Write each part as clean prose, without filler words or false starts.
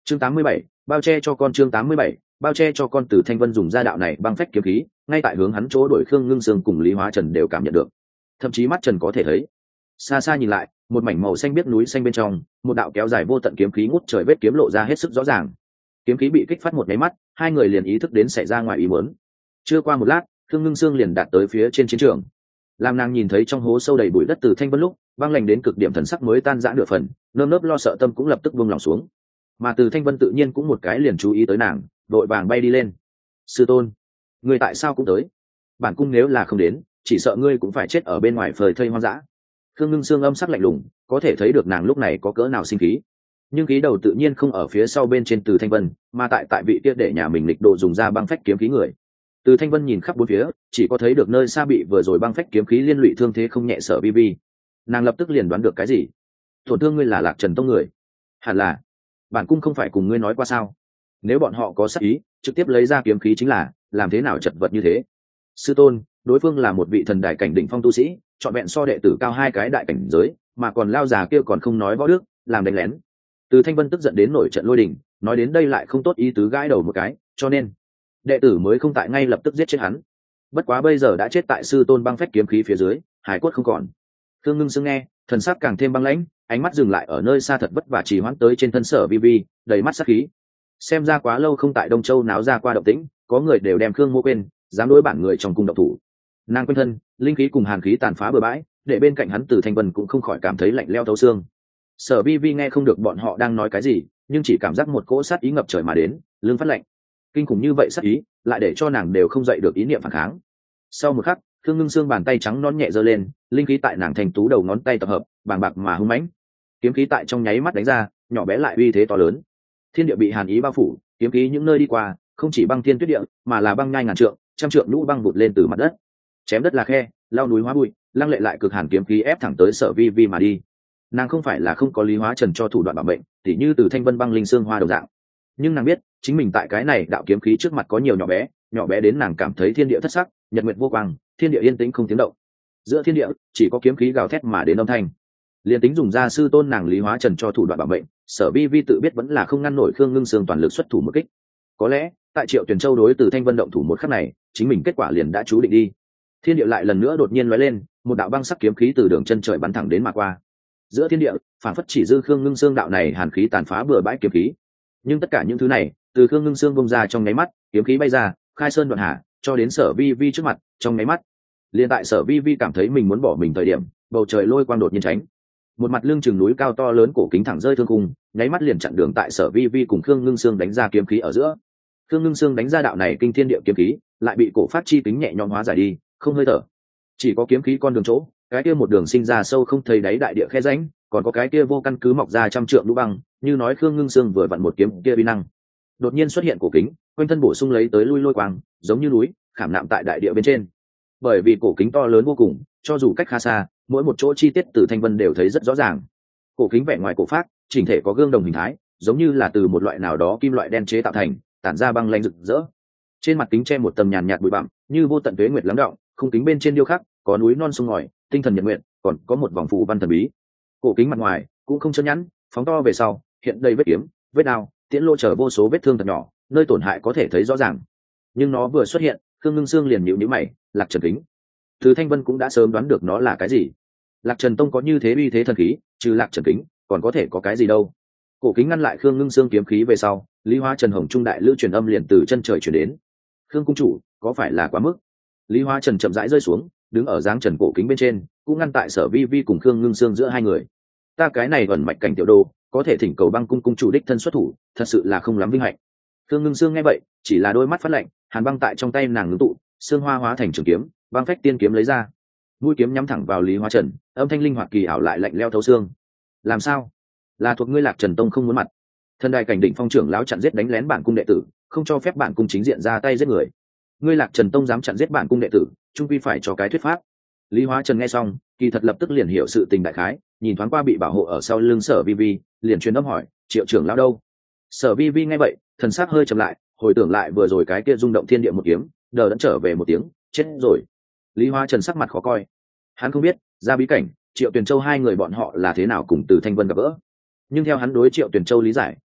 chương 87, bao che cho con. chương 87, bao che cho con. Từ Thanh Vân dùng ra đạo này băng phách kiếm khí, ngay tại hướng hắn chỗ đổi Khương Ngưng Sương cùng Lý Hóa Trần đều cảm nhận được, thậm chí mắt Trần có thể thấy. Xa xa nhìn lại, một mảnh màu xanh biếc núi xanh bên trong, một đạo kéo dài vô tận kiếm khí ngút trời vết kiếm lộ ra hết sức rõ ràng. Kiếm khí bị kích phát một cái mắt, hai người liền ý thức đến xảy ra ngoài ý muốn. Chưa qua một lát, Khương Ngưng Sương liền đạt tới phía trên chiến trường. Làm nàng nhìn thấy trong hố sâu đầy bụi đất Từ Thanh Vân lúc, băng lạnh đến cực điểm thần sắc mới tan rã nửa phần, nơm nớp lo sợ tâm cũng lập tức buông lòng xuống. Mà Từ Thanh Vân tự nhiên cũng một cái liền chú ý tới nàng, đội vàng bay đi lên. Sư tôn, ngươi tại sao cũng tới? Bản cung nếu là không đến, chỉ sợ ngươi cũng phải chết ở bên ngoài phơi thây hoang dã. Khương Ngưng Sương âm sắc lạnh lùng, có thể thấy được nàng lúc này có cỡ nào sinh khí. Nhưng khí đầu tự nhiên không ở phía sau bên trên Từ Thanh Vân, mà tại vị kia để nhà mình lịch độ dùng ra băng phách kiếm khí người. Từ Thanh Vân nhìn khắp bốn phía, chỉ có thấy được nơi xa bị vừa rồi băng phách kiếm khí liên lụy thương thế không nhẹ Sở Vi Vi. Nàng lập tức liền đoán được cái gì. Tổn thương ngươi là Lạc Trần tông người? Hẳn là. Bản cung không phải cùng ngươi nói qua sao? Nếu bọn họ có sát ý, trực tiếp lấy ra kiếm khí chính là, làm thế nào chật vật như thế? Sư tôn, đối phương là một vị thần đại cảnh đỉnh phong tu sĩ, chọn vẹn so đệ tử cao hai cái đại cảnh giới, mà còn lao già kia còn không nói võ đức, làm đánh lén. Từ Thanh Vân tức giận đến nổi trận lôi đình, nói đến đây lại không tốt ý tứ gãi đầu một cái, cho nên đệ tử mới không tại ngay lập tức giết chết hắn. Bất quá bây giờ đã chết tại sư tôn băng phách kiếm khí phía dưới, hải cốt không còn. Khương Ngưng Sương nghe, thần sắc càng thêm băng lãnh, ánh mắt dừng lại ở nơi xa thật vất vả trì hoãn tới trên thân Sở Vi Vi, đầy mắt sát khí. Xem ra quá lâu không tại Đông Châu náo ra qua động tĩnh, có người đều đem Khương Mô quên, dám đối bản người trong cung động thủ. Nàng quên thân, linh khí cùng hàn khí tàn phá bừa bãi, để bên cạnh hắn Từ Thanh Vân cũng không khỏi cảm thấy lạnh lẽo thấu xương. Sở Vi Vi nghe không được bọn họ đang nói cái gì, nhưng chỉ cảm giác một cỗ sát ý ngập trời mà đến, lưng phát lạnh. Kinh khủng như vậy sát ý, lại để cho nàng đều không dậy được ý niệm phản kháng. Sau một khắc, Khương Ngưng Sương bàn tay trắng non nhẹ giơ lên, linh khí tại nàng thành tú đầu ngón tay tập hợp, bàng bạc mà hung mãnh. Kiếm khí tại trong nháy mắt đánh ra, nhỏ bé lại uy thế to lớn. Thiên địa bị hàn ý bao phủ, kiếm khí những nơi đi qua, không chỉ băng thiên tuyết địa, mà là băng nhai ngàn trượng, trăm trượng lũ băng vụt lên từ mặt đất. Chém đất là khe, lao núi hóa bụi, lăng lệ lại cực hàn kiếm khí ép thẳng tới Sở Vi Vi mà đi. Nàng không phải là không có Lý Hóa Trần cho thủ đoạn bảo mệnh, tỉ như Từ Thanh Vân băng linh xương hoa đồng dạng, nhưng nàng biết chính mình tại cái này đạo kiếm khí trước mặt có nhiều nhỏ bé đến nàng cảm thấy thiên địa thất sắc, nhật nguyệt vô quang, thiên địa yên tĩnh không tiếng động. Giữa thiên địa chỉ có kiếm khí gào thét mà đến âm thanh. Liên tính dùng ra sư tôn nàng Lý Hóa Trần cho thủ đoạn bảo mệnh, Sở Vi Vi tự biết vẫn là không ngăn nổi Khương Ngưng Sương toàn lực xuất thủ một kích. Có lẽ tại Triệu Tuyền Châu đối Từ Thanh Vân động thủ một khắc này, chính mình kết quả liền đã chú định đi. Thiên địa lại lần nữa đột nhiên lóe lên, một đạo băng sắc kiếm khí từ đường chân trời bắn thẳng đến mà qua. Giữa thiên địa phản phất chỉ dư Khương Ngưng Sương đạo này hàn khí tàn phá bừa bãi kiếm khí. Nhưng tất cả những thứ này từ Khương Ngưng Sương bung ra trong nháy mắt, kiếm khí bay ra, khai sơn đoạn hạ, cho đến Sở Vi Vi trước mặt, trong nháy mắt. Liên tại Sở Vi Vi cảm thấy mình muốn bỏ mình thời điểm, bầu trời lôi quang đột nhiên tránh. Một mặt lưng chừng núi cao to lớn cổ kính thẳng rơi thương khung, nháy mắt liền chặn đường tại Sở Vi Vi cùng Khương Ngưng Sương đánh ra kiếm khí ở giữa. Khương Ngưng Sương đánh ra đạo này kinh thiên địa kiếm khí, lại bị cổ phát chi kính nhẹ nhõm hóa giải đi, không hơi thở. Chỉ có kiếm khí con đường chỗ, cái kia một đường sinh ra sâu không thấy đáy đại địa khe rãnh, còn có cái kia vô căn cứ mọc ra trăm trượng lũ băng, như nói Khương Ngưng Sương vừa vặn một kiếm kia uy năng. Đột nhiên xuất hiện cổ kính, quanh thân bổ sung lấy tới lui lôi quang, giống như núi khảm nạm tại đại địa bên trên. Bởi vì cổ kính to lớn vô cùng, cho dù cách khá xa, mỗi một chỗ chi tiết Từ Thanh Vân đều thấy rất rõ ràng. Cổ kính vẻ ngoài cổ phát, chỉnh thể có gương đồng hình thái, giống như là từ một loại nào đó kim loại đen chế tạo thành, tản ra băng lanh rực rỡ. Trên mặt kính che một tầng nhàn nhạt bụi bặm, như vô tận tuế nguyệt lắng đọng, khung kính bên trên điêu khắc có núi non sông ngòi, tinh thần nhật nguyện, còn có một vòng phù văn thần bí. Cổ kính mặt ngoài cũng không chân nhẵn, phóng to về sau, hiện đầy vết kiếm, vết đao, tiễn lô chở vô số vết thương thật nhỏ, nơi tổn hại có thể thấy rõ ràng. Nhưng nó vừa xuất hiện, Khương Ngưng Sương liền nhíu nhíu mày, Lạc Trần kính. Từ Thanh Vân cũng đã sớm đoán được nó là cái gì. Lạc Trần tông có như thế uy thế thần khí, trừ Lạc Trần kính, còn có thể có cái gì đâu? Cổ kính ngăn lại Khương Ngưng Sương kiếm khí về sau, Lý Hóa Trần hồng trung đại lữ truyền âm liền từ chân trời truyền đến. Khương cung chủ, có phải là quá mức? Lý Hóa Trần chậm rãi rơi xuống, đứng ở dáng trần cổ kính bên trên, cũng ngăn tại Sở Vi Vi cùng Khương Ngưng Sương giữa hai người. Ta cái này ẩn mạch cảnh tiểu đô, có thể thỉnh cầu băng cung cung chủ đích thân xuất thủ, thật sự là không lắm vinh hạnh. Khương Ngưng Sương nghe vậy, chỉ là đôi mắt phát lạnh, hàn băng tại trong tay nàng ngưng tụ, xương hoa hóa thành trường kiếm, băng phách tiên kiếm lấy ra, mũi kiếm nhắm thẳng vào Lý Hóa Trần, âm thanh linh hoạt kỳ ảo lại lạnh lẽo thấu xương. Làm sao? Là thuộc ngươi Lạc Trần tông không muốn mặt? Thần đài cảnh định phong trưởng lão chặn giết đánh lén bản cung đệ tử, không cho phép bản cung chính diện ra tay giết người. Ngươi Lạc Trần tông dám chặn giết bản cung đệ tử, trung quy phải cho cái thuyết pháp. Lý Hóa Trần nghe xong, kỳ thật lập tức liền hiểu sự tình đại khái, nhìn thoáng qua bị bảo hộ ở sau lưng Sở Vi Vi, liền truyền âm hỏi, Triệu trưởng lão đâu? Sở Vi Vi nghe vậy, thần sắc hơi chậm lại, hồi tưởng lại vừa rồi cái kia rung động thiên địa một kiếm, đờ đẫn trở về một tiếng, chết rồi. Lý Hóa Trần sắc mặt khó coi, hắn không biết ra bí cảnh Triệu Tuyền Châu hai người bọn họ là thế nào cùng Từ Thanh Vân gặp gỡ, nhưng theo hắn đối Triệu Tuyền Châu lý giải,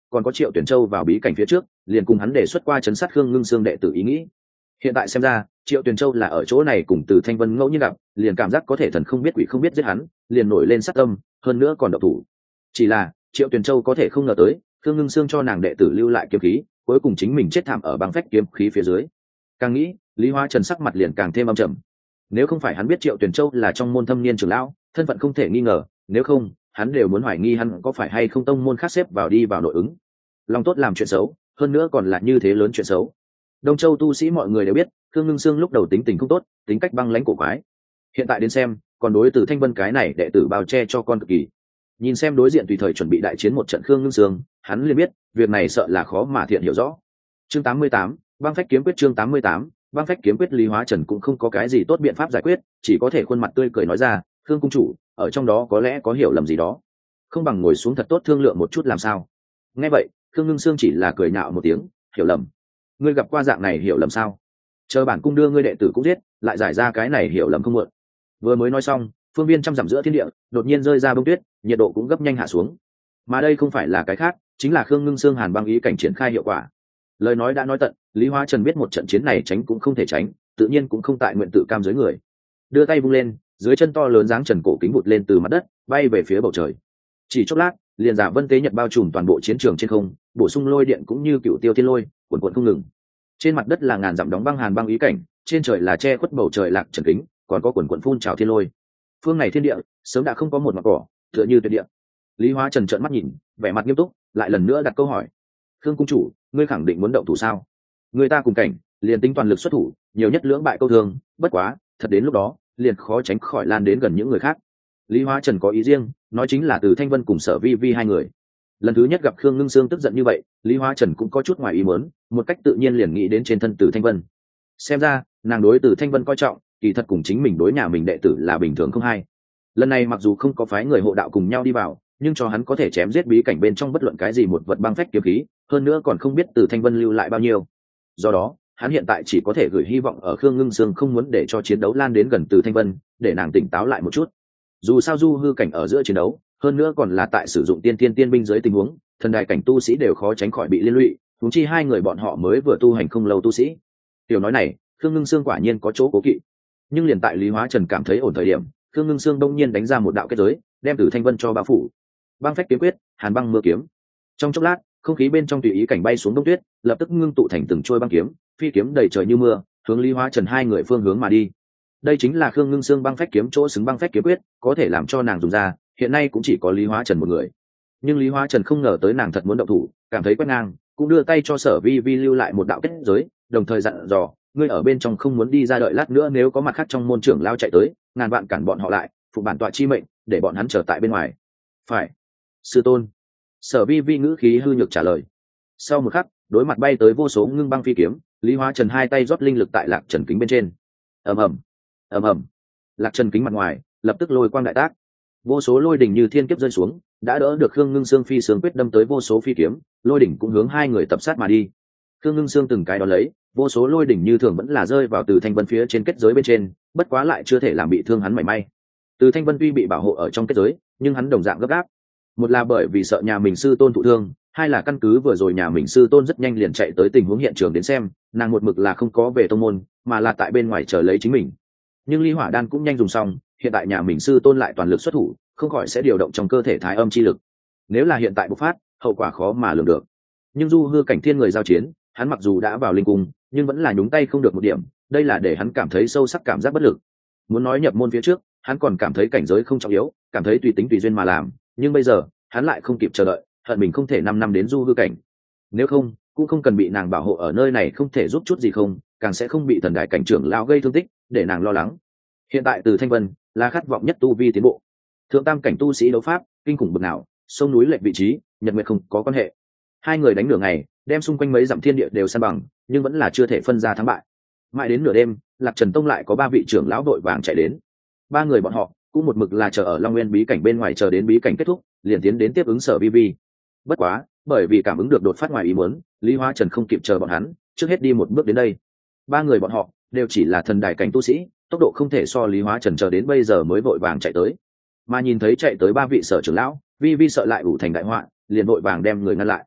còn có Triệu Tuyển Châu vào bí cảnh phía trước liền cùng hắn đề xuất qua chấn sát Khương Ngưng Sương đệ tử ý nghĩ. Hiện tại xem ra Triệu Tuyển Châu là ở chỗ này cùng Từ Thanh Vân ngẫu nhiên gặp, liền cảm giác có thể thần không biết quỷ không biết giết hắn, liền nổi lên sát tâm, hơn nữa còn độc thủ. Chỉ là Triệu Tuyển Châu có thể không ngờ tới Khương Ngưng Sương cho nàng đệ tử lưu lại kiếm khí, cuối cùng chính mình chết thảm ở băng phách kiếm khí phía dưới. Càng nghĩ Lý Hóa Trần sắc mặt liền càng thêm âm trầm. Nếu không phải hắn biết Triệu Tuyển Châu là trong môn thâm niên trưởng lão, thân phận không thể nghi ngờ, nếu không hắn đều muốn hoài nghi hắn có phải hay không tông môn khác xếp vào đi vào nội ứng. Lòng tốt làm chuyện xấu, hơn nữa còn là như thế lớn chuyện xấu. Đông Châu tu sĩ mọi người đều biết Khương Ngưng Sương lúc đầu tính tình không tốt, tính cách băng lãnh cổ quái. Hiện tại đến xem còn đối Từ Thanh Vân cái này đệ tử bao che cho con cực kỳ. Nhìn xem đối diện tùy thời chuẩn bị đại chiến một trận Khương Ngưng Sương, hắn liền biết việc này sợ là khó mà thiện hiểu rõ. Chương 88, băng phách kiếm quyết. Chương 88, băng phách kiếm quyết. Lý Hóa Trần cũng không có cái gì tốt biện pháp giải quyết, chỉ có thể khuôn mặt tươi cười nói ra, Khương cung chủ, ở trong đó có lẽ có hiểu lầm gì đó, không bằng ngồi xuống thật tốt thương lượng một chút làm sao. Nghe vậy Khương Ngưng Sương chỉ là cười nhạo một tiếng, hiểu lầm? Ngươi gặp qua dạng này hiểu lầm sao? Chờ bản cung đưa ngươi đệ tử cũng giết, lại giải ra cái này hiểu lầm không muộn. Vừa mới nói xong, phương viên trăm dặm giữa thiên địa đột nhiên rơi ra bông tuyết, nhiệt độ cũng gấp nhanh hạ xuống. Mà đây không phải là cái khác, chính là Khương Ngưng Sương hàn băng ý cảnh triển khai hiệu quả. Lời nói đã nói tận, Lý Hóa Trần biết một trận chiến này tránh cũng không thể tránh, tự nhiên cũng không tại nguyện tự cam dưới người. Đưa tay vung lên, dưới chân to lớn dáng trần cổ kính vụt lên từ mặt đất, bay về phía bầu trời. Chỉ chốc lát, liền giả vân tế nhật bao trùm toàn bộ chiến trường trên không, bổ sung lôi điện cũng như cựu tiêu thiên lôi, cuồn cuộn không ngừng. Trên mặt đất là ngàn dặm đóng băng hàn băng ý cảnh, trên trời là che khuất bầu trời lạc trần kính, còn có cuồn cuộn phun trào thiên lôi. Phương này thiên địa sớm đã không có một mặt cỏ, tựa như tuyệt địa. Lý Hóa Trần trợn mắt nhìn, vẻ mặt nghiêm túc, lại lần nữa đặt câu hỏi: Khương cung chủ, ngươi khẳng định muốn động thủ sao? Người ta cùng cảnh, liền tính toàn lực xuất thủ, nhiều nhất lưỡng bại câu thương, bất quá, thật đến lúc đó, liền khó tránh khỏi lan đến gần những người khác. Lý Hóa Trần có ý riêng, nói chính là Từ Thanh Vân cùng Sở Vi Vi hai người. Lần thứ nhất gặp Khương Ngưng Sương tức giận như vậy, Lý Hóa Trần cũng có chút ngoài ý muốn, một cách tự nhiên liền nghĩ đến trên thân Từ Thanh Vân. Xem ra, nàng đối Từ Thanh Vân coi trọng, kỳ thật cùng chính mình đối nhà mình đệ tử là bình thường không hay. Lần này mặc dù không có phái người hộ đạo cùng nhau đi vào, nhưng cho hắn có thể chém giết bí cảnh bên trong bất luận cái gì một vật băng phách kiếm khí, hơn nữa còn không biết Từ Thanh Vân lưu lại bao nhiêu. Do đó, hắn hiện tại chỉ có thể gửi hy vọng ở Khương Ngưng Sương không muốn để cho chiến đấu lan đến gần Từ Thanh Vân, để nàng tỉnh táo lại một chút. Dù sao du hư cảnh ở giữa chiến đấu, hơn nữa còn là tại sử dụng tiên tiên tiên binh dưới tình huống, thần đại cảnh tu sĩ đều khó tránh khỏi bị liên lụy, huống chi hai người bọn họ mới vừa tu hành không lâu tu sĩ. Tiểu nói này, Khương Ngưng Sương quả nhiên có chỗ cố kỵ. Nhưng liền tại Lý Hóa Trần cảm thấy ổn thời điểm, Khương Ngưng Sương đông nhiên đánh ra một đạo kết giới, đem Từ Thanh Vân cho bao phủ. Băng phách kiếm quyết, hàn băng mưa kiếm. Trong chốc lát, không khí bên trong tùy ý cảnh bay xuống đông tuyết, lập tức ngưng tụ thành từng trôi băng kiếm, phi kiếm đầy trời như mưa, hướng Lý Hóa Trần hai người phương hướng mà đi. Đây chính là Khương Ngưng Sương băng phách kiếm chỗ xứng băng phách kiếm quyết, có thể làm cho nàng dùng ra, hiện nay cũng chỉ có Lý Hóa Trần một người. Nhưng Lý Hóa Trần không ngờ tới nàng thật muốn động thủ, cảm thấy quét ngang, cũng đưa tay cho Sở Vi Vi lưu lại một đạo kết giới, đồng thời dặn dò, ngươi ở bên trong không muốn đi ra, đợi lát nữa nếu có mặt khác trong môn trưởng lao chạy tới, ngàn vạn cản bọn họ lại, phụ bản tọa chi mệnh, để bọn hắn chờ tại bên ngoài. Phải, sư tôn. Sở Vi Vi ngữ khí hư nhược trả lời. Sau một khắc, đối mặt bay tới vô số ngưng băng phi kiếm, Lý Hóa Trần hai tay rót linh lực tại lạc trần kính bên trên. ầm ầm, ầm ầm, lạc trần kính mặt ngoài lập tức lôi quang đại tác, vô số lôi đỉnh như thiên kiếp rơi xuống, đã đỡ được Khương Ngưng Sương phi sướng quyết đâm tới vô số phi kiếm, lôi đỉnh cũng hướng hai người tập sát mà đi. Khương Ngưng Sương từng cái đó lấy, vô số lôi đỉnh như thường vẫn là rơi vào Từ Thanh Vân phía trên kết giới bên trên, bất quá lại chưa thể làm bị thương hắn mảy may. Từ Thanh Vân tuy bị bảo hộ ở trong kết giới, nhưng hắn đồng dạng gấp gáp. Một là bởi vì sợ nhà mình sư tôn thụ thương, hai là căn cứ vừa rồi nhà mình sư tôn rất nhanh liền chạy tới tình huống hiện trường đến xem, nàng một mực là không có về tông môn, mà là tại bên ngoài chờ lấy chính mình. Nhưng ly hỏa đan cũng nhanh dùng xong, hiện tại nhà mình sư tôn lại toàn lực xuất thủ, không khỏi sẽ điều động trong cơ thể thái âm chi lực. Nếu là hiện tại bộc phát, hậu quả khó mà lường được. Nhưng du hư cảnh thiên người giao chiến, hắn mặc dù đã vào linh cung, nhưng vẫn là nhúng tay không được một điểm, đây là để hắn cảm thấy sâu sắc cảm giác bất lực. Muốn nói nhập môn phía trước, hắn còn cảm thấy cảnh giới không trọng yếu, cảm thấy tùy tính tùy duyên mà làm, nhưng bây giờ hắn lại không kịp chờ đợi, hận mình không thể 5 năm đến du hư cảnh. Nếu không, cũng không cần bị nàng bảo hộ ở nơi này, không thể giúp chút gì không, càng sẽ không bị thần đại cảnh trưởng lão gây thương tích, để nàng lo lắng. Hiện tại Từ Thanh Vân là khát vọng nhất tu vi tiến bộ. Thượng tam cảnh tu sĩ đấu pháp, kinh khủng bậc nào, sông núi lệch vị trí, nhật nguyệt không có quan hệ. Hai người đánh nửa ngày, đem xung quanh mấy dặm thiên địa đều san bằng, nhưng vẫn là chưa thể phân ra thắng bại. Mãi đến nửa đêm, Lạc Trần Tông lại có 3 vị trưởng lão đội vàng chạy đến. 3 người bọn họ cũng một mực là chờ ở Long Nguyên bí cảnh bên ngoài, chờ đến bí cảnh kết thúc, liền tiến đến tiếp ứng Sở Vi Vi. Bất quá, bởi vì cảm ứng được đột phát ngoài ý muốn, Lý Hóa Trần không kịp chờ bọn hắn, trước hết đi một bước đến đây. 3 người bọn họ đều chỉ là thần đại cảnh tu sĩ, tốc độ không thể so Lý Hóa Trần chờ đến bây giờ mới vội vàng chạy tới. Mà nhìn thấy chạy tới 3 vị Sở trưởng lão, Vi Vi sợ lại ủ thành đại họa, liền vội vàng đem người ngăn lại.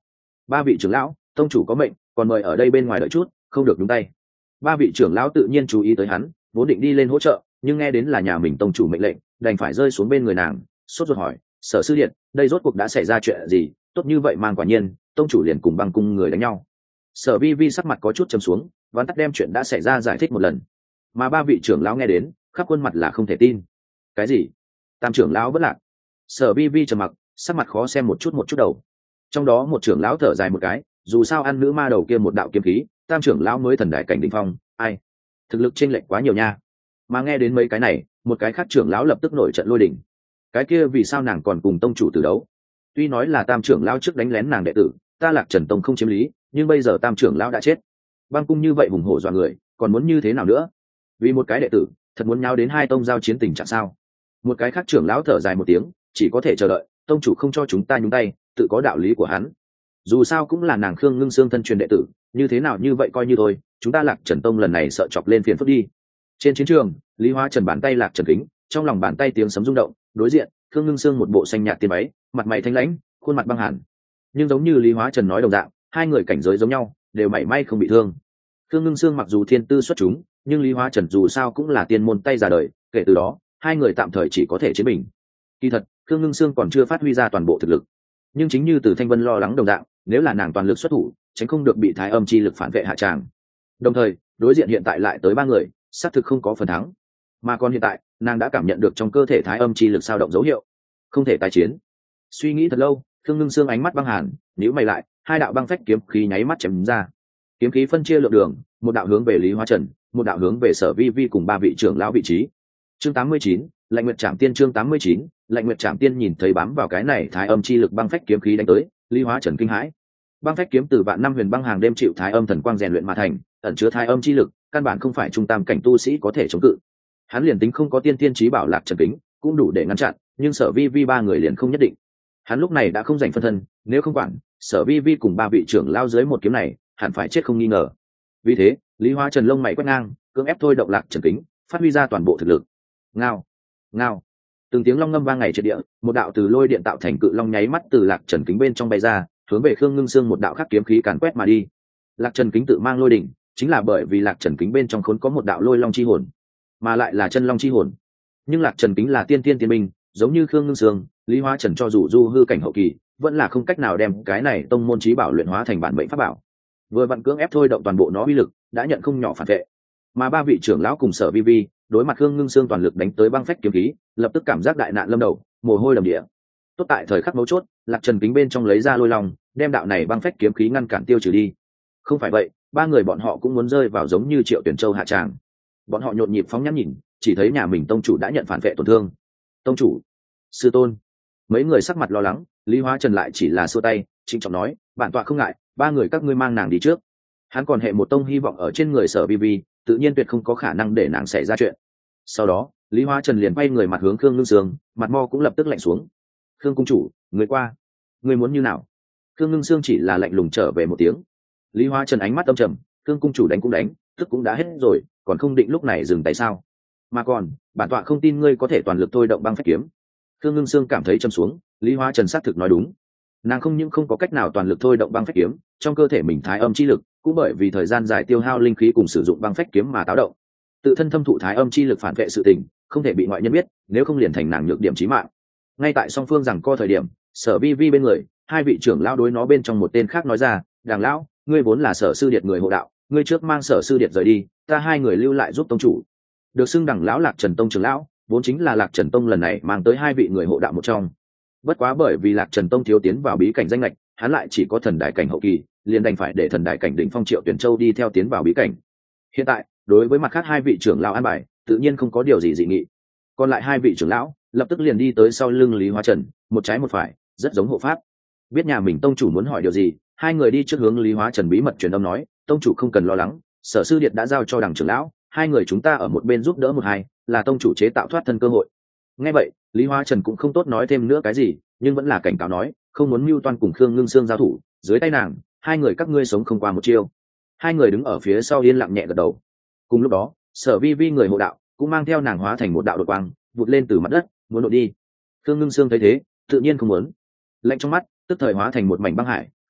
ba vị trưởng lão, tông chủ có mệnh, còn mời ở đây bên ngoài đợi chút, không được nhúng tay. Ba vị trưởng lão tự nhiên chú ý tới hắn, vốn định đi lên hỗ trợ, nhưng nghe đến là nhà mình tông chủ mệnh lệnh, đành phải rơi xuống bên người nàng, sốt ruột hỏi, Sở sư điện, đây rốt cuộc đã xảy ra chuyện gì, tốt như vậy mang quả nhiên, tông chủ liền cùng băng cung người đánh nhau. Sở vi vi sắc mặt có chút trầm xuống, vắn tắt đem chuyện đã xảy ra giải thích một lần. Mà ba vị trưởng lão nghe đến, khắp khuôn mặt là không thể tin. Cái gì? Tam trưởng lão bất lạc? Sở vi vi trầm mặc, sắc mặt khó xem một chút đầu. Trong đó một trưởng lão thở dài một cái, dù sao ăn nữ ma đầu kia một đạo kiếm khí, tam trưởng lão mới thần đại cảnh đỉnh phong, ai? Thực lực chênh lệch quá nhiều nha. Mà nghe đến mấy cái này, một cái khác trưởng lão lập tức nổi trận lôi đình. Cái kia vì sao nàng còn cùng tông chủ từ đấu? Tuy nói là tam trưởng lão trước đánh lén nàng đệ tử, ta Lạc Trần tông không chiếm lý, nhưng bây giờ tam trưởng lão đã chết. Băng cung như vậy hùng hổ dọa người, còn muốn như thế nào nữa? Vì một cái đệ tử, thật muốn nháo đến hai tông giao chiến tình trạng sao? Một cái khác trưởng lão thở dài một tiếng, chỉ có thể chờ đợi, tông chủ không cho chúng ta nhúng tay, tự có đạo lý của hắn. Dù sao cũng là nàng Khương Ngưng Sương thân truyền đệ tử, như thế nào như vậy coi như thôi, chúng ta Lạc Trần tông lần này sợ chọc lên phiền phức đi. Trên chiến trường, Lý Hóa Trần bàn tay Lạc Trần Kính, trong lòng bàn tay tiếng sấm rung động, đối diện, Khương Ngưng Sương một bộ xanh nhạt tiên váy, mặt mày thanh lãnh, khuôn mặt băng hàn. Nhưng giống như Lý Hóa Trần nói đồng dạng, hai người cảnh giới giống nhau, đều mảy may không bị thương. Khương Ngưng Sương mặc dù thiên tư xuất chúng, nhưng Lý Hóa Trần dù sao cũng là tiên môn tay già đời, kể từ đó, hai người tạm thời chỉ có thể chiến bình. Kỳ thật, Khương Ngưng Sương còn chưa phát huy ra toàn bộ thực lực. Nhưng chính như Từ Thanh Vân lo lắng đồng dạng, nếu là nàng toàn lực xuất thủ, tránh không được bị thái âm chi lực phản vệ hạ tràng. Đồng thời, đối diện hiện tại lại tới ba người, xác thực không có phần thắng. Mà còn hiện tại, nàng đã cảm nhận được trong cơ thể thái âm chi lực sao động dấu hiệu, không thể tái chiến. Suy nghĩ thật lâu, Khương Ngưng Sương ánh mắt băng hàn, nhíu mày lại, hai đạo băng phách kiếm khí nháy mắt chém ra. Kiếm khí phân chia lượng đường, một đạo hướng về Lý Hóa Trần, một đạo hướng về Sở Vi Vi cùng ba vị trưởng lão vị trí. Chương 89, Lạnh Nguyệt Trảm Tiên. Chương 89, Lạnh Nguyệt Trảm Tiên. Nhìn thấy bám vào cái này thái âm chi lực băng phách kiếm khí đánh tới, Lý Hóa Trần kinh hãi. Băng phách kiếm từ vạn năm huyền băng hàng đêm chịu thái âm thần quang rèn luyện mà thành, ẩn chứa thái âm chi lực, căn bản không phải trung tam cảnh tu sĩ có thể chống cự. Hắn liền tính không có tiên tiên chí bảo Lạc Trần Kính, cũng đủ để ngăn chặn, nhưng Sở Vi Vi ba người liền không nhất định. Hắn lúc này đã không giành phân thân, nếu không quản, Sở Vi Vi cùng ba vị trưởng lao dưới một kiếm này, hẳn phải chết không nghi ngờ. Vì thế, Lý Hóa Trần lông mày quét ngang, cưỡng ép thôi động Lạc Trần Kính, phát huy ra toàn bộ thực lực. Ngao, ngao, từng tiếng long ngâm vang ngày trên địa, một đạo từ lôi điện tạo thành cự long nháy mắt từ Lạc Trần Kính bên trong bay ra, hướng về Khương Ngưng Sương một đạo khắc kiếm khí càn quét mà đi. Lạc Trần Kính tự mang lôi đỉnh, chính là bởi vì Lạc Trần Kính bên trong khốn có một đạo lôi long chi hồn, mà lại là chân long chi hồn. Nhưng Lạc Trần Kính là tiên tiên binh, giống như Khương Ngưng Sương, Lý Hóa Trần cho dù du hư cảnh hậu kỳ, vẫn là không cách nào đem cái này tông môn chí bảo luyện hóa thành bản mệnh pháp bảo. Vừa vặn cưỡng ép thôi động toàn bộ nó uy lực, đã nhận không nhỏ phản vệ. Mà ba vị trưởng lão cùng Sở Vi Vi, đối mặt Khương Ngưng Sương toàn lực đánh tới băng phách kiếm khí, lập tức cảm giác đại nạn lâm đầu, mồ hôi đầm địa. Tốt tại thời khắc mấu chốt, Lạc Trần Kính bên trong lấy ra lôi long, đem đạo này băng phách kiếm khí ngăn cản tiêu trừ đi. Không phải vậy, ba người bọn họ cũng muốn rơi vào giống như Triệu Tuyển Châu hạ tràng. Bọn họ nhộn nhịp phóng nhãn nhìn, chỉ thấy nhà mình tông chủ đã nhận phản vệ tổn thương. Tông chủ, sư tôn, mấy người sắc mặt lo lắng. Lý Hóa Trần lại chỉ là xua tay, trịnh trọng nói, bản tọa không ngại, ba người các ngươi mang nàng đi trước. Hắn còn hệ một tông hy vọng ở trên người Sở Vi Vi, tự nhiên tuyệt không có khả năng để nàng xảy ra chuyện. Sau đó, Lý Hóa Trần liền quay người mặt hướng Khương Ngưng Sương, mặt mo cũng lập tức lạnh xuống. Khương cung chủ, người qua, người muốn như nào? Khương Ngưng Sương chỉ là lạnh lùng trở về một tiếng. Lý Hóa Trần ánh mắt âm trầm, Khương cung chủ đánh cũng đánh, tức cũng đã hết rồi, còn không định lúc này dừng tay sao? Mà còn, bản tọa không tin ngươi có thể toàn lực thôi động băng phách kiếm. Khương Ngưng Sương cảm thấy trầm xuống, Lý Hóa Trần xác thực nói đúng. Nàng không những không có cách nào toàn lực thôi động băng phách kiếm, trong cơ thể mình thái âm chi lực cũng bởi vì thời gian dài tiêu hao linh khí cùng sử dụng băng phách kiếm mà táo động. Tự thân thâm thụ thái âm chi lực phản vệ sự tình, không thể bị ngoại nhân biết, nếu không liền thành nàng nhược điểm chí mạng. Ngay tại song phương rằng co thời điểm, Sở Vi Vi bên người, hai vị trưởng lão đối nó bên trong một tên khác nói ra, Đàng lão, ngươi vốn là Sở sư điệt người hộ đạo, ngươi trước mang Sở sư điệt rời đi, ta hai người lưu lại giúp tông chủ. Được xưng Đàng lão Lạc Trần tông trưởng lão, vốn chính là Lạc Trần tông lần này mang tới hai vị người hộ đạo một trong. Bất quá bởi vì Lạc Trần tông thiếu tiến vào bí cảnh danh lệch, hắn lại chỉ có thần đại cảnh hậu kỳ, liền đành phải để thần đại cảnh đỉnh phong Triệu Tuyển Châu đi theo tiến vào bí cảnh. Hiện tại, đối với mặt khác hai vị trưởng lão an bài, tự nhiên không có điều gì dị nghị. Còn lại hai vị trưởng lão lập tức liền đi tới sau lưng Lý Hóa Trần, một trái một phải, rất giống hộ pháp. Biết nhà mình tông chủ muốn hỏi điều gì, hai người đi trước hướng Lý Hóa Trần bí mật truyền âm nói, tông chủ không cần lo lắng, Sở sư điệt đã giao cho Đằng trưởng lão, hai người chúng ta ở một bên giúp đỡ một hai, là tông chủ chế tạo thoát thân cơ hội. Nghe vậy, Lý Hóa Trần cũng không tốt nói thêm nữa cái gì, nhưng vẫn là cảnh cáo nói, không muốn mưu toan cùng Khương Ngưng Sương giao thủ, dưới tay nàng, hai người các ngươi sống không qua một chiêu. Hai người đứng ở phía sau yên lặng nhẹ gật đầu. Cùng lúc đó, Sở Vi Vi người hộ đạo cũng mang theo nàng hóa thành một đạo đột quang, vụt lên từ mặt đất, muốn đột đi. Khương Ngưng Sương thấy thế, tự nhiên không muốn. Lạnh trong mắt, tức thời hóa thành một mảnh băng hải,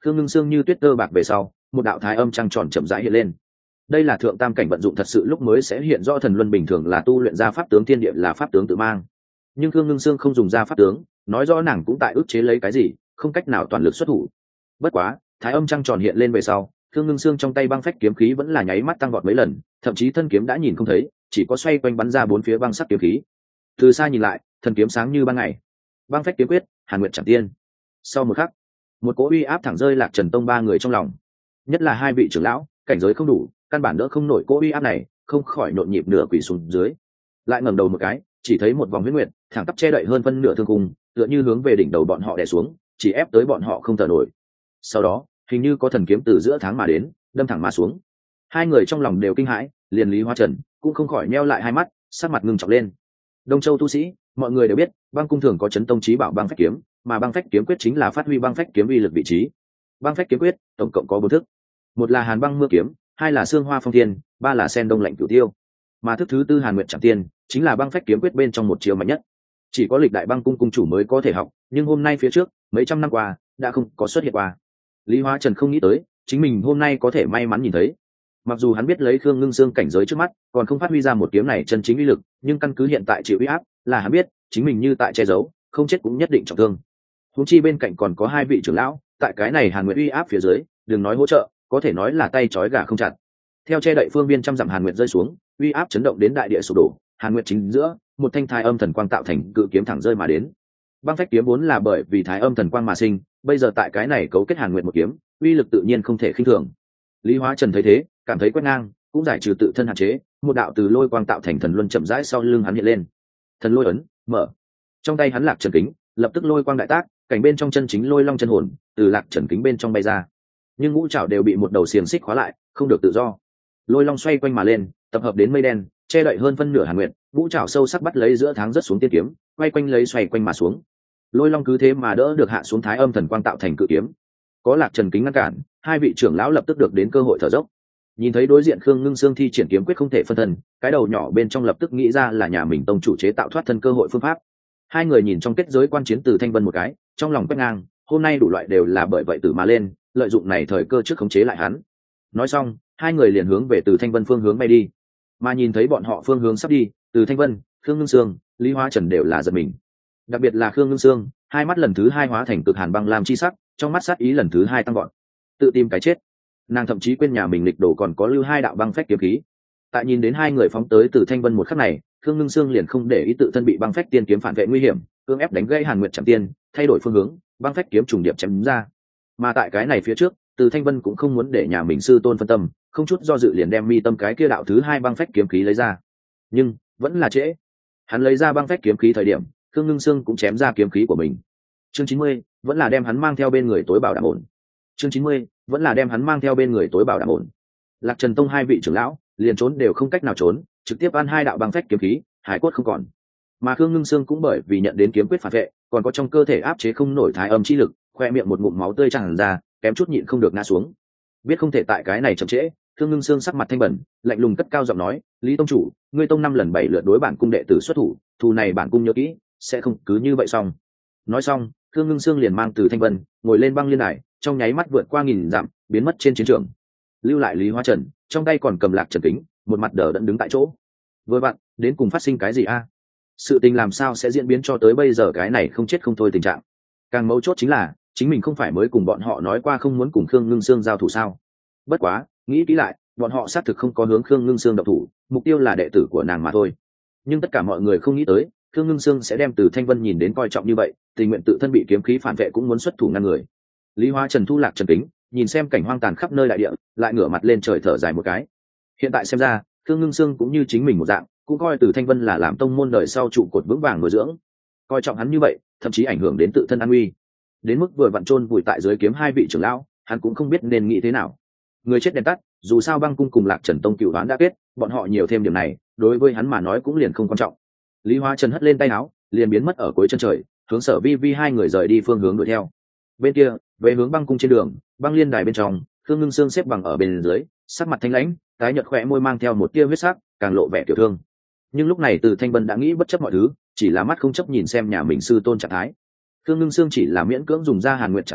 Khương Ngưng Sương như tuyết tơ bạc về sau, một đạo thái âm trăng tròn chậm rãi hiện lên. Đây là thượng tam cảnh vận dụng thật sự lúc mới sẽ hiện rõ thần luân bình thường là tu luyện ra pháp tướng thiên địa là pháp tướng tự mang. Nhưng Khương Ngưng Sương không dùng ra pháp tướng, nói rõ nàng cũng tại ức chế lấy cái gì, không cách nào toàn lực xuất thủ. Bất quá, thái âm trăng tròn hiện lên về sau, Khương Ngưng Sương trong tay băng phách kiếm khí vẫn là nháy mắt tăng vọt mấy lần, thậm chí thân kiếm đã nhìn không thấy, chỉ có xoay quanh bắn ra bốn phía băng sắc kiếm khí. Từ xa nhìn lại, thần kiếm sáng như ban ngày. Băng phách kiếm quyết, Hàn Nguyệt Chẳng Tiên. Sau một khắc, một cỗ uy áp thẳng rơi Lạc Trần Tông ba người trong lòng. Nhất là hai vị trưởng lão, cảnh giới không đủ, căn bản đỡ không nổi cỗ uy áp này, không khỏi nhộn nhịp nửa quỳ xuống dưới. Lại ngẩng đầu một cái, chỉ thấy một vòng huyết nguyệt, thẳng tắp che đậy hơn phân nửa thương cung, tựa như hướng về đỉnh đầu bọn họ đè xuống, chỉ ép tới bọn họ không thở nổi. Sau đó, hình như có thần kiếm từ giữa tháng mà đến, đâm thẳng mà xuống. Hai người trong lòng đều kinh hãi, liền Lý Hoa Trần cũng không khỏi nheo lại hai mắt, sắc mặt ngưng trọng lên. Đông Châu tu sĩ, mọi người đều biết, băng cung thường có chấn tông chí bảo băng phách kiếm, mà băng phách kiếm quyết chính là phát huy băng phách kiếm uy lực vị trí. Băng phách kiếm quyết tổng cộng có 4 thức, một là Hàn Băng Mưa Kiếm, hai là Sương Hoa Phong Thiên, ba là Sen Đông Lạnh Cửu Tiêu. Mà thức thứ tư Hàn Nguyệt Chẳng Tiên chính là băng phách kiếm quyết bên trong một chiêu mạnh nhất, chỉ có lịch đại băng cung cung chủ mới có thể học, nhưng hôm nay phía trước mấy trăm năm qua đã không có xuất hiện qua. Lý Hóa Trần không nghĩ tới chính mình hôm nay có thể may mắn nhìn thấy. Mặc dù hắn biết lấy Khương Ngưng Sương cảnh giới trước mắt còn không phát huy ra một kiếm này chân chính uy lực, nhưng căn cứ hiện tại chịu uy áp, là hắn biết chính mình như tại che giấu, không chết cũng nhất định trọng thương. Huống chi bên cạnh còn có hai vị trưởng lão, tại cái này Hàn Nguyệt uy áp phía dưới, đừng nói hỗ trợ, có thể nói là tay trói gà không chặt. Theo che đậy phương viên trăm dặm Hàn Nguyệt rơi xuống, uy áp chấn động đến đại địa sụp đổ, Hàn Nguyệt chính giữa, một thanh thái âm thần quang tạo thành cự kiếm thẳng rơi mà đến. Băng phách kiếm vốn là bởi vì thái âm thần quang mà sinh, bây giờ tại cái này cấu kết Hàn Nguyệt một kiếm, uy lực tự nhiên không thể khinh thường. Lý Hóa Trần thấy thế, cảm thấy quét ngang, cũng giải trừ tự thân hạn chế, một đạo từ lôi quang tạo thành thần luân chậm rãi sau lưng hắn hiện lên. Thần lôi ấn mở, trong tay hắn Lạc Trần kính, lập tức lôi quang đại tác, cảnh bên trong chân chính lôi long chân hồn từ Lạc Trần kính bên trong bay ra. Nhưng ngũ trảo đều bị một đầu xiềng xích khóa lại, không được tự do. Lôi long xoay quanh mà lên, tập hợp đến mây đen, che đậy hơn phân nửa Hàn Nguyệt, ngũ trảo sâu sắc bắt lấy giữa tháng rất xuống tiên kiếm, quay quanh lấy xoay quanh mà xuống. Lôi long cứ thế mà đỡ được hạ xuống thái âm thần quang tạo thành cự kiếm. Có Lạc Trần kính ngăn cản, hai vị trưởng lão lập tức được đến cơ hội thở dốc. Nhìn thấy đối diện Khương Ngưng Sương thi triển kiếm quyết không thể phân thân, cái đầu nhỏ bên trong lập tức nghĩ ra là nhà mình tông chủ chế tạo thoát thân cơ hội phương pháp. Hai người nhìn trong kết giới quan chiến Từ Thanh Vân một cái, trong lòng quét ngang, hôm nay đủ loại đều là bởi vậy Từ mà lên, lợi dụng này thời cơ trước khống chế lại hắn. Nói xong, hai người liền hướng về Từ Thanh Vân phương hướng bay đi. Mà nhìn thấy bọn họ phương hướng sắp đi, Từ Thanh Vân, Khương Ngưng Sương, Lý Hóa Trần đều là giật mình. Đặc biệt là Khương Ngưng Sương, hai mắt lần thứ hai hóa thành cực hàn băng lam chi sắc, trong mắt sát ý lần thứ hai tăng gọn. Tự tìm cái chết. Nàng thậm chí quên nhà mình lịch đổ còn có lưu hai đạo băng phách kiếm khí. Tại nhìn đến hai người phóng tới Từ Thanh Vân một khắc này, Khương Ngưng Sương liền không để ý tự thân bị băng phách tiên kiếm phản vệ nguy hiểm, cưỡng ép đánh gãy Hàn Nguyệt Chẳng Tiên, thay đổi phương hướng, băng phách kiếm trùng điệp chém ra. Mà tại cái này phía trước, Từ Thanh Vân cũng không muốn để nhà mình sư tôn phân tâm, không chút do dự liền đem mi tâm cái kia đạo thứ hai băng phách kiếm khí lấy ra. Nhưng vẫn là trễ. Hắn lấy ra băng phách kiếm khí thời điểm, Khương Ngưng Sương cũng chém ra kiếm khí của mình. Chương 90, vẫn là đem hắn mang theo bên người tối bảo đảm ổn. Chương 90, vẫn là đem hắn mang theo bên người tối bảo đảm ổn. Lạc Trần Tông hai vị trưởng lão, liền trốn đều không cách nào trốn, trực tiếp ăn hai đạo băng phách kiếm khí, hải cốt không còn. Mà Khương Ngưng Sương cũng bởi vì nhận đến kiếm quyết phản vệ, còn có trong cơ thể áp chế không nổi thái âm chi lực, khoe miệng một ngụm máu tươi tràn ra, kém chút nhịn không được ngã xuống. Biết không thể tại cái này chậm trễ, Khương Ngưng Sương sắc mặt thanh bẩn, lạnh lùng cất cao giọng nói, "Lý tông chủ, ngươi tông 5 lần 7 lượt đối bản cung đệ tử xuất thủ, thù này bản cung nhớ kỹ, sẽ không cứ như vậy xong." Nói xong, Khương Ngưng Sương liền mang Từ Thanh Vân ngồi lên băng liên đài, trong nháy mắt vượt qua nghìn dặm, biến mất trên chiến trường. Lưu lại Lý Hóa Trần, trong tay còn cầm Lạc Trần kính, một mặt đờ đẫn đứng tại chỗ. Vừa vặn, đến cùng phát sinh cái gì a? Sự tình làm sao sẽ diễn biến cho tới bây giờ cái này không chết không thôi tình trạng? Càng mấu chốt chính là, chính mình không phải mới cùng bọn họ nói qua không muốn cùng Khương Ngưng Sương giao thủ sao? Bất quá, nghĩ kỹ lại, bọn họ xác thực không có hướng Khương Ngưng Sương động thủ, mục tiêu là đệ tử của nàng mà thôi. Nhưng tất cả mọi người không nghĩ tới, Khương Ngưng Sương sẽ đem Từ Thanh Vân nhìn đến coi trọng như vậy, tình nguyện tự thân bị kiếm khí phản vệ cũng muốn xuất thủ ngăn người. Lý Hóa Trần thu Lạc Trần kính, nhìn xem cảnh hoang tàn khắp nơi đại địa, lại ngửa mặt lên trời thở dài một cái. Hiện tại xem ra, Khương Ngưng Sương cũng như chính mình một dạng, cũng coi Từ Thanh Vân là làm tông môn đời sau trụ cột vững vàng nuôi dưỡng, coi trọng hắn như vậy, thậm chí ảnh hưởng đến tự thân an nguy. Đến mức vừa vặn chôn vùi tại dưới kiếm hai vị trưởng lão, hắn cũng không biết nên nghĩ thế nào. Người chết đèn tắt, dù sao băng cung cùng Lạc Trần Tông cửu đoán đã kết, bọn họ nhiều thêm điểm này, đối với hắn mà nói cũng liền không quan trọng. Lý Hóa Trần hất lên tay áo, liền biến mất ở cuối chân trời, hướng Sở Vi Vi hai người rời đi phương hướng đuổi theo. Bên kia, về hướng băng cung trên đường, băng liên đài bên trong, Khương Ngưng Sương xếp bằng ở bên dưới, sắc mặt thanh lãnh, tái nhợt khỏe môi mang theo một tia huyết sắc, càng lộ vẻ tiểu thương. Nhưng lúc này Từ Thanh Vân đã nghĩ bất chấp mọi thứ, chỉ là mắt không chấp nhìn xem nhà mình sư tôn trạng thái. Khương Ngưng Sương chỉ là miễn cưỡng dùng ra Hàn Nguyệt Chẳng Tiên,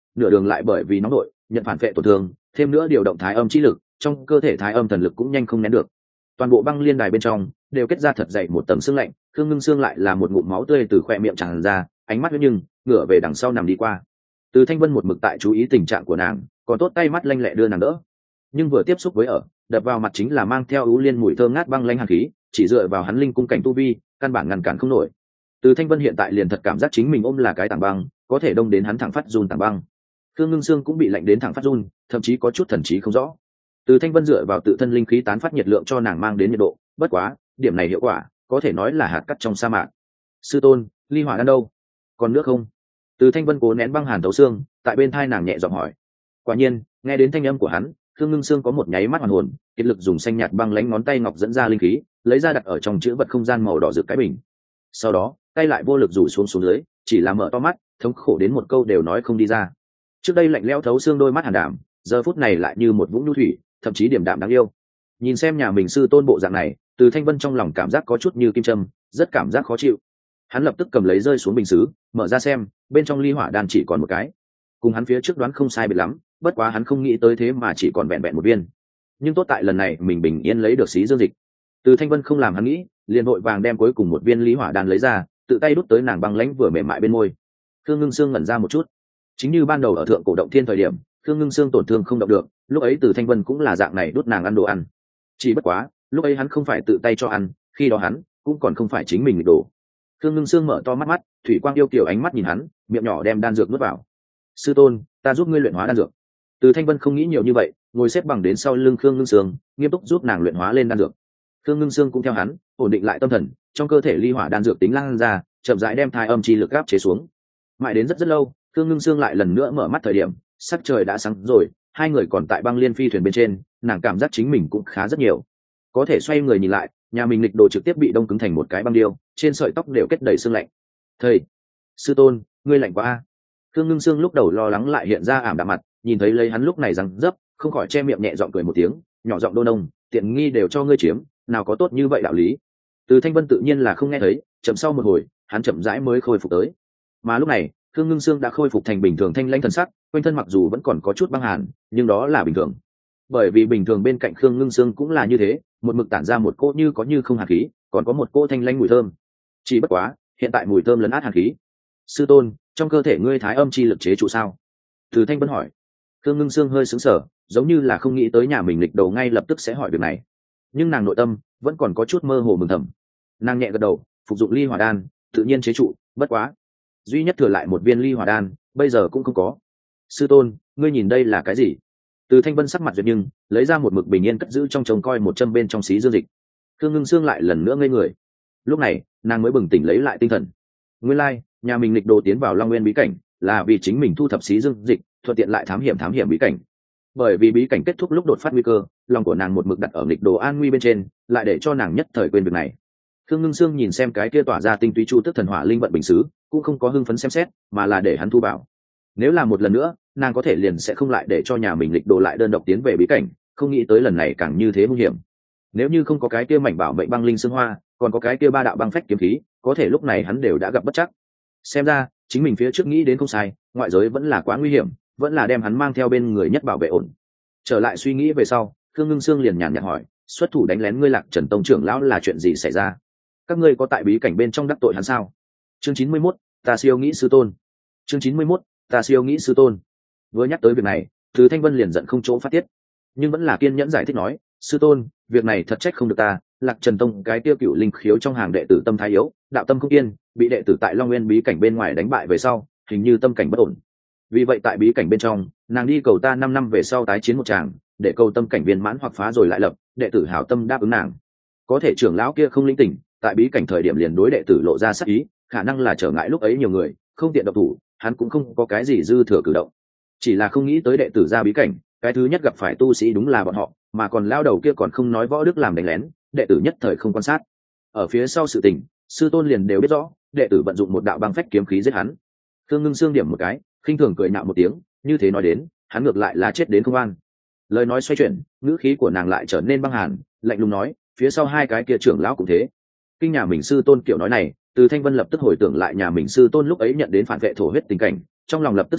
nửa đường lại bởi vì nóng nội nhận phản vệ tổn thương, thêm nữa điều động thái âm chi lực, trong cơ thể thái âm thần lực cũng nhanh không nén được. Toàn bộ băng liên đài bên trong đều kết ra thật dày một tầng xương lạnh, Khương Ngưng Sương lại là một ngụm máu tươi từ khoe miệng tràn ra, ánh mắt nhưng ngửa về đằng sau nằm đi qua. Từ Thanh Vân một mực tại chú ý tình trạng của nàng, còn tốt tay mắt lanh lẹ đưa nàng đỡ, nhưng vừa tiếp xúc với đập vào mặt chính là mang theo ú liên mùi thơm ngát băng lanh hàn khí, chỉ dựa vào hắn linh cung cảnh tu vi căn bản ngăn cản không nổi. Từ Thanh Vân hiện tại liền thật cảm giác chính mình ôm là cái tảng băng, có thể đông đến hắn thẳng phát run tảng băng. Khương Ngưng Sương cũng bị lạnh đến thẳng phát run, thậm chí có chút thần trí không rõ. Từ Thanh Vân dựa vào tự thân linh khí tán phát nhiệt lượng cho nàng mang đến nhiệt độ, bất quá điểm này hiệu quả có thể nói là hạt cát trong sa mạc. Sư tôn, ly hỏa đan đâu? Còn nước không? Từ Thanh Vân cố nén băng hàn thấu xương, tại bên thai nàng nhẹ giọng hỏi. Quả nhiên nghe đến thanh âm của hắn, Khương Ngưng Sương có một nháy mắt hoàn hồn, kiệt lực dùng xanh nhạt băng lánh ngón tay ngọc dẫn ra linh khí, lấy ra đặt ở trong chữ vật không gian màu đỏ rực cái bình. Sau đó tay lại vô lực rủ xuống dưới, chỉ là mở to mắt, thống khổ đến một câu đều nói không đi ra. Trước đây lạnh lẽo thấu xương đôi mắt hàn đảm, giờ phút này lại như một vũng nhu thủy, thậm chí điềm đạm đáng yêu. Nhìn xem nhà mình sư tôn bộ dạng này, Từ Thanh Vân trong lòng cảm giác có chút như kim châm, rất cảm giác khó chịu. Hắn lập tức cầm lấy rơi xuống bình sứ, mở ra xem, bên trong ly hỏa đan chỉ còn một cái. Cùng hắn phía trước đoán không sai biệt lắm, bất quá hắn không nghĩ tới thế mà chỉ còn vẹn vẹn một viên. Nhưng tốt tại lần này mình bình yên lấy được xí dương dịch. Từ Thanh Vân không làm hắn nghĩ, liền vội vàng đem cuối cùng một viên ly hỏa đan lấy ra, tự tay đút tới nàng băng lãnh vừa mềm mại bên môi. Khương Ngưng Sương ngẩn ra một chút. Chính như ban đầu ở thượng cổ động thiên thời điểm, Khương Ngưng Sương tổn thương không động được, lúc ấy Từ Thanh Vân cũng là dạng này đút nàng ăn đồ ăn. Chỉ bất quá, lúc ấy hắn không phải tự tay cho ăn, khi đó hắn cũng còn không phải chính mình nghịch đồ. Khương Ngưng Sương mở to mắt mắt, thủy quang yêu kiều ánh mắt nhìn hắn, miệng nhỏ đem đan dược nuốt vào. Sư tôn, ta giúp ngươi luyện hóa đan dược. Từ Thanh Vân không nghĩ nhiều như vậy, ngồi xếp bằng đến sau lưng Khương Ngưng Sương, nghiêm túc giúp nàng luyện hóa lên đan dược. Khương Ngưng Sương cũng theo hắn, ổn định lại tâm thần, trong cơ thể ly hỏa đan dược tính lan ra, chậm rãi đem thai âm chi lực áp chế xuống. Mãi đến rất lâu, Khương Ngưng Sương lại lần nữa mở mắt thời điểm, sắc trời đã sáng rồi, hai người còn tại băng liên phi thuyền bên trên, nàng cảm giác chính mình cũng khá rất nhiều. Có thể xoay người nhìn lại, nhà mình nghịch đồ trực tiếp bị đông cứng thành một cái băng điêu, trên sợi tóc đều kết đầy sương lạnh. Thầy, sư tôn, ngươi lạnh quá a. Khương Ngưng Sương lúc đầu lo lắng lại hiện ra ảm đạm mặt, nhìn thấy lấy hắn lúc này răng dấp, không khỏi che miệng nhẹ giọng cười một tiếng, nhỏ giọng đô nông, tiện nghi đều cho ngươi chiếm, nào có tốt như vậy đạo lý. Từ Thanh Vân tự nhiên là không nghe thấy, chậm sau một hồi, hắn chậm rãi mới khôi phục tới. Mà lúc này, Khương Ngưng Sương đã khôi phục thành bình thường thanh lãnh thần sắc, quanh thân mặc dù vẫn còn có chút băng hàn, nhưng đó là bình thường. Bởi vì bình thường bên cạnh Khương Ngưng Sương cũng là như thế, một mực tản ra một cỗ như có như không hàn khí, còn có một cỗ thanh lãnh mùi thơm. Chỉ bất quá, hiện tại mùi thơm lấn át hàn khí. Sư tôn, trong cơ thể ngươi thái âm chi lực chế trụ sao? Từ Thanh Vân hỏi. Khương Ngưng Sương hơi sững sờ, giống như là không nghĩ tới nhà mình lịch đầu ngay lập tức sẽ hỏi việc này. Nhưng nàng nội tâm vẫn còn có chút mơ hồ mừng thầm. Nàng nhẹ gật đầu, phục dụng ly hỏa đan, tự nhiên chế trụ, bất quá, duy nhất thừa lại một viên ly hỏa đan, bây giờ cũng không có. Sư tôn, ngươi nhìn đây là cái gì? Từ Thanh Vân sắc mặt duyệt nhưng lấy ra một mực bình yên cất giữ trong chồng coi một châm bên trong xí dương dịch. Khương Ngưng Sương lại lần nữa ngây người. Lúc này nàng mới bừng tỉnh lấy lại tinh thần. Nguyên lai, nhà mình lịch đồ tiến vào Long Nguyên bí cảnh là vì chính mình thu thập xí dương dịch, thuận tiện lại thám hiểm bí cảnh. Bởi vì bí cảnh kết thúc lúc đột phát nguy cơ, lòng của nàng một mực đặt ở lịch đồ an nguy bên trên, lại để cho nàng nhất thời quên việc này. Khương Ngưng Sương nhìn xem cái kia tỏa ra tinh túy chu tức thần hỏa linh vận bình sứ, cũng không có hưng phấn xem xét, mà là để hắn thu bảo. Nếu là một lần nữa, nàng có thể liền sẽ không lại để cho nhà mình lịch đồ lại đơn độc tiến về bí cảnh, không nghĩ tới lần này càng như thế nguy hiểm. Nếu như không có cái kia mảnh bảo mệnh băng linh xương hoa, còn có cái kia ba đạo băng phách kiếm khí, có thể lúc này hắn đều đã gặp bất chắc. Xem ra chính mình phía trước nghĩ đến không sai, ngoại giới vẫn là quá nguy hiểm, vẫn là đem hắn mang theo bên người nhất bảo vệ ổn. Trở lại suy nghĩ về sau, Khương Ngưng Sương liền nhàn nhạt hỏi, xuất thủ đánh lén ngươi Lạc Trần tông trưởng lão là chuyện gì xảy ra? Các ngươi có tại bí cảnh bên trong đắc tội hắn sao? Chương 91, ta siêu nghĩ sư tôn. Chương 91, ta siêu nghĩ sư tôn. Vừa nhắc tới việc này, Từ Thanh Vân liền giận không chỗ phát tiết, nhưng vẫn là kiên nhẫn giải thích nói, sư tôn, việc này thật trách không được ta, Lạc Trần tông cái tiêu cựu linh khiếu trong hàng đệ tử tâm thái yếu, đạo tâm không yên, bị đệ tử tại Long Nguyên bí cảnh bên ngoài đánh bại về sau, hình như tâm cảnh bất ổn. Vì vậy tại bí cảnh bên trong, nàng đi cầu ta 5 năm về sau tái chiến một tràng, để cầu tâm cảnh viên mãn hoặc phá rồi lại lập, đệ tử hảo tâm đáp ứng nàng. Có thể trưởng lão kia không linh tỉnh, tại bí cảnh thời điểm liền đối đệ tử lộ ra sát ý, khả năng là trở ngại lúc ấy nhiều người không tiện động thủ, hắn cũng không có cái gì dư thừa cử động. Chỉ là không nghĩ tới đệ tử ra bí cảnh, cái thứ nhất gặp phải tu sĩ đúng là bọn họ, mà còn lao đầu kia còn không nói võ đức làm đánh lén, đệ tử nhất thời không quan sát. Ở phía sau sự tình, sư tôn liền đều biết rõ, đệ tử vận dụng một đạo băng phách kiếm khí giết hắn. Khương Ngưng Sương điểm một cái, khinh thường cười nhạo một tiếng, như thế nói đến, hắn ngược lại là chết đến không an. Lời nói xoay chuyển, ngữ khí của nàng lại trở nên băng hàn, lạnh lùng nói, phía sau hai cái kia trưởng lão cũng thế. Kinh nhà mình sư tôn kiểu nói này, Từ Thanh Vân lập tức hồi tưởng lại nhà mình sư tôn lúc ấy nhận đến phản vệ thổ huyết tình cảnh, trong lòng lập tức siết chặt,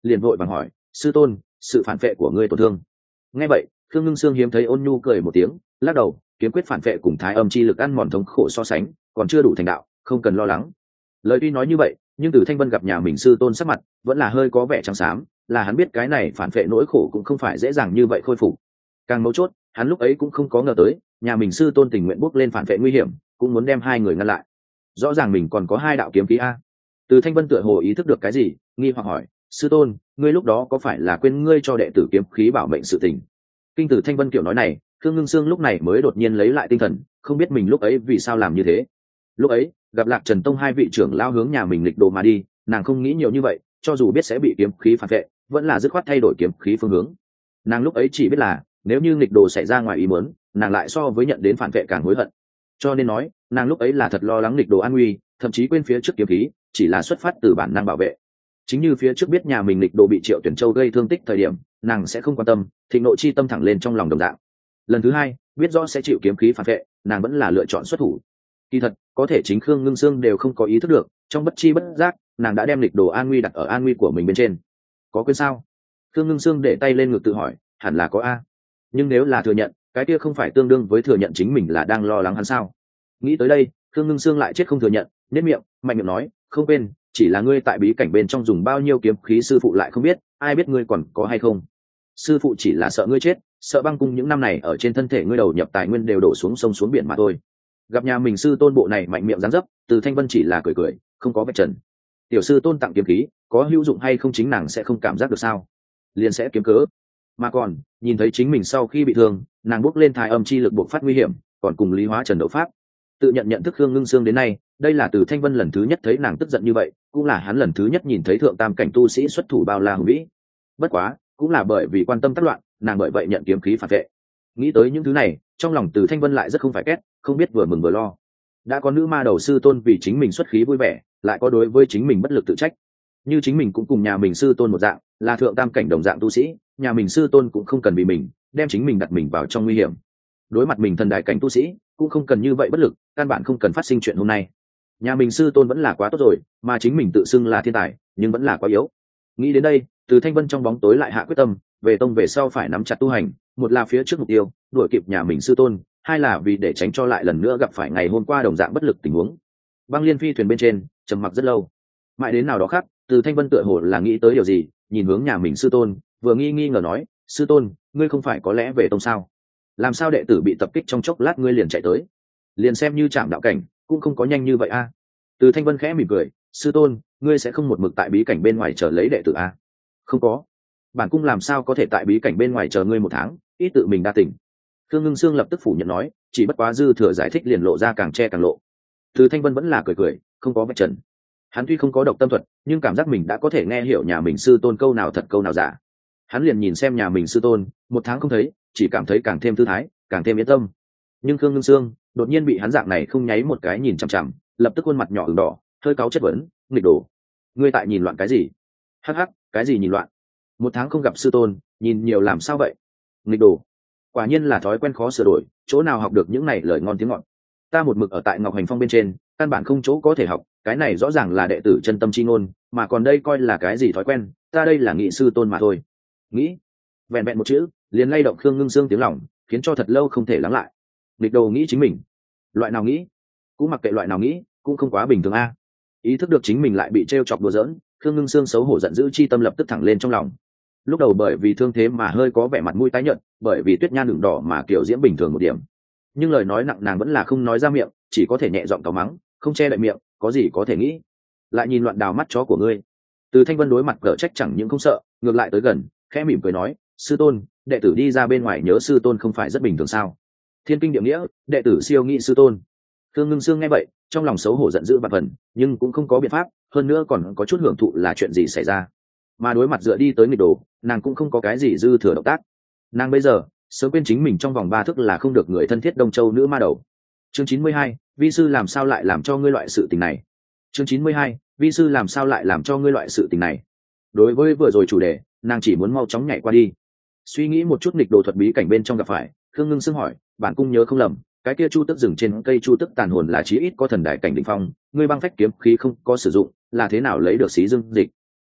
liền vội vàng hỏi, sư tôn, sự phản vệ của ngươi tổn thương. Nghe vậy, Khương Ngưng Sương hiếm thấy ôn nhu cười một tiếng, lắc đầu, kiếm quyết phản vệ cùng thái âm chi lực ăn mòn thống khổ so sánh, còn chưa đủ thành đạo, không cần lo lắng. Lời tuy nói như vậy, nhưng Từ Thanh Vân gặp nhà mình sư tôn sắc mặt vẫn là hơi có vẻ trắng xám, là hắn biết cái này phản vệ nỗi khổ cũng không phải dễ dàng như vậy khôi phục. Càng mấu chốt, hắn lúc ấy cũng không có ngờ tới, nhà mình sư tôn tình nguyện bước lên phản vệ nguy hiểm, cũng muốn đem hai người ngăn lại. Rõ ràng mình còn có hai đạo kiếm khí a. Từ Thanh Vân tựa hồ ý thức được cái gì, nghi hoặc hỏi, sư tôn, ngươi lúc đó có phải là quên ngươi cho đệ tử kiếm khí bảo mệnh sự tình? Kinh Từ Thanh Vân kiểu nói này, Khương Ngưng Sương lúc này mới đột nhiên lấy lại tinh thần, không biết mình lúc ấy vì sao làm như thế. Lúc ấy gặp Lạc Trần Tông hai vị trưởng lao hướng nhà mình lịch đồ mà đi, nàng không nghĩ nhiều như vậy, cho dù biết sẽ bị kiếm khí phản vệ, vẫn là dứt khoát thay đổi kiếm khí phương hướng. Nàng lúc ấy chỉ biết là nếu như nghịch đồ xảy ra ngoài ý muốn, nàng lại so với nhận đến phản vệ càng hối hận. Cho nên nói, nàng lúc ấy là thật lo lắng nghịch đồ an nguy, thậm chí quên phía trước kiếm khí chỉ là xuất phát từ bản năng bảo vệ. Chính như phía trước biết nhà mình nghịch đồ bị Triệu Tuyển Châu gây thương tích thời điểm, nàng sẽ không quan tâm, thịnh nộ chi tâm thẳng lên trong lòng đồng dạng. Lần thứ hai biết rõ sẽ chịu kiếm khí phản vệ, nàng vẫn là lựa chọn xuất thủ. Kỳ thật có thể chính Khương Ngưng Sương đều không có ý thức được, trong bất chi bất giác nàng đã đem nghịch đồ an nguy đặt ở an nguy của mình bên trên. Có quên sao? Khương Ngưng Sương để tay lên ngực tự hỏi, hẳn là có a. Nhưng nếu là thừa nhận, cái kia không phải tương đương với thừa nhận chính mình là đang lo lắng hắn sao? Nghĩ tới đây, Khương Ngưng Sương lại chết không thừa nhận, nét miệng mạnh miệng nói, không quên, chỉ là ngươi tại bí cảnh bên trong dùng bao nhiêu kiếm khí sư phụ lại không biết, ai biết ngươi còn có hay không. Sư phụ chỉ là sợ ngươi chết, sợ băng cung những năm này ở trên thân thể ngươi đầu nhập tài nguyên đều đổ xuống sông xuống biển mà thôi. Gặp nhà mình sư tôn bộ này mạnh miệng dáng dấp, Từ Thanh Vân chỉ là cười cười, không có vạch trần. Tiểu sư tôn tặng kiếm khí, có hữu dụng hay không chính nàng sẽ không cảm giác được sao? Liền sẽ kiếm cớ. Mà còn nhìn thấy chính mình sau khi bị thương, nàng bước lên thái âm chi lực buộc phát nguy hiểm, còn cùng Lý Hóa Trần đấu pháp. Tự nhận thức Khương Ngưng Sương đến nay, đây là Từ Thanh Vân lần thứ nhất thấy nàng tức giận như vậy, cũng là hắn lần thứ nhất nhìn thấy thượng tam cảnh tu sĩ xuất thủ bao la hùng vĩ. Bất quá, cũng là bởi vì quan tâm tác loạn, nàng bởi vậy nhận kiếm khí phản vệ. Nghĩ tới những thứ này, trong lòng Từ Thanh Vân lại rất không phải két, không biết vừa mừng vừa lo. Đã có nữ ma đầu sư tôn vì chính mình xuất khí vui vẻ, lại có đối với chính mình bất lực tự trách. Như chính mình cũng cùng nhà mình sư tôn một dạng, là thượng tam cảnh đồng dạng tu sĩ, nhà mình sư tôn cũng không cần vì mình đem chính mình đặt mình vào trong nguy hiểm. Đối mặt mình thần đại cảnh tu sĩ, cũng không cần như vậy bất lực, căn bản không cần phát sinh chuyện hôm nay. Nhà mình sư tôn vẫn là quá tốt rồi, mà chính mình tự xưng là thiên tài, nhưng vẫn là quá yếu. Nghĩ đến đây, Từ Thanh Vân trong bóng tối lại hạ quyết tâm, về tông về sau phải nắm chặt tu hành, một là phía trước mục tiêu, đuổi kịp nhà mình sư tôn, hai là vì để tránh cho lại lần nữa gặp phải ngày hôm qua đồng dạng bất lực tình huống. Băng Liên phi thuyền bên trên, trầm mặc rất lâu. Mãi đến nào đó khác, Từ Thanh Vân tựa hồ là nghĩ tới điều gì, nhìn hướng nhà mình sư tôn, vừa nghi ngờ nói, sư tôn, ngươi không phải có lẽ về tông sao? Làm sao đệ tử bị tập kích trong chốc lát ngươi liền chạy tới? Liền xem như chạm đạo cảnh, cũng không có nhanh như vậy a. Từ Thanh Vân khẽ mỉm cười, sư tôn, ngươi sẽ không một mực tại bí cảnh bên ngoài chờ lấy đệ tử a? Không có. Bản cung làm sao có thể tại bí cảnh bên ngoài chờ ngươi một tháng, ít tự mình đa tỉnh. Khương Ngưng Sương lập tức phủ nhận nói, chỉ bất quá dư thừa giải thích liền lộ ra càng che càng lộ. Từ Thanh Vân vẫn là cười cười, không có vạch trần. Hắn tuy không có độc tâm thuật, nhưng cảm giác mình đã có thể nghe hiểu nhà mình sư tôn câu nào thật câu nào giả. Hắn liền nhìn xem nhà mình sư tôn, một tháng không thấy, chỉ cảm thấy càng thêm thư thái, càng thêm yên tâm. Nhưng Khương Ngưng Sương đột nhiên bị hắn dạng này không nháy một cái nhìn chằm chằm, lập tức khuôn mặt nhỏ ửng đỏ, hơi cáu chất vấn, nghịch đồ, ngươi tại nhìn loạn cái gì? Hắc hắc, cái gì nhìn loạn? Một tháng không gặp sư tôn, nhìn nhiều làm sao vậy? Nghịch đồ, quả nhiên là thói quen khó sửa đổi, chỗ nào học được những này lời ngon tiếng ngọt. Ta một mực ở tại Ngọc Hành Phong bên trên, căn bản không chỗ có thể học, cái này rõ ràng là đệ tử chân tâm chi ngôn, mà còn đây coi là cái gì thói quen, ta đây là nghị sư tôn mà thôi. Nghĩ, vẹn vẹn một chữ, liền lay động Khương Ngưng Sương tiếng lòng, khiến cho thật lâu không thể lắng lại. Nghịch đồ nghĩ chính mình, loại nào nghĩ, cũng mặc kệ loại nào nghĩ, cũng không quá bình thường a. Ý thức được chính mình lại bị trêu chọc đùa giỡn, Khương Ngưng Sương xấu hổ giận dữ chi tâm lập tức thẳng lên trong lòng. Lúc đầu bởi vì thương thế mà hơi có vẻ mặt mũi tái nhợt, bởi vì tuyết nhan đường đỏ mà kiểu diễm bình thường một điểm, nhưng lời nói nặng nàng vẫn là không nói ra miệng, chỉ có thể nhẹ giọng cáu mắng, không che đậy miệng, có gì có thể nghĩ. Lại nhìn loạn đào mắt chó của ngươi. Từ Thanh Vân đối mặt cở trách chẳng những không sợ, ngược lại tới gần, khẽ mỉm cười nói, sư tôn, đệ tử đi ra bên ngoài nhớ sư tôn không phải rất bình thường sao? Thiên kinh địa nghĩa, đệ tử siêu nghị sư tôn. Khương Ngưng Sương nghe vậy, trong lòng xấu hổ giận dữ vạn phần, nhưng cũng không có biện pháp, hơn nữa còn có chút hưởng thụ là chuyện gì xảy ra. Mà đối mặt dựa đi tới nghịch đồ, nàng cũng không có cái gì dư thừa động tác. Nàng bây giờ sớm quên chính mình trong vòng 3 thước là không được người thân thiết Đông Châu nữ ma đầu. Chương 92, vi sư làm sao lại làm cho ngươi loại sự tình này? Chương 92, vi sư làm sao lại làm cho ngươi loại sự tình này? Đối với vừa rồi chủ đề, nàng chỉ muốn mau chóng nhảy qua đi. Suy nghĩ một chút nghịch đồ thuật bí cảnh bên trong gặp phải, Khương Ngưng Sương hỏi, bản cung nhớ không lầm, cái kia chu tức rừng trên cây chu tức tàn hồn là chí ít có thần đại cảnh đỉnh phong, ngươi băng phách kiếm khí không có sử dụng, là thế nào lấy được xí dương dịch?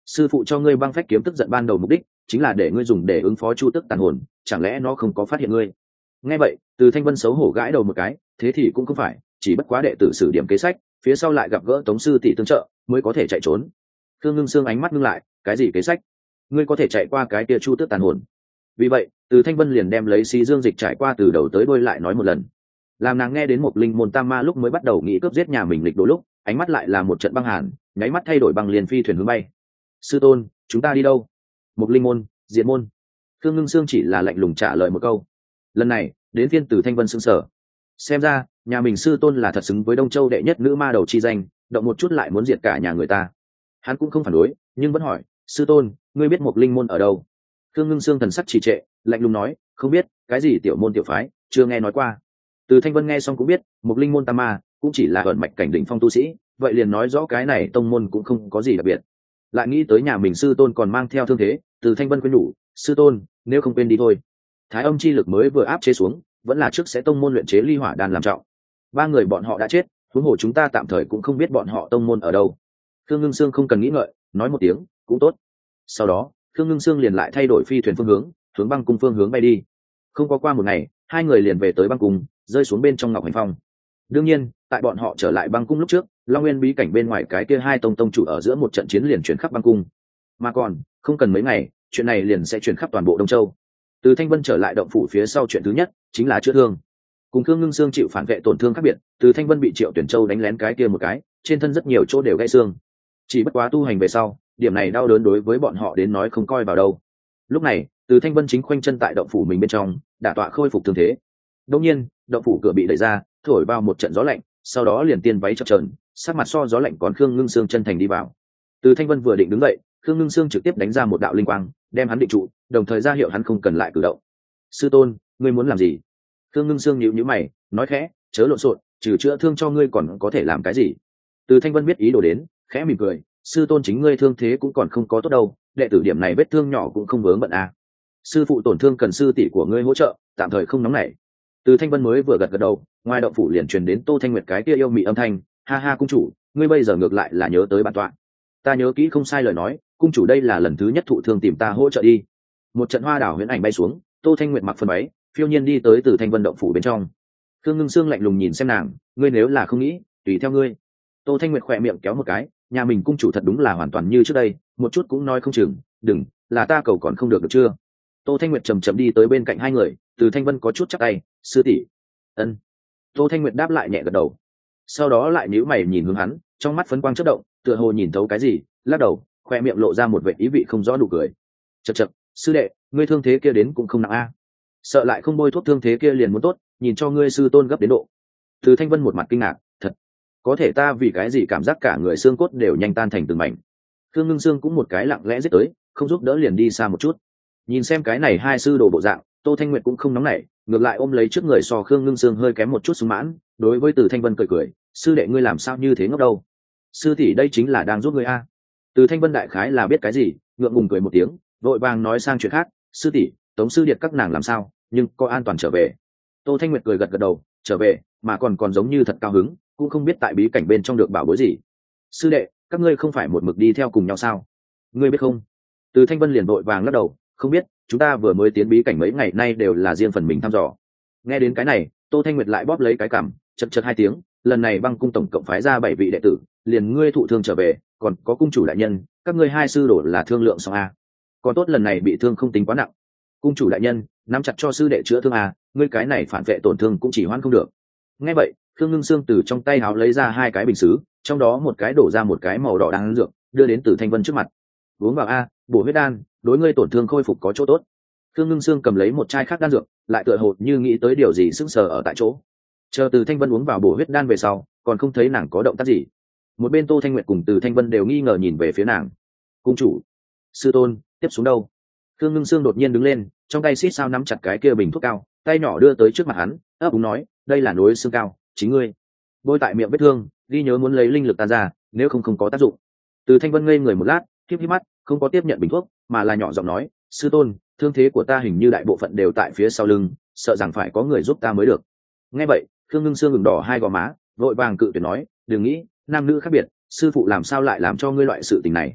Sư phụ cho ngươi băng phách kiếm tức giận ban đầu mục đích chính là để ngươi dùng để ứng phó chu tức tàn hồn, chẳng lẽ nó không có phát hiện ngươi? Nghe vậy, Từ Thanh Vân xấu hổ gãi đầu một cái, thế thì cũng không phải, chỉ bất quá đệ tử sử điểm kế sách, phía sau lại gặp gỡ Tống sư tỷ tương trợ, mới có thể chạy trốn. Thương Ngưng Sương ánh mắt ngưng lại, cái gì kế sách? Ngươi có thể chạy qua cái kia chu tước tàn hồn? Vì vậy, Từ Thanh Vân liền đem lấy xí dương dịch trải qua từ đầu tới đuôi lại nói một lần. Làm nàng nghe đến một linh môn tam ma lúc mới bắt đầu nghĩ cướp giết nhà mình lịch đổ lúc, ánh mắt lại là một trận băng hàn, nháy mắt thay đổi băng liền phi thuyền hướng bay. Sư tôn, chúng ta đi đâu? Một linh môn, diệt môn. Thương Ngưng Sương chỉ là lạnh lùng trả lời một câu. Lần này, đến phiên Từ Thanh Vân sững sờ. Xem ra, nhà mình sư tôn là thật xứng với Đông Châu đệ nhất nữ ma đầu chi danh, động một chút lại muốn diệt cả nhà người ta. Hắn cũng không phản đối, nhưng vẫn hỏi, sư tôn, ngươi biết một linh môn ở đâu? Thương Ngưng Sương thần sắc trì trệ, lạnh lùng nói, không biết, cái gì tiểu môn tiểu phái, chưa nghe nói qua. Từ Thanh Vân nghe xong cũng biết, một linh môn tam ma cũng chỉ là ẩn mạch cảnh đỉnh phong tu sĩ, vậy liền nói rõ cái này tông môn cũng không có gì đặc biệt. Lại nghĩ tới nhà mình sư tôn còn mang theo thương thế, Từ Thanh Vân khuyên nhủ, sư tôn, nếu không quên đi thôi. Thái âm chi lực mới vừa áp chế xuống, vẫn là trước sẽ tông môn luyện chế ly hỏa đan làm trọng. Ba người bọn họ đã chết, huống hồ chúng ta tạm thời cũng không biết bọn họ tông môn ở đâu. Thương Ngưng Sương không cần nghĩ ngợi, nói một tiếng, cũng tốt. Sau đó, Thương Ngưng Sương liền lại thay đổi phi thuyền phương hướng băng cung phương hướng bay đi. Không có qua một ngày, hai người liền về tới băng cung, rơi xuống bên trong Ngọc Hành Phong. Đương nhiên, tại bọn họ trở lại băng cung lúc trước, Long Nguyên bí cảnh bên ngoài cái kia hai tông chủ ở giữa một trận chiến liền chuyển khắp băng cung. Mà còn, không cần mấy ngày, chuyện này liền sẽ chuyển khắp toàn bộ Đông Châu. Từ Thanh Vân trở lại động phủ phía sau chuyện thứ nhất chính là chữa thương. Cùng Thương Ngưng Sương chịu phản vệ tổn thương khác biệt, Từ Thanh Vân bị Triệu Tuyển Châu đánh lén cái kia một cái, trên thân rất nhiều chỗ đều gãy xương. Chỉ bất quá tu hành về sau, điểm này đau đớn đối với bọn họ đến nói không coi vào đâu. Lúc này, Từ Thanh Vân chính khoanh chân tại động phủ mình bên trong, đả tọa khôi phục thương thế. Đột nhiên, động phủ cửa bị đẩy ra, thổi vào một trận gió lạnh, sau đó liền tiên váy chập chờn, sắc mặt so gió lạnh còn Khương Ngưng Sương chân thành đi vào. Từ Thanh Vân vừa định đứng dậy, Khương Ngưng Sương trực tiếp đánh ra một đạo linh quang, đem hắn định trụ, đồng thời ra hiệu hắn không cần lại cử động. Sư tôn, ngươi muốn làm gì? Khương Ngưng Sương nhíu nhíu mày, nói khẽ, chớ lộn xộn, trừ chữa thương cho ngươi còn có thể làm cái gì? Từ Thanh Vân biết ý đồ đến, khẽ mỉm cười, sư tôn chính ngươi thương thế cũng còn không có tốt đâu, đệ tử điểm này vết thương nhỏ cũng không vướng bận à. Sư phụ tổn thương cần sư tỷ của ngươi hỗ trợ, tạm thời không nóng nảy. Từ Thanh Vân mới vừa gật gật đầu, ngoài động phủ liền truyền đến Tô Thanh Nguyệt cái kia yêu mị âm thanh, ha ha cung chủ, ngươi bây giờ ngược lại là nhớ tới bản tọa. Ta nhớ kỹ không sai lời nói, cung chủ đây là lần thứ nhất thụ thương tìm ta hỗ trợ đi. Một trận hoa đảo huyễn ảnh bay xuống, Tô Thanh Nguyệt mặc phần váy, phiêu nhiên đi tới Từ Thanh Vân động phủ bên trong. Khương Ngưng Sương lạnh lùng nhìn xem nàng, ngươi nếu là không nghĩ, tùy theo ngươi. Tô Thanh Nguyệt khỏe miệng kéo một cái, nhà mình cung chủ thật đúng là hoàn toàn như trước đây, một chút cũng nói không chừng, đừng, là ta cầu còn không được chưa? Tô Thanh Nguyệt chậm chậm đi tới bên cạnh hai người, Từ Thanh Vân có chút chắp tay, sư tỷ. Ân. Tô Thanh Nguyệt đáp lại nhẹ gật đầu. Sau đó lại nhíu mày nhìn hướng hắn, trong mắt phấn quang chớp động, tựa hồ nhìn thấu cái gì, lắc đầu, khoe miệng lộ ra một vẻ ý vị không rõ nụ cười. Chậc chậc, sư đệ, ngươi thương thế kia đến cũng không nặng a. Sợ lại không bôi thuốc thương thế kia liền muốn tốt, nhìn cho ngươi sư tôn gấp đến độ. Từ Thanh Vân một mặt kinh ngạc, thật, có thể ta vì cái gì cảm giác cả người xương cốt đều nhanh tan thành từng mảnh. Khương Ngưng Sương cũng một cái lặng lẽ giết tới, không giúp đỡ liền đi xa một chút. Nhìn xem cái này hai sư đồ bộ dạng, Tô Thanh Nguyệt cũng không nóng nảy, ngược lại ôm lấy trước người so Khương Ngưng Sương hơi kém một chút sung mãn, đối với Từ Thanh Vân cười cười, sư đệ ngươi làm sao như thế ngốc đâu? Sư tỷ đây chính là đang giúp ngươi a. Từ Thanh Vân đại khái là biết cái gì, ngượng ngùng cười một tiếng, vội vàng nói sang chuyện khác, sư tỷ, Tống sư điệt các nàng làm sao, nhưng có an toàn trở về? Tô Thanh Nguyệt cười gật gật đầu, trở về, mà còn giống như thật cao hứng, cũng không biết tại bí cảnh bên trong được bảo bối gì. Sư đệ, các ngươi không phải một mực đi theo cùng nhau sao? Ngươi biết không? Từ Thanh Vân liền vội vàng lắc đầu, không biết, chúng ta vừa mới tiến bí cảnh mấy ngày nay đều là riêng phần mình thăm dò. Nghe đến cái này, Tô Thanh Nguyệt lại bóp lấy cái cằm, chật chật hai tiếng, lần này băng cung tổng cộng phái ra 7 vị đệ tử, liền ngươi thụ thương trở về, còn có cung chủ đại nhân, các ngươi hai sư đổ là thương lượng xong a. Còn tốt lần này bị thương không tính quá nặng. Cung chủ đại nhân, nắm chặt cho sư đệ chữa thương a, ngươi cái này phản vệ tổn thương cũng chỉ hoãn không được. Nghe vậy, Khương Ngưng Sương từ trong tay áo lấy ra hai cái bình sứ, trong đó một cái đổ ra một cái màu đỏ đan dược, đưa đến Từ Thanh Vân trước mặt. Uống vào a, bổ huyết đan, đối ngươi tổn thương khôi phục có chỗ tốt. Khương Ngưng Sương cầm lấy một chai khác đan dược, lại tựa hồ như nghĩ tới điều gì sững sờ ở tại chỗ. Chờ Từ Thanh Vân uống vào bổ huyết đan về sau, còn không thấy nàng có động tác gì. Một bên Tô Thanh Nguyệt cùng Từ Thanh Vân đều nghi ngờ nhìn về phía nàng. Cung chủ, sư tôn, tiếp xuống đâu? Khương Ngưng Sương đột nhiên đứng lên, trong tay xít sao nắm chặt cái kia bình thuốc cao, tay nhỏ đưa tới trước mặt hắn, ấp úng nói, đây là nối xương cao, chính ngươi bôi tại miệng vết thương, ghi nhớ muốn lấy linh lực tan ra, nếu không có tác dụng. Từ Thanh Vân ngây người một lát, híp híp mắt, không có tiếp nhận bình thuốc, mà là nhỏ giọng nói, sư tôn, thương thế của ta hình như đại bộ phận đều tại phía sau lưng, sợ rằng phải có người giúp ta mới được. Nghe vậy, Khương Ngưng Sương ngừng đỏ hai gò má, vội vàng cự tuyệt nói, đừng nghĩ, nam nữ khác biệt, sư phụ làm sao lại làm cho ngươi loại sự tình này?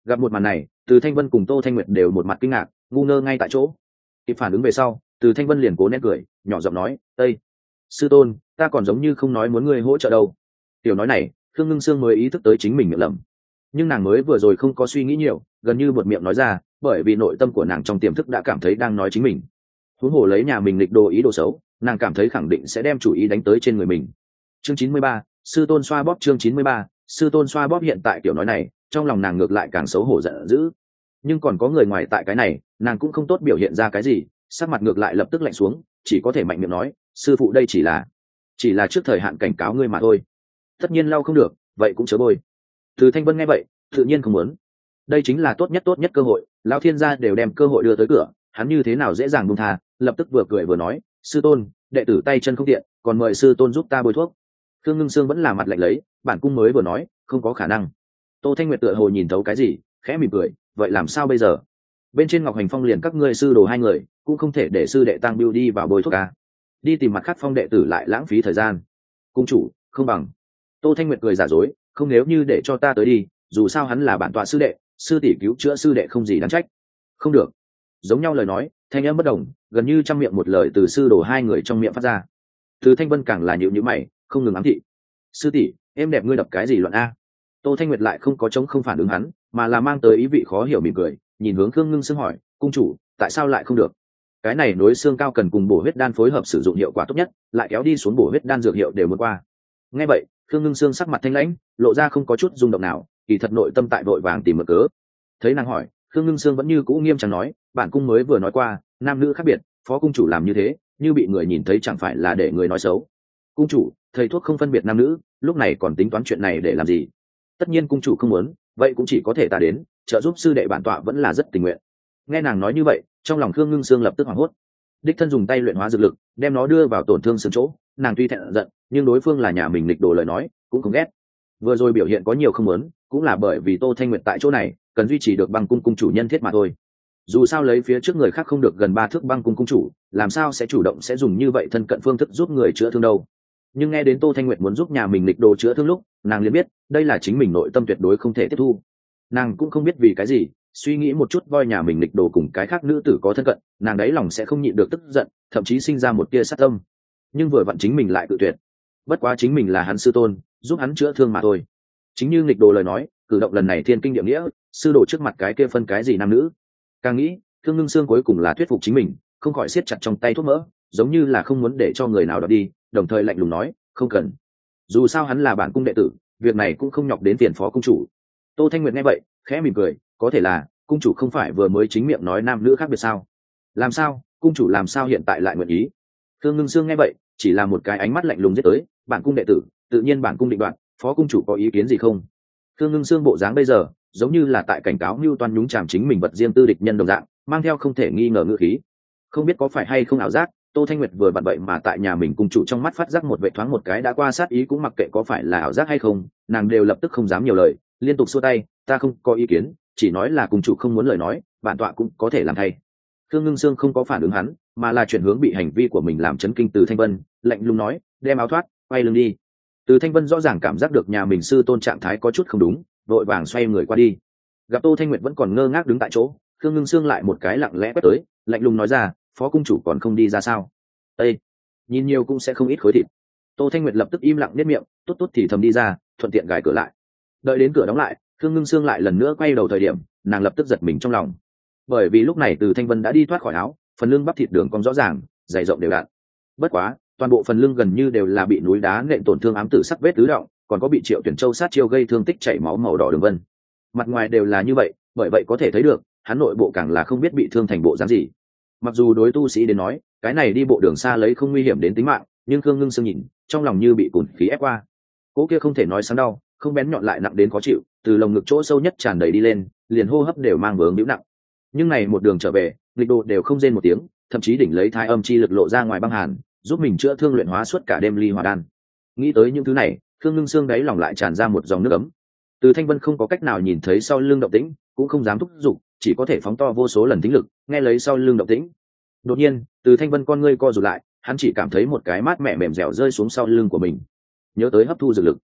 Gặp một màn này, Từ Thanh Vân cùng Tô Thanh Nguyệt đều một mặt kinh ngạc, ngu ngơ ngay tại chỗ. Kịp phản ứng về sau, Từ Thanh Vân liền cố nén cười, nhỏ giọng nói, "Ây, sư tôn, ta còn giống như không nói muốn ngươi hỗ trợ đâu." Tiểu nói này, Khương Ngưng Sương mới ý thức tới chính mình miệng lầm, nhưng nàng mới vừa rồi không có suy nghĩ nhiều, gần như buột miệng nói ra, bởi vì nội tâm của nàng trong tiềm thức đã cảm thấy đang nói chính mình. Huống hồ lấy nhà mình nghịch đồ ý đồ xấu, nàng cảm thấy khẳng định sẽ đem chủ ý đánh tới trên người mình. Chương 93, sư tôn xoa bóp. Chương 93, sư tôn xoa bóp. Hiện tại tiểu nói này, trong lòng nàng ngược lại càng xấu hổ giận dữ. Nhưng còn có người ngoài tại cái này, nàng cũng không tốt biểu hiện ra cái gì, sắc mặt ngược lại lập tức lạnh xuống, chỉ có thể mạnh miệng nói, sư phụ đây chỉ là trước thời hạn cảnh cáo ngươi mà thôi. Tất nhiên lau không được, vậy cũng chớ bôi. Từ Thanh Vân nghe vậy, tự nhiên không muốn. Đây chính là tốt nhất cơ hội, lão thiên gia đều đem cơ hội đưa tới cửa, hắn như thế nào dễ dàng buông tha, lập tức vừa cười vừa nói, sư tôn, đệ tử tay chân không tiện, còn mời sư tôn giúp ta bôi thuốc. Khương Ngưng Sương vẫn là mặt lạnh lấy, bản cung mới vừa nói, không có khả năng. Tô Thanh Nguyệt tựa hồ nhìn thấu cái gì, khẽ mỉm cười, vậy làm sao bây giờ? Bên trên Ngọc Hành Phong liền các ngươi sư đồ hai người, cũng không thể để sư đệ Tăng Biêu đi vào bôi thuốc à? Đi tìm mặt khác phong đệ tử lại lãng phí thời gian. Cung chủ, không bằng. Tô Thanh Nguyệt cười giả dối, không, nếu như để cho ta tới đi, dù sao hắn là bản tọa sư đệ, sư tỷ cứu chữa sư đệ không gì đáng trách. Không được. Giống nhau lời nói, thanh âm bất đồng, gần như trăm miệng một lời từ sư đồ hai người trong miệng phát ra. Từ Thanh Vân càng là nhịu nhữ mày, không ngừng ám thị. Sư tỷ, em đẹp ngươi đập cái gì loạn a? Tô Thanh Nguyệt lại không có chống không phản ứng hắn, mà là mang tới ý vị khó hiểu mỉm cười, nhìn hướng Khương Ngưng Sương hỏi, cung chủ, tại sao lại không được? Cái này nối xương cao cần cùng bổ huyết đan phối hợp sử dụng hiệu quả tốt nhất, lại kéo đi xuống bổ huyết đan dược hiệu đều muốn qua. Nghe vậy, Khương Ngưng Sương sắc mặt thanh lãnh, lộ ra không có chút rung động nào, kỳ thật nội tâm tại vội vàng tìm mực cớ. Thấy nàng hỏi, Khương Ngưng Sương vẫn như cũ nghiêm trang nói, bản cung mới vừa nói qua, nam nữ khác biệt, phó cung chủ làm như thế, như bị người nhìn thấy chẳng phải là để người nói xấu. Cung chủ, thầy thuốc không phân biệt nam nữ, lúc này còn tính toán chuyện này để làm gì? Tất nhiên cung chủ không muốn, vậy cũng chỉ có thể ta đến, trợ giúp sư đệ bản tọa vẫn là rất tình nguyện. Nghe nàng nói như vậy, trong lòng Khương Ngưng Sương lập tức hoảng hốt. Đích thân dùng tay luyện hóa dược lực, đem nó đưa vào tổn thương xương chỗ, nàng tuy thẹn giận, nhưng đối phương là nhà mình nghịch đồ lời nói, cũng không ghét. Vừa rồi biểu hiện có nhiều không muốn, cũng là bởi vì Tô Thanh Nguyệt tại chỗ này, cần duy trì được băng cung cung chủ nhân thiết mà thôi. Dù sao lấy phía trước người khác không được gần 3 thước băng cung cung chủ, làm sao sẽ chủ động sẽ dùng như vậy thân cận phương thức giúp người chữa thương đâu. Nhưng nghe đến Tô Thanh Nguyệt muốn giúp nhà mình nghịch đồ chữa thương lúc, nàng liền biết, đây là chính mình nội tâm tuyệt đối không thể tiếp thu. Nàng cũng không biết vì cái gì, suy nghĩ một chút voi nhà mình nghịch đồ cùng cái khác nữ tử có thân cận, nàng đáy lòng sẽ không nhịn được tức giận, thậm chí sinh ra một tia sát tâm. Nhưng vừa vặn chính mình lại cự tuyệt. Bất quá chính mình là hắn sư tôn, giúp hắn chữa thương mà thôi. Chính như nghịch đồ lời nói, cử động lần này thiên kinh địa nghĩa, sư đồ trước mặt cái kia phân cái gì nam nữ. Càng nghĩ, Khương Ngưng Sương cuối cùng là thuyết phục chính mình, không khỏi siết chặt trong tay thuốc mỡ, giống như là không muốn để cho người nào đó đi, đồng thời lạnh lùng nói, không cần. Dù sao hắn là bản cung đệ tử, việc này cũng không nhọc đến tiền phó cung chủ. Tô Thanh Nguyệt nghe vậy, khẽ mỉm cười, có thể là cung chủ không phải vừa mới chính miệng nói nam nữ khác biệt sao? Làm sao, cung chủ làm sao hiện tại lại nguyện ý? Khương Ngưng Sương nghe vậy, chỉ là một cái ánh mắt lạnh lùng giết tới, bản cung đệ tử, tự nhiên bản cung định đoạt, phó cung chủ có ý kiến gì không? Khương Ngưng Sương bộ dáng bây giờ, giống như là tại cảnh cáo Nưu Toan nhúng chàm chính mình vật riêng tư địch nhân đồng dạng, mang theo không thể nghi ngờ ngữ khí. Không biết có phải hay không ảo giác, Tô Thanh Nguyệt vừa bận bậy mà tại nhà mình cung chủ trong mắt phát giác một vệ thoáng một cái đã qua sát ý, cũng mặc kệ có phải là ảo giác hay không, nàng đều lập tức không dám nhiều lời, liên tục xua tay, ta không có ý kiến, chỉ nói là cung chủ không muốn lời nói, bản tọa cũng có thể làm thay. Khương Ngưng Sương không có phản ứng hắn, mà là chuyển hướng bị hành vi của mình làm chấn kinh Từ Thanh Vân, lạnh lùng nói, đem áo thoát, quay lưng đi. Từ Thanh Vân rõ ràng cảm giác được nhà mình sư tôn trạng thái có chút không đúng, vội vàng xoay người qua đi. Gặp Tô Thanh Nguyệt vẫn còn ngơ ngác đứng tại chỗ, Khương Ngưng Sương lại một cái lặng lẽ quét tới, lạnh lùng nói ra, phó cung chủ còn không đi ra sao? Ê, nhìn nhiều cũng sẽ không ít khối thịt. Tô Thanh Nguyệt lập tức im lặng niết miệng, tốt tốt thì thầm đi ra, thuận tiện gài cửa lại. Đợi đến cửa đóng lại, Khương Ngưng Sương lại lần nữa quay đầu thời điểm, nàng lập tức giật mình trong lòng, bởi vì lúc này Từ Thanh Vân đã đi thoát khỏi áo, phần lưng bắp thịt đường cong rõ ràng, dày rộng đều đặn. Bất quá, toàn bộ phần lưng gần như đều là bị núi đá nện tổn thương ám tử sắc vết tứ động, còn có bị Triệu Tuyển Châu sát chiêu gây thương tích chảy máu màu đỏ đường vân. Mặt ngoài đều là như vậy, bởi vậy có thể thấy được, hắn nội bộ càng là không biết bị thương thành bộ dáng gì. Mặc dù đối tu sĩ đến nói, cái này đi bộ đường xa lấy không nguy hiểm đến tính mạng, nhưng Khương Ngưng Sương nhìn, trong lòng như bị cồn khí ép qua. Cỗ kia không thể nói sáng đau, không bén nhọn lại nặng đến khó chịu, từ lồng ngực chỗ sâu nhất tràn đầy đi lên, liền hô hấp đều mang vướng bĩu nặng. Nhưng này một đường trở về, nghịch đồ đều không rên một tiếng, thậm chí đỉnh lấy thái âm chi lực lộ ra ngoài băng hàn, giúp mình chữa thương luyện hóa suốt cả đêm ly hỏa đan. Nghĩ tới những thứ này, Khương Ngưng Sương đáy lòng lại tràn ra một dòng nước ấm. Từ Thanh Vân không có cách nào nhìn thấy sau lưng động tĩnh, cũng không dám thúc giục, chỉ có thể phóng to vô số lần thính lực, nghe lấy sau lưng động tĩnh. Đột nhiên, Từ Thanh Vân con ngươi co rụt lại, hắn chỉ cảm thấy một cái mát mẻ mềm dẻo rơi xuống sau lưng của mình. Nhớ tới hấp thu dược lực,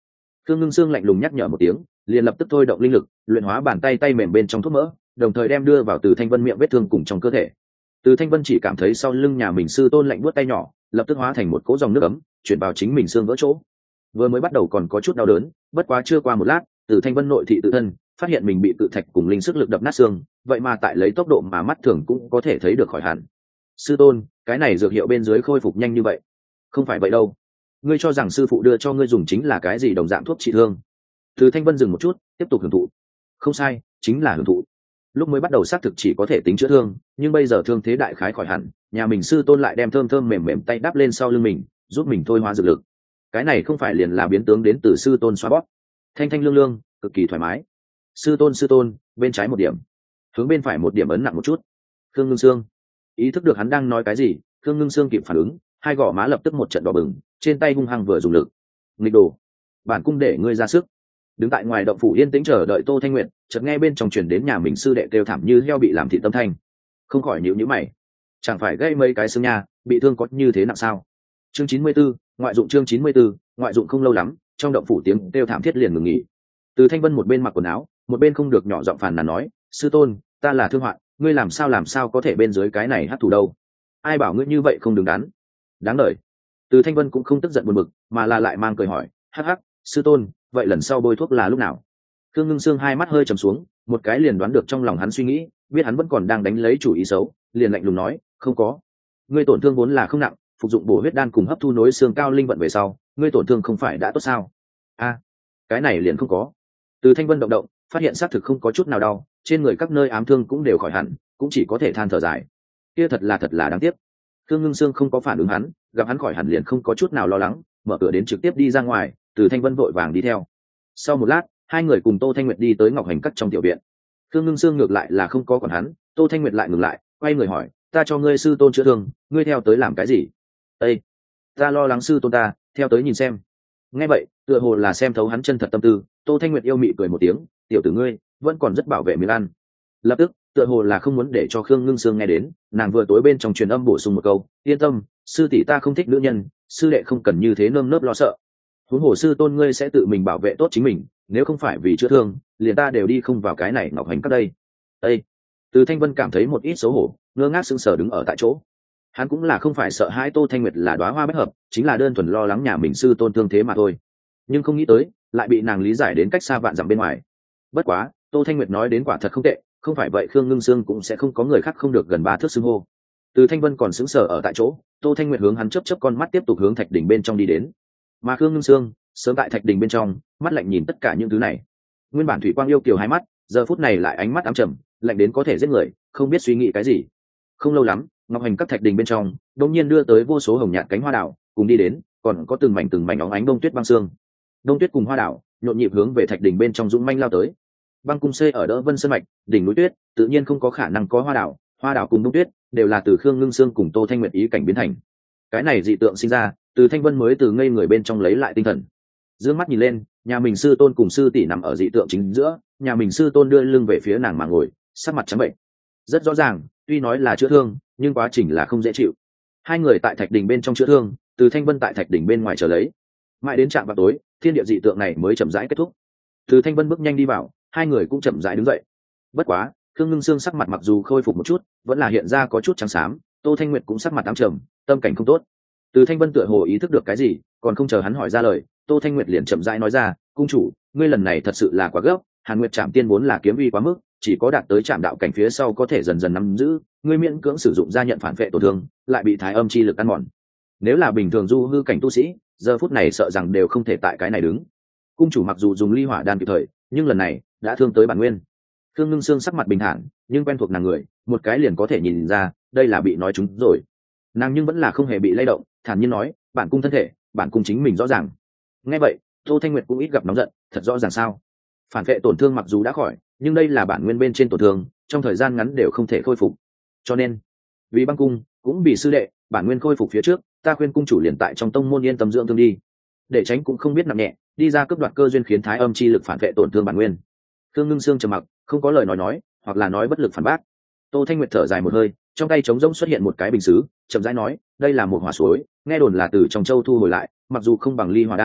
Khương Ngưng Sương lạnh lùng nhắc nhở một tiếng, liền lập tức thôi động linh lực, luyện hóa bàn tay tay mềm bên trong thuốc mỡ, đồng thời đem đưa vào Từ Thanh Vân miệng vết thương cùng trong cơ thể. Từ Thanh Vân chỉ cảm thấy sau lưng nhà mình sư tôn lạnh buốt tay nhỏ, lập tức hóa thành một cỗ dòng nước ấm, chuyển vào chính mình xương vỡ chỗ. Vừa mới bắt đầu còn có chút đau đớn, bất quá chưa qua một lát, Từ Thanh Vân nội thị tự thân, phát hiện mình bị cự thạch cùng linh sức lực đập nát xương, vậy mà tại lấy tốc độ mà mắt thường cũng có thể thấy được khỏi hẳn. Sư tôn, cái này dược hiệu bên dưới khôi phục nhanh như vậy? Không phải vậy đâu. Ngươi cho rằng sư phụ đưa cho ngươi dùng chính là cái gì đồng dạng thuốc trị thương? Từ Thanh Vân dừng một chút, tiếp tục hưởng thụ. Không sai, chính là hưởng thụ. Lúc mới bắt đầu xác thực chỉ có thể tính chữa thương, nhưng bây giờ thương thế đại khái khỏi hẳn, nhà mình sư tôn lại đem thơm thơm mềm mềm tay đắp lên sau lưng mình, giúp mình thôi hóa dược lực. Cái này không phải liền là biến tướng đến từ sư tôn xoa bóp, thanh thanh lương lương, cực kỳ thoải mái. Sư tôn, bên trái một điểm, hướng bên phải một điểm, ấn nặng một chút. Khương Ngưng Sương ý thức được hắn đang nói cái gì, Khương Ngưng Sương kịp phản ứng, hai gò má lập tức một trận đỏ bừng, trên tay hung hăng vừa dùng lực. Nghịch đồ, bản cung để ngươi ra sức. Đứng tại ngoài động phủ yên tĩnh chờ đợi Tô Thanh Nguyệt, chợt nghe bên trong truyền đến nhà mình sư đệ kêu thảm như heo bị làm thịt tâm thanh, không khỏi nhíu nhíu mày. Chẳng phải gây mấy cái xương nha, bị thương có như thế nặng sao? Chương 94, ngoại dụng. Chương 94, ngoại dụng. Không lâu lắm, trong động phủ tiếng kêu thảm thiết liền ngừng nghỉ. Từ Thanh Vân một bên mặc quần áo, một bên không được nhỏ giọng phàn nàn nói, sư tôn, ta là thương hoạn, ngươi làm sao có thể bên dưới cái này hắc thủ đâu? Ai bảo ngươi như vậy không đứng đắn? Đáng đời. Từ Thanh Vân cũng không tức giận buồn bực, mà là lại mang cười hỏi, hắc hắc, sư tôn, vậy lần sau bôi thuốc là lúc nào? Khương Ngưng Sương hai mắt hơi trầm xuống, một cái liền đoán được trong lòng hắn suy nghĩ, biết hắn vẫn còn đang đánh lấy chủ ý xấu, liền lạnh lùng nói, không có. Ngươi tổn thương vốn là không nặng, phục dụng bổ huyết đan cùng hấp thu nối xương cao linh vận về sau, ngươi tổn thương không phải đã tốt sao? A, cái này liền không có. Từ Thanh Vân động, phát hiện xác thực không có chút nào đau, trên người các nơi ám thương cũng đều khỏi hẳn, cũng chỉ có thể than thở dài. Kia thật là đáng tiếc. Khương Ngưng Sương không có phản ứng hắn, gặp hắn khỏi hẳn liền không có chút nào lo lắng, mở cửa đến trực tiếp đi ra ngoài, Từ Thanh Vân vội vàng đi theo. Sau một lát, hai người cùng Tô Thanh Nguyệt đi tới Ngọc Hành Cắt trong tiểu viện. Khương Ngưng Sương ngược lại là không có còn hắn, Tô Thanh Nguyệt lại ngừng lại, quay người hỏi, ta cho ngươi sư tôn chữa thương, ngươi theo tới làm cái gì? Ê, ta lo lắng sư tôn ta, theo tới nhìn xem. Nghe vậy, tựa hồ là xem thấu hắn chân thật tâm tư, Tô Thanh Nguyệt yêu mị cười một tiếng, tiểu tử ngươi vẫn còn rất bảo vệ miếng ăn. Lập tức, tựa hồ là không muốn để cho Khương Ngưng Sương nghe đến, nàng vừa tối bên trong truyền âm bổ sung một câu, yên tâm, sư tỷ ta không thích nữ nhân, sư đệ không cần như thế nơm nớp lo sợ. Huống hồ sư tôn ngươi sẽ tự mình bảo vệ tốt chính mình, nếu không phải vì chữa thương, liền ta đều đi không vào cái này Ngọc Hành Các đây. Ê! Từ Thanh Vân cảm thấy một ít xấu hổ, ngơ ngác sững sờ đứng ở tại chỗ. Hắn cũng là không phải sợ hãi Tô Thanh Nguyệt là đóa hoa bách hợp, chính là đơn thuần lo lắng nhà mình sư tôn thương thế mà thôi. Nhưng không nghĩ tới, lại bị nàng lý giải đến cách xa vạn dặm bên ngoài. Bất quá, Tô Thanh Nguyệt nói đến quả thật không tệ, không phải vậy Khương Ngưng Sương cũng sẽ không có người khác không được gần 3 thước xưng hô. Từ Thanh Vân còn sững sờ ở tại chỗ, Tô Thanh Nguyệt hướng hắn chớp chớp con mắt tiếp tục hướng thạch đỉnh bên trong đi đến. Mà Khương Ngưng Sương sớm tại thạch đỉnh bên trong, mắt lạnh nhìn tất cả những thứ này. Nguyên bản thủy quang yêu kiều hai mắt, giờ phút này lại ánh mắt ám trầm, lạnh đến có thể giết người, không biết suy nghĩ cái gì. Không lâu lắm, Ngọc Hành Các thạch đỉnh bên trong, đột nhiên đưa tới vô số hồng nhạt cánh hoa đảo, cùng đi đến, còn có từng mảnh óng ánh đông tuyết băng sương. Đông tuyết cùng hoa đảo, nhộn nhịp hướng về thạch đỉnh bên trong dũng manh lao tới. Băng cung xây ở đỡ Vân Sơn mạch, đỉnh núi tuyết, tự nhiên không có khả năng có hoa đảo cùng đông tuyết, đều là từ Khương Ngưng Sương cùng Tô Thanh Nguyệt ý cảnh biến thành. Cái này dị tượng sinh ra, từ Thanh Vân mới từ ngây người bên trong lấy lại tinh thần. Dương mắt nhìn lên, nhà mình sư tôn cùng sư tỷ nằm ở dị tượng chính giữa, nhà mình sư tôn đưa lưng về phía nàng mà ngồi, sắc mặt trắng bệnh. Rất rõ ràng, tuy nói là chữa thương, nhưng quá trình là không dễ chịu. Hai người tại thạch đỉnh bên trong chữa thương, từ Thanh Vân tại thạch đỉnh bên ngoài chờ lấy. Mãi đến trạm vào tối, thiên địa dị tượng này mới chậm rãi kết thúc. Từ Thanh Vân bước nhanh đi vào, hai người cũng chậm rãi đứng dậy. Bất quá, Khương Ngưng Sương sắc mặt mặc dù khôi phục một chút, vẫn là hiện ra có chút trắng xám, Tô Thanh Nguyệt cũng sắc mặt ám trầm, tâm cảnh không tốt. Từ Thanh Vân tựa hồ ý thức được cái gì, còn không chờ hắn hỏi ra lời, Tô Thanh Nguyệt liền chậm rãi nói ra, cung chủ, ngươi lần này thật sự là quá gấp, Hàn Nguyệt Trảm Tiên vốn là kiếm uy quá mức, chỉ có đạt tới trạm đạo cảnh phía sau có thể dần dần nắm giữ, ngươi miễn cưỡng sử dụng ra nhận phản vệ tổn thương, lại bị thái âm chi lực ăn mòn. Nếu là bình thường du hư cảnh tu sĩ, giờ phút này sợ rằng đều không thể tại cái này đứng. Cung chủ mặc dù dùng ly hỏa đan kịp thời, nhưng lần này đã thương tới bản nguyên. Khương Ngưng Sương sắc mặt bình thản, nhưng quen thuộc nàng người, một cái liền có thể nhìn ra, đây là bị nói trúng rồi. Nàng nhưng vẫn là không hề bị lay động, thản nhiên nói, bản cung thân thể, bản cung chính mình rõ ràng. Nghe vậy, Tô Thanh Nguyệt cũng ít gặp nóng giận, thật rõ ràng sao? Phản vệ tổn thương mặc dù đã khỏi, nhưng đây là bản nguyên bên trên tổn thương, trong thời gian ngắn đều không thể khôi phục. Cho nên, vì băng cung, cũng bị sư đệ, bản nguyên khôi phục phía trước, ta khuyên cung chủ liền tại trong tông môn yên tâm dưỡng thương đi, để tránh cũng không biết nặng nhẹ, đi ra cướp đoạt cơ duyên khiến thái âm chi lực phản vệ tổn thương bản nguyên. Khương Ngưng Sương trầm mặc, không có lời nói, hoặc là nói bất lực phản bác. Tô Thanh Nguyệt thở dài một hơi, trong tay trống rỗng xuất hiện một cái bình sứ, chậm rãi nói, đây là một hỏa suối, nghe đồn là từ trong châu thu hồi lại, mặc dù không bằng ly hỏa đan,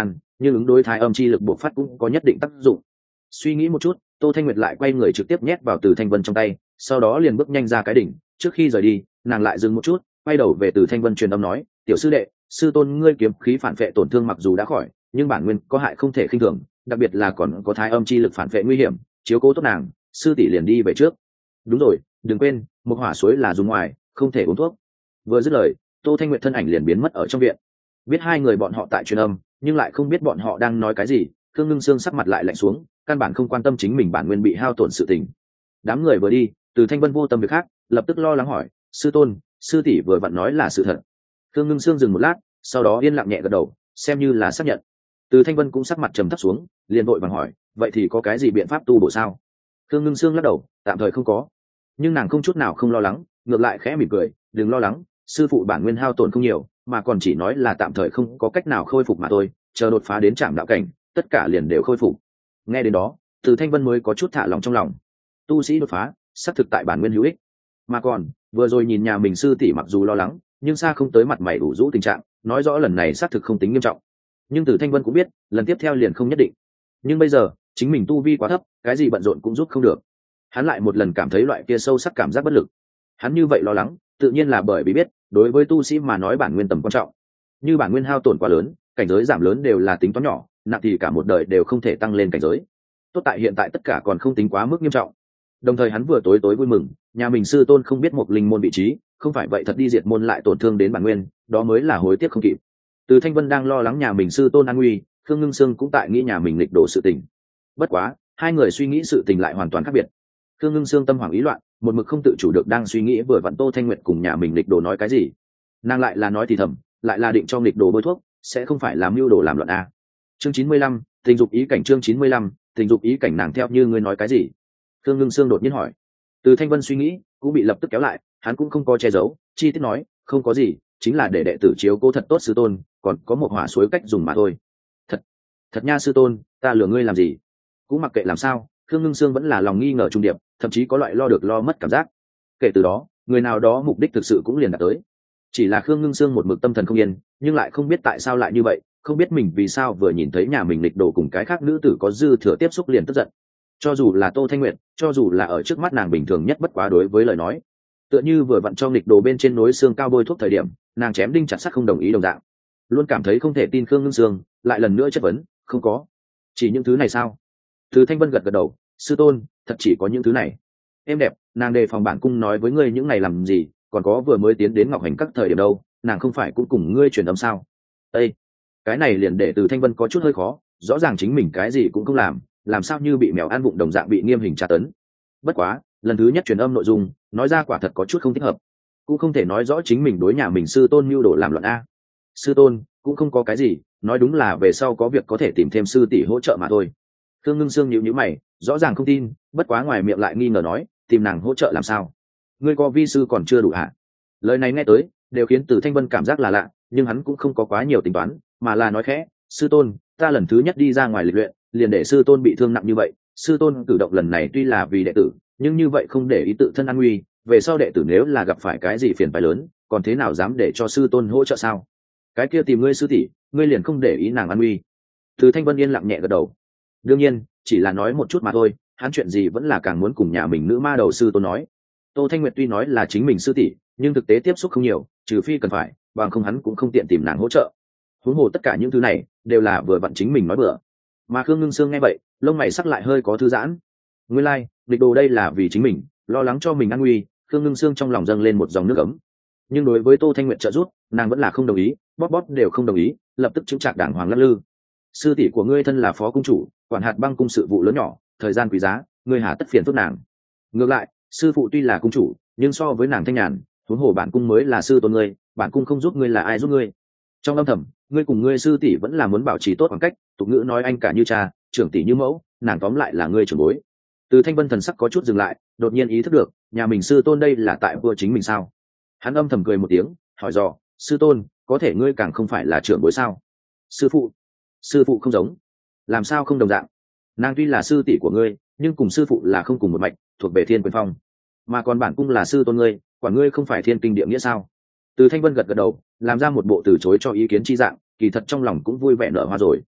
nhưng ứng đối thái âm chi lực bộc phát cũng có nhất định tác dụng. Suy nghĩ một chút, Tô Thanh Nguyệt lại quay người trực tiếp nhét vào Từ Thanh Vân trong tay, sau đó liền bước nhanh ra cái đỉnh. Trước khi rời đi, nàng lại dừng một chút, quay đầu về Từ Thanh Vân truyền âm nói, tiểu sư đệ, sư tôn ngươi kiếm khí phản vệ tổn thương mặc dù đã khỏi, nhưng bản nguyên có hại không thể khinh thường, đặc biệt là còn có thái âm chi lực phản vệ nguy hiểm, chiếu cố tốt nàng, sư tỷ liền đi về trước. Đúng rồi, đừng quên, một hỏa suối là dùng ngoài, không thể uống thuốc. Vừa dứt lời, Tô Thanh Nguyệt thân ảnh liền biến mất ở trong viện. Biết hai người bọn họ tại truyền âm, nhưng lại không biết bọn họ đang nói cái gì, Khương Ngưng Sương sắc mặt lại lạnh xuống, căn bản không quan tâm chính mình bản nguyên bị hao tổn sự tình. Đám người vừa đi, Từ Thanh Vân vô tâm việc khác, lập tức lo lắng hỏi, sư tôn, sư tỷ vừa vặn nói là sự thật. Khương Ngưng Sương dừng một lát, sau đó yên lặng nhẹ gật đầu, xem như là xác nhận. Từ Thanh Vân cũng sắc mặt trầm thấp xuống, liền vội vàng hỏi, vậy thì có cái gì biện pháp tu bổ sao? Khương Ngưng Sương lắc đầu, tạm thời không có. Nhưng nàng không chút nào không lo lắng, ngược lại khẽ mỉm cười, đừng lo lắng, sư phụ bản nguyên hao tổn không nhiều, mà còn chỉ nói là tạm thời không có cách nào khôi phục mà thôi, chờ đột phá đến trạm đạo cảnh, tất cả liền đều khôi phục. Nghe đến đó, Từ Thanh Vân mới có chút thả lòng trong lòng. Tu sĩ đột phá, xác thực tại bản nguyên hữu ích. Mà còn, vừa rồi nhìn nhà mình sư tỷ mặc dù lo lắng, nhưng xa không tới mặt mày ủ rũ tình trạng, nói rõ lần này xác thực không tính nghiêm trọng. Nhưng Từ Thanh Vân cũng biết, lần tiếp theo liền không nhất định. Nhưng bây giờ, chính mình tu vi quá thấp, cái gì bận rộn cũng giúp không được. Hắn lại một lần cảm thấy loại kia sâu sắc cảm giác bất lực. Hắn như vậy lo lắng, tự nhiên là bởi vì biết, đối với tu sĩ mà nói bản nguyên tầm quan trọng. Như bản nguyên hao tổn quá lớn, cảnh giới giảm lớn đều là tính toán nhỏ, nặng thì cả một đời đều không thể tăng lên cảnh giới. Tốt tại hiện tại tất cả còn không tính quá mức nghiêm trọng. Đồng thời hắn vừa tối tối vui mừng, nhà mình sư tôn không biết một linh môn vị trí, không phải vậy thật đi diệt môn lại tổn thương đến bản nguyên, đó mới là hối tiếc không kịp. Từ Thanh Vân đang lo lắng nhà mình sư tôn an nguy, Khương Ngưng Sương cũng tại nghĩ nhà mình lịch đổ sự tình. Bất quá, hai người suy nghĩ sự tình lại hoàn toàn khác biệt. Khương Ngưng Sương tâm hoảng ý loạn, một mực không tự chủ được đang suy nghĩ vừa vặn Tô Thanh Nguyệt cùng nhà mình lịch đồ nói cái gì. Nàng lại là nói thì thầm, lại là định cho lịch đồ bôi thuốc, sẽ không phải làm mưu đồ làm loạn a. Chương 95, tình dục ý cảnh. Chương 95, tình dục ý cảnh. Nàng theo như ngươi nói cái gì? Khương Ngưng Sương đột nhiên hỏi. Từ Thanh Vân suy nghĩ cũng bị lập tức kéo lại, hắn cũng không có che giấu, chi tiết nói, không có gì, chính là để đệ tử chiếu cố thật tốt sư tôn, còn có một hỏa suối cách dùng mà thôi. Thật nha sư tôn, ta lừa ngươi làm gì? Cũng mặc kệ làm sao, Khương Ngưng Sương vẫn là lòng nghi ngờ trung điệp, thậm chí có loại lo được lo mất cảm giác. Kể từ đó, người nào đó mục đích thực sự cũng liền đạt tới. Chỉ là Khương Ngưng Sương một mực tâm thần không yên, nhưng lại không biết tại sao lại như vậy, không biết mình vì sao vừa nhìn thấy nhà mình lịch đồ cùng cái khác nữ tử có dư thừa tiếp xúc liền tức giận. Cho dù là Tô Thanh Nguyệt, cho dù là ở trước mắt nàng bình thường nhất bất quá đối với lời nói, tựa như vừa vặn cho lịch đồ bên trên núi xương cao bôi thuốc thời điểm, nàng chém đinh chặt sắt không đồng ý đồng dạng. Luôn cảm thấy không thể tin Khương Ngưng Sương, lại lần nữa chất vấn, không có. Chỉ những thứ này sao? Từ Thanh Vân gật gật đầu, sư tôn, thật chỉ có những thứ này. Em đẹp, nàng đề phòng bản cung nói với ngươi những ngày làm gì, còn có vừa mới tiến đến Ngọc Hành các thời điểm đâu, nàng không phải cũng cùng ngươi truyền âm sao? Ê, cái này liền để Từ Thanh Vân có chút hơi khó, rõ ràng chính mình cái gì cũng không làm sao như bị mèo ăn bụng đồng dạng bị nghiêm hình tra tấn. Bất quá, lần thứ nhất truyền âm nội dung, nói ra quả thật có chút không thích hợp, cũng không thể nói rõ chính mình đối nhà mình sư tôn mưu đồ làm loạn a. Sư tôn, cũng không có cái gì, nói đúng là về sau có việc có thể tìm thêm sư tỷ hỗ trợ mà thôi. Khương Ngưng Sương nhíu nhíu mày, rõ ràng không tin, bất quá ngoài miệng lại nghi ngờ nói, tìm nàng hỗ trợ làm sao? Ngươi có vi sư còn chưa đủ hả? Lời này nghe tới, đều khiến Từ Thanh Vân cảm giác là lạ, nhưng hắn cũng không có quá nhiều tính toán, mà là nói khẽ, sư tôn, ta lần thứ nhất đi ra ngoài lịch luyện, liền để sư tôn bị thương nặng như vậy, sư tôn cử động lần này tuy là vì đệ tử, nhưng như vậy không để ý tự thân an nguy, về sau đệ tử nếu là gặp phải cái gì phiền phái lớn, còn thế nào dám để cho sư tôn hỗ trợ sao? Cái kia tìm ngươi sư tỷ, ngươi liền không để ý nàng an nguy? Từ Thanh Vân yên lặng nhẹ gật đầu. Đương nhiên, chỉ là nói một chút mà thôi, hắn chuyện gì vẫn là càng muốn cùng nhà mình nữ ma đầu sư tôn nói. Tô Thanh Nguyệt tuy nói là chính mình sư tỷ, nhưng thực tế tiếp xúc không nhiều, trừ phi cần phải, bằng không hắn cũng không tiện tìm nàng hỗ trợ. Huống hồ tất cả những thứ này đều là vừa vặn chính mình nói bừa. Mà Khương Ngưng Sương nghe vậy, lông mày sắc lại hơi có thư giãn. Nguyên lai, nghịch đồ đây là vì chính mình, lo lắng cho mình an nguy, Khương Ngưng Sương trong lòng dâng lên một dòng nước ấm. Nhưng đối với Tô Thanh Nguyệt trợ giúp, nàng vẫn là không đồng ý, bóp đều không đồng ý, lập tức chứng trạc đàng hoàng lắc lư. Sư tỷ của ngươi thân là phó cung chủ, quản hạt băng cung sự vụ lớn nhỏ, thời gian quý giá, ngươi hà tất phiền phức nàng. Ngược lại, sư phụ tuy là cung chủ, nhưng so với nàng thanh nhàn, huống hồ bản cung mới là sư tôn ngươi, bản cung không giúp ngươi là ai giúp ngươi? Trong âm thầm, ngươi cùng ngươi sư tỷ vẫn là muốn bảo trì tốt khoảng cách, tục ngữ nói anh cả như cha, trưởng tỷ như mẫu, nàng tóm lại là ngươi trưởng bối. Từ Thanh Vân thần sắc có chút dừng lại, đột nhiên ý thức được, nhà mình sư tôn đây là tại vua chính mình sao? Hắn âm thầm cười một tiếng, hỏi dò, sư tôn, có thể ngươi càng không phải là trưởng bối sao? Sư phụ không giống. Làm sao không đồng dạng? Nàng tuy là sư tỷ của ngươi, nhưng cùng sư phụ là không cùng một mạch, thuộc về thiên quyền phong, mà còn bản cung là sư tôn ngươi, quả ngươi không phải thiên kinh địa nghĩa sao? Từ Thanh Vân gật gật đầu, làm ra một bộ từ chối cho ý kiến chi dạng, kỳ thật trong lòng cũng vui vẻ nở hoa rồi.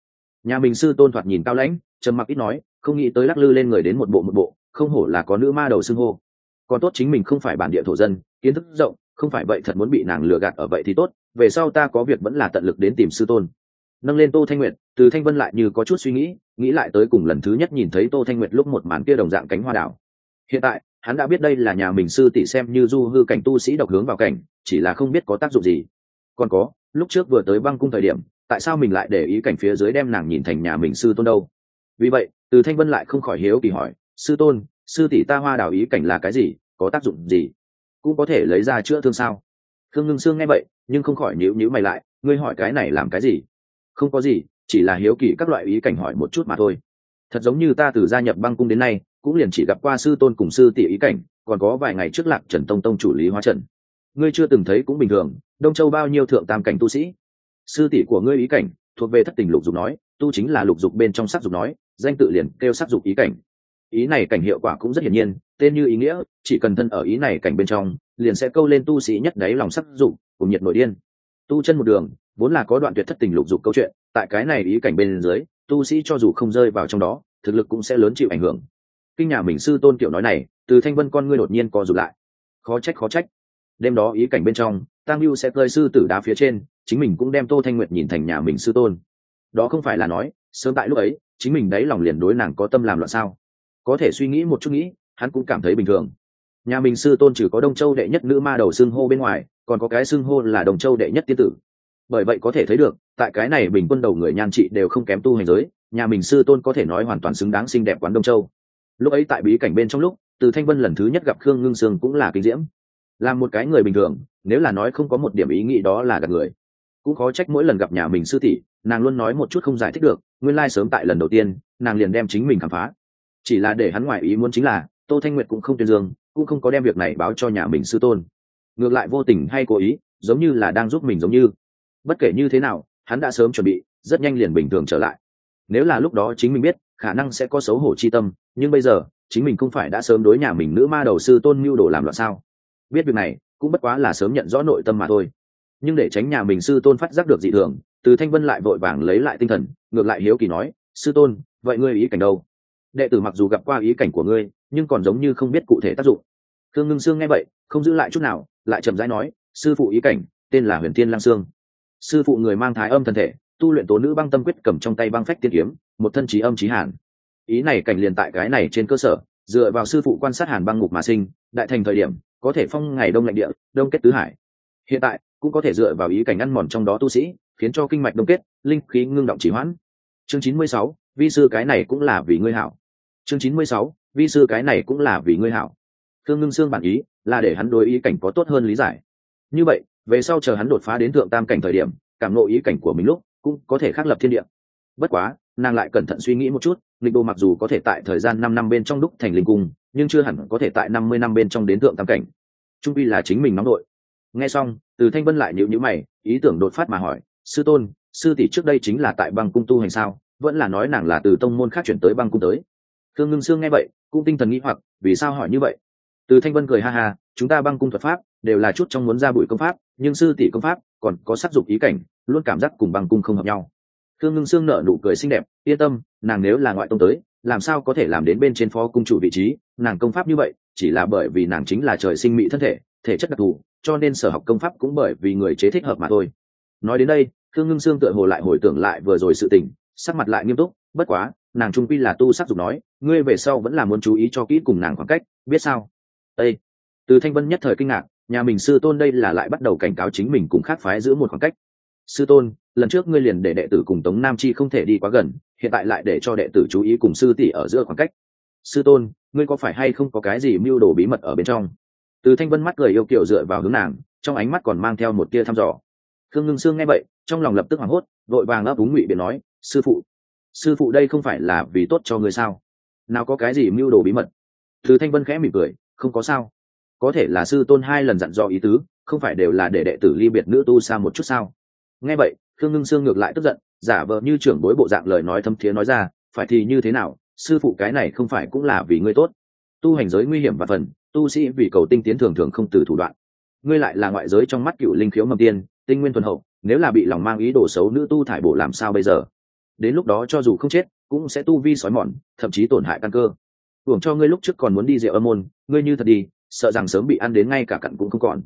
Nhà mình sư tôn thoạt nhìn cao lãnh, trầm mặc ít nói, không nghĩ tới lắc lư lên người đến một bộ, không hổ là có nữ ma đầu xưng hô. Còn tốt chính mình không phải bản địa thổ dân, kiến thức rộng, không phải vậy thật muốn bị nàng lừa gạt ở vậy thì tốt, về sau ta có việc vẫn là tận lực đến tìm sư tôn. Nâng lên Tô Thanh Nguyệt, Từ Thanh Vân lại như có chút suy nghĩ lại tới cùng lần thứ nhất nhìn thấy Tô Thanh Nguyệt lúc một màn kia đồng dạng cánh hoa đảo. Hiện tại hắn đã biết đây là nhà mình sư tỷ xem như du hư cảnh tu sĩ độc hướng vào cảnh, chỉ là không biết có tác dụng gì. Còn có lúc trước vừa tới băng cung thời điểm, tại sao mình lại để ý cảnh phía dưới đem nàng nhìn thành nhà mình sư tôn đâu? Vì vậy Từ Thanh Vân lại không khỏi hiếu kỳ hỏi, sư tôn, sư tỷ ta hoa đảo ý cảnh là cái gì, có tác dụng gì, cũng có thể lấy ra chữa thương sao? Khương Ngưng Sương nghe vậy nhưng không khỏi nhíu mày lại, ngươi hỏi cái này làm cái gì? Không có gì, chỉ là hiếu kỳ các loại ý cảnh hỏi một chút mà thôi. Thật giống như ta từ gia nhập băng cung đến nay cũng liền chỉ gặp qua sư tôn cùng sư tỷ ý cảnh, còn có vài ngày trước Lạc Trần tông tông chủ Lý Hóa Trần, ngươi chưa từng thấy cũng bình thường. Đông Châu bao nhiêu thượng tam cảnh tu sĩ, sư tỷ của ngươi ý cảnh thuộc về thất tình lục dục nói, tu chính là lục dục bên trong sắc dục nói, danh tự liền kêu sắc dục ý cảnh. Ý này cảnh hiệu quả cũng rất hiển nhiên, tên như ý nghĩa, chỉ cần thân ở ý này cảnh bên trong liền sẽ câu lên tu sĩ nhất đáy lòng sắc dục cùng nhiệt nội điên. Tu chân một đường vốn là có đoạn tuyệt thất tình lục dục câu chuyện, tại cái này ý cảnh bên dưới, tu sĩ cho dù không rơi vào trong đó, thực lực cũng sẽ lớn chịu ảnh hưởng. Kinh nhà mình sư tôn kiểu nói này, Từ Thanh Vân con ngươi đột nhiên co rụt lại. Khó trách đêm đó ý cảnh bên trong Tam Lưu sẽ cơi sư tử đá phía trên, chính mình cũng đem Tô Thanh Nguyệt nhìn thành nhà mình sư tôn. Đó không phải là nói sớm tại lúc ấy chính mình đáy lòng liền đối nàng có tâm làm loạn sao? Có thể suy nghĩ một chút nghĩ, hắn cũng cảm thấy bình thường. Nhà mình sư tôn trừ có Đông Châu đệ nhất nữ ma đầu xưng hô bên ngoài, còn có cái xưng hô là Đông Châu đệ nhất tiên tử. Bởi vậy có thể thấy được, tại cái này bình quân đầu người nhan trị đều không kém tu hành giới, nhà mình sư tôn có thể nói hoàn toàn xứng đáng xinh đẹp quán Đông Châu. Lúc ấy tại bí cảnh bên trong lúc Từ Thanh Vân lần thứ nhất gặp Khương Ngưng Sương cũng là kinh diễm. Là một cái người bình thường, nếu là nói không có một điểm ý nghĩ đó là gạt người. Cũng khó trách mỗi lần gặp nhà mình sư tỷ, nàng luôn nói một chút không giải thích được, nguyên lai sớm tại lần đầu tiên nàng liền đem chính mình khám phá. Chỉ là để hắn ngoại ý muốn chính là Tô Thanh Nguyệt cũng không tuyên dương, cũng không có đem việc này báo cho nhà mình sư tôn, ngược lại vô tình hay cố ý, giống như là đang giúp mình giống như. Bất kể như thế nào, hắn đã sớm chuẩn bị, rất nhanh liền bình thường trở lại. Nếu là lúc đó chính mình biết, khả năng sẽ có xấu hổ chi tâm, nhưng bây giờ chính mình không phải đã sớm đối nhà mình nữ ma đầu sư tôn mưu đồ làm loạn sao? Biết việc này cũng bất quá là sớm nhận rõ nội tâm mà thôi. Nhưng để tránh nhà mình sư tôn phát giác được dị thường, Từ Thanh Vân lại vội vàng lấy lại tinh thần, ngược lại hiếu kỳ nói, sư tôn, vậy ngươi ý cảnh đâu? Đệ tử mặc dù gặp qua ý cảnh của ngươi, nhưng còn giống như không biết cụ thể tác dụng. Khương Ngưng Sương nghe vậy không giữ lại chút nào, lại chậm rãi nói, sư phụ ý cảnh tên là Huyền Tiên Lang Sương. Sư phụ người mang thái âm thân thể, tu luyện tố nữ băng tâm quyết, cầm trong tay băng phách tiên kiếm, một thân trí âm trí hàn. Ý này cảnh liền tại cái này trên cơ sở, dựa vào sư phụ quan sát hàn băng ngục mà sinh, đại thành thời điểm có thể phong ngày đông lạnh địa, đông kết tứ hải. Hiện tại cũng có thể dựa vào ý cảnh ăn mòn trong đó tu sĩ, khiến cho kinh mạch đông kết, linh khí ngưng động chỉ hoãn. Chương 96, vi sư cái này cũng là vì ngươi hảo. Chương 96, vi sư cái này cũng là vì ngươi hảo. Khương Ngưng Sương bản ý là để hắn đối ý cảnh có tốt hơn lý giải. Như vậy, về sau chờ hắn đột phá đến thượng tam cảnh thời điểm, cảm ngộ ý cảnh của mình lúc cũng có thể khắc lập thiên địa. Bất quá, nàng lại cẩn thận suy nghĩ một chút, Lịch Đô mặc dù có thể tại thời gian 5 năm bên trong đúc thành linh cung, nhưng chưa hẳn có thể tại 50 năm bên trong đến thượng tam cảnh. Trung quy là chính mình nóng đội. Nghe xong, Từ Thanh Vân lại nhíu mày, ý tưởng đột phát mà hỏi, sư tôn, sư tỷ trước đây chính là tại băng cung tu hành sao? Vẫn là nói nàng là từ tông môn khác chuyển tới băng cung tới? Khương Ngưng Sương nghe vậy cũng tinh thần nghĩ hoặc, vì sao hỏi như vậy? Từ Thanh Vân cười ha ha, chúng ta băng cung thuật pháp đều là chút trong muốn ra bụi công pháp, nhưng sư tỷ công pháp còn có sắc dục ý cảnh, luôn cảm giác cùng băng cung không hợp nhau. Khương Ngưng Sương nở nụ cười xinh đẹp, yên tâm, nàng nếu là ngoại tông tới, làm sao có thể làm đến bên trên phó cung chủ vị trí? Nàng công pháp như vậy chỉ là bởi vì nàng chính là trời sinh mỹ thân thể, thể chất đặc thù, cho nên sở học công pháp cũng bởi vì người chế thích hợp mà thôi. Nói đến đây, Khương Ngưng Sương tựa hồ lại hồi tưởng lại vừa rồi sự tình, sắc mặt lại nghiêm túc, bất quá nàng trung quy là tu sắc dục nói, ngươi về sau vẫn là muốn chú ý cho kỹ cùng nàng khoảng cách, biết sao? Ê! Từ Thanh Vân nhất thời kinh ngạc, nhà mình sư tôn đây là lại bắt đầu cảnh cáo chính mình cùng khác phái giữ một khoảng cách. Sư tôn, lần trước ngươi liền để đệ tử cùng Tống Nam Chi không thể đi quá gần, hiện tại lại để cho đệ tử chú ý cùng sư tỷ ở giữa khoảng cách. Sư tôn, ngươi có phải hay không có cái gì mưu đồ bí mật ở bên trong? Từ Thanh Vân mắt cười yêu kiều dựa vào hướng nàng, trong ánh mắt còn mang theo một tia thăm dò. Khương Ngưng Sương nghe vậy, trong lòng lập tức hoảng hốt, vội vàng ấp úng ngụy biện nói, sư phụ đây không phải là vì tốt cho ngươi sao? Nào có cái gì mưu đồ bí mật? Từ Thanh Vân khẽ mỉm cười, không có sao. Có thể là sư tôn 2 lần dặn dò ý tứ, không phải đều là để đệ tử ly biệt nữ tu xa một chút sao? Nghe vậy, Khương Ngưng Sương ngược lại tức giận, giả vờ như trưởng bối bộ dạng lời nói thâm thiế nói ra, phải thì như thế nào, sư phụ cái này không phải cũng là vì ngươi tốt. Tu hành giới nguy hiểm và phần, tu sĩ vì cầu tinh tiến thường thường không từ thủ đoạn. Ngươi lại là ngoại giới trong mắt cựu linh khiếu mầm tiên, tinh nguyên thuần hậu, nếu là bị lòng mang ý đồ xấu nữ tu thải bổ làm sao bây giờ? đến lúc đó cho dù không chết cũng sẽ tu vi sói mòn, thậm chí tổn hại căn cơ. Hưởng cho ngươi lúc trước còn muốn đi Diệu Âm môn, ngươi như thật đi sợ rằng sớm bị ăn đến ngay cả cặn cũng không còn.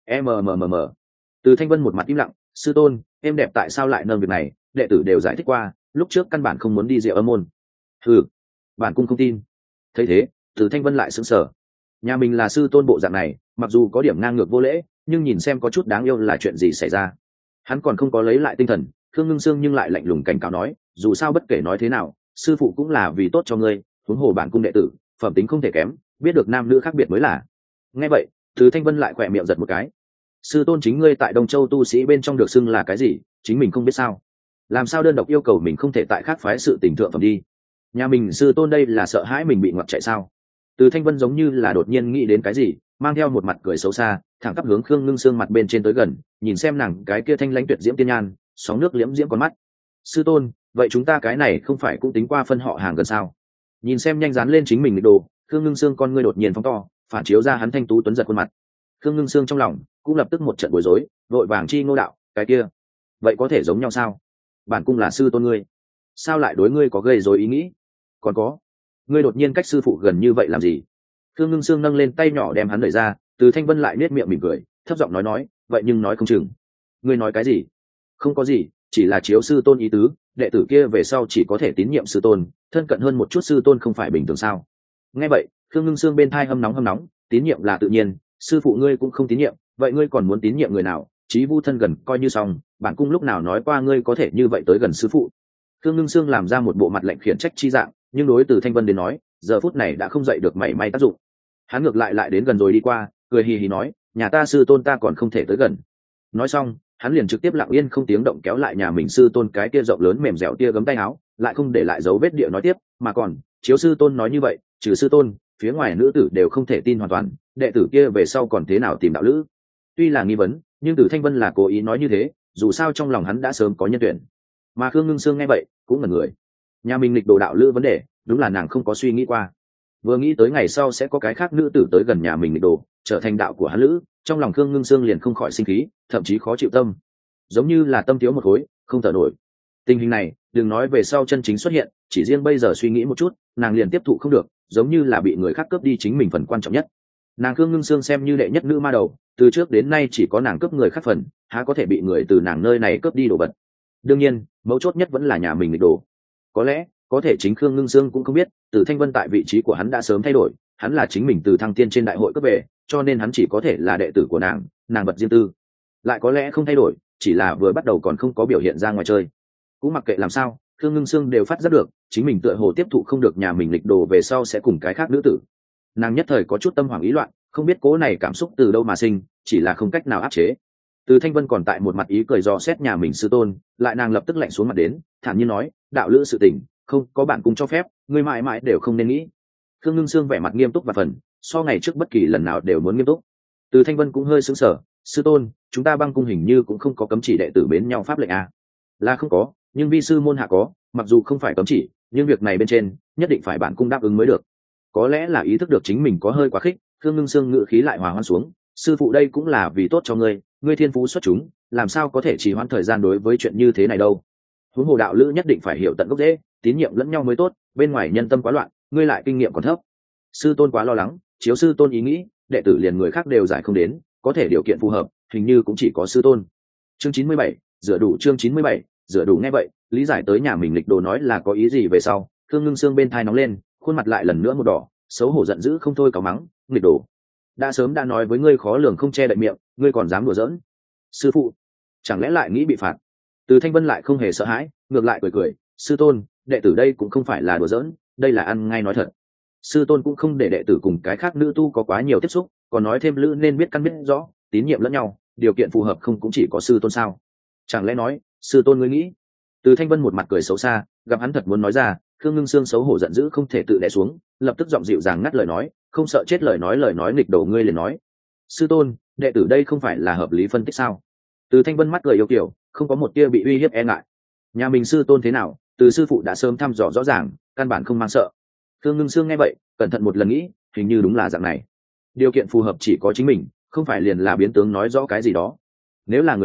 Mmm. Từ Thanh Vân một mặt im lặng. Sư tôn, em đẹp tại sao lại nâng việc này, đệ tử đều giải thích qua, lúc trước căn bản không muốn đi Diệu Âm môn. Ừ, bản cung không tin. Thấy thế, Từ Thanh Vân lại sững sờ. Nhà mình là sư tôn bộ dạng này, mặc dù có điểm ngang ngược vô lễ, nhưng nhìn xem có chút đáng yêu là chuyện gì xảy ra. Hắn còn không có lấy lại tinh thần, Khương Ngưng Sương nhưng lại lạnh lùng cảnh cáo nói, dù sao bất kể nói thế nào, sư phụ cũng là vì tốt cho ngươi, huống hồ bản cung đệ tử, phẩm tính không thể kém, biết được nam nữ khác biệt mới là. Nghe vậy, Từ Thanh Vân lại khỏe miệng giật một cái. Sư tôn chính ngươi tại Đông Châu tu sĩ bên trong được xưng là cái gì, chính mình không biết sao? Làm sao đơn độc yêu cầu mình không thể tại khác phái sự tình thượng phẩm đi? Nhà mình sư tôn đây là sợ hãi mình bị ngoặt chạy sao? Từ Thanh Vân giống như là đột nhiên nghĩ đến cái gì, mang theo một mặt cười xấu xa, thẳng tắp hướng Khương Ngưng Sương mặt bên trên tới gần, nhìn xem nàng cái kia thanh lãnh tuyệt diễm tiên nhan, sóng nước liễm diễm con mắt. Sư tôn, vậy chúng ta cái này không phải cũng tính qua phân họ hàng gần sao? Nhìn xem nhanh dán lên chính mình nghịch đồ, Khương Ngưng Sương con ngươi đột nhiên phóng to, phản chiếu ra hắn thanh tú tuấn giật khuôn mặt. Khương Ngưng Sương trong lòng cũng lập tức một trận bối rối, vội vàng chi ngô đạo, cái kia, vậy có thể giống nhau sao? Bản cung là sư tôn ngươi, sao lại đối ngươi có gây rối ý nghĩ? Còn có, ngươi đột nhiên cách sư phụ gần như vậy làm gì? Khương Ngưng Sương nâng lên tay nhỏ đem hắn đẩy ra. Từ Thanh Vân lại nết miệng mỉm cười, thấp giọng nói, vậy nhưng nói không chừng. Ngươi nói cái gì? Không có gì, chỉ là chiếu sư tôn ý tứ, đệ tử kia về sau chỉ có thể tín nhiệm sư tôn, thân cận hơn một chút sư tôn không phải bình thường sao? Nghe vậy, Khương Ngưng Sương bên thai hâm nóng, tín nhiệm là tự nhiên, sư phụ ngươi cũng không tín nhiệm, vậy ngươi còn muốn tín nhiệm người nào? Chí vu thân gần coi như xong, bản cung lúc nào nói qua ngươi có thể như vậy tới gần sư phụ? Khương Ngưng Sương làm ra một bộ mặt lạnh khiển trách chi dạng, nhưng đối Từ Thanh Vân đến nói, giờ phút này đã không dậy được mảy may tác dụng. Hắn ngược lại đến gần rồi đi qua, cười hì hì nói, nhà ta sư tôn ta còn không thể tới gần. Nói xong, hắn liền trực tiếp lặng yên không tiếng động kéo lại nhà mình sư tôn cái kia rộng lớn mềm dẻo tia gấm tay áo, lại không để lại dấu vết địa nói tiếp, mà còn chiếu sư tôn nói như vậy, trừ sư tôn, phía ngoài nữ tử đều không thể tin hoàn toàn, đệ tử kia về sau còn thế nào tìm đạo lữ? Tuy là nghi vấn, nhưng Từ Thanh Vân là cố ý nói như thế, dù sao trong lòng hắn đã sớm có nhân tuyển. Mà Khương Ngưng Sương nghe vậy cũng ngẩn người. Nhà mình lịch đồ đạo lữ vấn đề, đúng là nàng không có suy nghĩ qua. Vừa nghĩ tới ngày sau sẽ có cái khác nữ tử tới gần nhà mình lịch đồ, trở thành đạo của hắn lữ, trong lòng Khương Ngưng Sương liền không khỏi sinh khí, thậm chí khó chịu tâm, giống như là tâm thiếu một khối, không thở nổi. Tình hình này, đừng nói về sau chân chính xuất hiện, chỉ riêng bây giờ suy nghĩ một chút, nàng liền tiếp thụ không được, giống như là bị người khác cướp đi chính mình phần quan trọng nhất. Nàng Khương Ngưng Sương xem như đệ nhất nữ ma đầu, từ trước đến nay chỉ có nàng cướp người khác phần, há có thể bị người từ nàng nơi này cướp đi đồ vật. Đương nhiên, mấu chốt nhất vẫn là nhà mình lịch đồ. Có lẽ, có thể chính Khương Ngưng Sương cũng không biết, Từ Thanh Vân tại vị trí của hắn đã sớm thay đổi, hắn là chính mình từ thăng tiên trên đại hội cấp về, cho nên hắn chỉ có thể là đệ tử của nàng vật riêng tư. Lại có lẽ không thay đổi, chỉ là vừa bắt đầu còn không có biểu hiện ra ngoài chơi. Cũng mặc kệ làm sao, Khương Ngưng Sương đều phát giác được, chính mình tựa hồ tiếp thụ không được nhà mình lịch đồ về sau sẽ cùng cái khác nữ tử. Nàng nhất thời có chút tâm hoảng ý loạn, không biết cố này cảm xúc từ đâu mà sinh, chỉ là không cách nào áp chế. Từ Thanh Vân còn tại một mặt ý cười dò xét nhà mình sư tôn, lại nàng lập tức lạnh xuống mặt đến, thản nhiên nói, đạo lữ sự tình, không có bạn cùng cho phép, ngươi mãi mãi đều không nên nghĩ. Khương Ngưng Sương vẻ mặt nghiêm túc và phần, so ngày trước bất kỳ lần nào đều muốn nghiêm túc. Từ Thanh Vân cũng hơi sững sờ, sư tôn, chúng ta Băng cung hình như cũng không có cấm chỉ đệ tử bến nhau pháp lệnh à? Là không có, nhưng vi sư môn hạ có, mặc dù không phải cấm chỉ, nhưng việc này bên trên nhất định phải bản cung đáp ứng mới được. Có lẽ là ý thức được chính mình có hơi quá khích, Khương Ngưng Sương ngự khí lại hòa hoãn xuống, sư phụ đây cũng là vì tốt cho ngươi, ngươi thiên phú xuất chúng, làm sao có thể trì hoãn thời gian đối với chuyện như thế này đâu. Huống hồ đạo lữ nhất định phải hiểu tận gốc rễ, tín nhiệm lẫn nhau mới tốt, bên ngoài nhân tâm quá loạn, ngươi lại kinh nghiệm còn thấp. Sư tôn quá lo lắng, chiếu sư tôn ý nghĩ, đệ tử liền người khác đều giải không đến, có thể điều kiện phù hợp, hình như cũng chỉ có sư tôn. Chương 97, rửa đủ. Chương 97, rửa đủ. Nghe vậy, lý giải tới nhà mình lịch đồ nói là có ý gì về sau, Khương Ngưng Sương bên thai nóng lên, khuôn mặt lại lần nữa một đỏ, xấu hổ giận dữ không thôi cáu mắng, nghịch đồ, đã sớm đã nói với ngươi khó lường không che đậy miệng, ngươi còn dám đùa giỡn. Sư phụ, chẳng lẽ lại nghĩ bị phạt? Từ Thanh Vân lại không hề sợ hãi, ngược lại cười, sư tôn, đệ tử đây cũng không phải là đùa giỡn, đây là ăn ngay nói thật. Sư tôn cũng không để đệ tử cùng cái khác nữ tu có quá nhiều tiếp xúc, còn nói thêm lữ nên biết căn biết rõ, tín nhiệm lẫn nhau, điều kiện phù hợp không cũng chỉ có sư tôn sao? Chẳng lẽ nói, sư tôn ngươi nghĩ? Từ Thanh Vân một mặt cười xấu xa, gặp hắn thật muốn nói ra, Khương Ngưng Sương xấu hổ giận dữ không thể tự đè xuống, lập tức giọng dịu dàng ngắt lời nói, không sợ chết lời nói nghịch đầu ngươi liền nói. Sư tôn, đệ tử đây không phải là hợp lý phân tích sao? Từ Thanh Vân mắt cười yêu kiều, không có một tia bị uy hiếp e ngại. Nhà mình sư tôn thế nào, từ sư phụ đã sớm thăm dò rõ ràng, căn bản không mang sợ. Khương Ngưng Sương nghe vậy, cẩn thận một lần nghĩ, hình như đúng là dạng này. Điều kiện phù hợp chỉ có chính mình, không phải liền là biến tướng nói rõ cái gì đó. Nếu là người khác,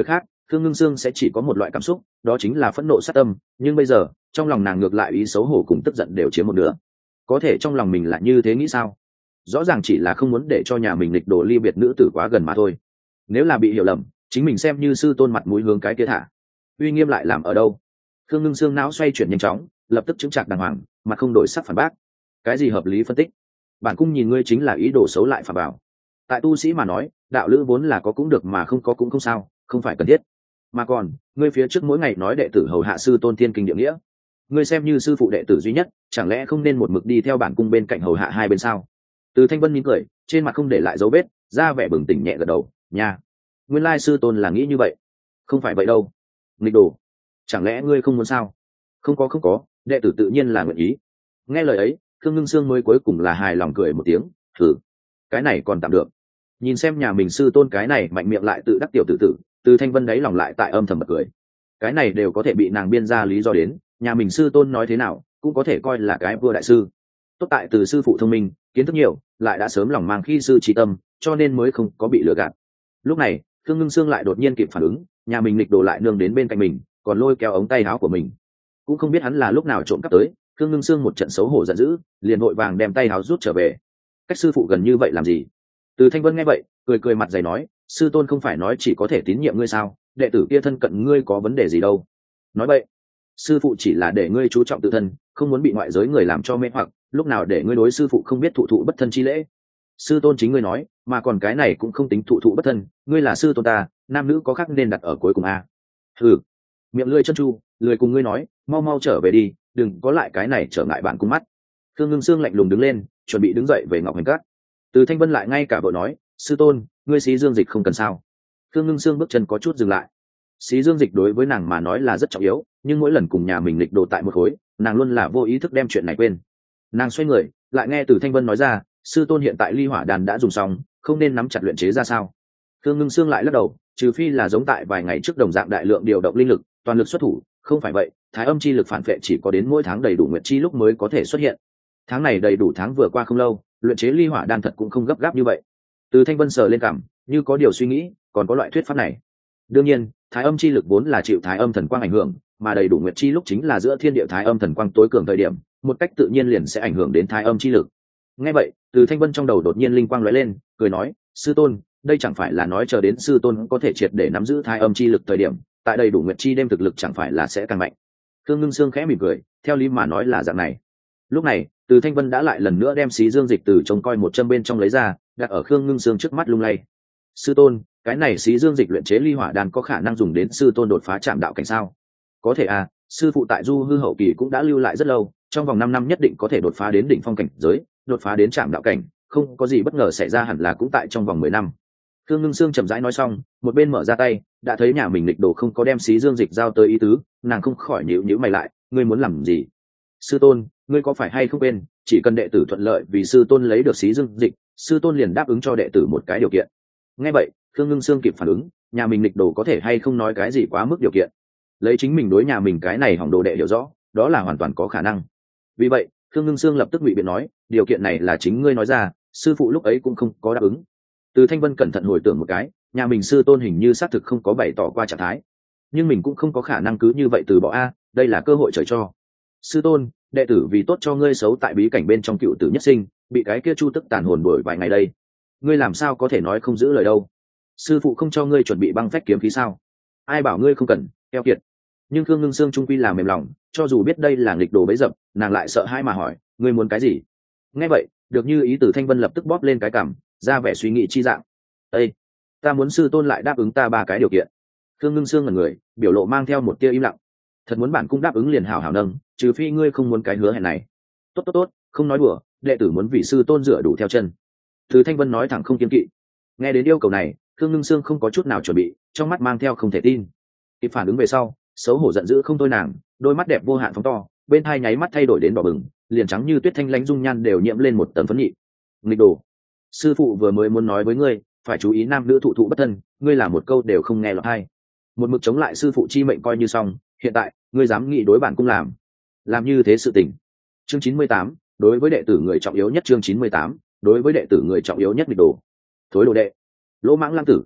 Khương Ngưng Sương sẽ chỉ có một loại cảm xúc, đó chính là phẫn nộ sát tâm, nhưng bây giờ trong lòng nàng ngược lại ý xấu hổ cùng tức giận đều chiếm một nửa. Có thể trong lòng mình là như thế nghĩ sao? Rõ ràng chỉ là không muốn để cho nhà mình nghịch đổ ly biệt nữ tử quá gần mà thôi. Nếu là bị hiểu lầm, chính mình xem như sư tôn mặt mũi hướng cái kia thả, uy nghiêm lại làm ở đâu? Khương Ngưng Sương não xoay chuyển nhanh chóng, lập tức chứng trạc đàng hoàng, mặt không đổi sắc phản bác. Cái gì hợp lý phân tích? Bản cung nhìn ngươi chính là ý đồ xấu lại phản bảo. Tại tu sĩ mà nói, đạo lữ vốn là có cũng được mà không có cũng không sao, không phải cần thiết. Mà còn ngươi phía trước mỗi ngày nói đệ tử hầu hạ sư tôn thiên kinh địa nghĩa, ngươi xem như sư phụ đệ tử duy nhất, chẳng lẽ không nên một mực đi theo bản cung bên cạnh hầu hạ hai bên sao? Từ Thanh Vân mỉm cười, trên mặt không để lại dấu vết, ra vẻ bừng tỉnh nhẹ gật đầu. Nha, nguyên lai sư tôn là nghĩ như vậy. Không phải vậy đâu. Nghịch đồ, chẳng lẽ ngươi không muốn sao? Không có, đệ tử tự nhiên là nguyện ý. Nghe lời ấy, Khương Ngưng Sương mới cuối cùng là hài lòng cười một tiếng. Thử, cái này còn tạm được. Nhìn xem nhà mình sư tôn cái này mạnh miệng lại tự đắc tiểu tử tử, Từ Thanh Vân đáy lòng lại tại âm thầm bật cười. Cái này đều có thể bị nàng biên ra lý do đến, nhà mình sư tôn nói thế nào cũng có thể coi là cái vua đại sư. Tốt tại từ sư phụ thông minh, kiến thức nhiều, lại đã sớm lòng mang khi sư trí tâm, cho nên mới không có bị lừa gạt. Lúc này Khương Ngưng Sương lại đột nhiên kịp phản ứng, nhà mình nghịch đồ lại nương đến bên cạnh mình, còn lôi kéo ống tay áo của mình. Cũng không biết hắn là lúc nào trộm cắp tới. Khương Ngưng Sương một trận xấu hổ giận dữ, liền vội vàng đem tay áo rút trở về. Cách sư phụ gần như vậy làm gì? Từ Thanh Vân nghe vậy, cười mặt dày nói, sư tôn không phải nói chỉ có thể tín nhiệm ngươi sao? Đệ tử kia thân cận ngươi có vấn đề gì đâu? Nói vậy, sư phụ chỉ là để ngươi chú trọng tự thân, không muốn bị ngoại giới người làm cho mê hoặc, lúc nào để ngươi đối sư phụ không biết thụ thụ bất thân chi lễ. Sư tôn chính ngươi nói, mà còn cái này cũng không tính thụ thụ bất thân, ngươi là sư tôn ta, nam nữ có khác nên đặt ở cuối cùng a. Hừ, miệng lưỡi chân chu, lười cùng ngươi nói, mau trở về đi, đừng có lại cái này trở ngại bạn cung mắt. Khương Ngưng Sương lạnh lùng đứng lên, chuẩn bị đứng dậy về Ngọc Hành Các. Từ Thanh Vân lại ngay cả vợ nói, sư tôn, ngươi xí dương dịch không cần sao? Khương Ngưng Sương bước chân có chút dừng lại. Xí dương dịch đối với nàng mà nói là rất trọng yếu, nhưng mỗi lần cùng nhà mình lịch đồ tại một khối, nàng luôn là vô ý thức đem chuyện này quên. Nàng xoay người, lại nghe Từ Thanh Vân nói ra, sư tôn hiện tại ly hỏa đàn đã dùng xong, không nên nắm chặt luyện chế ra sao? Khương Ngưng Sương lại lắc đầu, trừ phi là giống tại vài ngày trước đồng dạng đại lượng điều động linh lực, toàn lực xuất thủ, không phải vậy, thái âm chi lực phản vệ chỉ có đến mỗi tháng đầy đủ nguyệt chi lúc mới có thể xuất hiện. Tháng này đầy đủ tháng vừa qua không lâu, luyện chế ly hỏa đan thật cũng không gấp gáp như vậy. Từ Thanh Vân sờ lên cằm, như có điều suy nghĩ, còn có loại thuyết pháp này. Đương nhiên, thái âm chi lực vốn là chịu thái âm thần quang ảnh hưởng, mà đầy đủ nguyệt chi lúc chính là giữa thiên địa thái âm thần quang tối cường thời điểm, một cách tự nhiên liền sẽ ảnh hưởng đến thái âm chi lực. Nghe vậy, Từ Thanh Vân trong đầu đột nhiên linh quang lóe lên, cười nói, sư tôn, đây chẳng phải là nói chờ đến sư tôn có thể triệt để nắm giữ thái âm chi lực thời điểm, tại đầy đủ nguyệt chi đêm thực lực chẳng phải là sẽ càng mạnh. Khương Ngưng Sương khẽ mỉm cười, theo lý mà nói là dạng này. Lúc này, Từ Thanh Vân đã lại lần nữa đem xí dương dịch từ trông coi một châm bên trong lấy ra, đặt ở Khương Ngưng Sương trước mắt lung lay. Sư tôn, cái này xí dương dịch luyện chế ly hỏa đan có khả năng dùng đến sư tôn đột phá trạm đạo cảnh sao? Có thể à, sư phụ tại Du Hư hậu kỳ cũng đã lưu lại rất lâu, trong vòng 5 năm nhất định có thể đột phá đến đỉnh phong cảnh giới, đột phá đến trạm đạo cảnh, không có gì bất ngờ xảy ra hẳn là cũng tại trong vòng 10 năm. Khương Ngưng Sương chậm rãi nói xong, một bên mở ra tay, đã thấy nhà mình lịch đồ không có đem xí dương dịch giao tới ý tứ, nàng không khỏi nhíu mày lại, ngươi muốn làm gì? Sư tôn, ngươi có phải hay không quên, chỉ cần đệ tử thuận lợi vì sư tôn lấy được xí dương dịch, sư tôn liền đáp ứng cho đệ tử một cái điều kiện. Nghe vậy, Khương Ngưng Sương kịp phản ứng, nhà mình lịch đồ có thể hay không nói cái gì quá mức điều kiện. Lấy chính mình đối nhà mình cái này hỏng đồ đệ hiểu rõ, đó là hoàn toàn có khả năng. Vì vậy, Khương Ngưng Sương lập tức ngụy biện nói, điều kiện này là chính ngươi nói ra, sư phụ lúc ấy cũng không có đáp ứng. Từ Thanh Vân cẩn thận hồi tưởng một cái, nhà mình sư tôn hình như xác thực không có bày tỏ qua trạng thái, nhưng mình cũng không có khả năng cứ như vậy từ bỏ a, đây là cơ hội trời cho. Sư tôn, đệ tử vì tốt cho ngươi xấu tại bí cảnh bên trong cựu tử nhất sinh, bị cái kia Chu Tức tàn hồn đuổi vài ngày đây, ngươi làm sao có thể nói không giữ lời đâu? Sư phụ không cho ngươi chuẩn bị băng phách kiếm khí sao? Ai bảo ngươi không cần, keo kiệt. Nhưng Khương Ngưng Sương trung quy là mềm lòng, cho dù biết đây là nghịch đồ bấy dập, nàng lại sợ hãi mà hỏi, ngươi muốn cái gì? Nghe vậy, được như ý Từ Thanh Vân lập tức bóp lên cái cằm, ra vẻ suy nghĩ chi dạng. Ê, ta muốn sư tôn lại đáp ứng ta 3 cái điều kiện. Khương Ngưng Sương ngẩn người, biểu lộ mang theo một tia im lặng. Thật muốn bản cung đáp ứng liền hảo hảo nâng, trừ phi ngươi không muốn cái hứa hẹn này. Tốt, không nói đùa, đệ tử muốn vì sư tôn rửa đủ theo chân. Từ Thanh Vân nói thẳng không kiêng kỵ. Nghe đến yêu cầu này, Khương Ngưng Sương không có chút nào chuẩn bị, trong mắt mang theo không thể tin. Kịp phản ứng về sau, xấu hổ giận dữ không thôi nàng, đôi mắt đẹp vô hạn phóng to, bên hai nháy mắt thay đổi đến đỏ bừng, liền trắng như tuyết thanh lãnh dung nhan đều nhiễm lên một tầng phấn nhị. Nghịch đồ, sư phụ vừa mới muốn nói với ngươi, phải chú ý nam nữ thụ thụ bất thân, ngươi là một câu đều không nghe lọt tai. Một mực chống lại sư phụ chi mệnh coi như xong, hiện tại ngươi dám nghị đối bản cung làm như thế sự tình. Chương 98, đối với đệ tử người trọng yếu nhất. Chương 98, đối với đệ tử người trọng yếu nhất. Nghịch đồ, thối đồ đệ, lỗ mãng lang tử.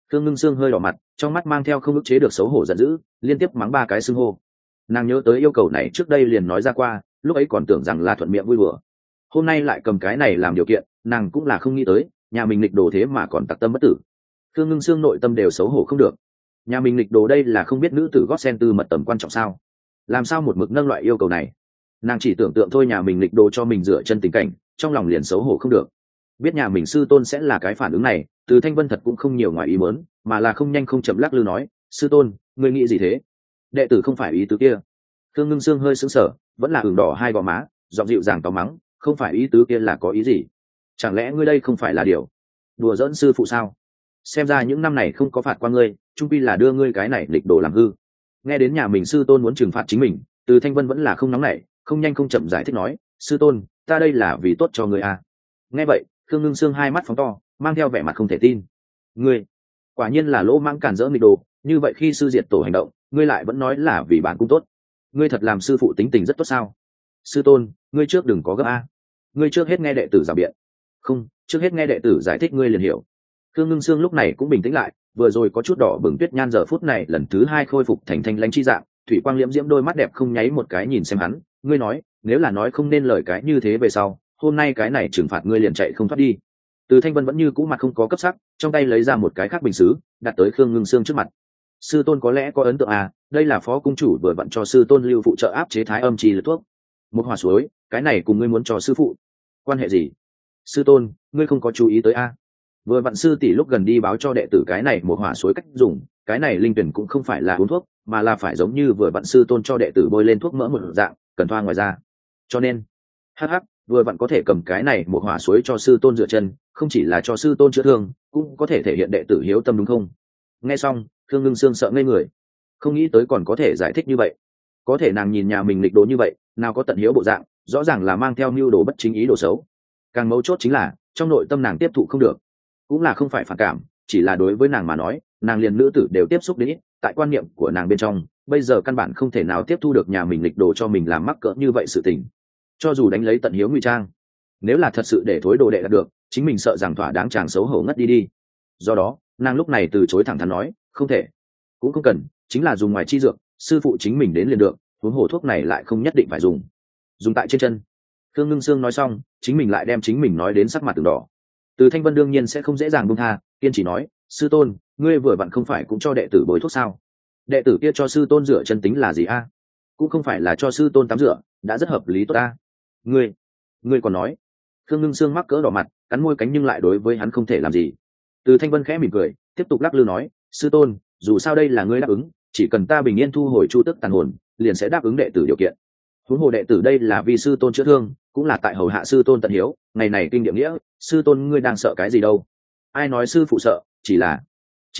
Khương Ngưng Sương hơi đỏ mặt, trong mắt mang theo không ức chế được xấu hổ giận dữ, liên tiếp mắng 3 cái xưng hô. Nàng nhớ tới yêu cầu này trước đây liền nói ra qua, lúc ấy còn tưởng rằng là thuận miệng vui đùa. Hôm nay lại cầm cái này làm điều kiện, nàng cũng là không nghĩ tới, nhà mình nghịch đồ thế mà còn tặc tâm bất tử. Khương Ngưng Sương nội tâm đều xấu hổ không được. Nhà mình nghịch đồ đây là không biết nữ tử gót sen tư mật tầm quan trọng sao? Làm sao một mực nâng loại yêu cầu này? Nàng chỉ tưởng tượng thôi nhà mình nghịch đồ cho mình dựa chân tình cảnh, trong lòng liền xấu hổ không được. Biết nhà mình sư tôn sẽ là cái phản ứng này, Từ Thanh Vân thật cũng không nhiều ngoài ý muốn, mà là không nhanh không chậm lắc lư nói, sư tôn, ngươi nghĩ gì thế? Đệ tử không phải ý tứ kia. Khương Ngưng Sương hơi sững sờ, vẫn là ửng đỏ hai gò má, giọng dịu dàng táo mắng, không phải ý tứ kia là có ý gì? Chẳng lẽ ngươi đây không phải là điều đùa giỡn sư phụ sao? Xem ra những năm này không có phạt qua ngươi, chung quy là đưa ngươi cái này lịch đồ làm hư. Nghe đến nhà mình sư tôn muốn trừng phạt chính mình, Từ Thanh Vân vẫn là không nóng nảy, không nhanh không chậm giải thích nói, sư tôn, ta đây là vì tốt cho ngươi à. Nghe vậy, Khương Ngưng Sương hai mắt phóng to, mang theo vẻ mặt không thể tin. Ngươi quả nhiên là lỗ mãng cản rỡ nghịch đồ, như vậy khi sư diệt tổ hành động, ngươi lại vẫn nói là vì bản cung tốt. Ngươi thật làm sư phụ tính tình rất tốt sao? Sư tôn, ngươi trước đừng có gấp a. Ngươi trước hết nghe đệ tử giảng biện. Không, trước hết nghe đệ tử giải thích ngươi liền hiểu. Khương Ngưng Sương lúc này cũng bình tĩnh lại, vừa rồi có chút đỏ bừng tuyết nhan giờ phút này lần thứ hai khôi phục thành thanh lãnh chi dạng, thủy quang liễm diễm đôi mắt đẹp không nháy một cái nhìn xem hắn, ngươi nói, nếu là nói không nên lời cái như thế về sau, hôm nay cái này trừng phạt ngươi liền chạy không thoát đi. Từ Thanh Vân vẫn như cũ mặt không có cấp sắc, trong tay lấy ra một cái khác bình sứ, đặt tới Khương Ngưng Sương trước mặt. Sư tôn có lẽ có ấn tượng à, đây là phó cung chủ vừa vặn cho sư tôn lưu phụ trợ áp chế thái âm trì lực thuốc. Một hỏa suối, cái này cùng ngươi muốn cho sư phụ quan hệ gì? Sư tôn, ngươi không có chú ý tới a? Vừa vặn sư tỷ lúc gần đi báo cho đệ tử cái này một hỏa suối cách dùng, cái này linh tuyển cũng không phải là uống thuốc, mà là phải giống như vừa vặn sư tôn cho đệ tử bôi lên thuốc mỡ một dạng, cần thoa ngoài ra. Cho nên, hắc, vừa vặn có thể cầm cái này một hỏa suối cho sư tôn dựa chân, không chỉ là cho sư tôn chữa thương, cũng có thể thể hiện đệ tử hiếu tâm đúng không? Nghe xong, Khương Ngưng Sương sợ ngây người, không nghĩ tới còn có thể giải thích như vậy. Có thể nàng nhìn nhà mình lịch đồ như vậy, nào có tận hiếu bộ dạng, rõ ràng là mang theo mưu đồ bất chính ý đồ xấu. Càng mấu chốt chính là trong nội tâm nàng tiếp thụ không được, cũng là không phải phản cảm, chỉ là đối với nàng mà nói, nàng liền nữ tử đều tiếp xúc đến ít, tại quan niệm của nàng bên trong, bây giờ căn bản không thể nào tiếp thu được nhà mình lịch đồ cho mình làm mắc cỡ như vậy sự tình. Cho dù đánh lấy tận hiếu ngụy trang, nếu là thật sự để thối đồ đệ đạt được, chính mình sợ rằng thỏa đáng chàng xấu hổ ngất đi đi. Do đó, nàng lúc này từ chối thẳng thắn nói, không thể, cũng không cần, chính là dùng ngoài chi dược, sư phụ chính mình đến liền được, huống hồ thuốc này lại không nhất định phải dùng tại trên chân. Khương Ngưng Sương nói xong, chính mình lại đem chính mình nói đến sắc mặt từng đỏ. Từ Thanh Vân đương nhiên sẽ không dễ dàng buông tha, kiên trì nói, sư tôn, ngươi vừa vặn không phải cũng cho đệ tử bồi thuốc sao? Đệ tử kia cho sư tôn rửa chân tính là gì a? Cũng không phải là cho sư tôn tắm rửa, đã rất hợp lý tốt ta. Ngươi còn nói? Khương Ngưng Sương mắc cỡ đỏ mặt, cắn môi cánh nhưng lại đối với hắn không thể làm gì. Từ Thanh Vân khẽ mỉm cười, tiếp tục lắc lư nói, sư tôn, dù sao đây là ngươi đáp ứng, chỉ cần ta bình yên thu hồi chu tức tàn hồn, liền sẽ đáp ứng đệ tử điều kiện. Huống hồ đệ tử đây là vì sư tôn chữa thương, cũng là tại hầu hạ sư tôn tận hiếu, ngày này kinh điệm nghĩa, sư tôn ngươi đang sợ cái gì đâu? Ai nói sư phụ sợ, chỉ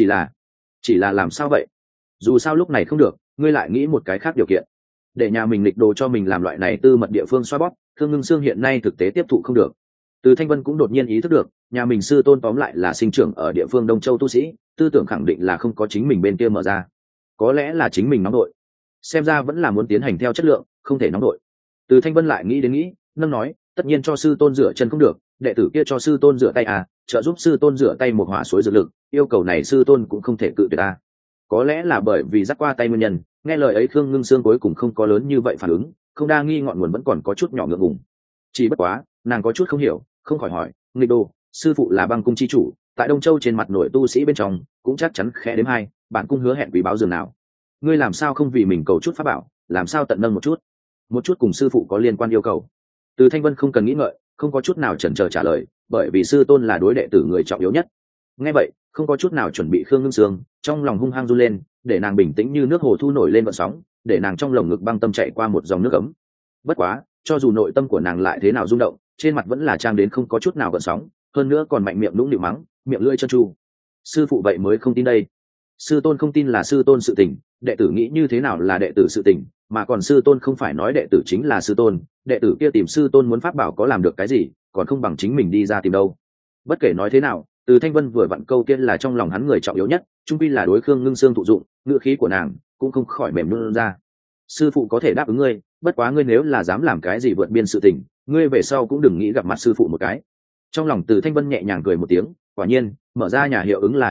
là làm sao vậy? Dù sao lúc này không được, ngươi lại nghĩ một cái khác điều kiện, để nhà mình lịch đồ cho mình làm loại này tư mật địa phương xoa bóp. Khương Ngưng Sương hiện nay thực tế tiếp thụ không được. Từ Thanh Vân cũng đột nhiên ý thức được, nhà mình sư tôn tóm lại là sinh trưởng ở địa phương Đông Châu tu sĩ, tư tưởng khẳng định là không có chính mình bên kia mở ra, có lẽ là chính mình nóng đội, xem ra vẫn là muốn tiến hành theo chất lượng, không thể nóng đội. Từ Thanh Vân lại nghĩ đến nghĩ, nâng nói, tất nhiên cho sư tôn rửa chân không được, đệ tử kia cho sư tôn rửa tay à, trợ giúp sư tôn rửa tay một hỏa suối dược lực, yêu cầu này sư tôn cũng không thể cự tuyệt à. Có lẽ là bởi vì dắt qua tay nguyên nhân, nghe lời ấy Khương Ngưng Sương cuối cùng không có lớn như vậy phản ứng, không đa nghi ngọn nguồn vẫn còn có chút nhỏ ngượng ngùng. Chỉ bất quá, nàng có chút không hiểu, không khỏi hỏi, nghịch đồ, sư phụ là băng cung chi chủ, tại Đông Châu trên mặt nội tu sĩ bên trong, cũng chắc chắn khẽ đếm hai, bản cung hứa hẹn quý báo dường nào. Ngươi làm sao không vì mình cầu chút pháp bảo, làm sao tận nâng một chút cùng sư phụ có liên quan yêu cầu? Từ Thanh Vân không cần nghĩ ngợi, không có chút nào chần chờ trả lời, bởi vì sư tôn là đối đệ tử người trọng yếu nhất. Nghe vậy, không có chút nào chuẩn bị Khương Ngưng Sương, trong lòng hung hăng run lên, để nàng bình tĩnh như nước hồ thu nổi lên vận sóng, để nàng trong lồng ngực băng tâm chạy qua một dòng nước ấm. Bất quá, cho dù nội tâm của nàng lại thế nào rung động, trên mặt vẫn là trang đến không có chút nào gợn sóng, hơn nữa còn mạnh miệng nũng nịu mắng, miệng lưỡi chân tru. Sư phụ vậy mới không tin đây. Sư tôn không tin là sư tôn sự tình, đệ tử nghĩ như thế nào là đệ tử sự tình, mà còn sư tôn không phải nói đệ tử chính là sư tôn, đệ tử kia tìm sư tôn muốn pháp bảo có làm được cái gì, còn không bằng chính mình đi ra tìm đâu. Bất kể nói thế nào, Từ Thanh Vân vừa vặn câu kia là trong lòng hắn người trọng yếu nhất, chung quy là đối Khương Ngưng Sương thụ dụng, ngữ khí của nàng cũng không khỏi mềm luôn ra. Sư phụ có thể đáp ứng ngươi, bất quá ngươi nếu là dám làm cái gì vượt biên sự tình, ngươi về sau cũng đừng nghĩ gặp mặt sư phụ một cái. Trong lòng Từ Thanh Vân nhẹ nhàng cười một tiếng, quả nhiên, mở ra nhà hiệu ứng là hữu hiệu,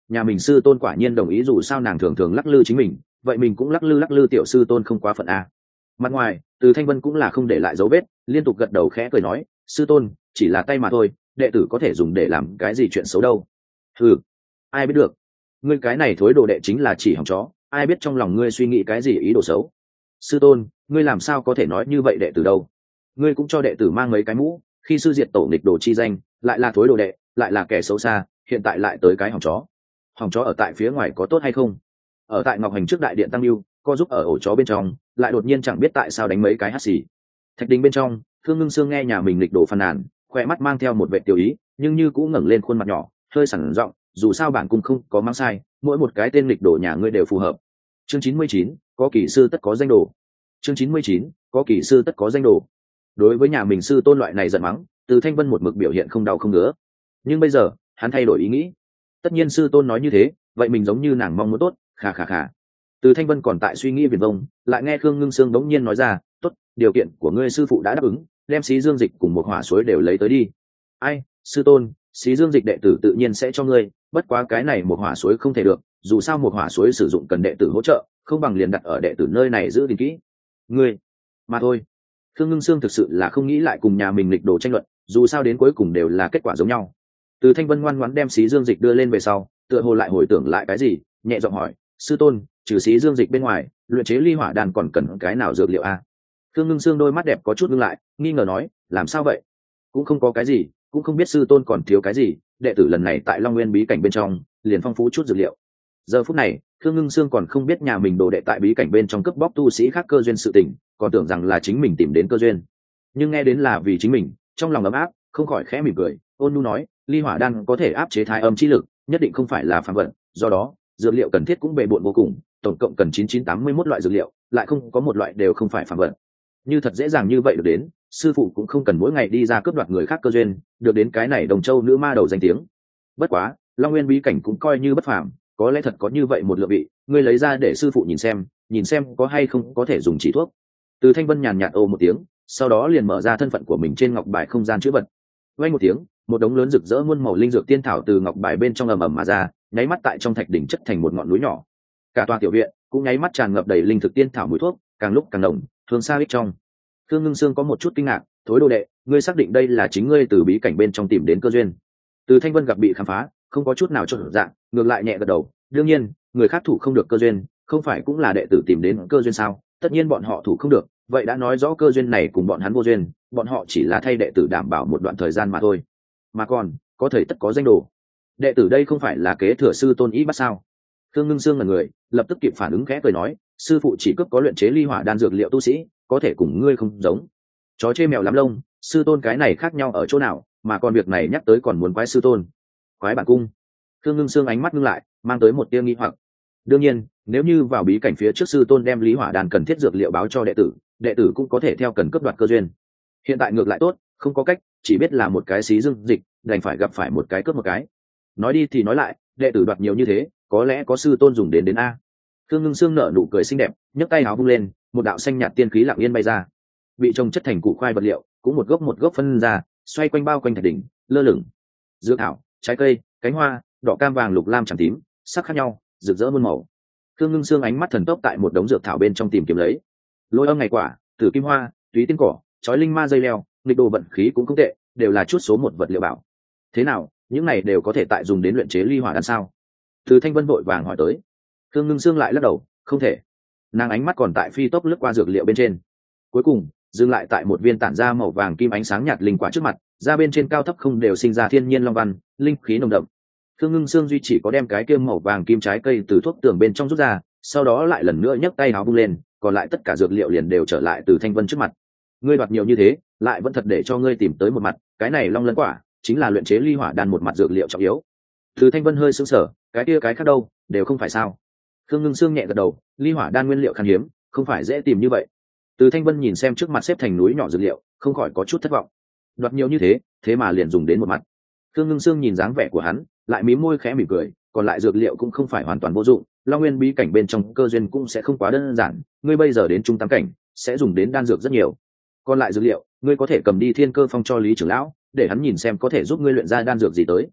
nhà mình sư tôn quả nhiên đồng ý, dù sao nàng thường thường lắc lư chính mình, vậy mình cũng lắc lư tiểu sư tôn không quá phận a. Mặt ngoài Từ Thanh Vân cũng là không để lại dấu vết, liên tục gật đầu khẽ cười nói, sư tôn chỉ là tay mà thôi, đệ tử có thể dùng để làm cái gì chuyện xấu đâu. Ừ, ai biết được, ngươi cái này thối đồ đệ chính là chỉ hỏng chó, ai biết trong lòng ngươi suy nghĩ cái gì ý đồ xấu. Sư tôn ngươi làm sao có thể nói như vậy đệ tử đâu, ngươi cũng cho đệ tử mang mấy cái mũ, khi sư diệt tổ nghịch đồ chi danh, lại là thối đồ đệ, lại là kẻ xấu xa, hiện tại lại tới cái hỏng chó. Hỏng chó ở tại phía ngoài có tốt hay không? Ở tại Ngọc Hành trước đại điện tăng lưu, co giúp ở ổ chó bên trong, lại đột nhiên chẳng biết tại sao đánh mấy cái hắt xì. Thạch Đình bên trong, Thương Ngưng Sương nghe nhà mình nghịch đồ phàn nàn, khoe mắt mang theo một vẻ tiểu ý, nhưng như cũng ngẩng lên khuôn mặt nhỏ, hơi sẵn giọng, dù sao bản cung không có mang sai, mỗi một cái tên nghịch đồ nhà ngươi đều phù hợp. Chương 99, có kỳ sư tất có danh đồ. Chương 99, có kỳ sư tất có danh đồ. Đối với nhà mình sư tôn loại này giận mắng, Từ Thanh Vân một mực biểu hiện không đau không ngứa, nhưng bây giờ hắn thay đổi ý nghĩ. Tất nhiên sư tôn nói như thế, vậy mình giống như nàng mong muốn tốt, khà. Từ Thanh Vân còn tại suy nghĩ viển vông, lại nghe Khương Ngưng Sương đống nhiên nói ra, tốt, điều kiện của ngươi sư phụ đã đáp ứng, đem xí dương dịch cùng một hỏa suối đều lấy tới đi. Ai, sư tôn, xí dương dịch đệ tử tự nhiên sẽ cho ngươi, bất quá cái này một hỏa suối không thể được, dù sao một hỏa suối sử dụng cần đệ tử hỗ trợ, không bằng liền đặt ở đệ tử nơi này giữ gìn kỹ. Ngươi, mà thôi. Khương Ngưng Sương thực sự là không nghĩ lại cùng nhà mình lịch đồ tranh luận, dù sao đến cuối cùng đều là kết quả giống nhau. Từ Thanh Vân ngoan ngoãn đem xí dương dịch đưa lên về sau, tựa hồ lại hồi tưởng lại cái gì, nhẹ giọng hỏi, sư tôn, trừ xí dương dịch bên ngoài, luyện chế ly hỏa đan còn cần cái nào dược liệu a? Khương Ngưng Sương đôi mắt đẹp có chút ngưng lại, nghi ngờ nói, làm sao vậy? Cũng không có cái gì, cũng không biết sư tôn còn thiếu cái gì, đệ tử lần này tại Long Nguyên bí cảnh bên trong, liền phong phú chút dược liệu. Giờ phút này, Khương Ngưng Sương còn không biết nhà mình đồ đệ tại bí cảnh bên trong cướp bóc tu sĩ khác cơ duyên sự tình, còn tưởng rằng là chính mình tìm đến cơ duyên. Nhưng nghe đến là vì chính mình, trong lòng ấm áp, không khỏi khẽ mỉm cười, ôn nhu nói, ly hỏa đan có thể áp chế thái âm chi lực, nhất định không phải là phàm vật, do đó, dược liệu cần thiết cũng bề bộn vô cùng, tổng cộng cần 9981 loại dược liệu, lại không có một loại đều không phải phàm vật. Như thật dễ dàng như vậy được đến, sư phụ cũng không cần mỗi ngày đi ra cướp đoạt người khác cơ duyên, được đến cái này Đồng Châu nữ ma đầu danh tiếng. Bất quá, Long Nguyên bí cảnh cũng coi như bất phàm, có lẽ thật có như vậy một lượng vị, ngươi lấy ra để sư phụ nhìn xem có hay không có thể dùng chỉ thuốc. Từ Thanh Vân nhàn nhạt ồ một tiếng, sau đó liền mở ra thân phận của mình trên ngọc bài không gian chữ vật. Vang một tiếng, một đống lớn rực rỡ muôn màu linh dược tiên thảo từ ngọc bài bên trong ầm ầm mà ra, nháy mắt tại trong thạch đỉnh chất thành một ngọn núi nhỏ. Cả tòa tiểu viện cũng nháy mắt tràn ngập đầy linh thực tiên thảo mùi thuốc, càng lúc càng nồng, hướng xa ít trong. Khương Ngưng Sương có một chút kinh ngạc, thối đồ đệ, ngươi xác định đây là chính ngươi từ bí cảnh bên trong tìm đến cơ duyên? Từ Thanh Vân gặp bị khám phá, không có chút nào chột dạ, ngược lại nhẹ gật đầu, đương nhiên, người khác thủ không được cơ duyên, không phải cũng là đệ tử tìm đến cơ duyên sao? Tất nhiên bọn họ thủ không được, vậy đã nói rõ cơ duyên này cùng bọn hắn vô duyên, bọn họ chỉ là thay đệ tử đảm bảo một đoạn thời gian mà thôi. Mà còn, có thầy tất có danh đồ. Đệ tử đây không phải là kế thừa sư tôn ý bắt sao? Khương Ngưng Sương là người, lập tức kịp phản ứng khẽ cười nói, sư phụ chỉ cấp có luyện chế ly hỏa đan dược liệu tu sĩ, có thể cùng ngươi không giống. Chó chê mèo lắm lông, sư tôn cái này khác nhau ở chỗ nào, mà còn việc này nhắc tới còn muốn quái sư tôn. Quái bản cung. Khương Ngưng Sương ánh mắt ngưng lại, mang tới một tia nghi hoặc. Đương nhiên, nếu như vào bí cảnh phía trước sư tôn đem lý hỏa đan cần thiết dược liệu báo cho đệ tử cũng có thể theo cần cấp đoạt cơ duyên. Hiện tại ngược lại tốt, không có cách, chỉ biết là một cái xí dương dịch, đành phải gặp phải một cái cướp một cái. Nói đi thì nói lại, đệ tử đoạt nhiều như thế, có lẽ có sư tôn dùng đến a. Khương Ngưng Sương nở nụ cười xinh đẹp, nhấc tay áo vung lên, một đạo xanh nhạt tiên khí lặng yên bay ra, bị trồng chất thành củ khoai vật liệu, cũng một gốc phân ra, xoay quanh bao quanh thạch đỉnh, lơ lửng. Dược thảo, trái cây, cánh hoa, đỏ cam vàng lục lam trắng tím, sắc khác nhau, rực rỡ muôn màu. Khương Ngưng Sương ánh mắt thần tốc tại một đống dược thảo bên trong tìm kiếm lấy. Lôi âm ngày quả, tử kim hoa, túy tiên cỏ, chói linh ma dây leo, nghịch đồ vận khí cũng không tệ, đều là chút số một vật liệu bảo. Thế nào, những này đều có thể tại dùng đến luyện chế ly hỏa đan sao? Từ Thanh Vân vội vàng hỏi tới. Khương Ngưng Sương lại lắc đầu, không thể. Nàng ánh mắt còn tại phi tốc lướt qua dược liệu bên trên, cuối cùng dừng lại tại một viên tản ra màu vàng kim ánh sáng nhạt linh quả trước mặt, ra bên trên cao thấp không đều sinh ra thiên nhiên long văn, linh khí nồng đậm. Khương Ngưng Sương duy chỉ có đem cái kia màu vàng kim trái cây từ thuốc tường bên trong rút ra, sau đó lại lần nữa nhấc tay áo vung lên, còn lại tất cả dược liệu liền đều trở lại Từ Thanh Vân trước mặt. Ngươi đoạt nhiều như thế, lại vẫn thật để cho ngươi tìm tới một mặt, cái này long lân quả chính là luyện chế ly hỏa đan một mặt dược liệu trọng yếu. Từ Thanh Vân hơi sững sờ, cái kia cái khác đâu, đều không phải sao? Khương Ngưng Sương nhẹ gật đầu, ly hỏa đan nguyên liệu khan hiếm, không phải dễ tìm như vậy. Từ Thanh Vân nhìn xem trước mặt xếp thành núi nhỏ dược liệu, không khỏi có chút thất vọng. Đoạt nhiều như thế mà liền dùng đến một mặt. Khương Ngưng Sương nhìn dáng vẻ của hắn, lại mím môi khẽ mỉm cười, còn lại dược liệu cũng không phải hoàn toàn vô dụng, Long Nguyên bí cảnh bên trong cơ duyên cũng sẽ không quá đơn giản, ngươi bây giờ đến trung tam cảnh, sẽ dùng đến đan dược rất nhiều. Còn lại dược liệu, ngươi có thể cầm đi Thiên Cơ Phong cho Lý trưởng lão, để hắn nhìn xem có thể giúp ngươi luyện ra đan dược gì tới.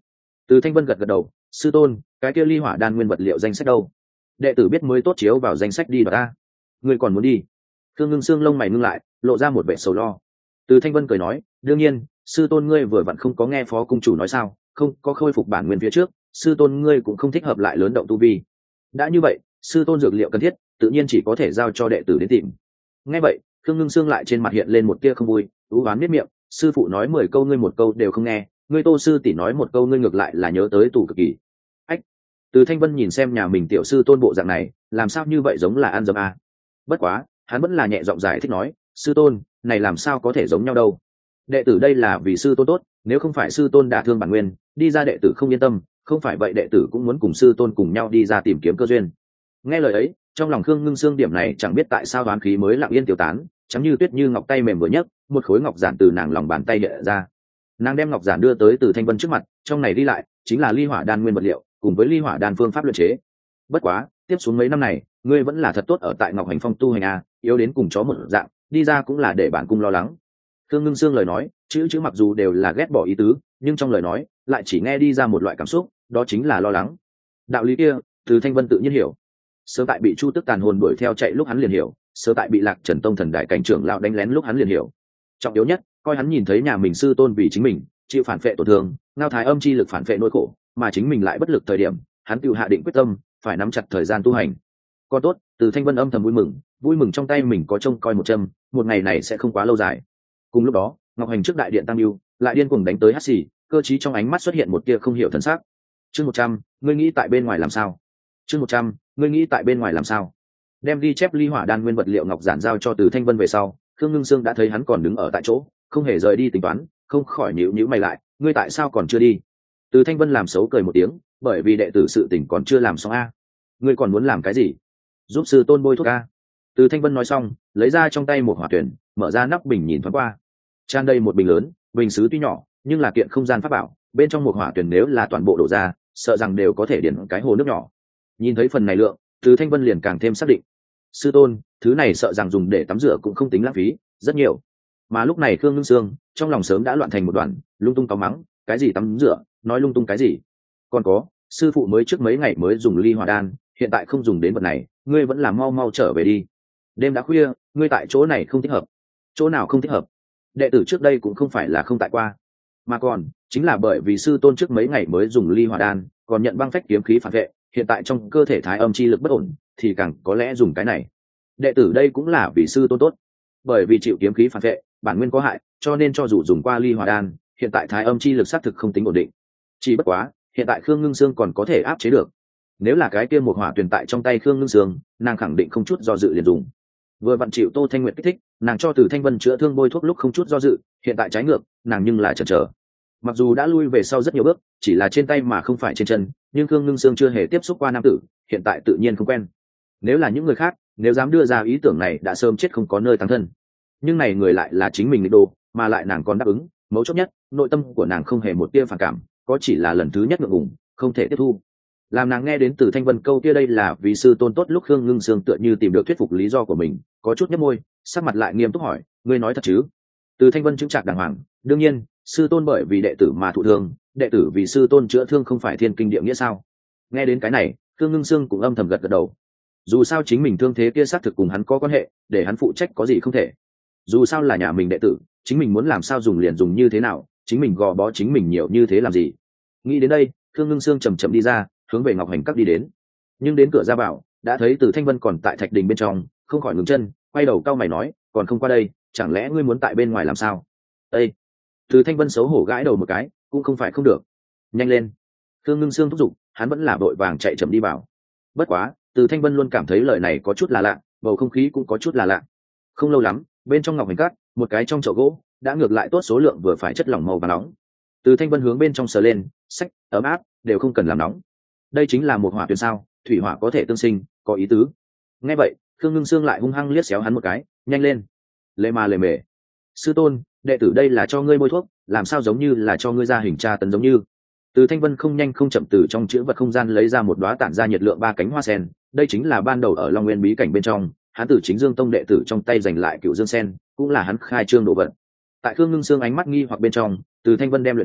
Từ Thanh Vân gật gật đầu, sư tôn, cái kia ly hỏa đan nguyên vật liệu danh sách đâu? Đệ tử biết mới tốt chiếu vào danh sách đi đoạt ta. Ngươi còn muốn đi? Thương Ngưng Sương lông mày ngưng lại, lộ ra một vẻ sầu lo. Từ Thanh Vân cười nói, đương nhiên, sư tôn ngươi vừa vặn không có nghe phó cung chủ nói sao, không có khôi phục bản nguyên phía trước, sư tôn ngươi cũng không thích hợp lại lớn động tu vi. Đã như vậy, sư tôn dược liệu cần thiết, tự nhiên chỉ có thể giao cho đệ tử đến tìm. Nghe vậy, Thương Ngưng Sương lại trên mặt hiện lên một tia không vui, ú oán miết miệng, sư phụ nói 10 câu ngươi một câu đều không nghe, ngươi Tô sư tỷ nói một câu ngươi ngược lại là nhớ tới tủ cực kỳ. Ách. Từ Thanh Vân nhìn xem nhà mình tiểu sư tôn bộ dạng này, làm sao như vậy giống là ăn dấm à? Bất quá, hắn vẫn là nhẹ giọng giải thích nói, sư tôn, này làm sao có thể giống nhau đâu? Đệ tử đây là vì sư tôn tốt, nếu không phải sư tôn đả thương bản nguyên, đi ra đệ tử không yên tâm, không phải vậy đệ tử cũng muốn cùng sư tôn cùng nhau đi ra tìm kiếm cơ duyên. Nghe lời ấy, trong lòng Khương Ngưng Sương điểm này chẳng biết tại sao đoán khí mới lặng yên tiêu tán, trắng như tuyết như ngọc tay mềm vừa nhấc, một khối ngọc giản từ nàng lòng bàn tay đệ ra. Nàng đem ngọc giản đưa tới Từ Thanh Vân trước mặt, trong này đi lại chính là ly hỏa đan nguyên vật liệu, cùng với ly hỏa đan phương pháp luyện chế. Bất quá, tiếp xuống mấy năm này, ngươi vẫn là thật tốt ở tại Ngọc Hành Phong tu hành a, yếu đến cùng chó một dạng, đi ra cũng là để bản cung lo lắng. Khương Ngưng Sương lời nói, chữ mặc dù đều là ghét bỏ ý tứ, nhưng trong lời nói lại chỉ nghe đi ra một loại cảm xúc, đó chính là lo lắng. Đạo lý kia, Từ Thanh Vân tự nhiên hiểu. Sớm tại bị Chu Tức tàn hồn đuổi theo chạy lúc hắn liền hiểu, sớm tại bị Lạc Trần Tông thần đại cảnh trưởng lão đánh lén lúc hắn liền hiểu. Trọng yếu nhất, coi hắn nhìn thấy nhà mình sư tôn vì chính mình chịu phản phệ tổn thương, ngao thái âm chi lực phản phệ nỗi khổ, mà chính mình lại bất lực thời điểm, hắn tự hạ định quyết tâm phải nắm chặt thời gian tu hành. Còn tốt, Từ Thanh Vân âm thầm vui mừng trong tay mình có trông coi một châm, một ngày này sẽ không quá lâu dài. Cùng lúc đó, Ngọc Hành trước đại điện tăng lưu lại điên cuồng đánh tới hắt xì, cơ trí trong ánh mắt xuất hiện một tia không hiểu thần sắc. Chương 100, ngươi nghĩ tại bên ngoài làm sao? Chương 100, ngươi nghĩ tại bên ngoài làm sao? Đem ghi chép ly hỏa đan nguyên vật liệu ngọc giản giao cho Từ Thanh Vân về sau, Khương Ngưng Sương đã thấy hắn còn đứng ở tại chỗ, không hề rời đi tính toán, không khỏi nhíu mày lại, ngươi tại sao còn chưa đi? Từ Thanh Vân làm xấu cười một tiếng, bởi vì đệ tử sự tình còn chưa làm xong a. Ngươi còn muốn làm cái gì? Giúp sư tôn bôi thuốc a. Từ Thanh Vân nói xong, lấy ra trong tay một hỏa tuyển, mở ra nắp bình nhìn thoáng qua. Tràn đầy một bình lớn, bình sứ tuy nhỏ, nhưng là kiện không gian pháp bảo, bên trong một hỏa tuyển nếu là toàn bộ đổ ra, sợ rằng đều có thể điển cái hồ nước nhỏ. Nhìn thấy phần này lượng, Từ Thanh Vân liền càng thêm xác định. Sư tôn, thứ này sợ rằng dùng để tắm rửa cũng không tính lãng phí, rất nhiều. Mà lúc này Khương Ngưng Sương trong lòng sớm đã loạn thành một đoàn, lung tung cáu mắng, cái gì tắm rửa, nói lung tung cái gì? Còn có, sư phụ mới trước mấy ngày mới dùng ly hỏa đan, hiện tại không dùng đến vật này, ngươi vẫn là mau mau trở về đi. Đêm đã khuya, ngươi tại chỗ này không thích hợp. Chỗ nào không thích hợp? Đệ tử trước đây cũng không phải là không tại qua, mà còn chính là bởi vì sư tôn trước mấy ngày mới dùng ly hỏa đan, còn nhận băng phách kiếm khí phản vệ, hiện tại trong cơ thể thái âm chi lực bất ổn, thì càng có lẽ dùng cái này. Đệ tử đây cũng là vì sư tôn tốt, bởi vì chịu kiếm khí phản vệ, bản nguyên có hại, cho nên cho dù dùng qua ly hỏa đan, hiện tại thái âm chi lực xác thực không tính ổn định. Chỉ bất quá, hiện tại Khương Ngưng Sương còn có thể áp chế được. Nếu là cái kia một hỏa tuyển tại trong tay Khương Ngưng Sương, nàng khẳng định không chút do dự liền dùng. Vừa vặn chịu Tô Thanh Nguyệt kích thích, nàng cho Từ Thanh Vân chữa thương bôi thuốc lúc không chút do dự, hiện tại trái ngược, nàng nhưng lại chần chờ. Mặc dù đã lui về sau rất nhiều bước, chỉ là trên tay mà không phải trên chân, nhưng Khương Ngưng Sương chưa hề tiếp xúc qua nam tử, hiện tại tự nhiên không quen. Nếu là những người khác, nếu dám đưa ra ý tưởng này đã sớm chết không có nơi táng thân. Nhưng này người lại là chính mình nghịch đồ, mà lại nàng còn đáp ứng, mấu chốt nhất, nội tâm của nàng không hề một tia phản cảm, có chỉ là lần thứ nhất ngượng ngùng, không thể tiếp thu. Làm nàng nghe đến Từ Thanh Vân câu kia đây là vì sư tôn tốt lúc Khương Ngưng Sương tựa như tìm được thuyết phục lý do của mình, có chút nhếch môi, sắc mặt lại nghiêm túc hỏi, ngươi nói thật chứ? Từ Thanh Vân chứng trạc đàng hoàng, đương nhiên, sư tôn bởi vì đệ tử mà thụ thương, đệ tử vì sư tôn chữa thương không phải thiên kinh địa nghĩa sao? Nghe đến cái này, Khương Ngưng Sương cũng âm thầm gật gật đầu. Dù sao chính mình thương thế kia xác thực cùng hắn có quan hệ, để hắn phụ trách có gì không thể. Dù sao là nhà mình đệ tử, chính mình muốn làm sao dùng liền dùng như thế nào, chính mình gò bó chính mình nhiều như thế làm gì? Nghĩ đến đây, Khương Ngưng Sương chậm chậm đi ra, hướng về Ngọc Hành Các đi đến. Nhưng đến cửa ra vào, đã thấy Từ Thanh Vân còn tại thạch đình bên trong, không khỏi ngừng chân, quay đầu cau mày nói, còn không qua đây, chẳng lẽ ngươi muốn tại bên ngoài làm sao? Ê! Từ Thanh Vân xấu hổ gãi đầu một cái, cũng không phải không được. Nhanh lên! Khương Ngưng Sương thúc giục, hắn vẫn là vội vàng chạy chậm đi vào. Bất quá, Từ Thanh Vân luôn cảm thấy lời này có chút là lạ, bầu không khí cũng có chút là lạ. Không lâu lắm, bên trong Ngọc Hành Các, một cái trong chậu gỗ đã ngược lại tốt số lượng vừa phải chất lỏng màu vàng nóng. Từ Thanh Vân hướng bên trong sờ lên, sách, ấm áp, đều không cần làm nóng. Đây chính là một hỏa tuyển sao? Thủy hỏa có thể tương sinh, có ý tứ. Nghe vậy, Khương Ngưng Sương lại hung hăng liếc xéo hắn một cái, nhanh lên. Lề mà lề mề. Sư tôn, đệ tử đây là cho ngươi bôi thuốc, làm sao giống như là cho ngươi ra hình tra tấn giống như. Từ Thanh Vân không nhanh không chậm từ trong chữ vật không gian lấy ra một đóa tản ra nhiệt lượng 3 cánh hoa sen, đây chính là ban đầu ở Long Nguyên bí cảnh bên trong, hắn từ Chính Dương Tông đệ tử trong tay giành lại Cựu Dương sen, cũng là hắn khai trương đồ vật. Tại Khương Ngưng Sương ánh mắt nghi hoặc bên trong, Từ Thanh Vân đem luyện hóa,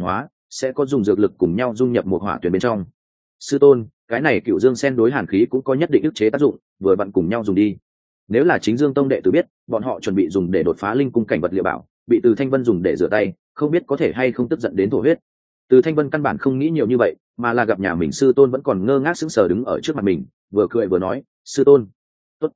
sẽ có dùng dược lực cùng nhau dung nhập một hỏa tuyển bên trong. Sư tôn, cái này cựu dương sen đối hàn khí cũng có nhất định ức chế tác dụng, vừa vặn cùng nhau dùng đi. Nếu là chính dương tông đệ tử biết bọn họ chuẩn bị dùng để đột phá linh cung cảnh vật liệu bảo, bị Từ Thanh Vân dùng để rửa tay, không biết có thể hay không tức giận đến thổ huyết. Từ Thanh Vân căn bản không nghĩ nhiều như vậy, mà là gặp nhà mình sư tôn vẫn còn ngơ ngác sững sờ đứng ở trước mặt mình, vừa cười vừa nói, sư tôn. Tốt.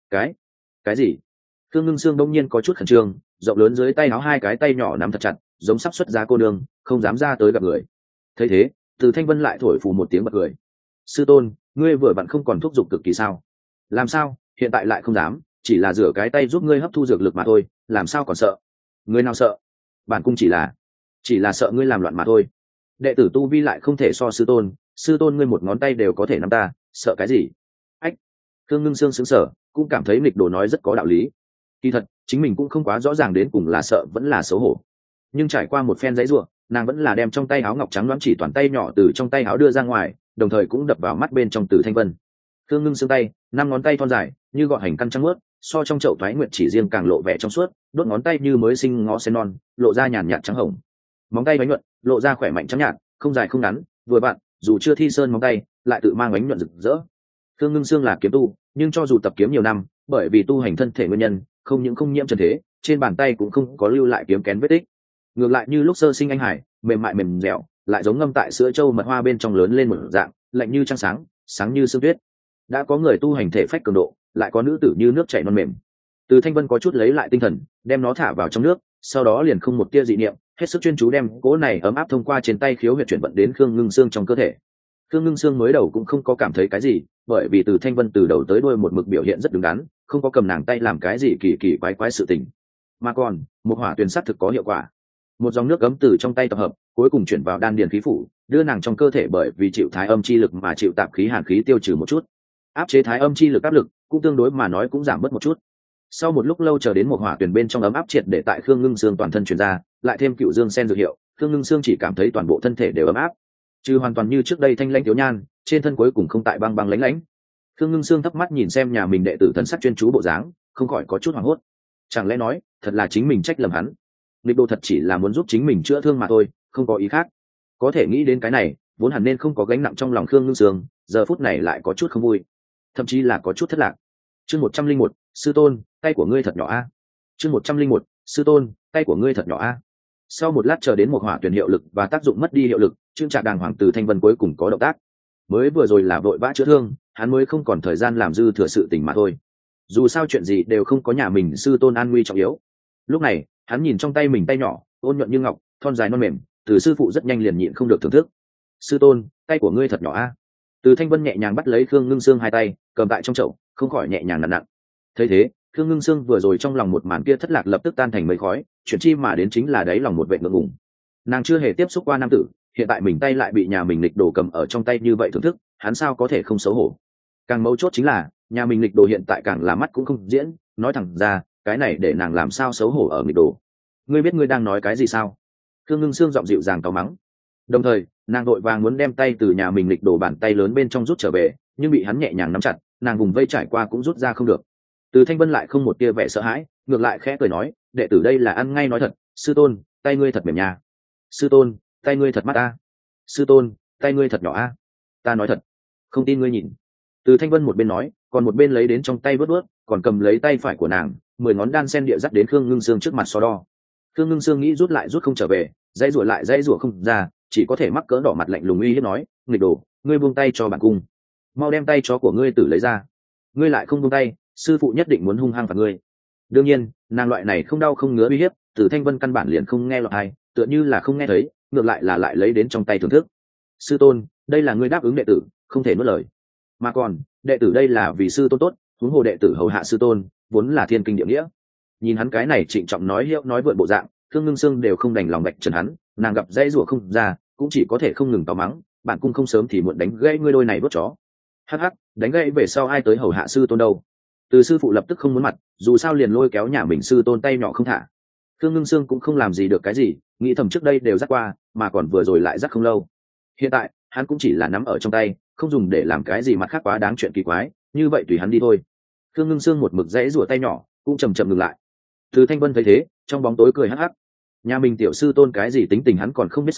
Cái gì? Thương Ngưng Sương đông nhiên có chút khẩn trương, rộng lớn dưới tay áo hai cái tay nhỏ nắm thật chặt, giống sắp xuất ra cô đương, không dám ra tới gặp người. Thấy thế, Từ Thanh Vân lại thổi phù một tiếng bật cười. Sư tôn, ngươi vừa vặn không còn thúc giục cực kỳ sao? Làm sao, hiện tại lại không dám, chỉ là rửa cái tay giúp ngươi hấp thu dược lực mà thôi, làm sao còn sợ? Ngươi nào sợ? Bản cung chỉ là sợ ngươi làm loạn mà thôi. Đệ tử tu vi lại không thể so sư tôn ngươi một ngón tay đều có thể nắm ta, sợ cái gì? Ách. Thương Ngưng Sương sững sờ, cũng cảm thấy nghịch đồ nói rất có đạo lý. Kỳ thật, chính mình cũng không quá rõ ràng đến cùng là sợ vẫn là xấu hổ. Nhưng trải qua một phen giãy giụa, nàng vẫn là đem trong tay áo ngọc trắng loáng chỉ toàn tay nhỏ từ trong tay áo đưa ra ngoài, đồng thời cũng đập vào mắt bên trong Từ Thanh Vân. Thương Ngưng Sương tay, 5 ngón tay thon dài, như gọn hành căn trắng mướt, so trong chậu thoái nguyệt chỉ riêng càng lộ vẻ trong suốt, đốt ngón tay như mới sinh ngó sen non, lộ ra nhàn nhạt trắng hồng. Móng tay bánh nhuận, lộ ra khỏe mạnh trắng nhạt, không dài không ngắn, vừa vặn, dù chưa thi sơn móng tay, lại tự mang bánh nhuận rực rỡ. Thương Ngưng Sương là kiếm tu, nhưng cho dù tập kiếm nhiều năm, bởi vì tu hành thân thể nguyên nhân, không những không nhiễm trần thế, trên bàn tay cũng không có lưu lại kiếm kén vết tích. Ngược lại như lúc sơ sinh anh hải, mềm mại mềm dẻo, lại giống ngâm tại sữa trâu mật hoa bên trong lớn lên một dạng, lạnh như trăng sáng, sáng như sương tuyết. Đã có người tu hành thể phách cường độ, lại có nữ tử như nước chảy non mềm. Từ Thanh Vân có chút lấy lại tinh thần, đem nó thả vào trong nước, sau đó liền không một tia dị niệm, hết sức chuyên chú đem cỗ này ấm áp thông qua trên tay khiếu huyệt chuyển vận đến Khương Ngưng Sương trong cơ thể. Khương Ngưng Sương mới đầu cũng không có cảm thấy cái gì, bởi vì Từ Thanh Vân từ đầu tới đuôi một mực biểu hiện rất đứng đắn, không có cầm nàng tay làm cái gì kỳ kỳ quái quái sự tình. Mà còn, một hỏa tuyển sát thực có hiệu quả. Một dòng nước ấm từ trong tay tập hợp, cuối cùng chuyển vào đan điền khí phủ, đưa nàng trong cơ thể bởi vì chịu thái âm chi lực mà chịu tạp khí hàn khí tiêu trừ một chút. Áp chế thái âm chi lực áp lực, cũng tương đối mà nói cũng giảm bớt một chút. Sau một lúc lâu chờ đến một hỏa tuyển bên trong ấm áp triệt để tại Khương Ngưng Sương toàn thân truyền ra, lại thêm cựu dương sen dược hiệu, Khương Ngưng Sương chỉ cảm thấy toàn bộ thân thể đều ấm áp, trừ hoàn toàn như trước đây thanh lãnh thiếu nhan, trên thân cuối cùng không tại băng băng lãnh lãnh. Khương Ngưng Sương thấp mắt nhìn xem nhà mình đệ tử thần sắc chuyên chú bộ dáng, không khỏi có chút hoảng hốt. Chẳng lẽ nói, thật là chính mình trách lầm hắn? Nghịch đồ thật chỉ là muốn giúp chính mình chữa thương mà thôi, không có ý khác. Có thể nghĩ đến cái này, vốn hẳn nên không có gánh nặng trong lòng Khương Ngưng Sương, giờ phút này lại có chút không vui, thậm chí là có chút thất lạc. Chương 101, sư tôn, tay của ngươi thật nhỏ a. Chương 101, sư tôn, tay của ngươi thật nhỏ a. Sau một lát chờ đến một hỏa tuyển hiệu lực và tác dụng mất đi hiệu lực, Trương Trạc đàng hoàng Từ Thanh Vân cuối cùng có động tác. Mới vừa rồi là vội vã chữa thương, hắn mới không còn thời gian làm dư thừa sự tình mà thôi. Dù sao chuyện gì đều không có nhà mình sư tôn an nguy trọng yếu. Lúc này, hắn nhìn trong tay mình tay nhỏ, ôn nhuận như ngọc, thon dài non mềm, Từ sư phụ rất nhanh liền nhịn không được thưởng thức. Sư tôn, tay của ngươi thật nhỏ a. Từ Thanh Vân nhẹ nhàng bắt lấy Khương Ngưng Sương hai tay, cầm tại trong chậu, không khỏi nhẹ nhàng nặng nặng. Thấy thế, Khương Ngưng Sương vừa rồi trong lòng một màn kia thất lạc lập tức tan thành mây khói, chuyện chi mà đến chính là đáy lòng một vệ ngượng ngùng. Nàng chưa hề tiếp xúc qua nam tử, hiện tại mình tay lại bị nhà mình lịch đồ cầm ở trong tay như vậy thưởng thức, hắn sao có thể không xấu hổ. Càng mấu chốt chính là nhà mình lịch đồ hiện tại càng là mắt cũng không diễn, nói thẳng ra cái này để nàng làm sao xấu hổ ở lịch đồ. Ngươi biết ngươi đang nói cái gì sao? Khương Ngưng Sương giọng dịu dàng cáu mắng. Đồng thời nàng vội vàng muốn đem tay từ nhà mình lịch đồ bàn tay lớn bên trong rút trở về, nhưng bị hắn nhẹ nhàng nắm chặt, nàng vùng vây trải qua cũng rút ra không được. Từ Thanh Vân lại không một tia vẻ sợ hãi, ngược lại khẽ cười nói, đệ tử đây là ăn ngay nói thật, sư tôn, tay ngươi thật mềm nha. Sư tôn, tay ngươi thật mắt a. Sư tôn, tay ngươi thật nhỏ a. Ta nói thật, không tin ngươi nhìn. Từ Thanh Vân một bên nói, còn một bên lấy đến trong tay vớt vớt, còn cầm lấy tay phải của nàng, 10 ngón đan sen địa dắt đến Khương Ngưng Sương trước mặt so đo. Khương Ngưng Sương nghĩ rút lại rút không trở về, dãy rủa lại dãy rủa không ra, chỉ có thể mắc cỡ đỏ mặt lạnh lùng uy hiếp nói, nghịch đồ, ngươi buông tay cho bản cung, mau đem tay chó của ngươi tử lấy ra. Ngươi lại không buông tay, sư phụ nhất định muốn hung hăng phạt ngươi. Đương nhiên, nàng loại này không đau không ngứa uy hiếp, Từ Thanh Vân căn bản liền không nghe lọt tai, tựa như là không nghe thấy, ngược lại là lại lấy đến trong tay thưởng thức. Sư tôn, đây là ngươi đáp ứng đệ tử, không thể nuốt lời. Mà còn, đệ tử đây là vì sư tôn tốt, huống hồ đệ tử hầu hạ sư tôn, vốn là thiên kinh địa nghĩa. Nhìn hắn cái này trịnh trọng nói hiệu nói vượn bộ dạng, Khương Ngưng Sương đều không đành lòng bạch trần hắn, nàng gặp dãy rủa không ra, cũng chỉ có thể không ngừng tỏ mắng, bản cung không sớm thì muộn đánh gãy ngươi đôi này đốt chó. Hắc hắc, đánh gãy về sau ai tới hầu hạ sư tôn đâu? Từ sư phụ lập tức không muốn mặt, dù sao liền lôi kéo nhà mình sư tôn tay nhỏ không thả. Khương Ngưng Sương cũng không làm gì được cái gì, nghĩ thầm trước đây đều dắt qua, mà còn vừa rồi lại dắt không lâu. Hiện tại, hắn cũng chỉ là nắm ở trong tay, không dùng để làm cái gì mặt khác quá đáng chuyện kỳ quái, như vậy tùy hắn đi thôi. Khương Ngưng Sương một mực dãy rủa tay nhỏ, cũng chậm chậm ngừng lại. Từ Thanh Vân thấy thế, trong bóng tối cười hắc hắc. Nhà mình tiểu sư tôn cái gì tính tình hắn còn không biết sao,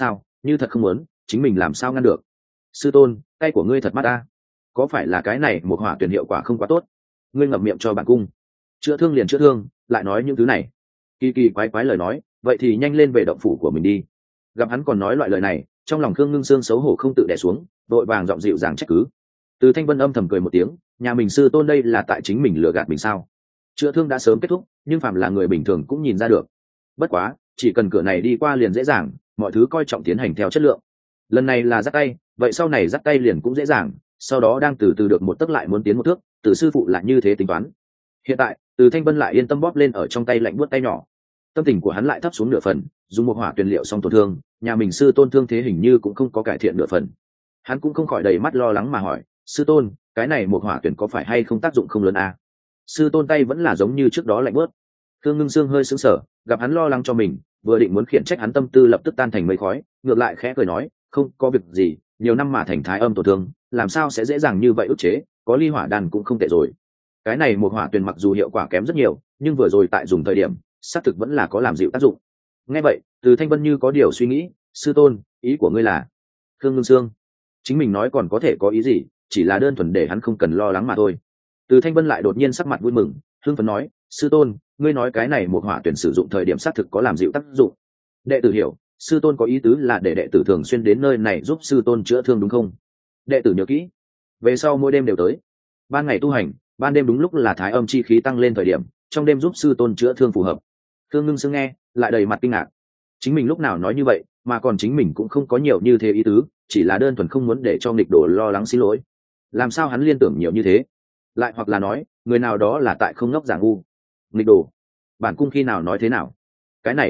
như thật không muốn chính mình làm sao ngăn được. Sư tôn, tay của ngươi thật mát ta, có phải là cái này một hỏa tuyển hiệu quả không quá tốt? Ngươi ngậm miệng cho bản cung. Chữa thương liền chữa thương, lại nói những thứ này kỳ kỳ quái quái lời nói, vậy thì nhanh lên về động phủ của mình đi. Gặp hắn còn nói loại lời này, trong lòng Khương Ngưng Sương xấu hổ không tự đè xuống, vội vàng giọng dịu dàng trách cứ. Từ Thanh Vân âm thầm cười một tiếng, nhà mình sư tôn đây là tại chính mình lừa gạt mình sao? Chữa thương đã sớm kết thúc, nhưng phàm là người bình thường cũng nhìn ra được. Bất quá, chỉ cần cửa này đi qua liền dễ dàng, mọi thứ coi trọng tiến hành theo chất lượng. Lần này là dắt tay, vậy sau này dắt tay liền cũng dễ dàng, sau đó đang từ từ được một tấc lại muốn tiến một thước, từ sư phụ lại như thế tính toán. Hiện tại, Từ Thanh Vân lại yên tâm bóp lên ở trong tay lạnh buốt tay nhỏ. Tâm tình của hắn lại thấp xuống nửa phần, dùng một hỏa tuyển liệu xong tổn thương, nhà mình sư tôn thương thế hình như cũng không có cải thiện nửa phần. Hắn cũng không khỏi đầy mắt lo lắng mà hỏi, sư tôn, cái này một hỏa tuyển có phải hay không tác dụng không lớn à? Sư tôn tay vẫn là giống như trước đó lạnh buốt. Thương Ngưng Sương hơi sững sờ, gặp hắn lo lắng cho mình, vừa định muốn khiển trách hắn, tâm tư lập tức tan thành mây khói, ngược lại khẽ cười nói, không có việc gì, nhiều năm mà thành thái âm tổn thương, làm sao sẽ dễ dàng như vậy ức chế, có ly hỏa đan cũng không tệ rồi. Cái này một hỏa tuyển mặc dù hiệu quả kém rất nhiều, nhưng vừa rồi tại dùng thời điểm xác thực vẫn là có làm dịu tác dụng. Nghe vậy, Từ Thanh Vân như có điều suy nghĩ, sư tôn, ý của ngươi là? Khương Ngưng Sương, chính mình nói còn có thể có ý gì, chỉ là đơn thuần để hắn không cần lo lắng mà thôi. Từ Thanh Vân lại đột nhiên sắc mặt vui mừng, hưng phấn nói, sư tôn, ngươi nói cái này một hỏa tuyển sử dụng thời điểm xác thực có làm dịu tác dụng. Đệ tử hiểu, sư tôn có ý tứ là để đệ tử thường xuyên đến nơi này giúp sư tôn chữa thương đúng không? Đệ tử nhớ kỹ, về sau mỗi đêm đều tới. Ban ngày tu hành, ban đêm đúng lúc là thái âm chi khí tăng lên thời điểm, trong đêm giúp sư tôn chữa thương phù hợp. Thương Ngưng Sương nghe lại đầy mặt kinh ngạc, chính mình lúc nào nói như vậy, mà còn chính mình cũng không có nhiều như thế ý tứ, chỉ là đơn thuần không muốn để cho nghịch đồ lo lắng xin lỗi. Làm sao hắn liên tưởng nhiều như thế? Lại hoặc là nói, người nào đó là tại không ngốc giả ngu. Nghịch đồ, bản cung khi nào nói thế nào? Cái này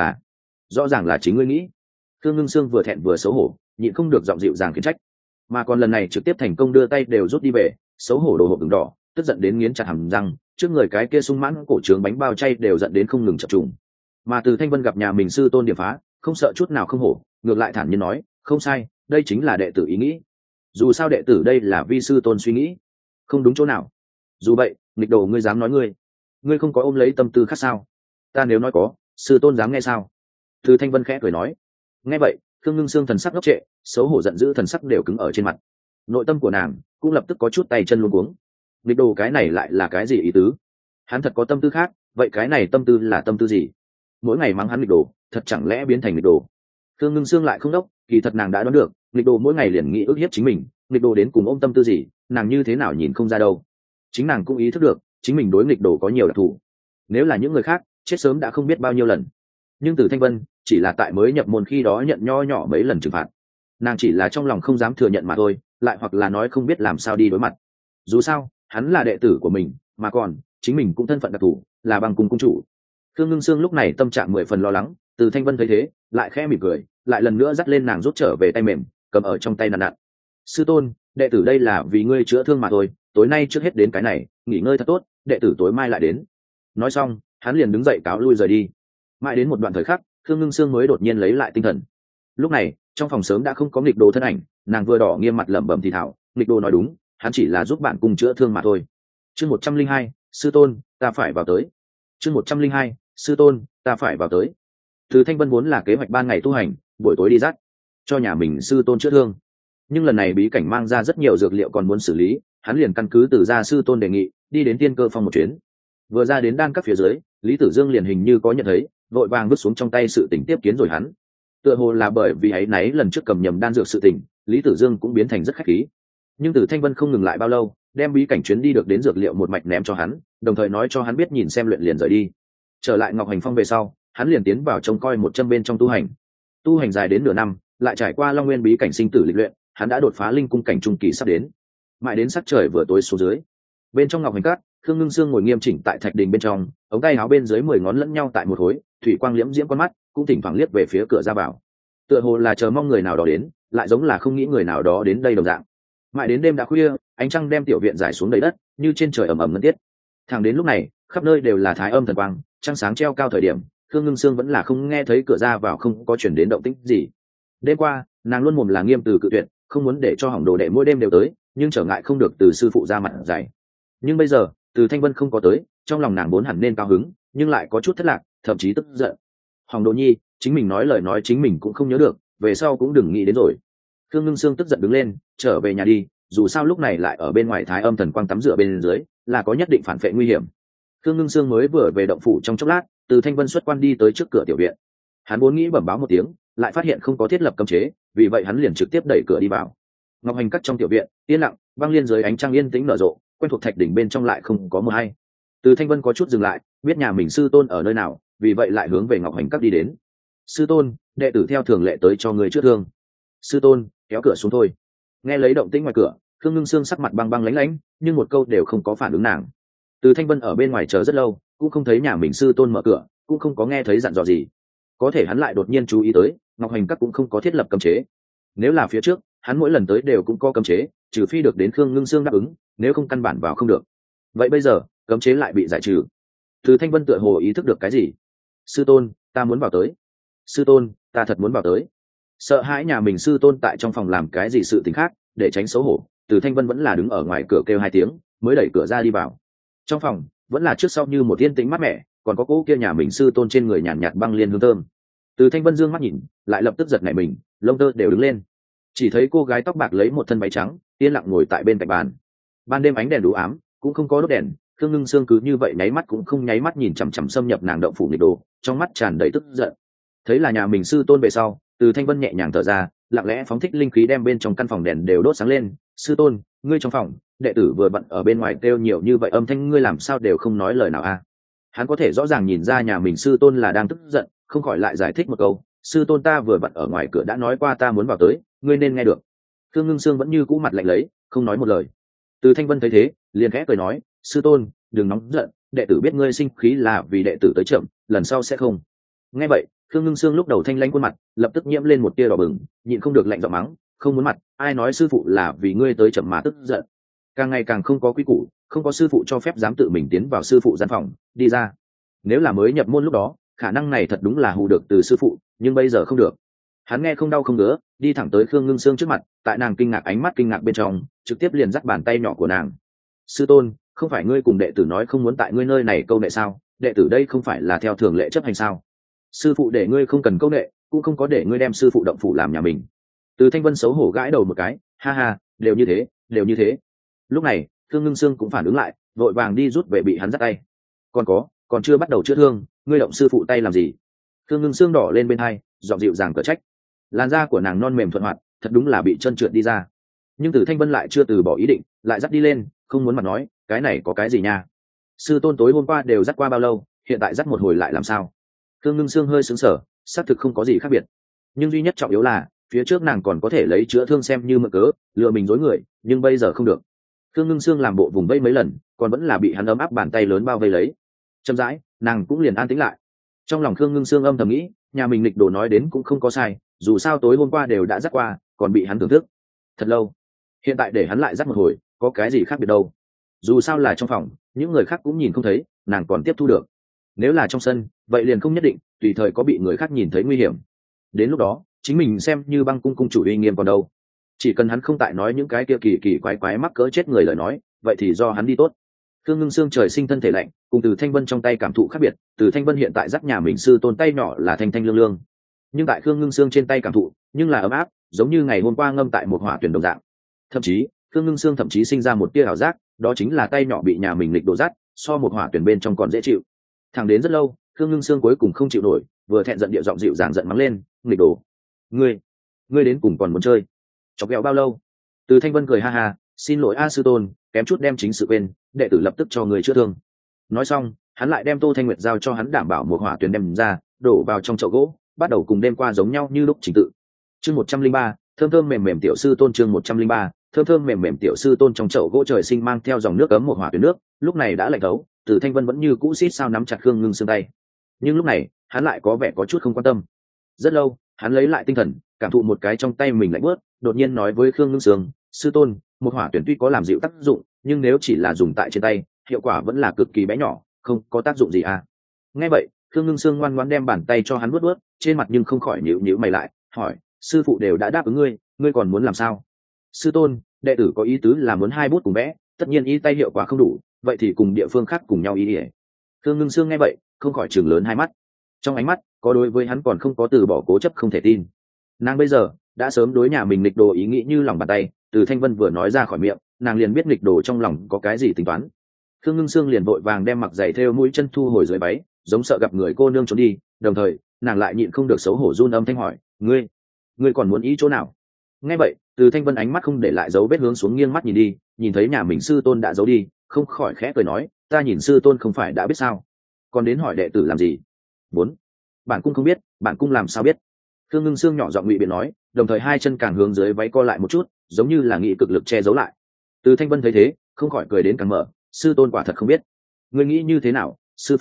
rõ ràng là chính ngươi nghĩ. Thương Ngưng Sương vừa thẹn vừa xấu hổ, nhịn không được giọng dịu dàng khiển trách, mà còn lần này trực tiếp thành công đưa tay đều rút đi về, xấu hổ đồ hộp đường đỏ, tức giận đến nghiến chặt hàm răng, trước người cái kia sung mãn cổ trướng bánh bao chay đều giận đến không ngừng chập trùng. Mà Từ Thanh Vân gặp nhà mình sư tôn điểm phá, không sợ chút nào không hổ, ngược lại thản nhiên nói, không sai, đây chính là đệ tử ý nghĩ. Dù sao đệ tử đây là vi sư tôn suy nghĩ, không đúng chỗ nào. Dù vậy, nghịch đồ ngươi dám nói ngươi không có ôm lấy tâm tư khác sao? Ta nếu nói có, sư tôn dám nghe sao? Từ Thanh Vân khẽ cười nói. Nghe vậy, Khương Ngưng Sương thần sắc ngốc trệ, xấu hổ giận dữ thần sắc đều cứng ở trên mặt. Nội tâm của nàng cũng lập tức có chút tay chân luống cuống. Nghịch đồ cái này lại là cái gì ý tứ? Hắn thật có tâm tư khác, vậy cái này tâm tư là tâm tư gì? Mỗi ngày mắng hắn nghịch đồ, thật chẳng lẽ biến thành nghịch đồ? Khương Ngưng Sương lại không đốc, kỳ thật nàng đã đoán được, nghịch đồ mỗi ngày liền nghĩ ức hiếp chính mình, nghịch đồ đến cùng ôm tâm tư gì, nàng như thế nào nhìn không ra đâu. Chính nàng cũng ý thức được, chính mình đối nghịch đồ có nhiều đặc thù. Nếu là những người khác, chết sớm đã không biết bao nhiêu lần. Nhưng Từ Thanh Vân, chỉ là tại mới nhập môn khi đó nhận nho nhỏ mấy lần trừng phạt. Nàng chỉ là trong lòng không dám thừa nhận mà thôi, lại hoặc là nói không biết làm sao đi đối mặt. Dù sao, hắn là đệ tử của mình, mà còn chính mình cũng thân phận đặc thù, là Băng Cung cung chủ. Khương Ngưng Sương lúc này tâm trạng 10 phần lo lắng, Từ Thanh Vân thấy thế, lại khẽ mỉm cười, lại lần nữa dắt lên nàng rút trở về tay mềm, cầm ở trong tay nặn nặn. Sư tôn, đệ tử đây là vì ngươi chữa thương mà thôi, tối nay trước hết đến cái này, nghỉ ngơi thật tốt, đệ tử tối mai lại đến. Nói xong, hắn liền đứng dậy cáo lui rời đi. Mãi đến một đoạn thời khắc, Khương Ngưng Sương mới đột nhiên lấy lại tinh thần. Lúc này, trong phòng sớm đã không có nghịch đồ thân ảnh, nàng vừa đỏ nghiêm mặt lẩm bẩm thì thảo, nghịch đồ nói đúng, hắn chỉ là giúp bạn cùng chữa thương mà thôi. Chương 102, sư tôn, ta phải vào tới. Chương 102, sư tôn, ta phải vào tới. Từ Thanh Vân vốn là kế hoạch ban ngày tu hành, buổi tối đi dắt cho nhà mình sư tôn chữa thương. Nhưng lần này bí cảnh mang ra rất nhiều dược liệu còn muốn xử lý, hắn liền căn cứ từ gia sư tôn đề nghị, đi đến Tiên Cơ Phong một chuyến. Vừa ra đến đan các phía dưới, Lý Tử Dương liền hình như có nhận thấy, vội vàng vứt xuống trong tay sự tình tiếp kiến rồi hắn. Tựa hồ là bởi vì ấy nấy lần trước cầm nhầm đan dược sự tình, Lý Tử Dương cũng biến thành rất khách khí. Nhưng Từ Thanh Vân không ngừng lại bao lâu, đem bí cảnh chuyến đi được đến dược liệu một mạch ném cho hắn, đồng thời nói cho hắn biết nhìn xem luyện liền rời đi. Trở lại Ngọc Hành Phong về sau, hắn liền tiến vào trông coi một châm bên trong tu hành. Tu hành dài đến nửa năm, lại trải qua Long Nguyên bí cảnh sinh tử lịch luyện, hắn đã đột phá linh cung cảnh trung kỳ sắp đến. Mãi đến sắc trời vừa tối xuống dưới, bên trong Ngọc Hành Cát, Khương Ngưng Sương ngồi nghiêm chỉnh tại thạch đình bên trong, ống tay áo bên dưới 10 ngón lẫn nhau tại một khối, thủy quang liễm diễm con mắt, cũng thỉnh thoảng liếc về phía cửa ra vào. Tựa hồ là chờ mong người nào đó đến, lại giống là không nghĩ người nào đó đến đây đồng dạng. Mãi đến đêm đã khuya, ánh trăng đem tiểu viện rải xuống đầy đất, như trên trời ẩm ẩm ngân tiết. Thẳng đến lúc này, khắp nơi đều là thái âm thần quang, trăng sáng treo cao thời điểm, Khương Ngưng Sương vẫn là không nghe thấy cửa ra vào không có chuyển đến động tĩnh gì. Đêm qua, nàng luôn mồm là nghiêm từ cự tuyệt, không muốn để cho hỏng đồ đệ mỗi đêm đều tới, nhưng trở ngại không được từ sư phụ ra mặt dày. Nhưng bây giờ, từ Thanh Vân không có tới, trong lòng nàng vốn hẳn nên cao hứng, nhưng lại có chút thất lạc, thậm chí tức giận. Hỏng đồ nhi, chính mình nói lời nói chính mình cũng không nhớ được, về sau cũng đừng nghĩ đến rồi. Khương Ngưng Sương tức giận đứng lên, trở về nhà đi, dù sao lúc này lại ở bên ngoài Thái Âm Thần Quang tắm rửa bên dưới, là có nhất định phản vệ nguy hiểm. Khương Ngưng Sương mới vừa về động phủ trong chốc lát, Từ Thanh Vân xuất quan đi tới trước cửa tiểu viện. Hắn vốn nghĩ bẩm báo một tiếng, lại phát hiện không có thiết lập cấm chế, vì vậy hắn liền trực tiếp đẩy cửa đi vào. Ngọc Hành Các trong tiểu viện, yên lặng, băng liên dưới ánh trăng yên tĩnh nở rộ, quen thuộc thạch đỉnh bên trong lại không có mờ hay. Từ Thanh Vân có chút dừng lại, biết nhà mình sư tôn ở nơi nào, vì vậy lại hướng về Ngọc Hành Các đi đến. Sư tôn, đệ tử theo thường lệ tới cho người chữa thương. Sư tôn, kéo cửa xuống thôi. Nghe lấy động tĩnh ngoài cửa, Khương Ngưng Sương sắc mặt băng băng lãnh lãnh, nhưng một câu đều không có phản ứng nàng. Từ Thanh Vân ở bên ngoài chờ rất lâu, cũng không thấy nhà mình sư tôn mở cửa, cũng không có nghe thấy dặn dò gì. Có thể hắn lại đột nhiên chú ý tới, Ngọc Hành Các cũng không có thiết lập cấm chế. Nếu là phía trước, hắn mỗi lần tới đều cũng có cấm chế, trừ phi được đến Khương Ngưng Sương đáp ứng, nếu không căn bản vào không được. Vậy bây giờ, cấm chế lại bị giải trừ. Từ Thanh Vân tựa hồ ý thức được cái gì. Sư tôn, ta muốn vào tới. Sư tôn, ta thật muốn vào tới. Sợ hãi nhà mình sư tôn tại trong phòng làm cái gì sự tình khác, để tránh xấu hổ, Từ Thanh Vân vẫn là đứng ở ngoài cửa kêu 2 tiếng, mới đẩy cửa ra đi vào. Trong phòng vẫn là trước sau như một yên tĩnh mát mẻ, còn có cỗ kia nhà mình sư tôn trên người nhàn nhạt băng liên hương thơm. Từ Thanh Vân dương mắt nhìn, lại lập tức giật nảy mình, lông tơ đều đứng lên. Chỉ thấy cô gái tóc bạc lấy một thân váy trắng, yên lặng ngồi tại bên cạnh bàn. Ban đêm ánh đèn đủ ám, cũng không có đốt đèn, Khương Ngưng Sương cứ như vậy nháy mắt cũng không nháy mắt nhìn chằm chằm xâm nhập nàng động phủ nghịch đồ, trong mắt tràn đầy tức giận. Thấy là nhà mình sư tôn về sau, Từ Thanh Vân nhẹ nhàng thở ra, lặng lẽ phóng thích linh khí đem bên trong căn phòng đèn đều đốt sáng lên. Sư tôn, ngươi trong phòng, đệ tử vừa bận ở bên ngoài kêu nhiều như vậy âm thanh, ngươi làm sao đều không nói lời nào a? Hắn có thể rõ ràng nhìn ra nhà mình sư tôn là đang tức giận, không khỏi lại giải thích một câu. Sư tôn, ta vừa bận ở ngoài cửa đã nói qua ta muốn vào tới, ngươi nên nghe được. Khương Ngưng Sương vẫn như cũ mặt lạnh lấy, không nói một lời. Từ Thanh Vân thấy thế, liền khẽ cười nói, sư tôn, đừng nóng giận, đệ tử biết ngươi sinh khí là vì đệ tử tới chậm, lần sau sẽ không. Nghe vậy, Khương Ngưng Sương lúc đầu thanh lãnh khuôn mặt lập tức nhiễm lên một tia đỏ bừng, nhịn không được lạnh giọng mắng, không muốn mặt, ai nói sư phụ là vì ngươi tới chậm mà tức giận. Càng ngày càng không có quy củ, không có sư phụ cho phép dám tự mình tiến vào sư phụ gian phòng, đi ra. Nếu là mới nhập môn lúc đó, khả năng này thật đúng là hù được từ sư phụ, nhưng bây giờ không được. Hắn nghe không đau không ngứa, đi thẳng tới Khương Ngưng Sương trước mặt, tại nàng kinh ngạc ánh mắt kinh ngạc bên trong, trực tiếp liền dắt bàn tay nhỏ của nàng. Sư tôn, không phải ngươi cùng đệ tử nói không muốn tại ngươi nơi này câu nệ sao? Đệ tử đây không phải là theo thường lệ chấp hành sao? Sư phụ để ngươi không cần câu nệ, cũng không có để ngươi đem sư phụ động phủ làm nhà mình. Từ Thanh Vân xấu hổ gãi đầu một cái, ha ha, đều như thế, đều như thế. Lúc này, Khương Ngưng Sương cũng phản ứng lại, vội vàng đi rút về bị hắn dắt tay. Còn chưa bắt đầu chữa thương, ngươi động sư phụ tay làm gì? Khương Ngưng Sương đỏ lên bên hai, giọng dịu dàng cở trách. Làn da của nàng non mềm thuận hoạt, thật đúng là bị trơn trượt đi ra. Nhưng Từ Thanh Vân lại chưa từ bỏ ý định, lại dắt đi lên, không muốn mặt nói, cái này có cái gì nha? Sư tôn tối hôm qua đều dắt qua bao lâu, hiện tại dắt một hồi lại làm sao? Khương Ngưng Sương hơi sững sờ, xác thực không có gì khác biệt, nhưng duy nhất trọng yếu là phía trước nàng còn có thể lấy chữa thương xem như mượn cớ lừa mình dối người, nhưng bây giờ không được. Khương Ngưng Sương làm bộ vùng vây mấy lần, còn vẫn là bị hắn ấm áp bàn tay lớn bao vây lấy. Chậm rãi, nàng cũng liền an tĩnh lại. Trong lòng Khương Ngưng Sương âm thầm nghĩ, nhà mình nghịch đồ nói đến cũng không có sai, dù sao tối hôm qua đều đã dắt qua, còn bị hắn thưởng thức thật lâu, hiện tại để hắn lại dắt một hồi, có cái gì khác biệt đâu? Dù sao là trong phòng, những người khác cũng nhìn không thấy, nàng còn tiếp thu được. Nếu là trong sân, vậy liền không nhất định, tùy thời có bị người khác nhìn thấy nguy hiểm. Đến lúc đó, chính mình xem như băng cung cung chủ uy nghiêm còn đâu. Chỉ cần hắn không tại nói những cái kia kỳ kỳ quái quái mắc cỡ chết người lời nói, vậy thì do hắn đi tốt. Khương Ngưng Sương trời sinh thân thể lạnh, cùng Từ Thanh Vân trong tay cảm thụ khác biệt. Từ Thanh Vân hiện tại dắt nhà mình sư tôn tay nhỏ là thanh thanh lương lương, nhưng tại Khương Ngưng Sương trên tay cảm thụ nhưng là ấm áp, giống như ngày hôm qua ngâm tại một hỏa tuyển đồng dạng. Thậm chí Khương Ngưng Sương thậm chí sinh ra một tia ảo giác, đó chính là tay nhỏ bị nhà mình lịch đổ dắt, so một hỏa tuyển bên trong còn dễ chịu. Thẳng đến rất lâu, Khương Ngưng Sương cuối cùng không chịu nổi, vừa thẹn giận điệu giọng dịu dàng giận mắng lên, nghịch đồ, ngươi đến cùng còn muốn chơi? Chọc ghẹo bao lâu? Từ Thanh Vân cười ha ha, xin lỗi a sư tôn, kém chút đem chính sự quên, đệ tử lập tức cho người chữa thương. Nói xong, hắn lại đem Tô Thanh Nguyệt giao cho hắn đảm bảo một hỏa tuyển đem ra, đổ vào trong chậu gỗ, bắt đầu cùng đêm qua giống nhau như lúc trình tự. Chương 103, thơm thơm mềm mềm tiểu sư tôn. Chương 103, thơm thơm mềm mềm tiểu sư tôn. Trong chậu gỗ trời sinh mang theo dòng nước ấm một hỏa tuyển nước, lúc này đã lạnh thấu. Từ Thanh Vân vẫn như cũ xít sao nắm chặt Khương Ngưng Sương tay, nhưng lúc này hắn lại có vẻ có chút không quan tâm. Rất lâu, hắn lấy lại tinh thần, cảm thụ một cái trong tay mình lạnh bớt, đột nhiên nói với Khương Ngưng Sương, sư tôn, một hỏa tuyển tuy có làm dịu tác dụng, nhưng nếu chỉ là dùng tại trên tay, hiệu quả vẫn là cực kỳ bé nhỏ, không có tác dụng gì à? Nghe vậy, Khương Ngưng Sương ngoan ngoãn đem bàn tay cho hắn vuốt, trên mặt nhưng không khỏi nhíu nhíu mày lại, hỏi, sư phụ đều đã đáp ứng ngươi, ngươi còn muốn làm sao? Sư tôn, đệ tử có ý tứ là muốn 2 bút cùng vẽ, tất nhiên ý tay hiệu quả không đủ, vậy thì cùng địa phương khác cùng nhau ý ỉa. Khương Ngưng Sương nghe vậy, không khỏi trừng lớn hai mắt, trong ánh mắt có đối với hắn còn không có từ bỏ cố chấp không thể tin. Nàng bây giờ đã sớm đối nhà mình nghịch đồ ý nghĩ như lòng bàn tay, Từ Thanh Vân vừa nói ra khỏi miệng, nàng liền biết nghịch đồ trong lòng có cái gì tính toán. Khương Ngưng Sương liền vội vàng đem mặc giày thêu mũi chân thu hồi dưới váy, giống sợ gặp người cô nương trốn đi, đồng thời nàng lại nhịn không được xấu hổ run âm thanh hỏi, ngươi còn muốn ý chỗ nào? Nghe vậy, Từ Thanh Vân ánh mắt không để lại dấu vết hướng xuống nghiêng mắt nhìn đi, nhìn thấy nhà mình sư tôn đã giấu đi, không khỏi khẽ cười nói, ta nhìn sư tôn không phải đã biết sao, còn đến hỏi đệ tử làm gì? Bốn, bản cung không biết, bản cung làm sao biết? Khương Ngưng Sương nhỏ giọng ngụy biện nói, đồng thời hai chân càng hướng dưới váy co lại một chút, giống như là nghĩ cực lực che giấu lại. Từ Thanh Vân thấy thế, không khỏi cười đến càng mở, sư tôn quả thật không biết. Ngươi nghĩ như thế nào,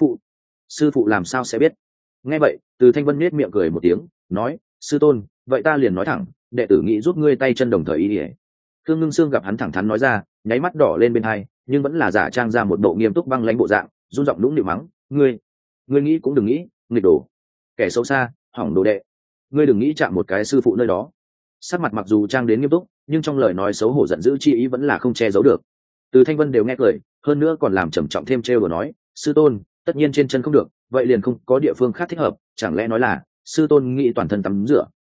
sư phụ làm sao sẽ biết? Nghe vậy, Từ Thanh Vân nhếch miệng cười một tiếng, nói, sư tôn, vậy ta liền nói thẳng, đệ tử nghĩ giúp ngươi tay chân đồng thời ý ỉa. Khương Ngưng Sương gặp hắn thẳng thắn nói ra, nháy mắt đỏ lên bên hai, nhưng vẫn là giả trang ra một bộ nghiêm túc băng lãnh bộ dạng, run giọng nũng nịu mắng, ngươi nghĩ cũng đừng nghĩ, nghịch đồ, kẻ xấu xa, hỏng đồ đệ, ngươi đừng nghĩ chạm một cái sư phụ nơi đó. Sắc mặt mặc dù trang đến nghiêm túc, nhưng trong lời nói xấu hổ giận dữ chi ý vẫn là không che giấu được. Từ Thanh Vân đều nghe cười, hơn nữa còn làm trầm trọng thêm trêu đùa nói, sư tôn, tất nhiên trên chân không được, vậy liền không có địa phương khác thích hợp, chẳng lẽ nói là sư tôn nghĩ toàn thân tắm rửa?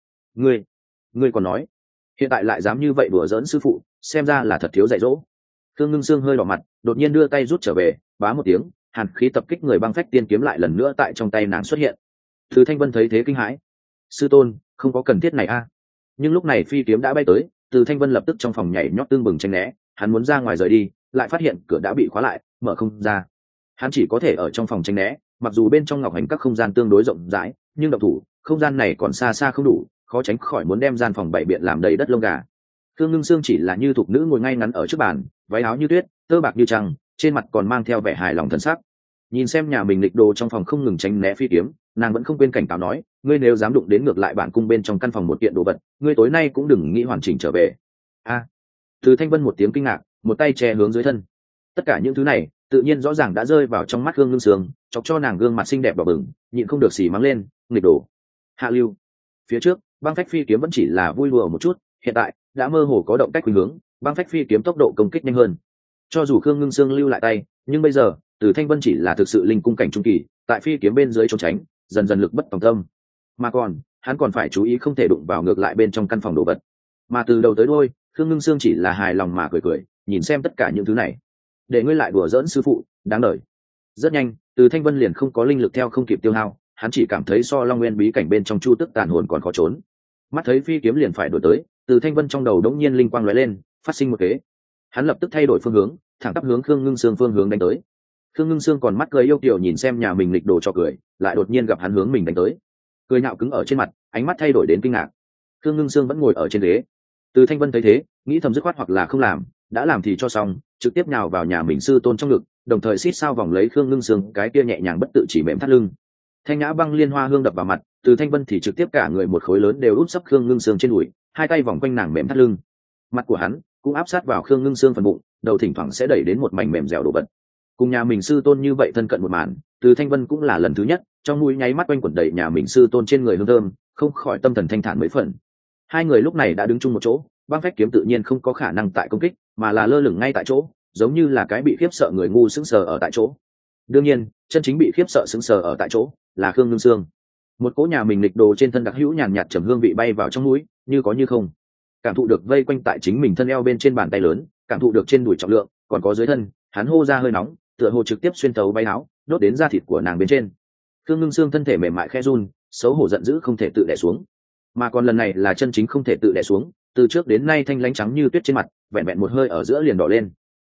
Ngươi còn nói, hiện tại lại dám như vậy đùa giỡn sư phụ, xem ra là thật thiếu dạy dỗ. Khương Ngưng Sương hơi đỏ mặt, đột nhiên đưa tay rút trở về, bá một tiếng, hàn khí tập kích người băng phách tiên kiếm lại lần nữa tại trong tay nàng xuất hiện. Từ Thanh Vân thấy thế kinh hãi, sư tôn, không có cần thiết này a. Nhưng lúc này phi kiếm đã bay tới, Từ Thanh Vân lập tức trong phòng nhảy nhót tương bừng tránh né, hắn muốn ra ngoài rời đi, lại phát hiện cửa đã bị khóa lại, mở không ra. Hắn chỉ có thể ở trong phòng tránh né, mặc dù bên trong ngọc hành các không gian tương đối rộng rãi, nhưng động thủ, không gian này còn xa xa không đủ, khó tránh khỏi muốn đem gian phòng bảy biện làm đầy đất lông gà. Khương Ngưng Sương chỉ là như thục nữ ngồi ngay ngắn ở trước bàn, váy áo như tuyết, tơ bạc như trăng, trên mặt còn mang theo vẻ hài lòng thần sắc. Nhìn xem nhà mình lịch đồ trong phòng không ngừng tránh né phi kiếm, nàng vẫn không quên cảnh cáo nói, ngươi nếu dám đụng đến ngược lại bản cung bên trong căn phòng một kiện đồ vật, ngươi tối nay cũng đừng nghĩ hoàn chỉnh trở về. A. Từ Thanh Vân một tiếng kinh ngạc, một tay che hướng dưới thân. Tất cả những thứ này, tự nhiên rõ ràng đã rơi vào trong mắt Khương Ngưng Sương, chọc cho nàng gương mặt xinh đẹp đỏ bừng, nhịn không được xì mắng lên, nghịch đồ. Hạ lưu. Phía trước, băng phách phi kiếm vẫn chỉ là vui đùa một chút, hiện tại đã mơ hồ có động cách khuynh hướng, băng phách phi kiếm tốc độ công kích nhanh hơn. Cho dù Khương Ngưng Sương lưu lại tay, nhưng bây giờ, Từ Thanh Vân chỉ là thực sự linh cung cảnh trung kỳ, tại phi kiếm bên dưới trốn tránh, dần dần lực bất tòng tâm. Mà còn, hắn còn phải chú ý không thể đụng vào ngược lại bên trong căn phòng đồ vật. Mà từ đầu tới đuôi, Khương Ngưng Sương chỉ là hài lòng mà cười cười, nhìn xem tất cả những thứ này. Để ngươi lại đùa giỡn sư phụ, đáng đời. Rất nhanh, Từ Thanh Vân liền không có linh lực theo không kịp tiêu hao, hắn chỉ cảm thấy so Long Nguyên bí cảnh bên trong chu tức tàn hồn còn khó trốn. Mắt thấy phi kiếm liền phải đuổi tới, Từ Thanh Vân trong đầu đống nhiên linh quang lóe lên, phát sinh một kế. Hắn lập tức thay đổi phương hướng, thẳng tắp hướng Khương Ngưng Sương phương hướng đánh tới. Khương Ngưng Sương còn mắt cười yêu kiều nhìn xem nhà mình lịch đồ cho cười, lại đột nhiên gặp hắn hướng mình đánh tới, cười nhạo cứng ở trên mặt, ánh mắt thay đổi đến kinh ngạc. Khương Ngưng Sương vẫn ngồi ở trên ghế. Từ Thanh Vân thấy thế, nghĩ thầm dứt khoát hoặc là không làm, đã làm thì cho xong, trực tiếp nhào vào nhà mình sư tôn trong ngực, đồng thời xít sao vòng lấy Khương Ngưng Sương cái kia nhẹ nhàng bất tự chỉ mềm thắt lưng. Thanh nhã băng liên hoa hương đập vào mặt, Từ Thanh Vân thì trực tiếp cả người một khối lớn đều úp sấp Khương Ngưng Sương trên đùi, hai tay vòng quanh nàng mềm thắt lưng. Mặt của hắn cũng áp sát vào Khương Ngưng Sương phần bụng, đầu thỉnh thoảng sẽ đẩy đến một mảnh mềm dẻo đồ vật. Cùng nhà mình sư tôn như vậy thân cận một màn, Từ Thanh Vân cũng là lần thứ nhất, trong mũi nháy mắt quanh quẩn đầy nhà mình sư tôn trên người hương thơm, không khỏi tâm thần thanh thản mấy phần. Hai người lúc này đã đứng chung một chỗ, băng phách kiếm tự nhiên không có khả năng tại công kích, mà là lơ lửng ngay tại chỗ, giống như là cái bị khiếp sợ người ngu sững sờ ở tại chỗ. Đương nhiên, chân chính bị khiếp sợ sững sờ ở tại chỗ là Khương Ngưng Sương. Một cỗ nhà mình lịch đồ trên thân đặc hữu nhàn nhạt trầm hương vị bay vào trong mũi, như có như không. Cảm thụ được vây quanh tại chính mình thân eo bên trên bàn tay lớn, cảm thụ được trên đùi trọng lượng, còn có dưới thân, hắn hô ra hơi nóng, tựa hồ trực tiếp xuyên tấu váy áo, đốt đến da thịt của nàng bên trên. Khương Ngưng Sương thân thể mềm mại khẽ run, xấu hổ giận dữ không thể tự đè xuống, mà còn lần này là chân chính không thể tự đè xuống, từ trước đến nay thanh lãnh trắng như tuyết trên mặt, vẹn vẹn một hơi ở giữa liền đỏ lên.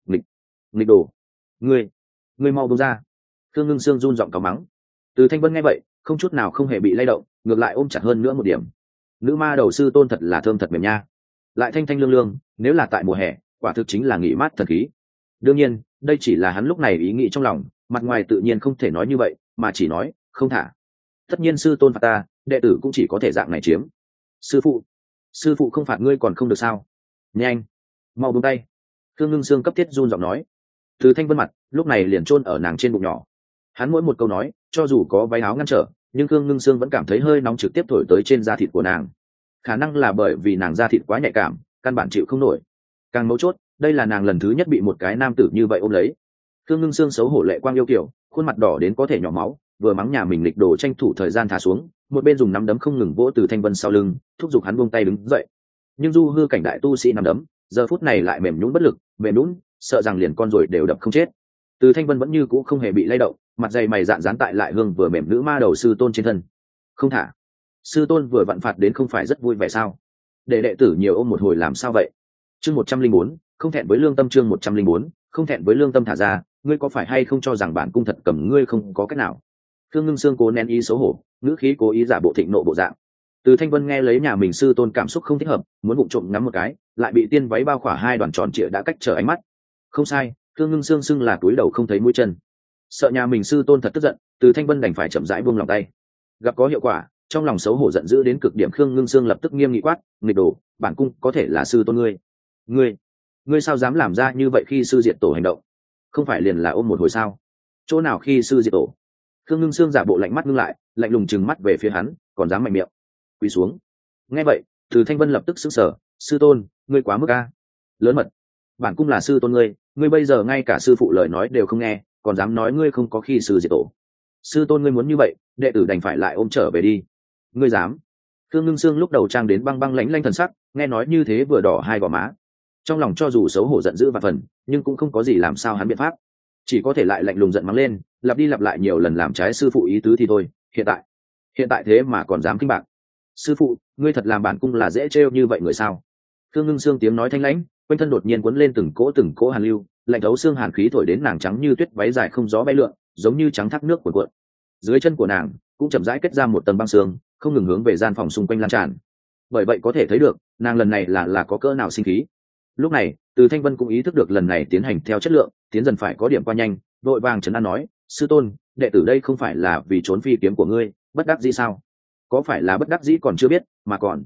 Nghịch đồ, ngươi mau buông ra! Khương Ngưng Sương run giọng cáu mắng. Từ Thanh Vân nghe vậy, không chút nào không hề bị lay động, ngược lại ôm chặt hơn nữa một điểm. Nữ ma đầu sư tôn thật là thơm thật mềm nha, lại thanh thanh lương lương, nếu là tại mùa hè, quả thực chính là nghỉ mát thần khí. Đương nhiên, đây chỉ là hắn lúc này ý nghĩ trong lòng, mặt ngoài tự nhiên không thể nói như vậy, mà chỉ nói không thả. Tất nhiên sư tôn phạt ta, đệ tử cũng chỉ có thể dạng này chiếm. Sư phụ không phạt ngươi còn không được sao? Nhanh, mau buông tay! Khương Ngưng Sương cấp thiết run giọng nói. Từ Thanh Vân mặt lúc này liền chôn ở nàng trên bụng nhỏ. Hắn mỗi một câu nói, cho dù có váy áo ngăn trở, nhưng Khương Ngưng Sương vẫn cảm thấy hơi nóng trực tiếp thổi tới trên da thịt của nàng. Khả năng là bởi vì nàng da thịt quá nhạy cảm, căn bản chịu không nổi. Càng mấu chốt, đây là nàng lần thứ nhất bị một cái nam tử như vậy ôm lấy. Khương Ngưng Sương xấu hổ lệ quang yêu kiều, khuôn mặt đỏ đến có thể nhỏ máu, vừa mắng nhà mình lịch đồ tranh thủ thời gian thả xuống, một bên dùng nắm đấm không ngừng vỗ Từ Thanh Vân sau lưng, thúc giục hắn buông tay đứng dậy. Nhưng du hư cảnh đại tu sĩ nắm đấm giờ phút này lại mềm nhũn bất lực, mềm nhũn sợ rằng liền con rồi đều đập không chết. Từ Thanh Vân vẫn như cũ không hề bị lay động, mặt dày mày dạn dán tại lại hương vừa mềm nữ ma đầu sư tôn trên thân. Không thả. Sư tôn vừa vặn phạt đến không phải rất vui vẻ sao? Để đệ tử nhiều ôm một hồi làm sao vậy? Chương 104, không thẹn với lương tâm. Chương 104, không thẹn với lương tâm. Thả ra, ngươi có phải hay không cho rằng bản cung thật cầm ngươi không có cách nào? Thương Ngưng Sương cố nén ý xấu hổ, ngữ khí cố ý giả bộ thịnh nộ bộ dạng. Từ Thanh Vân nghe lấy nhà mình sư tôn cảm xúc không thích hợp, muốn vụng trộm ngắm một cái, lại bị tiên váy bao khỏa hai đoàn tròn trịa đã cách trở ánh mắt. Không sai, Thương Ngưng Sương xưng là túi đầu không thấy mũi chân. Sợ nhà mình sư tôn thật tức giận, Từ Thanh Vân đành phải chậm rãi buông lòng tay. Gặp có hiệu quả, trong lòng xấu hổ giận dữ đến cực điểm, Khương Ngưng Sương lập tức nghiêm nghị quát, nghịch đồ, bản cung có thể là sư tôn ngươi sao dám làm ra như vậy khi sư diệt tổ hành động? Không phải liền là ôm một hồi sao? Chỗ nào khi sư diệt tổ? Khương Ngưng Sương giả bộ lạnh mắt ngưng lại, lạnh lùng trừng mắt về phía hắn, còn dám mạnh miệng. Quỳ xuống. Nghe vậy, Từ Thanh Vân lập tức sững sờ, sư tôn, ngươi quá mức a. Lớn mật. Bản cung là sư tôn ngươi bây giờ ngay cả sư phụ lời nói đều không nghe, còn dám nói ngươi không có khi sư diệt tổ. Sư tôn ngươi muốn như vậy, đệ tử đành phải lại ôm trở về đi. Ngươi dám? Khương Ngưng Sương lúc đầu trang đến băng băng lãnh lãnh thần sắc, nghe nói như thế vừa đỏ hai gò má. Trong lòng cho dù xấu hổ giận dữ và phần, nhưng cũng không có gì làm sao hắn biện pháp, chỉ có thể lại lạnh lùng giận mắng lên, lặp đi lặp lại nhiều lần làm trái sư phụ ý tứ thì thôi. Hiện tại thế mà còn dám khinh bạc. Sư phụ, ngươi thật làm bản cung là dễ trêu như vậy người sao? Khương Ngưng Sương tiếng nói thanh lãnh, quanh thân đột nhiên cuốn lên từng cỗ hàn lưu, lạnh thấu xương hàn khí thổi đến nàng trắng như tuyết váy dài không gió bay lượn, giống như trắng thác nước cuộn cuộn. Dưới chân của nàng cũng chậm rãi kết ra một tầng băng sương, không ngừng hướng về gian phòng xung quanh lan tràn. Bởi vậy có thể thấy được, nàng lần này là có cỡ nào sinh khí. Lúc này, Từ Thanh Vân cũng ý thức được lần này tiến hành theo chất lượng, tiến dần phải có điểm qua nhanh, vội vàng trấn an nói, sư tôn, đệ tử đây không phải là vì trốn phi kiếm của ngươi, bất đắc dĩ sao? Có phải là bất đắc dĩ còn chưa biết, mà còn,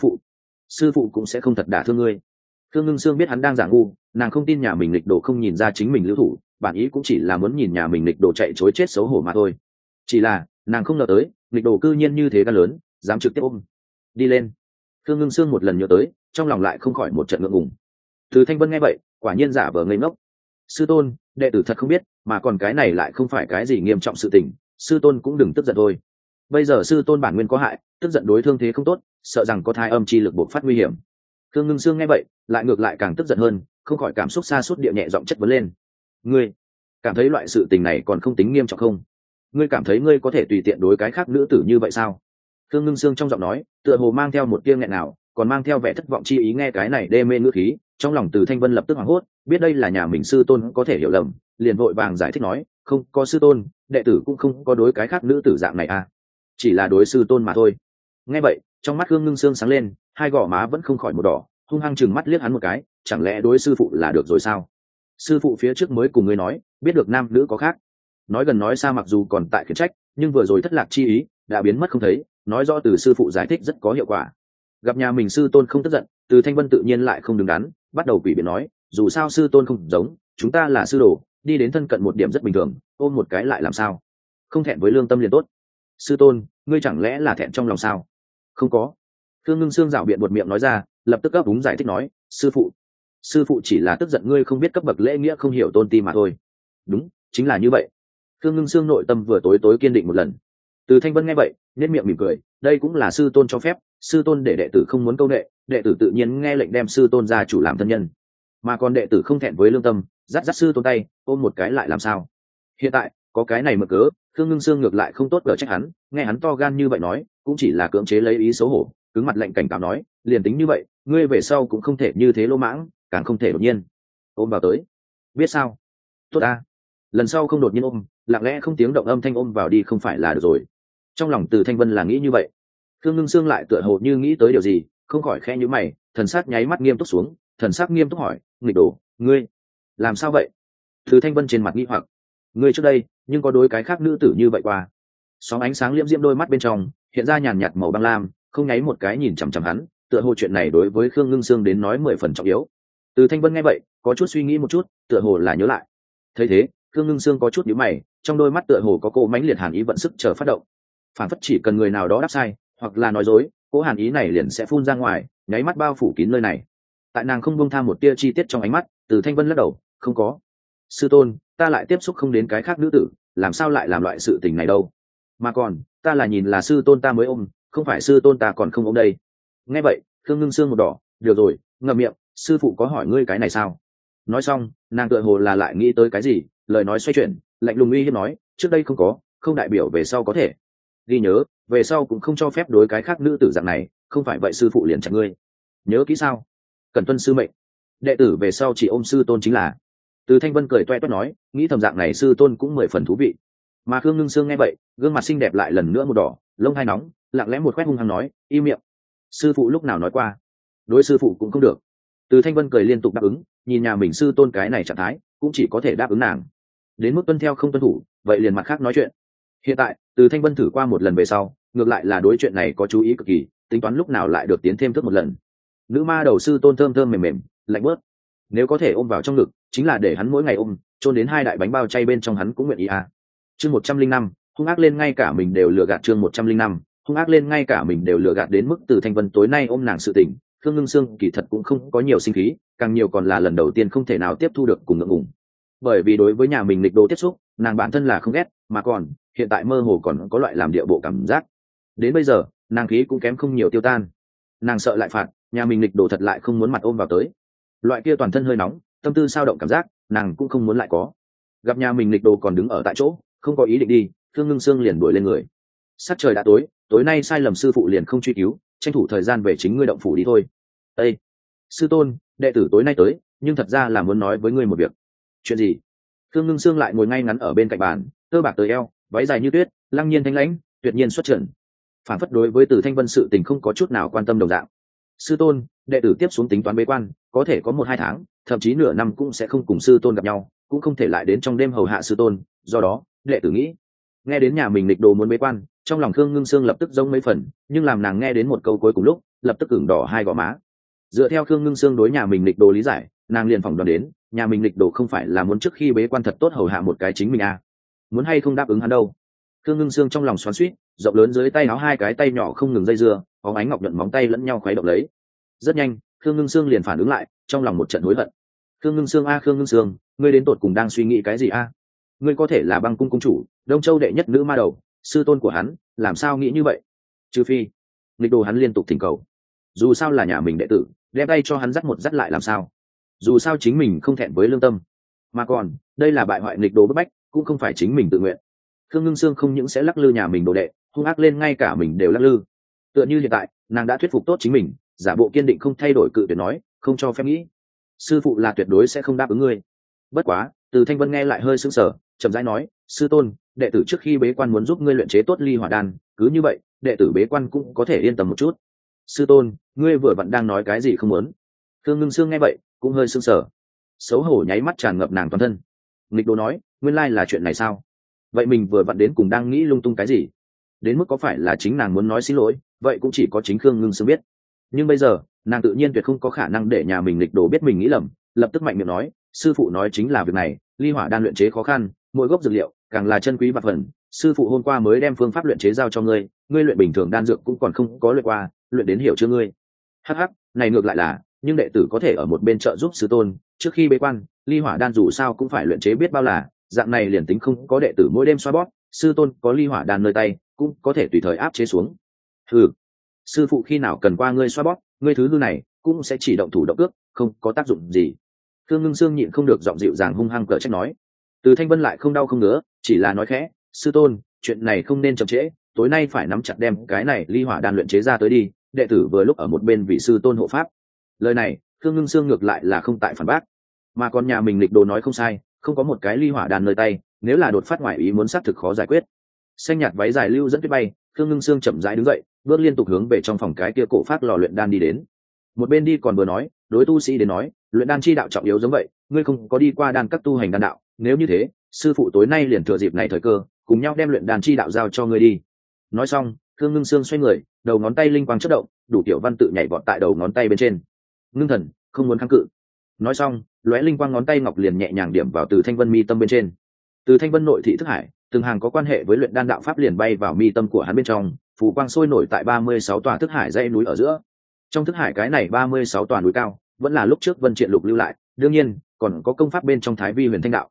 sư phụ cũng sẽ không thật đả thương ngươi. Khương Ngưng Sương biết hắn đang giả ngu, nàng không tin nhà mình nghịch đồ không nhìn ra chính mình lưu thủ, bản ý cũng chỉ là muốn nhìn nhà mình nghịch đồ chạy chối chết xấu hổ mà thôi. Chỉ là, nàng không ngờ tới, nghịch đồ cư nhiên như thế gan lớn, dám trực tiếp ôm đi lên. Khương Ngưng Sương một lần nhớ tới, trong lòng lại không khỏi một trận ngượng ngùng. Từ Thanh Vân nghe vậy, quả nhiên giả vờ ngây ngốc. Sư tôn, đệ tử thật không biết, mà còn cái này lại không phải cái gì nghiêm trọng sự tình, sư tôn cũng đừng tức giận thôi. Bây giờ sư tôn bản nguyên có hại, tức giận đối thương thế không tốt, sợ rằng có thai âm chi lực bộc phát nguy hiểm. Khương Ngưng Sương nghe vậy, lại ngược lại càng tức giận hơn, không khỏi cảm xúc sa sút địa nhẹ giọng chất vấn lên. Ngươi cảm thấy loại sự tình này còn không tính nghiêm trọng không? Ngươi cảm thấy ngươi có thể tùy tiện đối cái khác nữ tử như vậy sao? Khương Ngưng Sương trong giọng nói, tựa hồ mang theo một tia nghẹn nào, còn mang theo vẻ thất vọng chi ý. Nghe cái này đê mê ngữ khí, trong lòng Từ Thanh Vân lập tức hoảng hốt, biết đây là nhà mình sư tôn có thể hiểu lầm, liền vội vàng giải thích nói, không có sư tôn, đệ tử cũng không có đối cái khác nữ tử dạng này à, chỉ là đối sư tôn mà thôi. Nghe vậy, trong mắt Khương Ngưng Sương sáng lên, hai gò má vẫn không khỏi một đỏ, hung hăng chừng mắt liếc hắn một cái, chẳng lẽ đối sư phụ là được rồi sao? Sư phụ phía trước mới cùng ngươi nói, biết được nam nữ có khác. Nói gần nói xa mặc dù còn tại khiển trách, nhưng vừa rồi thất lạc chi ý đã biến mất không thấy, nói rõ từ sư phụ giải thích rất có hiệu quả. Gặp nhà mình sư tôn không tức giận, Từ Thanh Vân tự nhiên lại không đứng đắn, bắt đầu quỷ biện nói, dù sao sư tôn không giống, chúng ta là sư đồ, đi đến thân cận một điểm rất bình thường, ôm một cái lại làm sao? Không thẹn với lương tâm liền tốt. Sư tôn, ngươi chẳng lẽ là thẹn trong lòng sao? Không có. Khương Ngưng Sương rảo biện buột miệng nói ra, lập tức gấp úng giải thích nói, sư phụ chỉ là tức giận ngươi không biết cấp bậc lễ nghĩa, không hiểu tôn ti mà thôi. Đúng, chính là như vậy. Khương Ngưng Sương nội tâm vừa tối kiên định một lần. Từ Thanh Vân nghe vậy, nhếch miệng mỉm cười, đây cũng là sư tôn cho phép, sư tôn để đệ tử không muốn câu nệ, đệ tử tự nhiên nghe lệnh đem sư tôn gia chủ làm thân nhân. Mà còn đệ tử không thẹn với lương tâm, dắt sư tôn tay, ôm một cái lại làm sao? Hiện tại, có cái này mà cớ, Khương Ngưng Sương ngược lại không tốt gở trách hắn, nghe hắn to gan như vậy nói, cũng chỉ là cưỡng chế lấy ý xấu hổ, cứng mặt lệnh cảnh cáo nói, liền tính như vậy, ngươi về sau cũng không thể như thế lô mãng, càng không thể đột nhiên ôm vào tới. Biết sao? Tốt a. Lần sau không đột nhiên ôm, lặng lẽ không tiếng động âm thanh ôm vào đi không phải là được rồi. Trong lòng Từ Thanh Vân là nghĩ như vậy. Khương Ngưng Sương lại tựa hồ như nghĩ tới điều gì, không khỏi khẽ nhíu mày, thần sắc nháy mắt nghiêm túc xuống, thần sắc nghiêm túc hỏi, nghịch đồ, ngươi làm sao vậy? Từ Thanh Vân trên mặt nghi hoặc, ngươi trước đây nhưng có đối cái khác nữ tử như vậy qua? Sóng ánh sáng liễm diễm đôi mắt bên trong hiện ra nhàn nhạt màu băng lam, không nháy một cái nhìn chằm chằm hắn, tựa hồ chuyện này đối với Khương Ngưng Sương đến nói 10 phần trọng yếu. Từ Thanh Vân nghe vậy, có chút suy nghĩ một chút, tựa hồ là nhớ lại. Thấy thế, Khương Ngưng Sương có chút nhíu mày, trong đôi mắt tựa hồ có cỗ mãnh liệt hàn ý vận sức chờ phát động. Phản phất chỉ cần người nào đó đáp sai, hoặc là nói dối, cỗ hàn ý này liền sẽ phun ra ngoài, nháy mắt bao phủ kín nơi này. Tại nàng không buông tham một tia chi tiết trong ánh mắt, Từ Thanh Vân lắc đầu, không có. Sư tôn, ta lại tiếp xúc không đến cái khác nữ tử, làm sao lại làm loại sự tình này đâu? Mà còn ta là nhìn là sư tôn ta mới ôm, không phải sư tôn ta còn không ôm đây. Nghe vậy Khương Ngưng Sương một đỏ, được rồi, ngậm miệng, sư phụ có hỏi ngươi cái này sao? Nói xong nàng tựa hồ là lại nghĩ tới cái gì, lời nói xoay chuyển, lạnh lùng uy hiếp nói, trước đây không có, không đại biểu về sau có thể. Ghi nhớ, về sau cũng không cho phép đối cái khác nữ tử dạng này, không phải vậy sư phụ liền chặt ngươi. Nhớ kỹ sao? Cần tuân sư mệnh. Đệ tử về sau chỉ ôm sư tôn chính là. Từ Thanh Vân cười toe toét nói, nghĩ thầm dạng này sư tôn cũng 10 phần thú vị. Mà Khương Ngưng Sương nghe vậy, gương mặt xinh đẹp lại lần nữa một đỏ, lông hai nóng, lặng lẽ một khoét hung hăng nói, im miệng. Sư phụ lúc nào nói qua? Đối sư phụ cũng không được. Từ Thanh Vân cười liên tục đáp ứng, nhìn nhà mình sư tôn cái này trạng thái, cũng chỉ có thể đáp ứng nàng. Đến mức tuân theo không tuân thủ, vậy liền mặt khác nói chuyện. Hiện tại Từ Thanh Vân thử qua một lần về sau, ngược lại là đối chuyện này có chú ý cực kỳ, tính toán lúc nào lại được tiến thêm thức một lần. Nữ ma đầu sư tôn thơm thơm mềm mềm, lạnh bớt. Nếu có thể ôm vào trong ngực, chính là để hắn mỗi ngày ôm, chôn đến 2 đại bánh bao chay bên trong hắn cũng nguyện ý à. Chương 105, hung ác lên ngay cả mình đều lừa gạt. Chương 105, hung ác lên ngay cả mình đều lừa gạt. Đến mức Từ Thanh Vân tối nay ôm nàng sự tình, Khương Ngưng Sương kỳ thật cũng không có nhiều sinh khí, càng nhiều còn là lần đầu tiên không thể nào tiếp thu được cùng ngượng ngùng. Bởi vì đối với nhà mình nghịch đồ tiếp xúc, nàng bản thân là không ghét, mà còn hiện tại mơ hồ còn có loại làm điệu bộ cảm giác. Đến bây giờ nàng khí cũng kém không nhiều tiêu tan. Nàng sợ lại phạt, nhà mình nghịch đồ thật lại không muốn mặt ôm vào tới. Loại kia toàn thân hơi nóng, tâm tư sao động cảm giác, nàng cũng không muốn lại có. Gặp nhà mình nghịch đồ còn đứng ở tại chỗ, không có ý định đi, Khương Ngưng Sương liền đuổi lên người. Sắc trời đã tối, tối nay sai lầm sư phụ liền không truy cứu, tranh thủ thời gian về chính ngươi động phủ đi thôi. Ê, sư tôn, đệ tử tối nay tới, nhưng thật ra là muốn nói với ngươi một việc. Chuyện gì? Khương Ngưng Sương lại ngồi ngay ngắn ở bên cạnh bàn, tơ bạc tới eo, váy dài như tuyết, lăng nhiên thanh lãnh, tuyệt nhiên xuất trần. Phản phất đối với Từ Thanh Vân sự tình không có chút nào quan tâm đồng dạng. Sư tôn, đệ tử tiếp xuống tính toán bế quan, có thể có 1-2 tháng, thậm chí nửa năm cũng sẽ không cùng sư tôn gặp nhau, cũng không thể lại đến trong đêm hầu hạ sư tôn, do đó đệ tử nghĩ. Nghe đến nhà mình nghịch đồ muốn bế quan, trong lòng Khương Ngưng Sương lập tức rông mấy phần, nhưng làm nàng nghe đến một câu cuối cùng lúc, lập tức ửng đỏ 2 gò má. Dựa theo Khương Ngưng Sương đối nhà mình nghịch đồ lý giải, nàng liền phỏng đoán đến, nhà mình nghịch đồ không phải là muốn trước khi bế quan thật tốt hầu hạ một cái chính mình à? Muốn hay không đáp ứng hắn đâu? Khương Ngưng Sương trong lòng xoắn xuýt, rộng lớn dưới tay áo 2 cái tay nhỏ không ngừng dây dưa, có ánh ngọc nhuận móng tay lẫn nhau khuấy động lấy. Rất nhanh, Khương Ngưng Sương liền phản ứng lại, trong lòng một trận hối hận. Khương Ngưng Sương a Khương Ngưng Sương, ngươi đến tột cùng đang suy nghĩ cái gì a? Ngươi có thể là Băng cung cung chủ, Đông Châu đệ nhất nữ ma đầu, sư tôn của hắn, làm sao nghĩ như vậy? Trừ phi, nghịch đồ hắn liên tục thỉnh cầu. Dù sao là nhà mình đệ tử, đem tay cho hắn dắt một dắt lại làm sao? Dù sao chính mình không thẹn với lương tâm, mà còn đây là bại hoại nghịch đồ bức bách, cũng không phải chính mình tự nguyện. Khương Ngưng Sương không những sẽ lắc lư nhà mình đồ đệ, hung ác lên ngay cả mình đều lắc lư. Tựa như hiện tại, nàng đã thuyết phục tốt chính mình, giả bộ kiên định không thay đổi cự tuyệt nói, không cho phép nghĩ. Sư phụ là tuyệt đối sẽ không đáp ứng ngươi. Bất quá, Từ Thanh Vân nghe lại hơi sững sờ, chậm rãi nói, sư tôn, đệ tử trước khi bế quan muốn giúp ngươi luyện chế tốt ly hỏa đan, cứ như vậy, đệ tử bế quan cũng có thể yên tâm một chút. Sư tôn, ngươi vừa vặn đang nói cái gì không muốn? Khương Ngưng Sương nghe vậy, cũng hơi sững sờ, xấu hổ nháy mắt tràn ngập nàng toàn thân. Nghịch đồ nói, nguyên lai là chuyện này sao? Vậy mình vừa vặn đến cùng đang nghĩ lung tung cái gì? Đến mức có phải là chính nàng muốn nói xin lỗi, vậy cũng chỉ có chính Khương Ngưng Sương biết. Nhưng bây giờ nàng tự nhiên tuyệt không có khả năng để nhà mình nghịch đồ biết mình nghĩ lầm, lập tức mạnh miệng nói, sư phụ nói chính là việc này, ly hỏa đan luyện chế khó khăn, mỗi gốc dược liệu càng là chân quý bạc phần, sư phụ hôm qua mới đem phương pháp luyện chế giao cho ngươi, ngươi luyện bình thường đan dược cũng còn không có luyện qua, luyện đến hiểu chưa ngươi? Hắc hắc, này ngược lại là, nhưng đệ tử có thể ở một bên trợ giúp sư tôn, trước khi bế quan, ly hỏa đan dù sao cũng phải luyện chế biết bao là, dạng này liền tính không có đệ tử mỗi đêm xoa bóp, sư tôn có ly hỏa đan nơi tay, cũng có thể tùy thời áp chế xuống. Ừ, sư phụ khi nào cần qua ngươi xoa bóp, ngươi thứ hư này cũng sẽ chỉ động thủ động cước, không có tác dụng gì. Khương Ngưng Sương nhịn không được giọng dịu dàng hung hăng cở trách nói. Từ Thanh Vân lại không đau không ngứa, chỉ là nói khẽ, sư tôn, chuyện này không nên chậm trễ, tối nay phải nắm chặt đem cái này ly hỏa đan luyện chế ra tới đi, đệ tử vừa lúc ở một bên vị sư tôn hộ pháp. Lời này Khương Ngưng Sương ngược lại là không tại phản bác, mà còn nhà mình lịch đồ nói không sai, không có một cái ly hỏa đan nơi tay, nếu là đột phát ngoại ý muốn xác thực khó giải quyết. Xanh nhạt váy dài lưu dẫn tuyết bay, Khương Ngưng Sương chậm rãi đứng dậy, bước liên tục hướng về trong phòng cái kia cổ phát lò luyện đan đi đến. Một bên đi còn vừa nói, đối tu sĩ đến nói, luyện đan chi đạo trọng yếu giống vậy, ngươi không có đi qua đan các tu hành đan đạo, nếu như thế, sư phụ tối nay liền thừa dịp này thời cơ, cùng nhau đem luyện đan chi đạo giao cho ngươi đi. Nói xong, Khương Ngưng Sương xoay người, đầu ngón tay linh quang chớp động, đủ kiểu văn tự nhảy vọt tại đầu ngón tay bên trên. Ngưng thần, không muốn kháng cự. Nói xong, lóe linh quang ngón tay ngọc liền nhẹ nhàng điểm vào Từ Thanh Vân mi tâm bên trên. Từ Thanh Vân nội thị thức hải, từng hàng có quan hệ với luyện đan đạo pháp liền bay vào mi tâm của hắn bên trong, phù quang sôi nổi tại 36 tòa thức hải dãy núi ở giữa. Trong thức hải cái này 36 tòa núi cao, vẫn là lúc trước Vân Triện Lục lưu lại, đương nhiên, còn có công pháp bên trong Thái Vi Huyền Thanh đạo.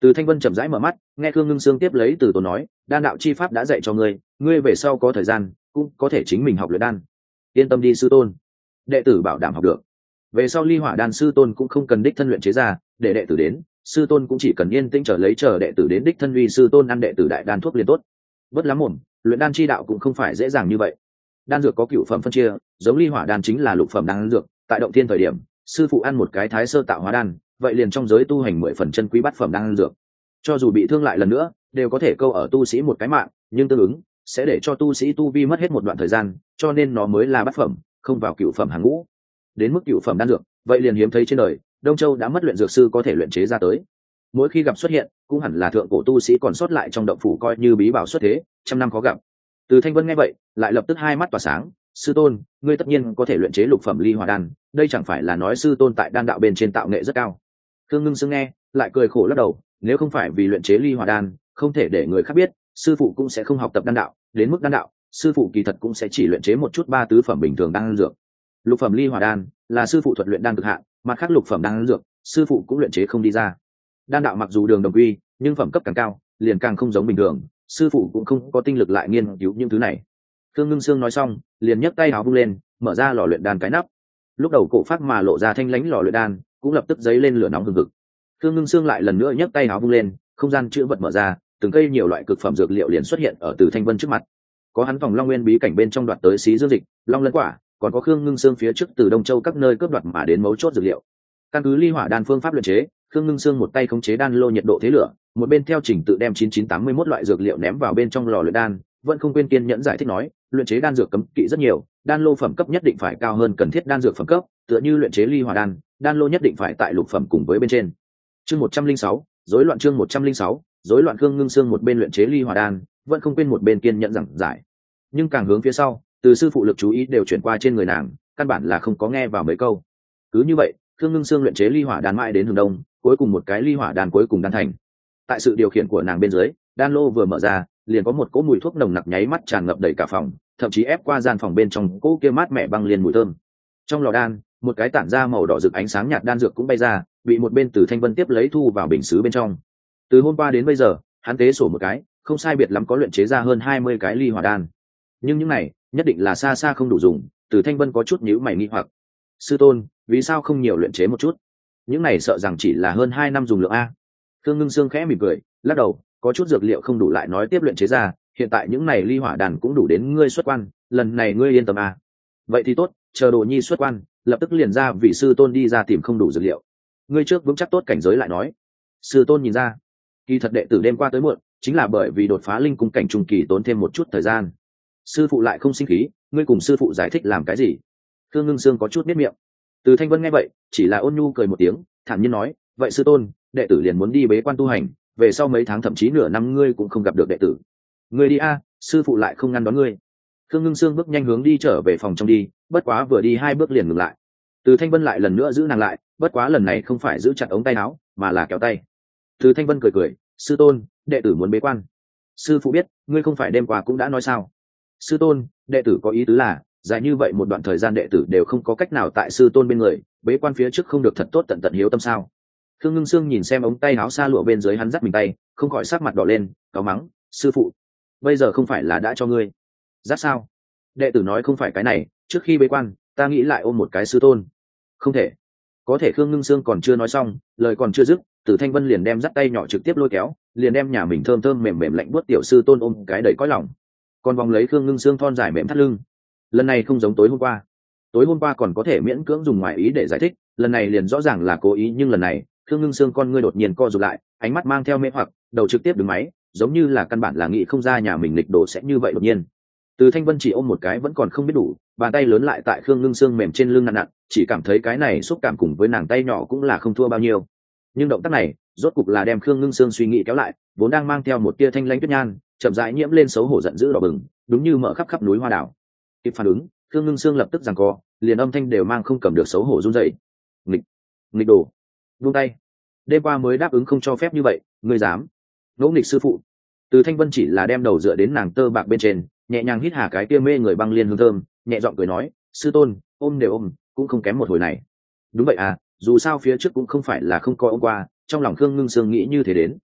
Từ Thanh Vân chậm rãi mở mắt, nghe Khương Ngưng Sương tiếp lấy từ tốn nói, đan đạo chi pháp đã dạy cho ngươi, ngươi về sau có thời gian cũng có thể chính mình học luyện đan. Yên tâm đi sư tôn, đệ tử bảo đảm học được. Về sau ly hỏa đan sư tôn cũng không cần đích thân luyện chế ra, để đệ tử đến, sư tôn cũng chỉ cần yên tĩnh chờ đệ tử đến đích thân uy sư tôn ăn đệ tử đại đan thuốc liền tốt. Bất lắm mồm, luyện đan chi đạo cũng không phải dễ dàng như vậy. Đan dược có cửu phẩm phân chia, giống ly hỏa đan chính là lục phẩm đan dược, tại động thiên thời điểm, sư phụ ăn một cái thái sơ tạo hóa đan, vậy liền trong giới tu hành 10 phần chân quý bát phẩm đan dược. Cho dù bị thương lại lần nữa, đều có thể câu ở tu sĩ một cái mạng, nhưng tương ứng sẽ để cho tu sĩ tu vi mất hết một đoạn thời gian, cho nên nó mới là bát phẩm, không vào cửu phẩm hàng ngũ. Đến mức cửu phẩm đan dược, vậy liền hiếm thấy trên đời, Đông Châu đã mất luyện dược sư có thể luyện chế ra tới. Mỗi khi gặp xuất hiện, cũng hẳn là thượng cổ tu sĩ còn sót lại trong động phủ coi như bí bảo xuất thế, trăm năm khó gặp. Từ Thanh Vân nghe vậy, lại lập tức hai mắt tỏa sáng, sư tôn, ngươi tất nhiên có thể luyện chế lục phẩm ly hỏa đan, đây chẳng phải là nói sư tôn tại đan đạo bên trên tạo nghệ rất cao. Khương Ngưng Sương nghe, lại cười khổ lắc đầu, nếu không phải vì luyện chế ly hỏa đan, không thể để người khác biết, sư phụ cũng sẽ không học tập đan đạo, đến mức đan đạo, sư phụ kỳ thật cũng sẽ chỉ luyện chế một chút ba tứ phẩm bình thường đan dược. Lục phẩm ly hỏa đan là sư phụ thuật luyện đan cực hạn, mặt khác lục phẩm đan dược, sư phụ cũng luyện chế không đi ra. Đan đạo mặc dù đường đồng quy, nhưng phẩm cấp càng cao, liền càng không giống bình thường, sư phụ cũng không có tinh lực lại nghiên cứu những thứ này. Khương Ngưng Sương nói xong, liền nhấc tay áo vung lên, mở ra lò luyện đan cái nắp. Lúc đầu cổ phát mà lộ ra thanh lãnh lò luyện đan, cũng lập tức dấy lên lửa nóng hừng hực. Khương Ngưng Sương lại lần nữa nhấc tay áo vung lên, không gian chứa vật mở ra, từng cây nhiều loại cực phẩm dược liệu liền xuất hiện ở Từ Thanh Vân trước mặt. Có hắn vòng Long Nguyên bí cảnh bên trong đoạt tới xí dương dịch, long lân quả, còn có Khương Ngưng Sương phía trước từ Đông Châu các nơi cướp đoạt mà đến mấu chốt dược liệu. Căn cứ ly hỏa đan phương pháp luyện chế, Khương Ngưng Sương một tay khống chế đan lô nhiệt độ thế lửa, một bên theo trình tự đem 9981 loại dược liệu ném vào bên trong lò luyện đan, vẫn không quên kiên nhẫn giải thích nói, luyện chế đan dược cấm kỵ rất nhiều, đan lô phẩm cấp nhất định phải cao hơn cần thiết đan dược phẩm cấp, tựa như luyện chế ly hỏa đan lô nhất định phải tại lục phẩm cùng với bên trên. Chương 106, rối loạn chương 106, rối loạn. Khương Ngưng Sương một bên luyện chế ly hỏa đan, vẫn không quên một bên kiên nhẫn giảng giải. Nhưng càng hướng phía sau, từ sư phụ lực chú ý đều chuyển qua trên người nàng, căn bản là không có nghe vào mấy câu. Cứ như vậy, Khương Ngưng Sương luyện chế ly hỏa đan mãi đến hướng đông, cuối cùng một cái ly hỏa đan cuối cùng đan thành. Tại sự điều khiển của nàng bên dưới, đan lô vừa mở ra, liền có một cỗ mùi thuốc nồng nặc nháy mắt tràn ngập đầy cả phòng, thậm chí ép qua gian phòng bên trong cỗ kia mát mẻ băng liền mùi thơm. Trong lò đan, một cái tản ra màu đỏ rực ánh sáng nhạt đan dược cũng bay ra, bị một bên Từ Thanh Vân tiếp lấy thu vào bình sứ bên trong. Từ hôm qua đến bây giờ, hắn tế sổ một cái, không sai biệt lắm có luyện chế ra hơn 20 cái ly hỏa đan. Nhưng những này, nhất định là xa xa không đủ dùng, Từ Thanh Vân có chút nhíu mày nghi hoặc. Sư tôn, vì sao không nhiều luyện chế một chút? Những này sợ rằng chỉ là hơn 2 năm dùng lượng a. Khương Ngưng Sương khẽ mỉm cười, lắc đầu, có chút dược liệu không đủ lại nói tiếp luyện chế ra, hiện tại những này ly hỏa đan cũng đủ đến ngươi xuất quan, lần này ngươi yên tâm a. Vậy thì tốt, chờ Đồ Nhi xuất quan, lập tức liền ra vị sư tôn đi ra tìm không đủ dược liệu. Ngươi trước vững chắc tốt cảnh giới lại nói. Sư tôn nhìn ra, kỳ thật đệ tử đêm qua tới muộn, chính là bởi vì đột phá linh cung cảnh trung kỳ tốn thêm một chút thời gian. Sư phụ lại không sinh khí, ngươi cùng sư phụ giải thích làm cái gì? Khương Ngưng Sương có chút biết miệng. Từ Thanh Vân nghe vậy, chỉ là ôn nhu cười một tiếng, thản nhiên nói, vậy sư tôn, đệ tử liền muốn đi bế quan tu hành, về sau mấy tháng thậm chí nửa năm ngươi cũng không gặp được đệ tử. Ngươi đi a, sư phụ lại không ngăn đón ngươi. Khương Ngưng Sương bước nhanh hướng đi trở về phòng trong đi, bất quá vừa đi 2 bước liền ngừng lại. Từ Thanh Vân lại lần nữa giữ nàng lại, bất quá lần này không phải giữ chặt ống tay áo, mà là kéo tay. Từ Thanh Vân cười cười, sư tôn, đệ tử muốn bế quan. Sư phụ biết, ngươi không phải đêm qua cũng đã nói sao? Sư tôn, đệ tử có ý tứ là, dài như vậy một đoạn thời gian đệ tử đều không có cách nào tại sư tôn bên người, bế quan phía trước không được thật tốt tận tận hiếu tâm sao? Khương Ngưng Sương nhìn xem ống tay áo xa lụa bên dưới hắn dắt mình tay, không khỏi sắc mặt đỏ lên, cáu mắng, sư phụ, bây giờ không phải là đã cho ngươi dắt sao? Đệ tử nói không phải cái này, trước khi bế quan, ta nghĩ lại ôm một cái sư tôn. Không thể. Có thể Khương Ngưng Sương còn chưa nói xong, lời còn chưa dứt, Từ Thanh Vân liền đem dắt tay nhỏ trực tiếp lôi kéo, liền đem nhà mình thơm thơm mềm mềm lạnh buốt tiểu sư tôn ôm cái đầy cõi lòng. Còn vòng lấy Khương Ngưng Sương thon dài mềm thắt lưng. Lần này không giống tối hôm qua. Tối hôm qua còn có thể miễn cưỡng dùng ngoại ý để giải thích, lần này liền rõ ràng là cố ý, nhưng lần này, Khương Ngưng Sương con ngươi đột nhiên co rụt lại, ánh mắt mang theo mê hoặc, đầu trực tiếp đứng máy, giống như là căn bản là nghĩ không ra nhà mình nghịch đồ sẽ như vậy đột nhiên. Từ Thanh Vân chỉ ôm một cái vẫn còn không biết đủ, bàn tay lớn lại tại Khương Ngưng Sương mềm trên lưng nặng nặng, chỉ cảm thấy cái này xúc cảm cùng với nàng tay nhỏ cũng là không thua bao nhiêu. Nhưng động tác này, rốt cục là đem Khương Ngưng Sương suy nghĩ kéo lại, vốn đang mang theo một tia thanh lãnh tuyết nhan, chậm rãi nhiễm lên xấu hổ giận dữ đỏ bừng, đúng như mở khắp khắp núi hoa đảo. Kịp phản ứng, Khương Ngưng Sương lập tức giằng co, liền âm thanh đều mang không cầm được xấu hổ run rẩy. Nghịch đồ, buông tay. Đêm qua mới đáp ứng không cho phép như vậy, ngươi dám? Ngỗ nghịch sư phụ. Từ Thanh Vân chỉ là đem đầu dựa đến nàng tơ bạc bên trên, nhẹ nhàng hít hà cái kia mê người băng liên hương thơm, nhẹ giọng cười nói, sư tôn, ôm đều ôm, cũng không kém một hồi này. Đúng vậy à, dù sao phía trước cũng không phải là không có ôm qua, trong lòng Khương Ngưng Sương nghĩ như thế đến.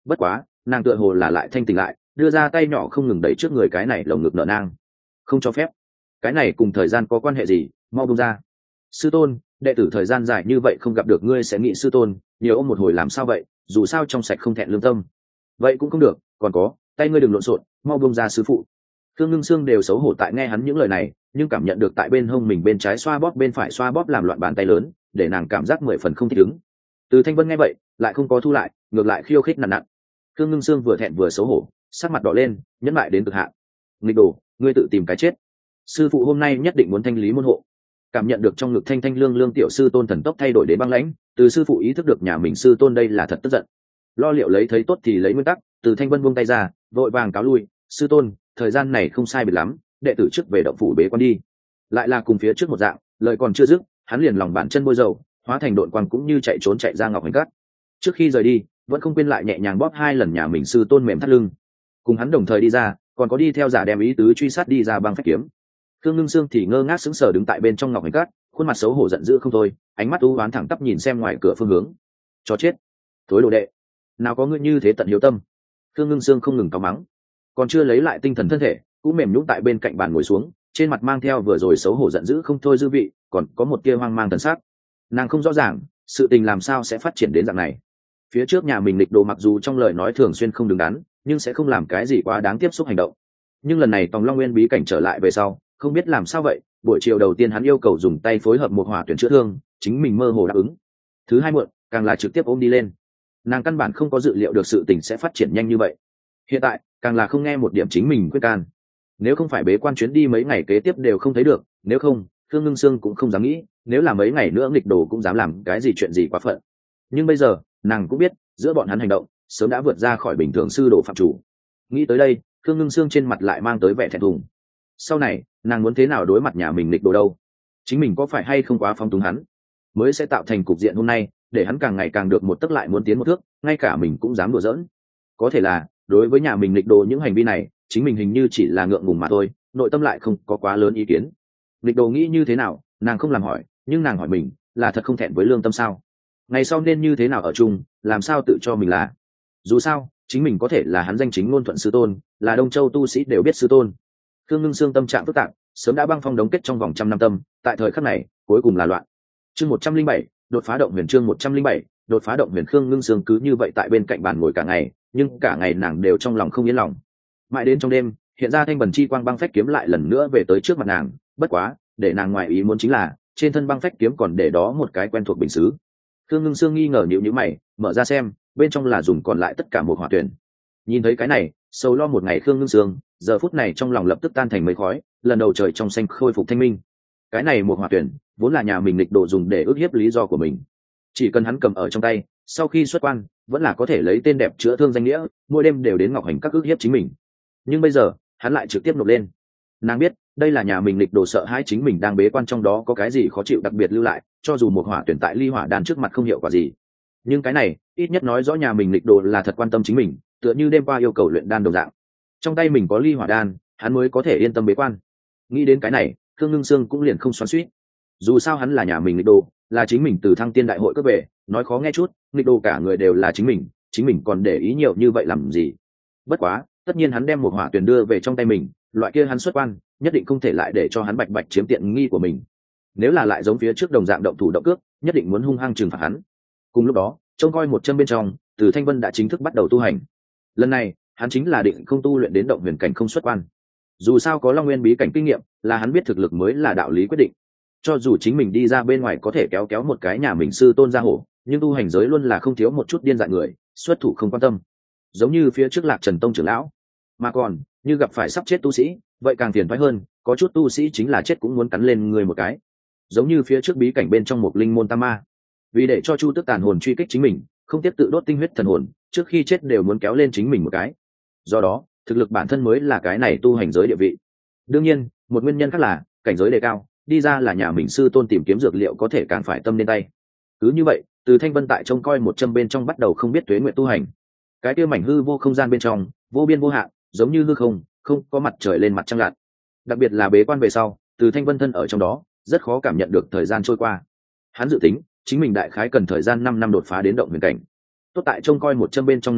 Bất quá nàng tựa hồ là lại thanh tỉnh lại, đưa ra tay nhỏ không ngừng đẩy trước người cái này lồng ngực nợ nang. Không cho phép. Cái này cùng thời gian có quan hệ gì, mau buông ra. Sư tôn, đệ tử thời gian dài như vậy không gặp được ngươi sẽ nghĩ sư tôn nhiều ôm một hồi làm sao vậy, dù sao trong sạch không thẹn lương tâm. Vậy cũng không được, còn có, tay ngươi đừng lộn xộn, mau buông ra sư phụ. Khương Ngưng Sương đều xấu hổ tại nghe hắn những lời này, nhưng cảm nhận được tại bên hông mình bên trái xoa bóp bên phải xoa bóp làm loạn bàn tay lớn, để nàng cảm giác 10 phần không thích ứng. Từ Thanh Vân nghe vậy, lại không có thu lại, ngược lại khiêu khích nặng nặng. Khương Ngưng Sương vừa thẹn vừa xấu hổ, sắc mặt đỏ lên, nhẫn lại đến cực hạn. Nghịch đồ, ngươi tự tìm cái chết. Sư phụ hôm nay nhất định muốn thanh lý môn hộ. Cảm nhận được trong ngực thanh thanh lương lương tiểu sư tôn thần tốc thay đổi đến băng lãnh, từ sư phụ ý thức được nhà mình sư tôn đây là thật tức giận. Lo liệu lấy thấy tốt thì lấy nguyên tắc, từ Thanh Vân buông tay ra, vội vàng cáo lui. Sư tôn, thời gian này không sai biệt lắm, đệ tử trước về động phủ bế quan đi. Lại là cùng phía trước một dạng, lời còn chưa dứt, hắn liền lòng bàn chân bôi dầu, hóa thành đội quang cũng như chạy trốn chạy ra ngọc hành cát. Trước khi rời đi, vẫn không quên lại nhẹ nhàng bóp 2 lần nhà mình sư tôn mềm thắt lưng. Cùng hắn đồng thời đi ra, còn có đi theo giả đem ý tứ truy sát đi ra băng phách kiếm. Khương Ngưng Sương thì ngơ ngác sững sờ đứng tại bên trong ngọc hành cát, khuôn mặt xấu hổ giận dữ không thôi, ánh mắt u ám thẳng tắp nhìn xem ngoài cửa phương hướng. Chó chết, thối đồ đệ, nào có ngươi như thế tận hiếu tâm. Khương Ngưng Sương không ngừng cáu mắng, còn chưa lấy lại tinh thần thân thể, cũng mềm nhũn tại bên cạnh bàn ngồi xuống, trên mặt mang theo vừa rồi xấu hổ giận dữ không thôi dư vị, còn có một tia hoang mang thần sắc. Nàng không rõ ràng sự tình làm sao sẽ phát triển đến dạng này. Phía trước nhà mình lịch đồ mặc dù trong lời nói thường xuyên không đứng đắn, nhưng sẽ không làm cái gì quá đáng tiếp xúc hành động. Nhưng lần này Tòng Long Nguyên bí cảnh trở lại về sau, không biết làm sao vậy, buổi chiều đầu tiên hắn yêu cầu dùng tay phối hợp một hỏa tuyển chữa thương, chính mình mơ hồ đáp ứng. Thứ hai muộn, càng là trực tiếp ôm đi lên. Nàng căn bản không có dự liệu được sự tình sẽ phát triển nhanh như vậy. Hiện tại, càng là không nghe một điểm chính mình quyết can. Nếu không phải bế quan chuyến đi mấy ngày kế tiếp đều không thấy được, nếu không, Khương Ngưng Sương cũng không dám nghĩ, nếu là mấy ngày nữa nghịch đồ cũng dám làm cái gì chuyện gì quá phận. Nhưng bây giờ, nàng cũng biết, giữa bọn hắn hành động, sớm đã vượt ra khỏi bình thường sư đồ phạm chủ. Nghĩ tới đây, Khương Ngưng Sương trên mặt lại mang tới vẻ thẹn thùng. Sau này, nàng muốn thế nào đối mặt nhà mình nghịch đồ đâu? Chính mình có phải hay không quá phóng túng hắn, mới sẽ tạo thành cục diện hôm nay, để hắn càng ngày càng được một tấc lại muốn tiến một thước, ngay cả mình cũng dám đùa giỡn. Có thể là, đối với nhà mình nghịch đồ những hành vi này, chính mình hình như chỉ là ngượng ngùng mà thôi, nội tâm lại không có quá lớn ý kiến. Nghịch đồ nghĩ như thế nào, nàng không làm hỏi, nhưng nàng hỏi mình, là thật không thẹn với lương tâm sao? Ngày sau nên như thế nào ở chung, làm sao tự cho mình là? Dù sao, chính mình có thể là hắn danh chính ngôn thuận sư tôn, là Đông Châu tu sĩ đều biết sư tôn. Khương Ngưng Sương tâm trạng phức tạp, sớm đã băng phong đóng kết trong vòng 100 năm tâm, tại thời khắc này, cuối cùng là loạn. Chương 107, đột phá động huyền. Chương 107, đột phá động huyền. Khương Ngưng Sương cứ như vậy tại bên cạnh bàn ngồi cả ngày, nhưng cả ngày nàng đều trong lòng không yên lòng. Mãi đến trong đêm, hiện ra thanh bần chi quang băng phách kiếm lại lần nữa về tới trước mặt nàng, bất quá, để nàng ngoài ý muốn chính là, trên thân băng phách kiếm còn để đó một cái quen thuộc bình sứ. Khương Ngưng Sương nghi ngờ nhíu mày, mở ra xem, bên trong là dùng còn lại tất cả một hỏa tuyển. Nhìn thấy cái này, sầu lo một ngày Khương Ngưng Sương, giờ phút này trong lòng lập tức tan thành mây khói, lần đầu trời trong xanh khôi phục thanh minh. Cái này một hỏa tuyển, vốn là nhà mình nghịch đồ dùng để ức hiếp lý do của mình. Chỉ cần hắn cầm ở trong tay, sau khi xuất quan, vẫn là có thể lấy tên đẹp chữa thương danh nghĩa, mỗi đêm đều đến ngọc hành các ức hiếp chính mình. Nhưng bây giờ, hắn lại trực tiếp nộp lên. Nàng biết, đây là nhà mình nghịch đồ sợ hãi chính mình đang bế quan trong đó có cái gì khó chịu đặc biệt lưu lại, cho dù một hỏa tuyển tại ly hỏa đan trước mặt không hiệu quả gì. Nhưng cái này, ít nhất nói rõ nhà mình nghịch đồ là thật quan tâm chính mình, tựa như đêm qua yêu cầu luyện đan đồng dạng. Trong tay mình có ly hỏa đan, hắn mới có thể yên tâm bế quan. Nghĩ đến cái này, Khương Ngưng Sương cũng liền không xoắn xuýt. Dù sao hắn là nhà mình nghịch đồ, là chính mình từ Thăng Tiên đại hội cướp về, nói khó nghe chút, nghịch đồ cả người đều là chính mình còn để ý nhiều như vậy làm gì? Bất quá, tất nhiên hắn đem một hỏa tuyển đưa về trong tay mình, loại kia hắn xuất quan, nhất định không thể lại để cho hắn bạch bạch chiếm tiện nghi của mình. Nếu là lại giống phía trước đồng dạng động thủ động cước, nhất định muốn hung hăng trừng phạt hắn. Cùng lúc đó, trông coi một chân bên trong, Từ Thanh Vân đã chính thức bắt đầu tu hành. Lần này, hắn chính là định không tu luyện đến động huyền cảnh không xuất quan. Dù sao có Long Nguyên bí cảnh kinh nghiệm, là hắn biết thực lực mới là đạo lý quyết định. Cho dù chính mình đi ra bên ngoài có thể kéo kéo một cái nhà mình sư tôn ra hổ, nhưng tu hành giới luôn là không thiếu một chút điên dại người, xuất thủ không quan tâm. Giống như phía trước Lạc Trần Tông trưởng lão, mà còn như gặp phải sắp chết tu sĩ, vậy càng phiền toái hơn, có chút tu sĩ chính là chết cũng muốn cắn lên người một cái. Giống như phía trước bí cảnh bên trong một linh môn tam ma, vì để cho Chu Tức tàn hồn truy kích chính mình, không tiếp tự đốt tinh huyết thần hồn, trước khi chết đều muốn kéo lên chính mình một cái. Do đó, thực lực bản thân mới là cái này tu hành giới địa vị. Đương nhiên, một nguyên nhân khác là cảnh giới đề cao, đi ra là nhà mình sư tôn tìm kiếm dược liệu có thể càng phải tâm lên tay. Cứ như vậy, Từ Thanh Vân tại trông coi một châm bên trong bắt đầu không biết tuế nguyện tu hành. Cái kia mảnh hư vô không gian bên trong, vô biên vô hạn, giống như hư không, không có mặt trời lên mặt trăng lặn. Đặc biệt là bế quan về sau, Từ Thanh Vân thân ở trong đó, rất khó cảm nhận được thời gian trôi qua. Hắn dự tính, chính mình đại khái cần thời gian 5 năm đột phá đến động huyền cảnh. Tốt tại trông coi một châm bên trong 5 năm,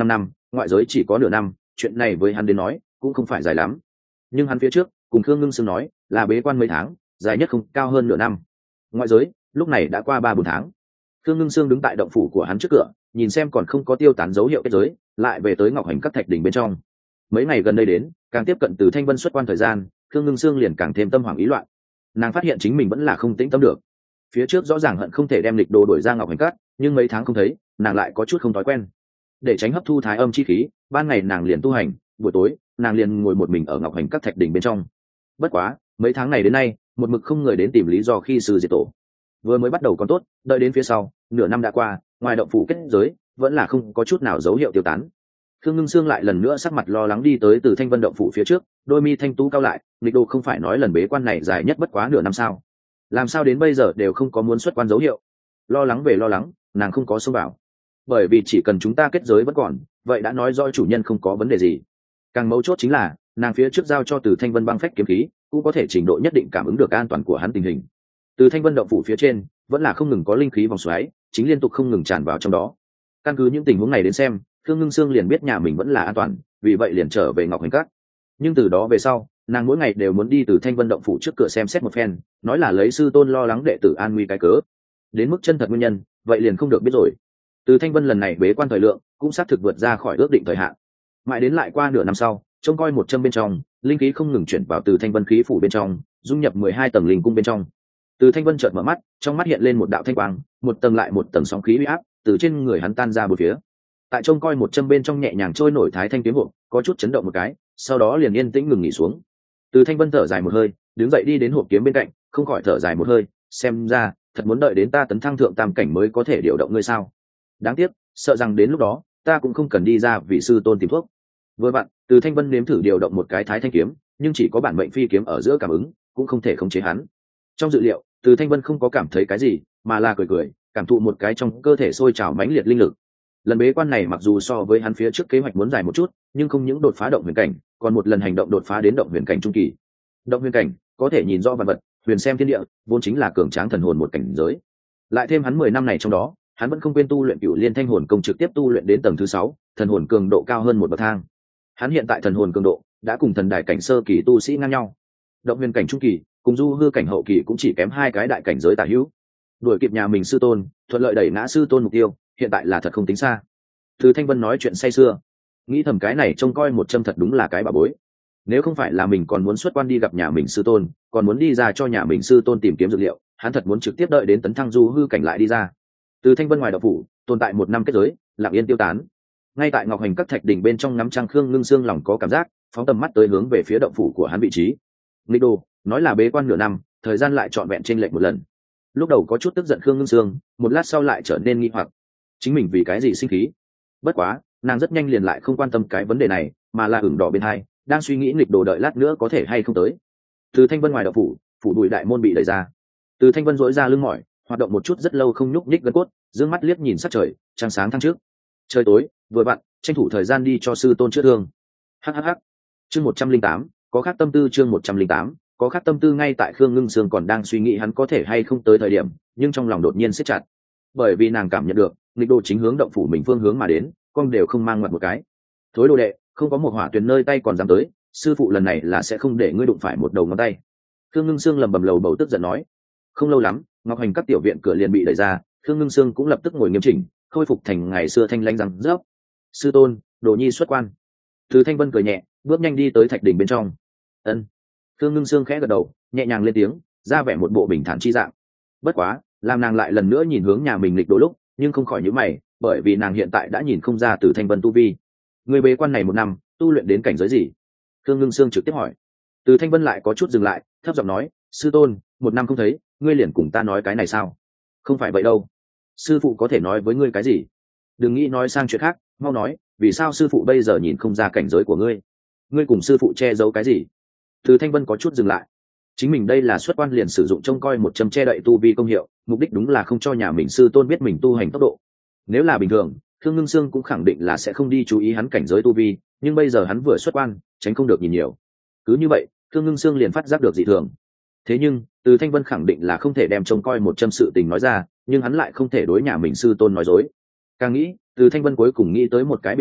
ngoại giới chỉ có nửa năm, chuyện này với hắn đến nói cũng không phải dài lắm. Nhưng hắn phía trước cùng Khương Ngưng Sương nói là bế quan mấy tháng, dài nhất không cao hơn nửa năm. Ngoại giới lúc này đã qua 3-4 tháng. Khương Ngưng Sương đứng tại động phủ của hắn trước cửa, nhìn xem còn không có tiêu tán dấu hiệu kết giới, lại về tới Ngọc Hành Các thạch đỉnh bên trong. Mấy ngày gần đây đến, càng tiếp cận Từ Thanh Vân xuất quan thời gian, Khương Ngưng Sương liền càng thêm tâm hoảng ý loạn. Nàng phát hiện chính mình vẫn là không tĩnh tâm được. Phía trước rõ ràng hận không thể đem lịch đồ đổi ra Ngọc Hành Các, nhưng mấy tháng không thấy, nàng lại có chút không thói quen. Để tránh hấp thu thái âm chi khí, ban ngày nàng liền tu hành, buổi tối nàng liền ngồi một mình ở Ngọc Hành Các thạch đỉnh bên trong. Bất quá mấy tháng này đến nay, một mực không người đến tìm lý do khi sư diệt tổ. Vừa mới bắt đầu còn tốt, đợi đến phía sau nửa năm đã qua, ngoài động phủ kết giới vẫn là không có chút nào dấu hiệu tiêu tán. Khương Ngưng Sương lại lần nữa sắc mặt lo lắng đi tới Từ Thanh Vân động phủ phía trước, đôi mi thanh tú cao lại, nghịch đồ không phải nói lần bế quan này dài nhất bất quá nửa năm sao? Làm sao đến bây giờ đều không có muốn xuất quan dấu hiệu? Lo lắng về lo lắng, nàng không có xông vào. Bởi vì chỉ cần chúng ta kết giới vẫn còn, vậy đã nói rõ chủ nhân không có vấn đề gì. Càng mấu chốt chính là, nàng phía trước giao cho Từ Thanh Vân băng phách kiếm khí, cũng có thể trình độ nhất định cảm ứng được an toàn của hắn tình hình. Từ Thanh Vân động phủ phía trên, vẫn là không ngừng có linh khí vòng xoáy, chính liên tục không ngừng tràn vào trong đó. Căn cứ những tình huống này đến xem, Khương Ngưng Sương liền biết nhà mình vẫn là an toàn, vì vậy liền trở về Ngọc Hành Các. Nhưng từ đó về sau, nàng mỗi ngày đều muốn đi từ Thanh Vân động phủ trước cửa xem xét một phen, nói là lấy sư tôn lo lắng đệ tử an nguy cái cớ. Đến mức chân thật nguyên nhân, vậy liền không được biết rồi. Từ Thanh Vân lần này bế quan thời lượng cũng xác thực vượt ra khỏi ước định thời hạn. Mãi đến lại qua nửa năm sau, trông coi một châm bên trong, linh khí không ngừng chuyển vào từ Thanh Vân khí phủ bên trong, dung nhập 12 tầng linh cung bên trong. Từ Thanh Vân chợt mở mắt, trong mắt hiện lên một đạo thanh quang, một tầng lại một tầng sóng khí uy áp từ trên người hắn tan ra bốn phía. Tại trông coi một châm bên trong nhẹ nhàng trôi nổi thái thanh kiếm hộp, có chút chấn động một cái, sau đó liền yên tĩnh ngừng nghỉ xuống. Từ Thanh Vân thở dài một hơi, đứng dậy đi đến hộp kiếm bên cạnh, không khỏi thở dài một hơi, xem ra thật muốn đợi đến ta tấn thăng thượng tam cảnh mới có thể điều động ngươi sao? Đáng tiếc, sợ rằng đến lúc đó ta cũng không cần đi ra vì sư tôn tìm thuốc. Vừa vặn, Từ Thanh Vân nếm thử điều động một cái thái thanh kiếm, nhưng chỉ có bản mệnh phi kiếm ở giữa cảm ứng, cũng không thể khống chế hắn. Trong dự liệu, Từ Thanh Vân không có cảm thấy cái gì, mà là cười cười, cảm thụ một cái trong cơ thể sôi trào mãnh liệt linh lực. Lần bế quan này mặc dù so với hắn phía trước kế hoạch muốn dài một chút, nhưng không những đột phá động huyền cảnh, còn một lần hành động đột phá đến động huyền cảnh trung kỳ. Động huyền cảnh có thể nhìn rõ vạn vật, huyền xem thiên địa, vốn chính là cường tráng thần hồn một cảnh giới. Lại thêm hắn 10 năm này trong đó, hắn vẫn không quên tu luyện Cửu Liên Thanh Hồn Công, trực tiếp tu luyện đến tầng thứ 6, thần hồn cường độ cao hơn một bậc thang. Hắn hiện tại thần hồn cường độ đã cùng thần đại cảnh sơ kỳ tu sĩ ngang nhau. Động huyền cảnh trung kỳ cùng du hư cảnh hậu kỳ cũng chỉ kém 2 cái đại cảnh giới tả hữu. Đuổi kịp nhà mình sư tôn, thuận lợi đẩy ngã sư tôn mục tiêu, hiện tại là thật không tính xa. Từ Thanh Vân nói chuyện say sưa, nghĩ thầm cái này trông coi một châm thật đúng là cái bà bối. Nếu không phải là mình còn muốn xuất quan đi gặp nhà mình sư tôn, còn muốn đi ra cho nhà mình sư tôn tìm kiếm dược liệu, hắn thật muốn trực tiếp đợi đến tấn thăng du hư cảnh lại đi ra. Từ Thanh Vân ngoài đạo phủ tồn tại 1 năm kết giới, lặng yên tiêu tán. Ngay tại Ngọc Hành Các thạch đỉnh bên trong ngắm trăng, Khương Ngưng Sương lòng có cảm giác, phóng tầm mắt tới hướng về phía động phủ của hắn vị trí. Nghịch đồ nói là bế quan nửa năm, thời gian lại trọn vẹn chênh lệch một lần. Lúc đầu có chút tức giận Khương Ngưng Sương, một lát sau lại trở nên nghi hoặc, chính mình vì cái gì sinh khí. Bất quá nàng rất nhanh liền lại không quan tâm cái vấn đề này, mà là ửng đỏ bên hai, đang suy nghĩ nghịch đồ đợi lát nữa có thể hay không tới. Từ Thanh Vân ngoài đạo phủ, phủ đùi đại môn bị đẩy ra. Từ Thanh Vân duỗi ra lưng mỏi, hoạt động một chút rất lâu không nhúc nhích gân cốt, dương mắt liếc nhìn sát trời, trăng sáng thăng trước. Trời tối, vừa vặn, tranh thủ thời gian đi cho sư tôn chữa thương. Hắc. Chương 108, có khác tâm tư. Chương 108, có khác tâm tư. Ngay tại Khương Ngưng Sương còn đang suy nghĩ hắn có thể hay không tới thời điểm, nhưng trong lòng đột nhiên siết chặt, bởi vì nàng cảm nhận được nghịch đồ chính hướng động phủ mình phương hướng mà đến, con đều không mang mặt một cái. Thối đồ đệ, không có một hỏa tuyền nơi tay còn dám tới, sư phụ lần này là sẽ không để ngươi đụng phải một đầu ngón tay. Khương Ngưng Sương lầm bầm lầu bầu tức giận nói. Không lâu lắm, Ngọc Hành Các tiểu viện cửa liền bị đẩy ra, Khương Ngưng Sương cũng lập tức ngồi nghiêm chỉnh, khôi phục thành ngày xưa thanh lãnh răng rớp. Sư tôn, đồ nhi xuất quan. Từ Thanh Vân cười nhẹ, bước nhanh đi tới thạch đỉnh bên trong. Ân. Khương Ngưng Sương khẽ gật đầu, nhẹ nhàng lên tiếng, ra vẻ một bộ bình thản chi dạng. Bất quá, làm nàng lại lần nữa nhìn hướng nhà mình lịch đồ lúc, nhưng không khỏi nhíu mày, bởi vì nàng hiện tại đã nhìn không ra Từ Thanh Vân tu vi. Người bế quan này 1 năm, tu luyện đến cảnh giới gì? Khương Ngưng Sương trực tiếp hỏi. Từ Thanh Vân lại có chút dừng lại, thấp giọng nói, sư tôn, 1 năm không thấy, ngươi liền cùng ta nói cái này sao? Không phải vậy đâu. Sư phụ có thể nói với ngươi cái gì? Đừng nghĩ nói sang chuyện khác, mau nói, vì sao sư phụ bây giờ nhìn không ra cảnh giới của ngươi? Ngươi cùng sư phụ che giấu cái gì? Từ Thanh Vân có chút dừng lại. Chính mình đây là xuất quan liền sử dụng trông coi một châm che đậy tu vi công hiệu, mục đích đúng là không cho nhà mình sư tôn biết mình tu hành tốc độ. Nếu là bình thường, Khương Ngưng Sương cũng khẳng định là sẽ không đi chú ý hắn cảnh giới tu vi, nhưng bây giờ hắn vừa xuất quan, tránh không được nhìn nhiều. Cứ như vậy, Khương Ngưng Sương liền phát giác được dị thường. Thế nhưng, Từ Thanh Vân khẳng định là không thể đem trông coi một châm sự tình nói ra, nhưng hắn lại không thể đối nhà mình sư tôn nói dối. Càng nghĩ, Từ Thanh Vân cuối cùng nghĩ tới một cái biện pháp,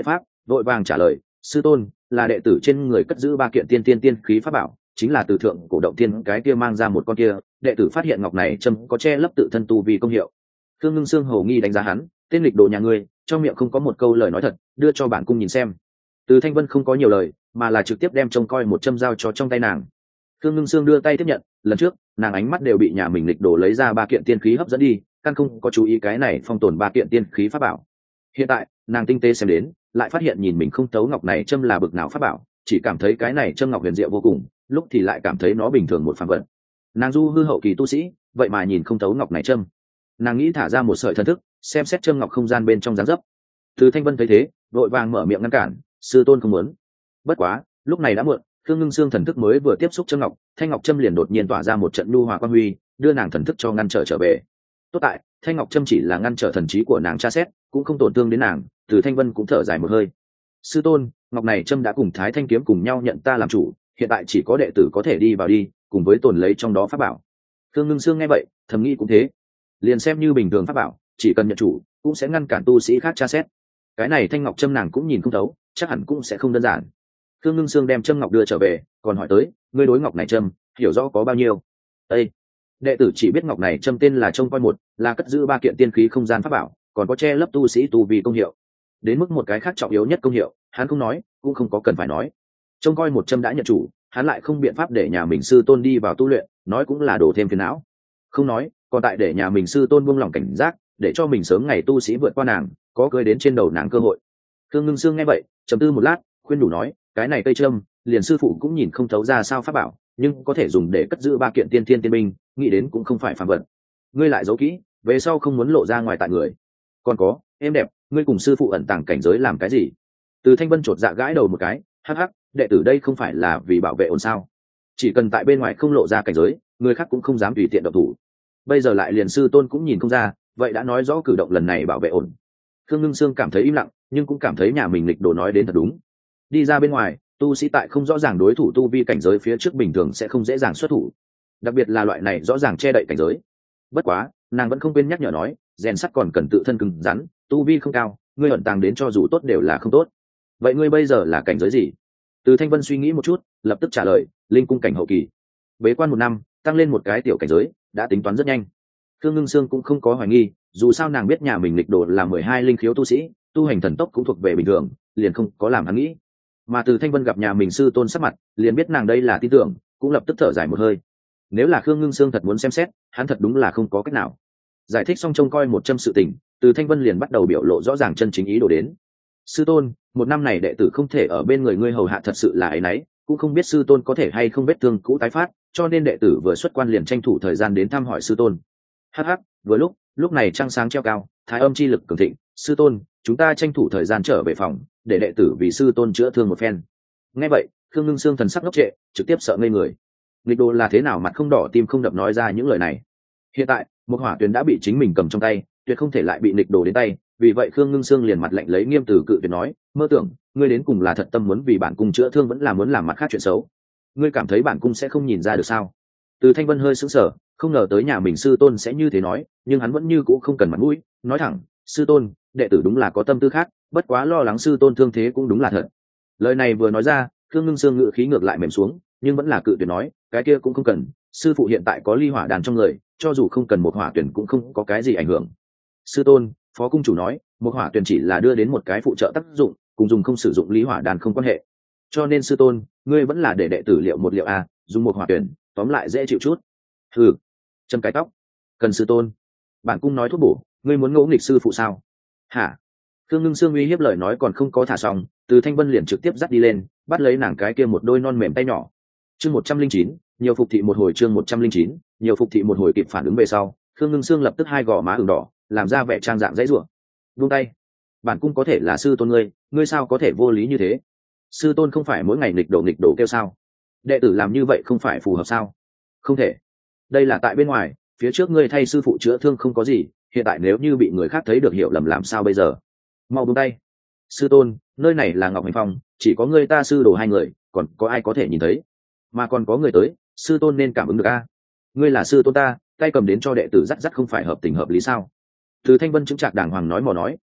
vội vàng trả lời, sư tôn, là đệ tử trên người cất giữ 3 kiện tiên khí pháp bảo, chính là từ thượng cổ động tiên cái kia mang ra một con kia, đệ tử phát hiện ngọc này châm có che lấp tự thân tu vi công hiệu. Khương Ngưng Sương hầu nghi đánh giá hắn, tên lịch đồ nhà ngươi, trong miệng không có một câu lời nói thật, đưa cho bản cung nhìn xem. Từ Thanh Vân không có nhiều lời, mà là trực tiếp đem trông coi một châm dao cho trong tay nàng. Khương Ngưng Sương đưa tay tiếp nhận, lần trước nàng ánh mắt đều bị nhà mình lịch đồ lấy ra 3 kiện tiên khí hấp dẫn đi, căn không có chú ý cái này phong tồn 3 kiện tiên khí pháp bảo. Hiện tại nàng tinh tế xem đến, lại phát hiện nhìn mình không thấu ngọc này châm là bực nào pháp bảo, chỉ cảm thấy cái này châm ngọc huyền diệu vô cùng, lúc thì lại cảm thấy nó bình thường một phàm vật. Nàng du hư hậu kỳ tu sĩ, vậy mà nhìn không thấu ngọc này châm. Nàng nghĩ thả ra một sợi thần thức, xem xét châm ngọc không gian bên trong dáng dấp. Từ Thanh Vân thấy thế, vội vàng mở miệng ngăn cản, sư tôn không muốn. Bất quá lúc này đã muộn, Khương Ngưng Sương thần thức mới vừa tiếp xúc châm ngọc, thanh ngọc châm liền đột nhiên tỏa ra một trận nhu hòa quang huy, đưa nàng thần thức cho ngăn trở về. Tốt tại thanh ngọc châm chỉ là ngăn trở thần trí của nàng tra xét, cũng không tổn thương đến nàng. Từ Thanh Vân cũng thở dài một hơi, sư tôn, ngọc này châm đã cùng Thái Thanh kiếm cùng nhau nhận ta làm chủ, hiện tại chỉ có đệ tử có thể đi vào đi, cùng với tồn lấy trong đó pháp bảo. Khương Ngưng Sương nghe vậy, thầm nghĩ cũng thế, liền xem như bình thường pháp bảo, chỉ cần nhận chủ cũng sẽ ngăn cản tu sĩ khác tra xét. Cái này thanh ngọc châm nàng cũng nhìn không thấu, chắc hẳn cũng sẽ không đơn giản. Khương Ngưng Sương đem châm ngọc đưa trở về, còn hỏi tới, ngươi đối ngọc này châm hiểu rõ có bao nhiêu? Ê! Đệ tử chỉ biết ngọc này châm tên là trông coi một, là cất giữ 3 kiện tiên khí không gian pháp bảo, còn có che lấp tu sĩ tu vi công hiệu. Đến mức một cái khác trọng yếu nhất công hiệu, hắn không nói, cũng không có cần phải nói. Trông coi một châm đã nhận chủ, hắn lại không biện pháp để nhà mình sư tôn đi vào tu luyện, nói cũng là đổ thêm phiền não. Không nói, còn tại để nhà mình sư tôn buông lòng cảnh giác, để cho mình sớm ngày tu sĩ vượt qua nàng, có cưới đến trên đầu nàng cơ hội. Khương Ngưng Sương nghe vậy, trầm tư một lát, khuyên đủ nói, cái này cây châm, liền sư phụ cũng nhìn không thấu ra sao pháp bảo, nhưng có thể dùng để cất giữ 3 kiện tiên thiên tiên binh, nghĩ đến cũng không phải phàm vật. Ngươi lại giấu kỹ, về sau không muốn lộ ra ngoài tại người. Còn có, em đẹp, ngươi cùng sư phụ ẩn tàng cảnh giới làm cái gì? Từ Thanh Vân chột dạ gãi đầu một cái, hắc hắc, đệ tử đây không phải là vì bảo vệ ổn sao? Chỉ cần tại bên ngoài không lộ ra cảnh giới, người khác cũng không dám tùy tiện động thủ. Bây giờ lại liền sư tôn cũng nhìn không ra, vậy đã nói rõ cử động lần này bảo vệ ổn. Khương Ngưng Sương cảm thấy im lặng, nhưng cũng cảm thấy nhà mình lịch đồ nói đến thật đúng. Đi ra bên ngoài, tu sĩ tại không rõ ràng đối thủ tu vi cảnh giới phía trước bình thường sẽ không dễ dàng xuất thủ, đặc biệt là loại này rõ ràng che đậy cảnh giới. Bất quá nàng vẫn không quên nhắc nhở nói, rèn sắt còn cần tự thân cứng rắn, tu vi không cao, ngươi ẩn tàng đến cho dù tốt đều là không tốt. Vậy ngươi bây giờ là cảnh giới gì? Từ Thanh Vân suy nghĩ một chút, lập tức trả lời, linh cung cảnh hậu kỳ. Bế quan 1 năm, tăng lên một cái tiểu cảnh giới, đã tính toán rất nhanh. Khương Ngưng Sương cũng không có hoài nghi, dù sao nàng biết nhà mình lịch đồ là 12 linh khiếu tu sĩ, tu hành thần tốc cũng thuộc về bình thường, liền không có làm hắn nghĩ. Mà Từ Thanh Vân gặp nhà mình sư tôn sắc mặt, liền biết nàng đây là tin tưởng, cũng lập tức thở dài một hơi. Nếu là Khương Ngưng Sương thật muốn xem xét, hắn thật đúng là không có cách nào. Giải thích xong trông coi một châm sự tình, Từ Thanh Vân liền bắt đầu biểu lộ rõ ràng chân chính ý đồ đến. Sư tôn, 1 năm này đệ tử không thể ở bên người ngươi hầu hạ thật sự là ấy nấy, cũng không biết sư tôn có thể hay không vết thương cũ tái phát, cho nên đệ tử vừa xuất quan liền tranh thủ thời gian đến thăm hỏi sư tôn. Hắc hắc, vừa lúc này trăng sáng treo cao, thái âm chi lực cường thịnh, sư tôn, chúng ta tranh thủ thời gian trở về phòng, để đệ tử vì sư tôn chữa thương một phen. Nghe vậy, Khương Ngưng Sương thần sắc ngốc trệ, trực tiếp sợ ngây người. Nghịch đồ là thế nào mặt không đỏ tim không đập nói ra những lời này. Hiện tại một hỏa tuyền đã bị chính mình cầm trong tay, tuyệt không thể lại bị nghịch đồ đến tay, vì vậy Khương Ngưng Sương liền mặt lạnh lấy nghiêm từ cự tuyệt nói, mơ tưởng ngươi đến cùng là thật tâm muốn vì bản cung chữa thương vẫn là muốn làm mặt khác chuyện xấu. Ngươi cảm thấy bản cung sẽ không nhìn ra được sao? Từ Thanh Vân hơi sững sờ, không ngờ tới nhà mình sư tôn sẽ như thế nói, nhưng hắn vẫn như cũ không cần mặt mũi, nói thẳng, sư tôn, đệ tử đúng là có tâm tư khác, bất quá lo lắng sư tôn thương thế cũng đúng là thật. Lời này vừa nói ra, Khương Ngưng Sương ngự khí ngược lại mềm xuống, nhưng vẫn là cự tuyệt nói, cái kia cũng không cần, sư phụ hiện tại có ly hỏa đàn trong người, cho dù không cần một hỏa tuyển cũng không có cái gì ảnh hưởng. Sư tôn, phó cung chủ nói, một hỏa tuyển chỉ là đưa đến một cái phụ trợ tác dụng, cùng dùng không sử dụng ly hỏa đàn không quan hệ. Cho nên sư tôn, ngươi vẫn là để đệ tử liệu một liệu a, dùng một hỏa tuyển, tóm lại dễ chịu chút. Hừ, châm cái tóc, cần sư tôn. Bản cung nói thuốc bổ, ngươi muốn ngỗ nghịch sư phụ sao? Hả? Khương Ngưng Sương uy hiếp lời nói còn không có thả xong, Từ Thanh Vân liền trực tiếp dắt đi lên, bắt lấy nàng cái kia một đôi non mềm tay nhỏ. Chương 109, nhiều phục thị một hồi. Chương 109, nhiều phục thị một hồi kịp phản ứng về sau, Khương Ngưng Sương lập tức hai gò má ửng đỏ, làm ra vẻ trang dạng dãy rủa. Buông tay, bản cung có thể là sư tôn ngươi, ngươi sao có thể vô lý như thế? Sư tôn không phải mỗi ngày nghịch đổ kêu sao? Đệ tử làm như vậy không phải phù hợp sao? Không thể, đây là tại bên ngoài, phía trước ngươi thay sư phụ chữa thương không có gì, hiện tại nếu như bị người khác thấy được hiểu lầm làm sao bây giờ? Mau buông tay. Sư tôn, nơi này là Ngọc Hành Phong, chỉ có ngươi ta sư đồ 2 người, còn có ai có thể nhìn thấy? Mà còn có người tới, sư tôn nên cảm ứng được a. Ngươi là sư tôn ta, tay cầm đến cho đệ tử dắt không phải hợp tình hợp lý sao? Từ Thanh Vân chứng trạc đàng hoàng nói mò nói.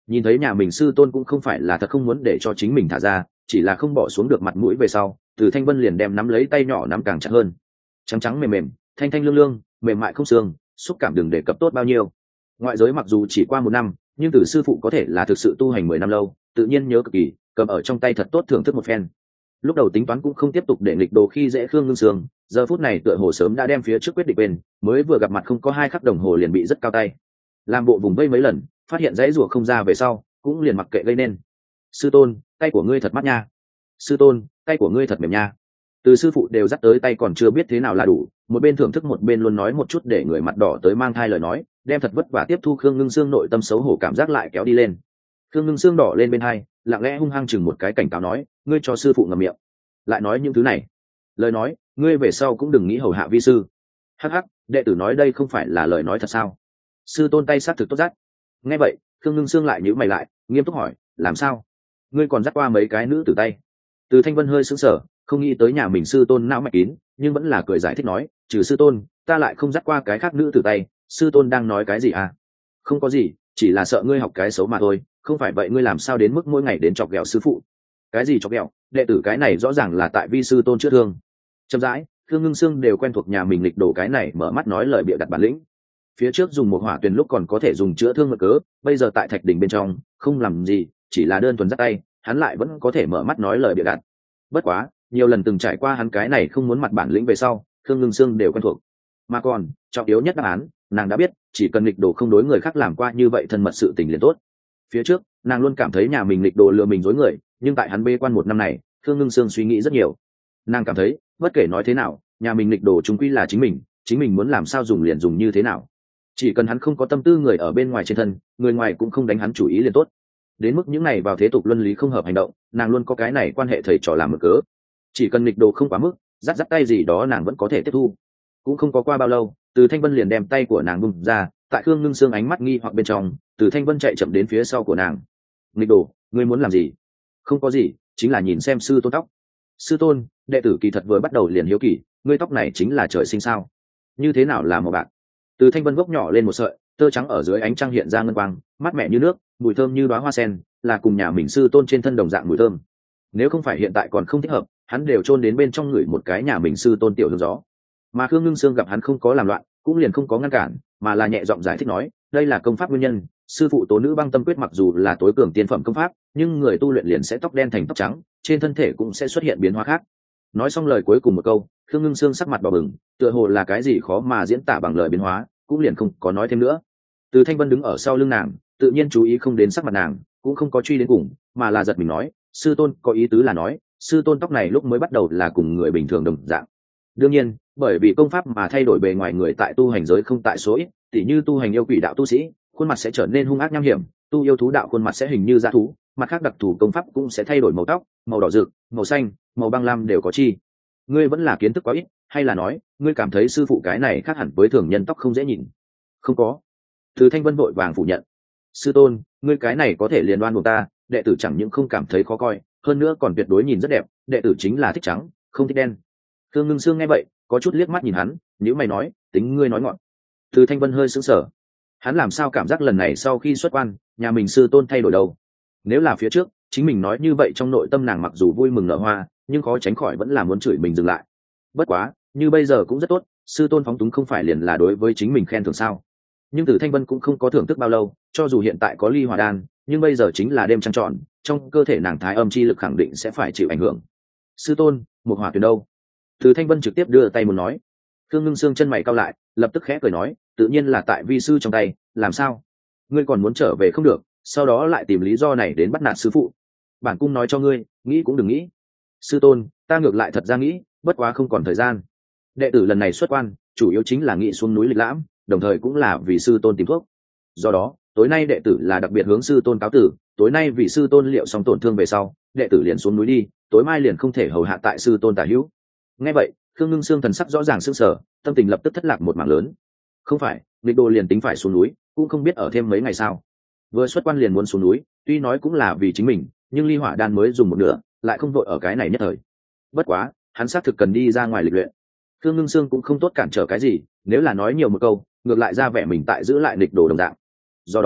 Nhìn thấy nhà mình sư tôn cũng không phải là thật không muốn để cho chính mình thả ra, chỉ là không bỏ xuống được mặt mũi về sau, Từ Thanh Vân liền đem nắm lấy tay nhỏ nắm càng chặt hơn. Trắng trắng mềm mềm, thanh thanh lương lương, mềm mại không xương, xúc cảm đừng đề cập tốt bao nhiêu. Ngoại giới mặc dù chỉ qua 1 năm, nhưng Từ sư phụ có thể là thực sự tu hành 10 năm lâu, tự nhiên nhớ cực kỳ, cầm ở trong tay thật tốt thưởng thức một phen. Lúc đầu tính toán cũng không tiếp tục để nghịch đồ khi dễ Khương Ngưng Sương, giờ phút này tựa hồ sớm đã đem phía trước quyết định bên, mới vừa gặp mặt không có 2 khắc đồng hồ liền bị rất cao tay. Làm bộ vùng vây mấy lần, phát hiện dãy rùa không ra về sau, cũng liền mặc kệ gây nên. Sư tôn, tay của ngươi thật mắt nha. Sư tôn, tay của ngươi thật mềm nha. Từ sư phụ đều dắt tới tay còn chưa biết thế nào là đủ, một bên thưởng thức một bên luôn nói một chút để người mặt đỏ tới mang thai lời nói, đem thật vất vả tiếp thu Khương Ngưng Sương nội tâm xấu hổ cảm giác lại kéo đi lên. Khương Ngưng Sương đỏ lên bên hai, lặng lẽ hung hăng chừng một cái cảnh cáo nói, ngươi cho sư phụ ngậm miệng. Lại nói những thứ này, lời nói, ngươi về sau cũng đừng nghĩ hầu hạ vi sư. Hắc hắc, đệ tử nói đây không phải là lời nói thật sao? Sư tôn tay sát thực tốt dắt. Nghe vậy, Khương Ngưng Sương lại nhíu mày lại, nghiêm túc hỏi, làm sao? Ngươi còn dắt qua mấy cái nữ tử tay? Từ Thanh Vân hơi sững sờ, không nghĩ tới nhà mình sư tôn não mạch kín, nhưng vẫn là cười giải thích nói, trừ sư tôn, ta lại không dắt qua cái khác nữ tử tay. Sư tôn đang nói cái gì à? Không có gì, chỉ là sợ ngươi học cái xấu mà thôi, không phải vậy ngươi làm sao đến mức mỗi ngày đến chọc ghẹo sư phụ? Cái gì chọc ghẹo? Đệ tử cái này rõ ràng là tại vi sư tôn chữa thương. Chậm rãi, Khương Ngưng Sương đều quen thuộc nhà mình lịch đổ cái này mở mắt nói lời bịa đặt bản lĩnh. Phía trước dùng một hỏa tuyền lúc còn có thể dùng chữa thương mượn cớ, bây giờ tại thạch đỉnh bên trong không làm gì, chỉ là đơn thuần dắt tay, hắn lại vẫn có thể mở mắt nói lời bịa đặt. Bất quá, nhiều lần từng trải qua hắn cái này không muốn mặt bản lĩnh về sau, Khương Ngưng Sương đều quen thuộc. Mà còn trọng yếu nhất đáp án, nàng đã biết, chỉ cần lịch đồ không đối người khác làm qua như vậy thân mật sự tình liền tốt. Phía trước, nàng luôn cảm thấy nhà mình lịch đồ lừa mình dối người, nhưng tại hắn bê quan 1 năm này, Khương Ngưng Sương suy nghĩ rất nhiều. Nàng cảm thấy, bất kể nói thế nào, nhà mình lịch đồ chúng quy là chính mình muốn làm sao dùng liền dùng như thế nào. Chỉ cần hắn không có tâm tư người ở bên ngoài trên thân, người ngoài cũng không đánh hắn chủ ý liền tốt. Đến mức những này vào thế tục luân lý không hợp hành động, nàng luôn có cái này quan hệ thầy trò làm mực cớ. Chỉ cần lịch đồ không quá mức, dắt tay gì đó nàng vẫn có thể tiếp thu. Cũng không có qua bao lâu, Từ Thanh Vân liền đem tay của nàng bung ra, tại Khương Ngưng Sương ánh mắt nghi hoặc bên trong, Từ Thanh Vân chạy chậm đến phía sau của nàng. Lịch đồ, ngươi muốn làm gì? Không có gì, chính là nhìn xem sư tôn tóc. Sư tôn, đệ tử kỳ thật vừa bắt đầu liền hiếu kỳ, ngươi tóc này chính là trời sinh sao? Như thế nào là màu bạc? Từ Thanh Vân gốc nhỏ lên một sợi tơ trắng ở dưới ánh trăng hiện ra ngân quang, mát mẻ như nước, mùi thơm như đóa hoa sen, là cùng nhà mình sư tôn trên thân đồng dạng mùi thơm. Nếu không phải hiện tại còn không thích hợp, hắn đều chôn đến bên trong người một cái nhà mình sư tôn tiểu hương gió. Mà Khương Ngưng Sương gặp hắn không có làm loạn, cũng liền không có ngăn cản, mà là nhẹ giọng giải thích nói, đây là công pháp nguyên nhân, sư phụ Tố Nữ Băng Tâm Quyết mặc dù là tối cường tiên phẩm công pháp, nhưng người tu luyện liền sẽ tóc đen thành tóc trắng, trên thân thể cũng sẽ xuất hiện biến hóa khác. Nói xong lời cuối cùng một câu, Khương Ngưng Sương sắc mặt đỏ bừng, tựa hồ là cái gì khó mà diễn tả bằng lời biến hóa, cũng liền không có nói thêm nữa. Từ Thanh Vân đứng ở sau lưng nàng, tự nhiên chú ý không đến sắc mặt nàng, cũng không có truy đến cùng, mà là giật mình nói, sư tôn có ý tứ là nói, sư tôn tóc này lúc mới bắt đầu là cùng người bình thường đồng dạng. Đương nhiên, bởi vì công pháp mà thay đổi bề ngoài người tại tu hành giới không tại số ít, tỉ như tu hành yêu quỷ đạo tu sĩ, khuôn mặt sẽ trở nên hung ác nham hiểm, tu yêu thú đạo khuôn mặt sẽ hình như dã thú, mặt khác đặc thù công pháp cũng sẽ thay đổi màu tóc, màu đỏ rực, màu xanh, màu băng lam đều có chi. Ngươi vẫn là kiến thức quá ít, hay là nói, ngươi cảm thấy sư phụ cái này khác hẳn với thường nhân tóc không dễ nhìn? Không có. Từ Thanh Vân vội vàng phủ nhận. Sư tôn, ngươi cái này có thể liền đoan của ta, đệ tử chẳng những không cảm thấy khó coi, hơn nữa còn tuyệt đối nhìn rất đẹp, đệ tử chính là thích trắng, không thích đen. Khương Ngưng Sương nghe vậy, có chút liếc mắt nhìn hắn, nhíu mày nói, tính ngươi nói ngọn. Từ Thanh Vân hơi sững sờ. Hắn làm sao cảm giác lần này sau khi xuất quan, nhà mình sư tôn thay đổi đầu. Nếu là phía trước, chính mình nói như vậy trong nội tâm nàng mặc dù vui mừng nở hoa, nhưng khó tránh khỏi vẫn là muốn chửi mình dừng lại. Bất quá, như bây giờ cũng rất tốt, sư tôn phóng túng không phải liền là đối với chính mình khen thưởng sao? Nhưng Từ Thanh Vân cũng không có thưởng thức bao lâu, cho dù hiện tại có ly hỏa đan, nhưng bây giờ chính là đêm trăng tròn, trong cơ thể nàng thái âm chi lực khẳng định sẽ phải chịu ảnh hưởng. Sư tôn, một hỏa tuyển đâu? Từ Thanh Vân trực tiếp đưa tay muốn nói. Khương Ngưng Sương chân mày cau lại, lập tức khẽ cười nói, tự nhiên là tại vi sư trong tay, làm sao? Ngươi còn muốn trở về không được, sau đó lại tìm lý do này đến bắt nạt sư phụ. Bản cung nói cho ngươi, nghĩ cũng đừng nghĩ. Sư tôn, ta ngược lại thật ra nghĩ, bất quá không còn thời gian. Đệ tử lần này xuất quan, chủ yếu chính là nghĩ xuống núi lịch lãm, đồng thời cũng là vì sư tôn tìm thuốc. Do đó, tối nay đệ tử là đặc biệt hướng sư tôn cáo tử, tối nay vì sư tôn liệu xong tổn thương về sau, đệ tử liền xuống núi đi, tối mai liền không thể hầu hạ tại sư tôn tả hữu. Nghe vậy, Khương Ngưng Sương thần sắc rõ ràng sững sờ, tâm tình lập tức thất lạc một mảng lớn. Không phải, nghịch đồ liền tính phải xuống núi, cũng không biết ở thêm mấy ngày sao? Vừa xuất quan liền muốn xuống núi, tuy nói cũng là vì chính mình, nhưng ly hỏa đan mới dùng một nửa, lại không vội ở cái này nhất thời. Bất quá, hắn xác thực cần đi ra ngoài lịch luyện. Khương Ngưng Sương cũng không tốt cản trở cái gì, nếu là nói nhiều một câu, ngược lại ra vẻ mình tại giữ lại nghịch đồ đồng dạng. Do đó,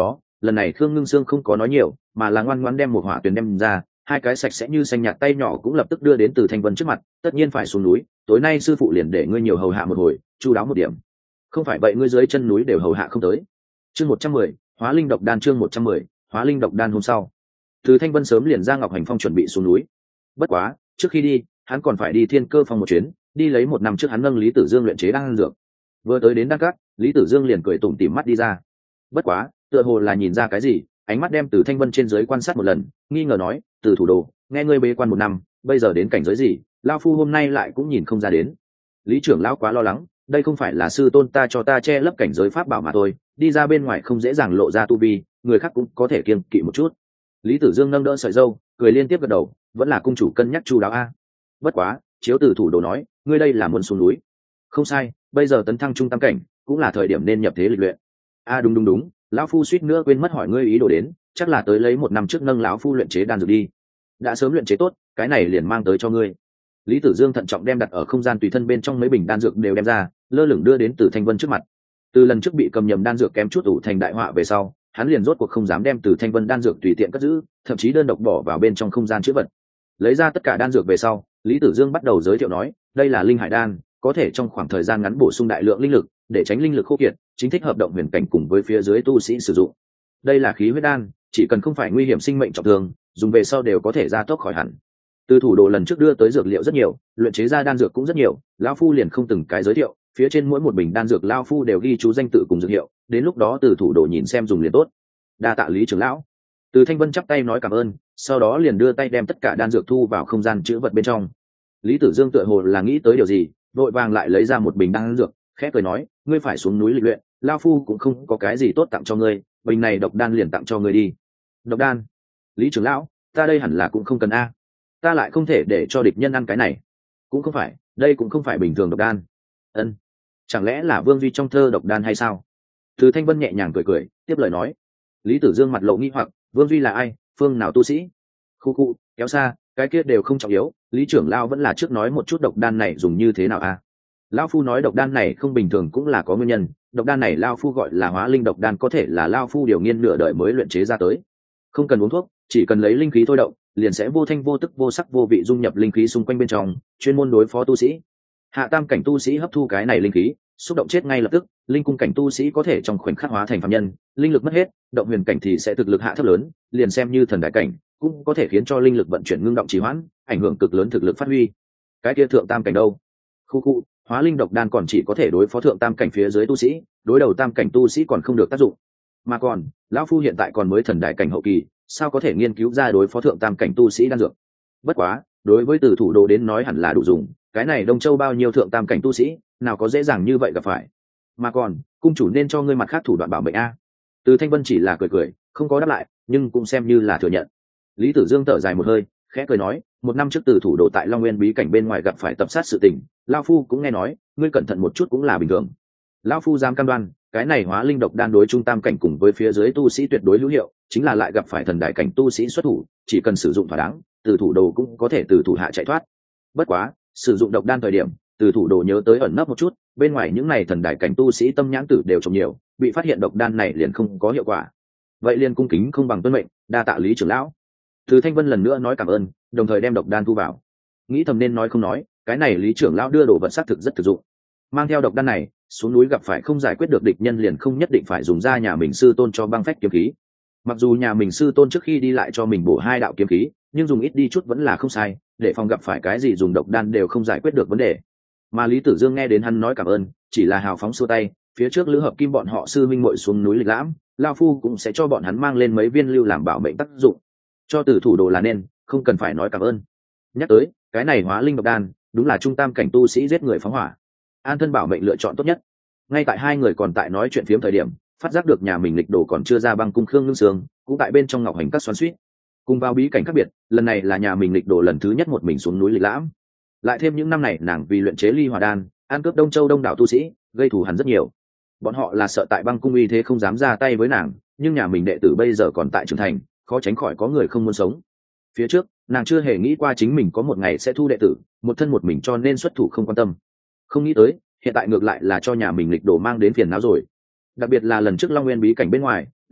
lần này Khương Ngưng Sương không có nói nhiều mà là ngoan ngoãn đem một hỏa tuyền đem ra, hai cái sạch sẽ như xanh nhạt tay nhỏ cũng lập tức đưa đến Từ Thanh Vân trước mặt. Tất nhiên phải xuống núi, tối nay sư phụ liền để ngươi nhiều hầu hạ một hồi, chu đáo một điểm, không phải vậy ngươi dưới chân núi đều hầu hạ không tới. Chương 110, Hóa Linh Độc Đan. Chương 110, Hóa Linh Độc Đan. Hôm sau, Từ Thanh Vân sớm liền ra Ngọc Hành Phong chuẩn bị xuống núi. Bất quá, trước khi đi, hắn còn phải đi Thiên Cơ Phong một chuyến, đi lấy một năm trước hắn nâng Lý Tử Dương luyện chế đan dược. Vừa tới đến đan cát, Lý Tử Dương liền cười tủm tỉm mắt đi ra. Bất quá, tựa hồ là nhìn ra cái gì, ánh mắt đem Từ Thanh Vân trên dưới quan sát một lần, nghi ngờ nói: "Từ thủ đồ, nghe ngươi bế quan một năm, bây giờ đến cảnh giới gì, lão phu hôm nay lại cũng nhìn không ra đến." Lý trưởng lão quá lo lắng, đây không phải là sư tôn ta cho ta che lấp cảnh giới pháp bảo mà thôi, đi ra bên ngoài không dễ dàng lộ ra tu vi, người khác cũng có thể kiêng kỵ một chút. Lý Tử Dương nâng đỡ sợi dâu, cười liên tiếp gật đầu, vẫn là cung chủ cân nhắc chu đáo a. Bất quá, chiếu Từ thủ đồ nói, ngươi đây là muốn xuống núi. Không sai, bây giờ tấn thăng trung tam cảnh, cũng là thời điểm nên nhập thế lịch luyện. A đúng, lão phu suýt nữa quên mất hỏi ngươi ý đồ đến, chắc là tới lấy một năm trước nâng lão phu luyện chế đan dược đi. Đã sớm luyện chế tốt, cái này liền mang tới cho ngươi. Lý Tử Dương thận trọng đem đặt ở không gian tùy thân bên trong mấy bình đan dược đều đem ra, lơ lửng đưa đến Từ Thanh Vân trước mặt. Từ lần trước bị cầm nhầm đan dược kém chút ủ thành đại họa về sau, hắn liền rốt cuộc không dám đem Từ Thanh Vân đan dược tùy tiện cất giữ, thậm chí đơn độc bỏ vào bên trong không gian chứa vật. Lấy ra tất cả đan dược về sau, Lý Tử Dương bắt đầu giới thiệu nói, đây là linh hải đan, có thể trong khoảng thời gian ngắn bổ sung đại lượng linh lực, để tránh linh lực khô kiệt, chính thích hợp động huyền cảnh cùng với phía dưới tu sĩ sử dụng. Đây là khí huyết đan, chỉ cần không phải nguy hiểm sinh mệnh trọng thương, dùng về sau đều có thể gia tốc khỏi hẳn. Từ thủ đồ lần trước đưa tới dược liệu rất nhiều, luyện chế ra đan dược cũng rất nhiều, lão phu liền không từng cái giới thiệu, phía trên mỗi một bình đan dược lão phu đều ghi chú danh tự cùng dược hiệu, đến lúc đó Từ thủ đồ nhìn xem dùng liền tốt. Đa tạ Lý trưởng lão. Từ Thanh Vân chắp tay nói cảm ơn, sau đó liền đưa tay đem tất cả đan dược thu vào không gian chứa vật bên trong. Lý Tử Dương tựa hồ là nghĩ tới điều gì, vội vàng lại lấy ra một bình đan dược, khẽ cười nói, ngươi phải xuống núi lịch luyện, lão phu cũng không có cái gì tốt tặng cho ngươi, bình này độc đan liền tặng cho ngươi đi. Độc đan? Lý trưởng lão, ta đây hẳn là cũng không cần a. Ta lại không thể để cho địch nhân ăn cái này. Cũng không phải, đây cũng không phải bình thường độc đan. Ân, chẳng lẽ là Vương Duy trong thơ độc đan hay sao? Từ Thanh Vân nhẹ nhàng cười, tiếp lời nói. Lý Tử Dương mặt lộ nghi hoặc, Vương Duy là ai, phương nào tu sĩ? Khu, kéo xa, cái kia đều không trọng yếu, Lý trưởng lão vẫn là trước nói một chút độc đan này dùng như thế nào a. Lão phu nói độc đan này không bình thường cũng là có nguyên nhân, độc đan này lão phu gọi là Hóa Linh Độc Đan, có thể là lão phu điều nghiên nửa đời mới luyện chế ra tới. Không cần uống thuốc, chỉ cần lấy linh khí thôi động, liền sẽ vô thanh vô tức vô sắc vô vị dung nhập linh khí xung quanh bên trong, chuyên môn đối phó tu sĩ. Hạ tam cảnh tu sĩ hấp thu cái này linh khí, xúc động chết ngay lập tức, linh cung cảnh tu sĩ có thể trong khoảnh khắc hóa thành phàm nhân, linh lực mất hết, động huyền cảnh thì sẽ thực lực hạ thấp lớn, liền xem như thần đại cảnh, cũng có thể khiến cho linh lực vận chuyển ngưng động trì hoãn, ảnh hưởng cực lớn thực lực phát huy. Cái kia thượng tam cảnh đâu? Khu, Hóa Linh Độc Đan còn chỉ có thể đối phó thượng tam cảnh phía dưới tu sĩ, đối đầu tam cảnh tu sĩ còn không được tác dụng. Mà còn, lão phu hiện tại còn mới thần đại cảnh hậu kỳ, sao có thể nghiên cứu ra đối phó thượng tam cảnh tu sĩ đan dược. Bất quá, đối với Từ thủ đồ đến nói hẳn là đủ dùng, cái này Đông Châu bao nhiêu thượng tam cảnh tu sĩ, nào có dễ dàng như vậy gặp phải. Mà còn, cung chủ nên cho ngươi mặt khác thủ đoạn bảo mệnh a. Từ Thanh Vân chỉ là cười, không có đáp lại, nhưng cũng xem như là thừa nhận. Lý Tử Dương thở dài một hơi, khẽ cười nói, một năm trước Từ thủ đồ tại Long Nguyên bí cảnh bên ngoài gặp phải tập sát sự tình, lão phu cũng nghe nói, ngươi cẩn thận một chút cũng là bình thường. Lão phu dám cam đoan, cái này Hóa Linh Độc Đan đối trung tam cảnh cùng với phía dưới tu sĩ tuyệt đối hữu hiệu, chính là lại gặp phải thần đại cảnh tu sĩ xuất thủ, chỉ cần sử dụng thỏa đáng, Từ thủ đồ cũng có thể từ thủ hạ chạy thoát. Bất quá, sử dụng độc đan thời điểm, Từ thủ đồ nhớ tới ẩn nấp một chút, bên ngoài những này thần đại cảnh tu sĩ tâm nhãn tử đều trồng nhiều, bị phát hiện độc đan này liền không có hiệu quả. Vậy liền cung kính không bằng tuân mệnh, đa tạ Lý trưởng lão. Từ Thanh Vân lần nữa nói cảm ơn, đồng thời đem độc đan thu vào. Nghĩ thầm nên nói không nói, cái này Lý trưởng lão đưa đồ vật xác thực rất thực dụng. Mang theo độc đan này, xuống núi gặp phải không giải quyết được địch nhân liền không nhất định phải dùng ra nhà mình sư tôn cho băng phách kiếm khí. Mặc dù nhà mình sư tôn trước khi đi lại cho mình bổ 2 đạo kiếm khí, nhưng dùng ít đi chút vẫn là không sai, để phòng gặp phải cái gì dùng độc đan đều không giải quyết được vấn đề. Mà Lý Tử Dương nghe đến hắn nói cảm ơn, chỉ là hào phóng xua tay, phía trước Lữ Hợp Kim bọn họ sư minh muội xuống núi lịch lãm, lão phu cũng sẽ cho bọn hắn mang lên mấy viên lưu làm bảo mệnh tác dụng. Cho Từ thủ đồ là nên, không cần phải nói cảm ơn. Nhắc tới, cái này Hóa Linh Độc Đan, đúng là trung tam cảnh tu sĩ giết người phóng hỏa, an thân bảo mệnh lựa chọn tốt nhất. Ngay tại hai người còn tại nói chuyện phiếm thời điểm, phát giác được nhà mình lịch đồ còn chưa ra băng cung Khương Ngưng Sương cũng tại bên trong Ngọc Hành Các xoắn xuýt. Cùng vào bí cảnh khác biệt, lần này là nhà mình lịch đồ lần thứ nhất một mình xuống núi lịch lãm. Lại thêm những năm này nàng vì luyện chế ly hỏa đan, ăn cướp Đông Châu đông đảo tu sĩ, gây thù hằn rất nhiều. Bọn họ là sợ tại băng cung uy thế không dám ra tay với nàng, nhưng nhà mình đệ tử bây giờ còn tại trưởng thành, khó tránh khỏi có người không muốn sống. Phía trước, nàng chưa hề nghĩ qua chính mình có một ngày sẽ thu đệ tử, một thân một mình cho nên xuất thủ không quan tâm. Không nghĩ tới, hiện tại ngược lại là cho nhà mình lịch đồ mang đến phiền não rồi. Đặc biệt là lần trước Long Nguyên bí cảnh bên ngoài,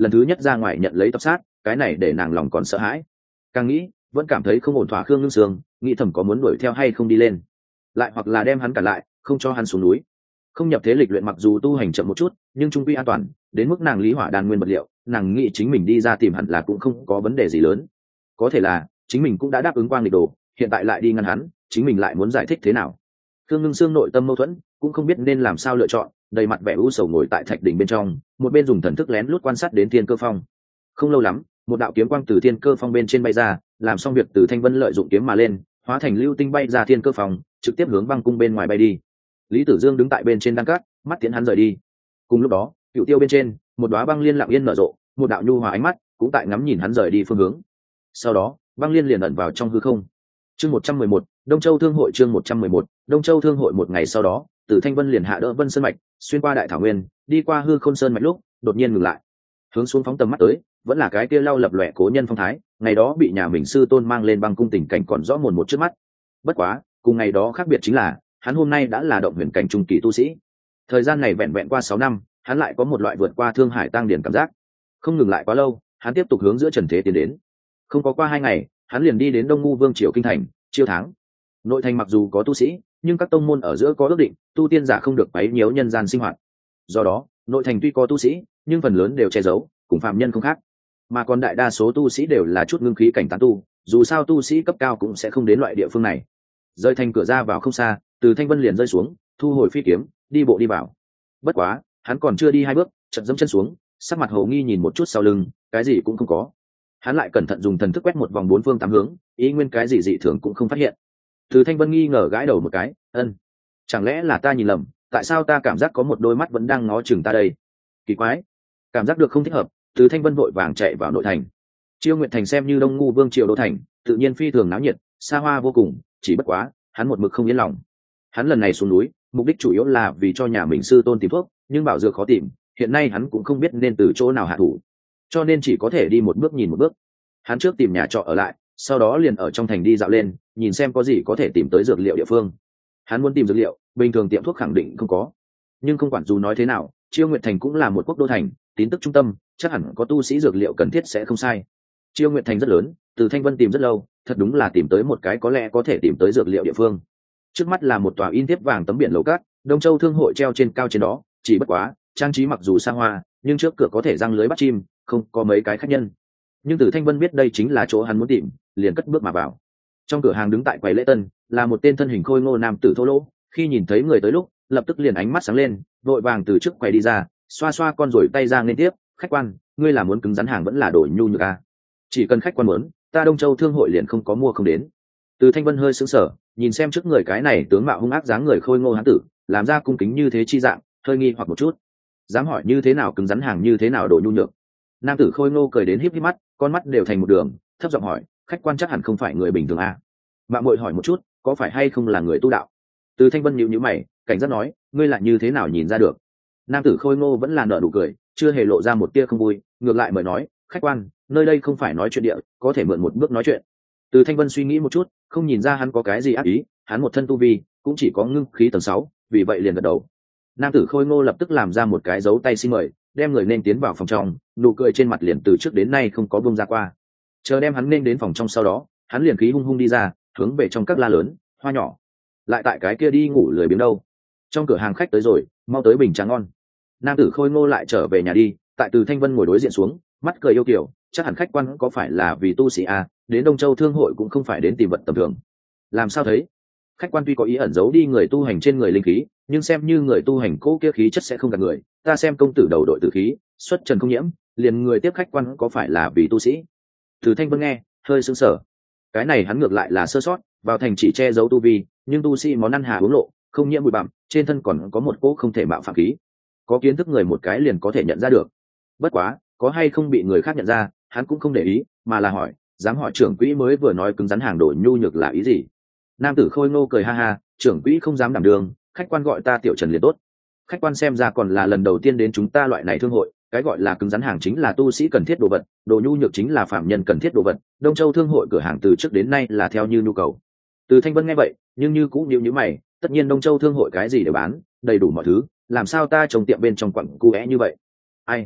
lần thứ nhất ra ngoài nhận lấy tập sát, cái này để nàng lòng còn sợ hãi. Càng nghĩ vẫn cảm thấy không ổn thỏa. Khương Ngưng Sương nghĩ thầm có muốn đuổi theo hay không đi lên, lại hoặc là đem hắn cản lại không cho hắn xuống núi. Không nhập thế lịch luyện mặc dù tu hành chậm một chút nhưng trung quy an toàn, đến mức nàng lý hỏa đan nguyên vật liệu, nàng nghĩ chính mình đi ra tìm hẳn là cũng không có vấn đề gì lớn. Có thể là chính mình cũng đã đáp ứng Quang Lịch Đồ, hiện tại lại đi ngăn hắn, chính mình lại muốn giải thích thế nào? Khương Ngưng Sương nội tâm mâu thuẫn, cũng không biết nên làm sao lựa chọn, đầy mặt vẻ u sầu ngồi tại thạch đỉnh bên trong, một bên dùng thần thức lén lút quan sát đến Thiên Cơ Phong. Không lâu lắm, một đạo kiếm quang từ Thiên Cơ Phong bên trên bay ra, làm xong việc Từ Thanh Vân lợi dụng kiếm mà lên, hóa thành lưu tinh bay ra Thiên Cơ Phong, trực tiếp hướng băng cung bên ngoài bay đi. Lý Tử Dương đứng tại bên trên đăng cát, mắt tiễn hắn rời đi. Cùng lúc đó, cựu tiêu bên trên, một đóa băng liên lặng yên nở rộ, một đạo nhu hòa ánh mắt cũng tại ngắm nhìn hắn rời đi phương hướng. Sau đó, băng liên liền ẩn vào trong hư không. Chương 111, Đông Châu Thương hội. Chương 111, Đông Châu Thương hội. Một ngày sau đó, Từ Thanh Vân liền hạ đỡ Vân Sơn mạch, xuyên qua Đại Thảo Nguyên, đi qua Hư Khôn Sơn mạch lúc, đột nhiên ngừng lại. Hướng xuống phóng tầm mắt tới, vẫn là cái kia lau lập lòe cố nhân phong thái, ngày đó bị nhà mình sư tôn mang lên băng cung tình cảnh còn rõ mồn một trước mắt. Bất quá, cùng ngày đó khác biệt chính là, hắn hôm nay đã là động huyền cảnh trung kỳ tu sĩ. Thời gian này vẹn vẹn qua 6 năm, hắn lại có một loại vượt qua Thương Hải tăng điển cảm giác. Không ngừng lại quá lâu, hắn tiếp tục hướng giữa trần thế tiến đến. Không có qua 2 ngày, hắn liền đi đến Đông Ngu Vương triều kinh thành, Chiêu Tháng. Nội thành mặc dù có tu sĩ, nhưng các tông môn ở giữa có ước định, tu tiên giả không được quấy nhiễu nhân gian sinh hoạt. Do đó, nội thành tuy có tu sĩ, nhưng phần lớn đều che giấu, cùng phạm nhân không khác. Mà còn đại đa số tu sĩ đều là chút ngưng khí cảnh tán tu, dù sao tu sĩ cấp cao cũng sẽ không đến loại địa phương này. Rơi thành cửa ra vào không xa, Từ Thanh Vân liền rơi xuống, thu hồi phi kiếm, đi bộ đi vào. Bất quá, hắn còn chưa đi 2 bước, chợt giẫm chân xuống, sắc mặt hồ nghi nhìn một chút sau lưng, cái gì cũng không có. Hắn lại cẩn thận dùng thần thức quét một vòng 4 phương 8 hướng, ý nguyên cái gì dị thường cũng không phát hiện. Từ Thanh Vân nghi ngờ gãi đầu một cái, chẳng lẽ là ta nhìn lầm, tại sao ta cảm giác có một đôi mắt vẫn đang ngó chừng ta đây? Kỳ quái, cảm giác được không thích hợp, Từ Thanh Vân vội vàng chạy vào nội thành. Chiêu Nguyệt thành xem như Đông Ngu Vương triều đô thành, tự nhiên phi thường náo nhiệt, xa hoa vô cùng, chỉ bất quá, hắn một mực không yên lòng. Hắn lần này xuống núi, mục đích chủ yếu là vì cho nhà mình sư tôn tìm thuốc, nhưng bảo dược khó tìm, hiện nay hắn cũng không biết nên từ chỗ nào hạ thủ, cho nên chỉ có thể đi một bước nhìn một bước. Hắn trước tìm nhà trọ ở lại, sau đó liền ở trong thành đi dạo lên, nhìn xem có gì có thể tìm tới dược liệu địa phương. Hắn muốn tìm dược liệu, bình thường tiệm thuốc khẳng định không có, nhưng không quản dù nói thế nào, Chiêu Nguyệt thành cũng là một quốc đô thành, tín tức trung tâm, chắc hẳn có tu sĩ dược liệu cần thiết sẽ không sai. Chiêu Nguyệt thành rất lớn, Từ Thanh Vân tìm rất lâu, thật đúng là tìm tới một cái có lẽ có thể tìm tới dược liệu địa phương. Trước mắt là một tòa in thiếp vàng tấm biển lầu cát, Đông Châu Thương hội treo trên cao trên đó, chỉ bất quá trang trí mặc dù xa hoa, nhưng trước cửa có thể răng lưới bắt chim, không có mấy cái khách nhân. Nhưng Từ Thanh Vân biết đây chính là chỗ hắn muốn tìm, liền cất bước mà vào. Trong cửa hàng đứng tại quầy lễ tân là một tên thân hình khôi ngô nam tử thô lỗ, khi nhìn thấy người tới lúc, lập tức liền ánh mắt sáng lên, vội vàng từ trước quầy đi ra, xoa xoa con rồi tay ra liên tiếp, khách quan, ngươi là muốn cứng rắn hàng vẫn là đổi nhu nhược à? Chỉ cần khách quan muốn, ta Đông Châu Thương hội liền không có mua không đến. Từ Thanh Vân hơi sững sờ, nhìn xem trước người cái này tướng mạo hung ác dáng người khôi ngô hán tử, làm ra cung kính như thế chi dạng, hơi nghi hoặc một chút. Dám hỏi như thế nào cứng rắn hàng như thế nào đổi nhu nhược? Nam tử khôi ngô cười đến híp híp mắt, con mắt đều thành một đường, thấp giọng hỏi, khách quan chắc hẳn không phải người bình thường à? Mạng muội hỏi một chút, có phải hay không là người tu đạo? Từ Thanh Vân nhíu nhíu mày, cảnh giác nói, ngươi lại như thế nào nhìn ra được? Nam tử khôi ngô vẫn là nở nụ cười, chưa hề lộ ra một tia không vui, ngược lại mời nói, khách quan, nơi đây không phải nói chuyện địa, có thể mượn một bước nói chuyện. Từ Thanh Vân suy nghĩ một chút, không nhìn ra hắn có cái gì ác ý, hắn một thân tu vi cũng chỉ có ngưng khí tầng 6, vì vậy liền gật đầu. Nam tử khôi ngô lập tức làm ra một cái dấu tay xin mời, đem người nên tiến vào phòng trong, nụ cười trên mặt liền từ trước đến nay không có buông ra qua. Chờ đem hắn nên đến phòng trong sau đó, hắn liền khí hung hung đi ra, hướng về trong các la lớn, hoa nhỏ, lại tại cái kia đi ngủ lười biếng đâu? Trong cửa hàng khách tới rồi, mau tới bình trà ngon. Nam tử khôi ngô lại trở về nhà đi, tại Từ Thanh Vân ngồi đối diện xuống, mắt cười yêu kiều, chắc hẳn khách quan có phải là vì tu sĩ à, đến Đông Châu Thương hội cũng không phải đến tìm vật tầm thường. Làm sao thấy? Khách quan tuy có ý ẩn giấu đi người tu hành trên người linh khí, nhưng xem như người tu hành cố kia khí chất sẽ không gạt người, ta xem công tử đầu đội tử khí, xuất trần không nhiễm, liền người tiếp khách quan có phải là vì tu sĩ? Từ Thanh Vân nghe, hơi sững sờ. Cái này hắn ngược lại là sơ sót, vào thành chỉ che giấu tu vi, nhưng tu sĩ món ăn hà uống lộ, không nhiễm bụi bặm, trên thân còn có một cỗ không thể mạo phạm khí. Có kiến thức người một cái liền có thể nhận ra được. Bất quá, có hay không bị người khác nhận ra, hắn cũng không để ý, mà là hỏi, dám hỏi trưởng quỹ mới vừa nói cứng rắn hàng đổi nhu nhược là ý gì? Nam tử khôi ngô cười ha ha, trưởng quỹ không dám đảm đường, khách quan gọi ta Tiểu Trần liền tốt. Khách quan xem ra còn là lần đầu tiên đến chúng ta loại này thương hội, cái gọi là cứng rắn hàng chính là tu sĩ cần thiết đồ vật, đồ nhu nhược chính là phạm nhân cần thiết đồ vật. Đông Châu Thương hội cửa hàng từ trước đến nay là theo như nhu cầu. Từ Thanh Vân nghe vậy, nhưng như cũng nhíu mày, tất nhiên Đông Châu Thương hội cái gì đều bán, đầy đủ mọi thứ, làm sao ta trồng tiệm bên trong quặng cu é như vậy? Ai?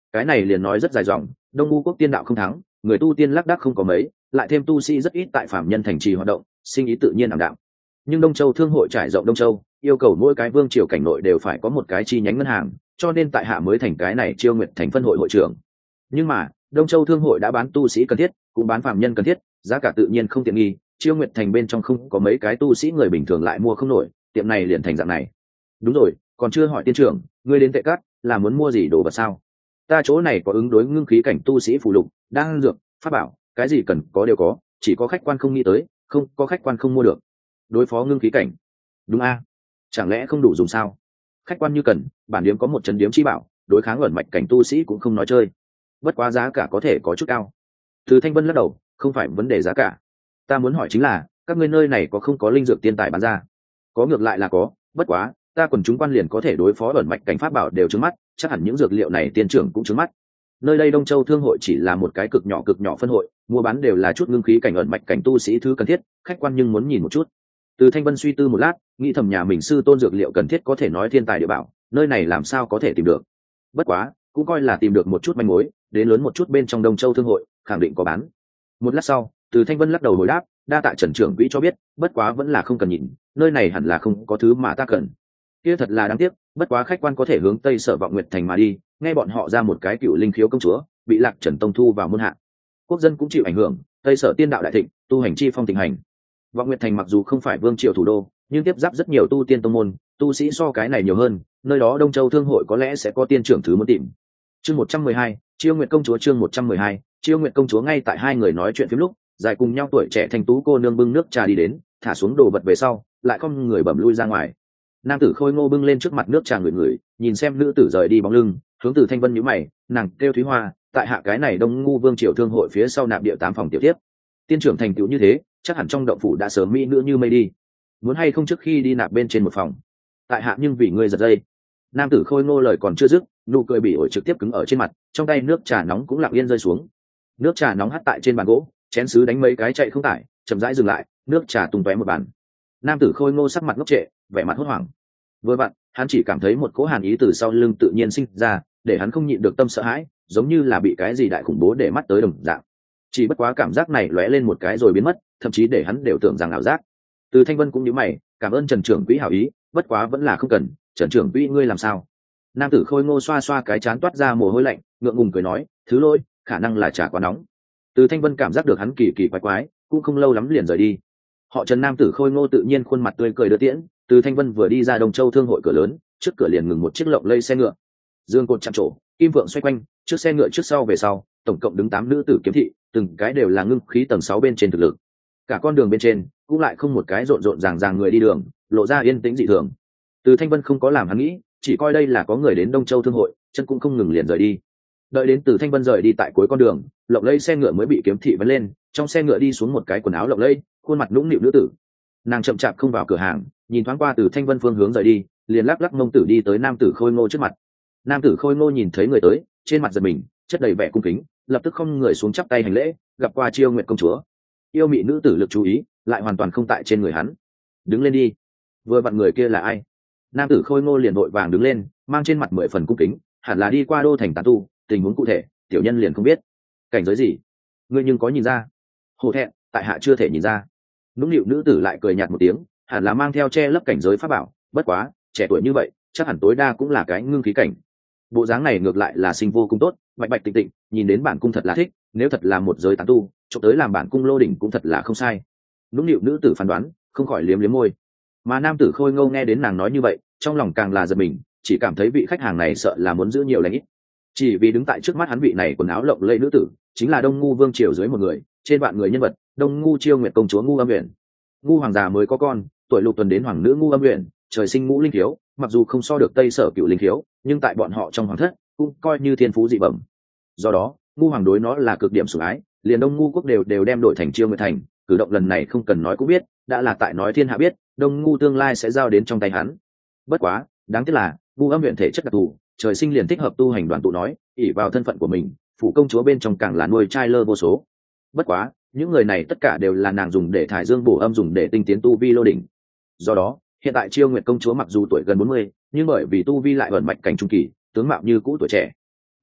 cái này liền nói rất dài dòng. Đông ngu quốc tiên đạo không thắng, người tu tiên lác đác không có mấy, lại thêm tu sĩ rất ít tại phạm nhân thành trì hoạt động, sinh ý tự nhiên ảm đạm. Nhưng Đông Châu thương hội trải rộng Đông Châu, yêu cầu mỗi cái vương triều cảnh nội đều phải có một cái chi nhánh ngân hàng, cho nên tại hạ mới thành cái này Chiêu Nguyệt thành phân hội hội trưởng. Nhưng mà Đông Châu thương hội đã bán tu sĩ cần thiết, cũng bán phạm nhân cần thiết, giá cả tự nhiên không tiện nghi. Chiêu Nguyệt thành bên trong không có mấy cái tu sĩ người bình thường lại mua không nổi, tiệm này liền thành dạng này. Đúng rồi, còn chưa hỏi tiên trưởng, ngươi đến Tệ Cát là muốn mua gì đồ vật sao? Ta chỗ này có ứng đối ngưng khí cảnh tu sĩ phù lục, đan dược, pháp bảo, cái gì cần có đều có, chỉ có khách quan không nghĩ tới, không có khách quan không mua được. Đối phó ngưng khí cảnh, đúng a? Chẳng lẽ không đủ dùng sao? Khách quan như cần, bản điếm có một trấn điếm chi bảo, đối kháng ẩn mạch cảnh tu sĩ cũng không nói chơi. Bất quá giá cả có thể có chút cao. Từ Thanh Vân lắc đầu, không phải vấn đề giá cả. Ta muốn hỏi chính là, các ngươi nơi này có không có linh dược tiên tài bán ra? Có, ngược lại là có, bất quá, ta quần chúng quan liền có thể đối phó ẩn mạch cảnh pháp bảo đều trứng mắt, chắc hẳn những dược liệu này tiên trưởng cũng trứng mắt. Nơi đây Đông Châu thương hội chỉ là một cái cực nhỏ phân hội, mua bán đều là chút ngưng khí cảnh ẩn mạch cảnh tu sĩ thứ cần thiết, khách quan nhưng muốn nhìn một chút. Từ Thanh Vân suy tư một lát, nghĩ thầm nhà mình sư tôn dược liệu cần thiết có thể nói thiên tài địa bảo, nơi này làm sao có thể tìm được. Bất quá, cũng coi là tìm được một chút manh mối, đến lớn một chút bên trong Đông Châu thương hội, khẳng định có bán. Một lát sau, Từ Thanh Vân lắc đầu hồi đáp, đa tạ Trần trưởng quỹ cho biết, bất quá vẫn là không cần nhìn, nơi này hẳn là không có thứ mà ta cần. Kia thật là đáng tiếc, bất quá khách quan có thể hướng Tây Sở Vọng Nguyệt thành mà đi, nghe bọn họ ra một cái cựu linh khiếu công chúa, bị Lạc Trần Tông thu vào môn hạ. Quốc dân cũng chịu ảnh hưởng, Tây Sở tiên đạo đại thịnh, tu hành chi phong thịnh hành. Vọng Nguyệt thành mặc dù không phải vương triều thủ đô, nhưng tiếp giáp rất nhiều tu tiên tông môn, tu sĩ so cái này nhiều hơn, nơi đó Đông Châu thương hội có lẽ sẽ có tiên trưởng thứ muốn tìm. Chương 112, Chiêu Nguyệt công chúa. Chương 112, Chiêu Nguyệt công chúa. Ngay tại hai người nói chuyện phím lúc, dài cùng nhau tuổi trẻ thành tú cô nương bưng nước trà đi đến, thả xuống đồ vật về sau, lại không người bẩm lui ra ngoài. Nam tử Khôi Ngô bưng lên trước mặt nước trà ngửi, nhìn xem nữ tử rời đi bóng lưng, hướng Từ Thanh Vân nhíu mày, nàng kêu Thúy Hoa, tại hạ cái này Đông ngu vương triều thương hội phía sau nạp địa 8 phòng tiểu tiếp. Tiên trưởng thành tựu như thế, chắc hẳn trong động phủ đã sớm mỹ nữ như mây đi, muốn hay không trước khi đi nạp bên trên một phòng? Tại hạ nhưng vì ngươi giật dây. Nam tử Khôi Ngô lời còn chưa dứt, nụ cười bị ổi trực tiếp cứng ở trên mặt, trong tay nước trà nóng cũng lặng yên rơi xuống. Nước trà nóng hắt tại trên bàn gỗ, chén sứ đánh mấy cái chạy không tải, chậm rãi dừng lại, nước trà tung tóe một bàn. Nam tử Khôi Ngô sắc mặt ngốc trệ, vẻ mặt hốt hoảng. Vừa vặn, hắn chỉ cảm thấy một cỗ hàn ý từ sau lưng tự nhiên sinh ra, để hắn không nhịn được tâm sợ hãi, giống như là bị cái gì đại khủng bố để mắt tới đồng dạng. Chỉ bất quá cảm giác này lóe lên một cái rồi biến mất, thậm chí để hắn đều tưởng rằng ảo giác. Từ Thanh Vân cũng nhíu mày, cảm ơn Trần trưởng quỹ hảo ý, bất quá vẫn là không cần. Trần trưởng quỹ ngươi làm sao? Nam tử Khôi Ngô xoa xoa cái trán toát ra mồ hôi lạnh, ngượng ngùng cười nói, thứ lỗi, khả năng là trà quá nóng. Từ Thanh Vân cảm giác được hắn kỳ kỳ quái quái, cũng không lâu lắm liền rời đi. Họ Trần nam tử Khôi Ngô tự nhiên khuôn mặt tươi cười đưa tiễn. Từ Thanh Vân vừa đi ra Đông Châu thương hội cửa lớn, trước cửa liền ngừng một chiếc lộng lây xe ngựa, dương cột chạm trổ, kim vượng xoay quanh, trước xe ngựa trước sau về sau, tổng cộng đứng 8 nữ tử kiếm thị, từng cái đều là ngưng khí tầng 6 bên trên thực lực. Cả con đường bên trên cũng lại không một cái rộn rộn ràng ràng người đi đường, lộ ra yên tĩnh dị thường. Từ Thanh Vân không có làm hắn nghĩ, chỉ coi đây là có người đến Đông Châu thương hội, chân cũng không ngừng liền rời đi. Đợi đến Từ Thanh Vân rời đi tại cuối con đường, lộng lây xe ngựa mới bị kiếm thị vấn lên, trong xe ngựa đi xuống một cái quần áo lộng lây, khuôn mặt nũng nịu nữ tử. Nàng chậm chạp không vào cửa hàng, nhìn thoáng qua Từ Thanh Vân phương hướng rời đi, liền lắc lắc mông tử đi tới nam tử Khôi Ngô trước mặt. Nam tử Khôi Ngô nhìn thấy người tới, trên mặt giật mình, chất đầy vẻ cung kính, lập tức không người xuống chắp tay hành lễ, gặp qua Chiêu Nguyệt công chúa. Yêu mị nữ tử lực chú ý lại hoàn toàn không tại trên người hắn. Đứng lên đi. Vừa vặn người kia là ai? Nam tử Khôi Ngô liền vội vàng đứng lên, mang trên mặt 10 phần cung kính, hẳn là đi qua đô thành tán tu, tình huống cụ thể tiểu nhân liền không biết. Cảnh giới gì? Ngươi nhưng có nhìn ra? Hổ thẹn, tại hạ chưa thể nhìn ra. Nũng nịu nữ tử lại cười nhạt một tiếng, hẳn là mang theo che lấp cảnh giới pháp bảo, bất quá trẻ tuổi như vậy chắc hẳn tối đa cũng là cái ngưng khí cảnh. Bộ dáng này ngược lại là sinh vô cùng tốt, bạch bạch tịnh tịnh, nhìn đến bản cung thật là thích, nếu thật là một giới tán tu chụp tới làm bản cung lô đỉnh cũng thật là không sai. Nũng nịu nữ tử phán đoán, không khỏi liếm liếm môi. Mà nam tử Khôi Ngô nghe đến nàng nói như vậy, trong lòng càng là giật mình, chỉ cảm thấy vị khách hàng này sợ là muốn giữ nhiều lãnh ít. Chỉ vì đứng tại trước mắt hắn vị này quần áo lộng lẫy nữ tử, chính là Đông ngu vương triều dưới một người, trên vạn người nhân vật, Đông ngu Chiêu Nguyệt công chúa Ngu Âm Uyển. Ngu hoàng già mới có con, tuổi lục tuần đến hoàng nữ Ngu Âm Uyển, trời sinh ngũ linh thiếu, mặc dù không so được Tây Sở cựu linh thiếu, nhưng tại bọn họ trong hoàng thất cũng coi như thiên phú dị bẩm. Do đó, Ngu hoàng đối nó là cực điểm sủng ái, liền Đông ngu quốc đều đem đổi thành Chiêu Nguyệt thành, cử động lần này không cần nói cũng biết, đã là tại nói thiên hạ biết, Đông ngu tương lai sẽ giao đến trong tay hắn. Bất quá, đáng tiếc là Ngu Âm Uyển thể chất đặc thù, trời sinh liền thích hợp tu hành đoàn tụ nói, ỷ vào thân phận của mình, phủ công chúa bên trong càng là nuôi trai lơ vô số. Bất quá, những người này tất cả đều là nàng dùng để thải dương bổ âm, dùng để tinh tiến tu vi lô đỉnh. Do đó, hiện tại Chiêu Nguyệt công chúa mặc dù tuổi gần 40, nhưng bởi vì tu vi lại ẩn mạch cảnh trung kỳ, tướng mạo như cũ tuổi trẻ.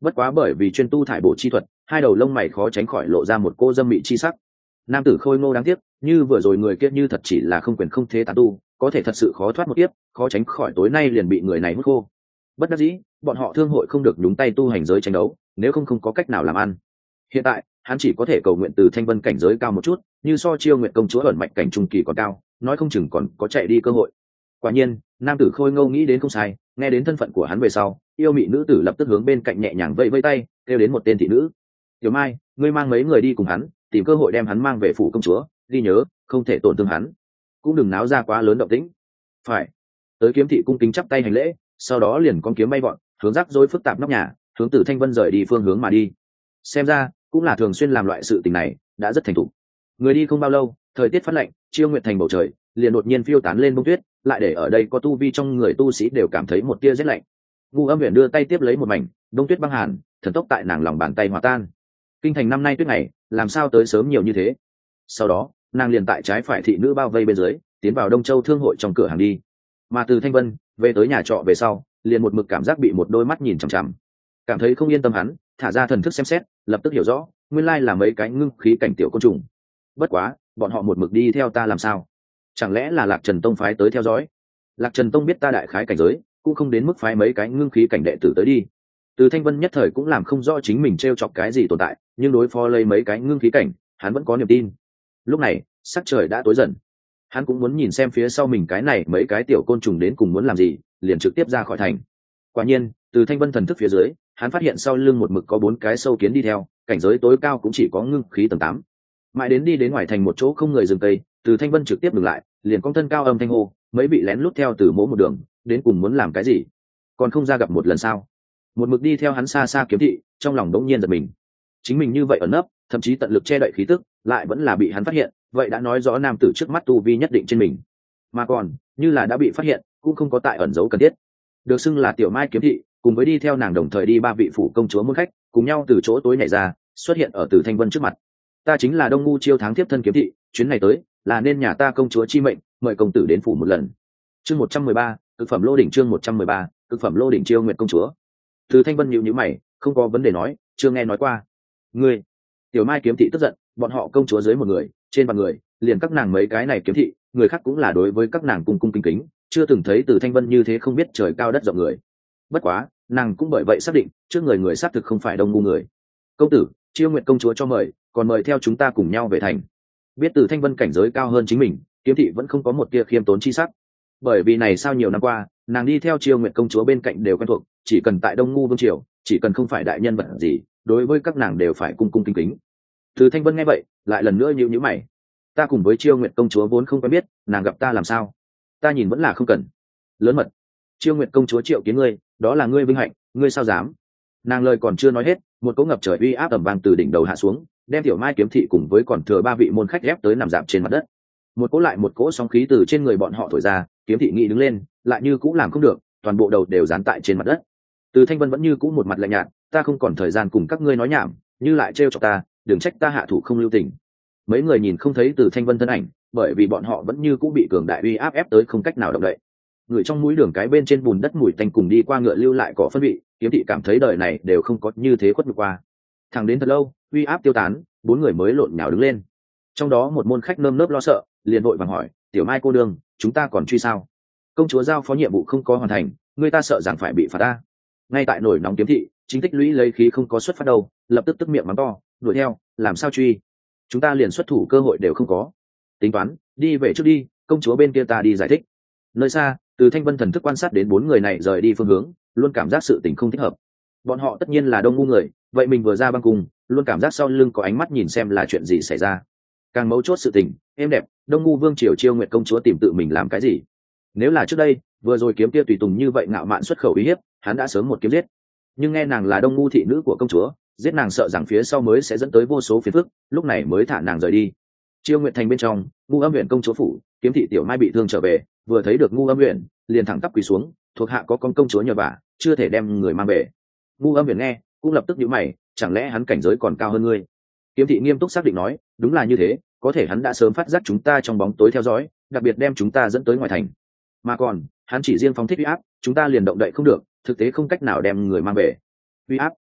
bất quá bởi vì chuyên tu thải bộ chi thuật, hai đầu lông mày khó tránh khỏi lộ ra một cô dâm mị chi sắc. Nam tử khôi ngô đáng tiếc, như vừa rồi người kia như thật chỉ là không quyền không thế tán tu, có thể thật sự khó thoát một kiếp, khó tránh khỏi tối nay liền bị người này hút khô. Bất đắc dĩ, bọn họ thương hội không được nhúng tay tu hành giới tranh đấu, nếu không có cách nào làm ăn. Hiện tại hắn chỉ có thể cầu nguyện từ thanh vân cảnh giới cao một chút, như so chiêu nguyện công chúa ẩn mạnh cảnh trung kỳ còn cao, nói không chừng còn có chạy đi cơ hội. Quả nhiên, nam tử khôi ngô nghĩ đến không sai, nghe đến thân phận của hắn về sau, yêu mị nữ tử lập tức hướng bên cạnh nhẹ nhàng vẫy vẫy tay, kêu đến một tên thị nữ. Tiểu Mai, ngươi mang mấy người đi cùng hắn, tìm cơ hội đem hắn mang về phủ công chúa, ghi nhớ, không thể tổn thương hắn, cũng đừng náo ra quá lớn động tĩnh. Phải. Tới kiếm thị cung kính chắp tay hành lễ, sau đó liền con kiếm bay vọt, hướng rắc rối phức tạp nóc nhà, hướng từ thanh vân rời đi phương hướng mà đi. Xem ra cũng là thường xuyên làm loại sự tình này, đã rất thành thục. Người đi không bao lâu, thời tiết phát lạnh, chiêu nguyện thành bầu trời liền đột nhiên phiêu tán lên bông tuyết, lại để ở đây có tu vi trong người tu sĩ đều cảm thấy một tia rét lạnh. Ngu Âm Huyền đưa tay tiếp lấy một mảnh bông tuyết băng hàn, thần tốc tại nàng lòng bàn tay hòa tan. Kinh thành năm nay tuyết này làm sao tới sớm nhiều như thế? Sau đó nàng liền tại trái phải thị nữ bao vây bên dưới, tiến vào Đông Châu thương hội trong cửa hàng đi. Mà từ thanh vân về tới nhà trọ về sau, liền một mực cảm giác bị một đôi mắt nhìn chằm chằm, cảm thấy không yên tâm. Hắn thả ra thần thức xem xét, lập tức hiểu rõ nguyên lai là mấy cái ngưng khí cảnh tiểu côn trùng. Bất quá bọn họ một mực đi theo ta làm sao? Chẳng lẽ là Lạc Trần Tông phái tới theo dõi? Lạc Trần Tông biết ta đại khái cảnh giới, cũng không đến mức phái mấy cái ngưng khí cảnh đệ tử tới đi. Từ thanh vân nhất thời cũng làm không rõ chính mình t chọc cái gì tồn tại, nhưng đối phó lấy mấy cái ngưng khí cảnh hắn vẫn có niềm tin. Lúc này sắc trời đã tối dần, hắn cũng muốn nhìn xem phía sau mình cái này mấy cái tiểu côn trùng đến cùng muốn làm gì, liền trực tiếp ra khỏi thành. Quả nhiên từ thanh vân thần thức phía dưới, hắn phát hiện sau lưng một mực có 4 cái sâu kiến đi theo, cảnh giới tối cao cũng chỉ có ngưng khí tầng 8. Mãi đến đi đến ngoài thành một chỗ không người dừng tây, từ thanh vân trực tiếp dừng lại, liền cong thân cao âm thanh hô, mấy bị lén lút theo từ mỗi một đường, đến cùng muốn làm cái gì? Còn không ra gặp một lần sao? Một mực đi theo hắn xa xa kiếm thị, trong lòng đống nhiên giật mình. Chính mình như vậy ẩn nấp, thậm chí tận lực che đậy khí tức, lại vẫn là bị hắn phát hiện, vậy đã nói rõ nam tử trước mắt tu vi nhất định trên mình, mà còn như là đã bị phát hiện, cũng không có tại ẩn giấu cần thiết. Được xưng là Tiểu Mai kiếm thị, cùng với đi theo nàng đồng thời đi 3 vị phủ công chúa môn khách, cùng nhau từ chỗ tối nhảy ra, xuất hiện ở Từ Thanh Vân trước mặt. Ta chính là Đông Ngu Chiêu tháng tiếp thân kiếm thị, chuyến này tới là nên nhà ta công chúa chi mệnh, mời công tử đến phủ một lần. Chương 113, cực phẩm lô đỉnh. Chương 113, cực phẩm lô đỉnh. Chiêu Nguyệt công chúa. Từ Thanh Vân nhíu mày, không có vấn đề nói, chưa nghe nói qua. Ngươi? Tiểu Mai kiếm thị tức giận, bọn họ công chúa dưới một người, trên vạn người, liền các nàng mấy cái này kiếm thị, người khác cũng là đối với các nàng cung cung kính kính, chưa từng thấy Từ Thanh Vân như thế không biết trời cao đất rộng người. Bất quá nàng cũng bởi vậy xác định trước người xác thực không phải Đông Ngu người. Công tử, Chiêu Nguyệt công chúa cho mời, còn mời theo chúng ta cùng nhau về thành. Biết Từ Thanh Vân cảnh giới cao hơn chính mình, kiếm thị vẫn không có một tia khiêm tốn chi sắc, bởi vì này sao nhiều năm qua nàng đi theo Chiêu Nguyệt công chúa bên cạnh đều quen thuộc, chỉ cần tại Đông Ngu vương triều, chỉ cần không phải đại nhân vật gì, đối với các nàng đều phải cung cung kính kính. Từ Thanh Vân nghe vậy lại lần nữa nhíu mày, ta cùng với Chiêu Nguyệt công chúa vốn không quen biết, nàng gặp ta làm sao? Ta nhìn vẫn là không cần. Lớn mật. Chiêu Nguyệt công chúa triệu kiến ngươi, đó là ngươi vinh hạnh, ngươi sao dám? Nàng lời còn chưa nói hết, một cỗ ngập trời uy áp ầm vang từ đỉnh đầu hạ xuống, đem Tiểu Mai kiếm thị cùng với còn thừa 3 vị môn khách ép tới nằm dạp trên mặt đất. Một cỗ lại một cỗ sóng khí từ trên người bọn họ thổi ra, kiếm thị nghĩ đứng lên, lại như cũng làm không được, toàn bộ đầu đều dán tại trên mặt đất. Từ Thanh Vân vẫn như cũ một mặt lạnh nhạt, ta không còn thời gian cùng các ngươi nói nhảm, như lại trêu chọc ta, đừng trách ta hạ thủ không lưu tình. Mấy người nhìn không thấy Từ Thanh Vân thân ảnh, bởi vì bọn họ vẫn như cũ bị cường đại uy áp ép tới không cách nào động đậy. Người trong mũi đường cái bên trên bùn đất mùi tanh cùng đi qua ngựa lưu lại cỏ phân vị, kiếm thị cảm thấy đời này đều không có như thế khuất nhục qua. Thẳng đến thật lâu, uy áp tiêu tán, 4 người mới lộn nhào đứng lên. Trong đó một môn khách nơm nớp lo sợ, liền vội vàng hỏi, Tiểu Mai cô đương, chúng ta còn truy sao? Công chúa giao phó nhiệm vụ không có hoàn thành, người ta sợ rằng phải bị phạt ta. Ngay tại nổi nóng kiếm thị, chính tích lũy lấy khí không có xuất phát đâu, lập tức tức miệng mắng to, đuổi theo, làm sao truy? Chúng ta liền xuất thủ cơ hội đều không có. Tính toán, đi về trước đi, công chúa bên kia ta đi giải thích. Nơi xa, Từ Thanh Vân thần thức quan sát đến 4 người này rời đi phương hướng, luôn cảm giác sự tình không thích hợp. Bọn họ tất nhiên là Đông Ngu người, vậy mình vừa ra băng cùng, luôn cảm giác sau lưng có ánh mắt nhìn xem là chuyện gì xảy ra. Càng mấu chốt sự tình, êm đẹp, Đông Ngu vương triều Chiêu Nguyệt công chúa tìm tự mình làm cái gì? Nếu là trước đây, vừa rồi kiếm kia tùy tùng như vậy ngạo mạn xuất khẩu uy hiếp, hắn đã sớm một kiếm giết. Nhưng nghe nàng là Đông Ngu thị nữ của công chúa, giết nàng sợ rằng phía sau mới sẽ dẫn tới vô số phiền phức, lúc này mới thả nàng rời đi. Chiêu Nguyệt thành bên trong, Ngu Âm Uyển công chúa phủ, kiếm thị Tiểu Mai bị thương trở về, vừa thấy được Ngu Âm Uyển, liền thẳng tắp quỳ xuống, thuộc hạ có con công chúa nhờ vả, chưa thể đem người mang về. Ngu Âm Uyển nghe, cũng lập tức nhíu mày, chẳng lẽ hắn cảnh giới còn cao hơn ngươi? Kiếm thị nghiêm túc xác định nói, đúng là như thế, có thể hắn đã sớm phát giác chúng ta trong bóng tối theo dõi, đặc biệt đem chúng ta dẫn tới ngoài thành. Mà còn, hắn chỉ riêng phóng thích uy áp, chúng ta liền động đậy không được, thực tế không cách nào đem người mang về. Uy áp?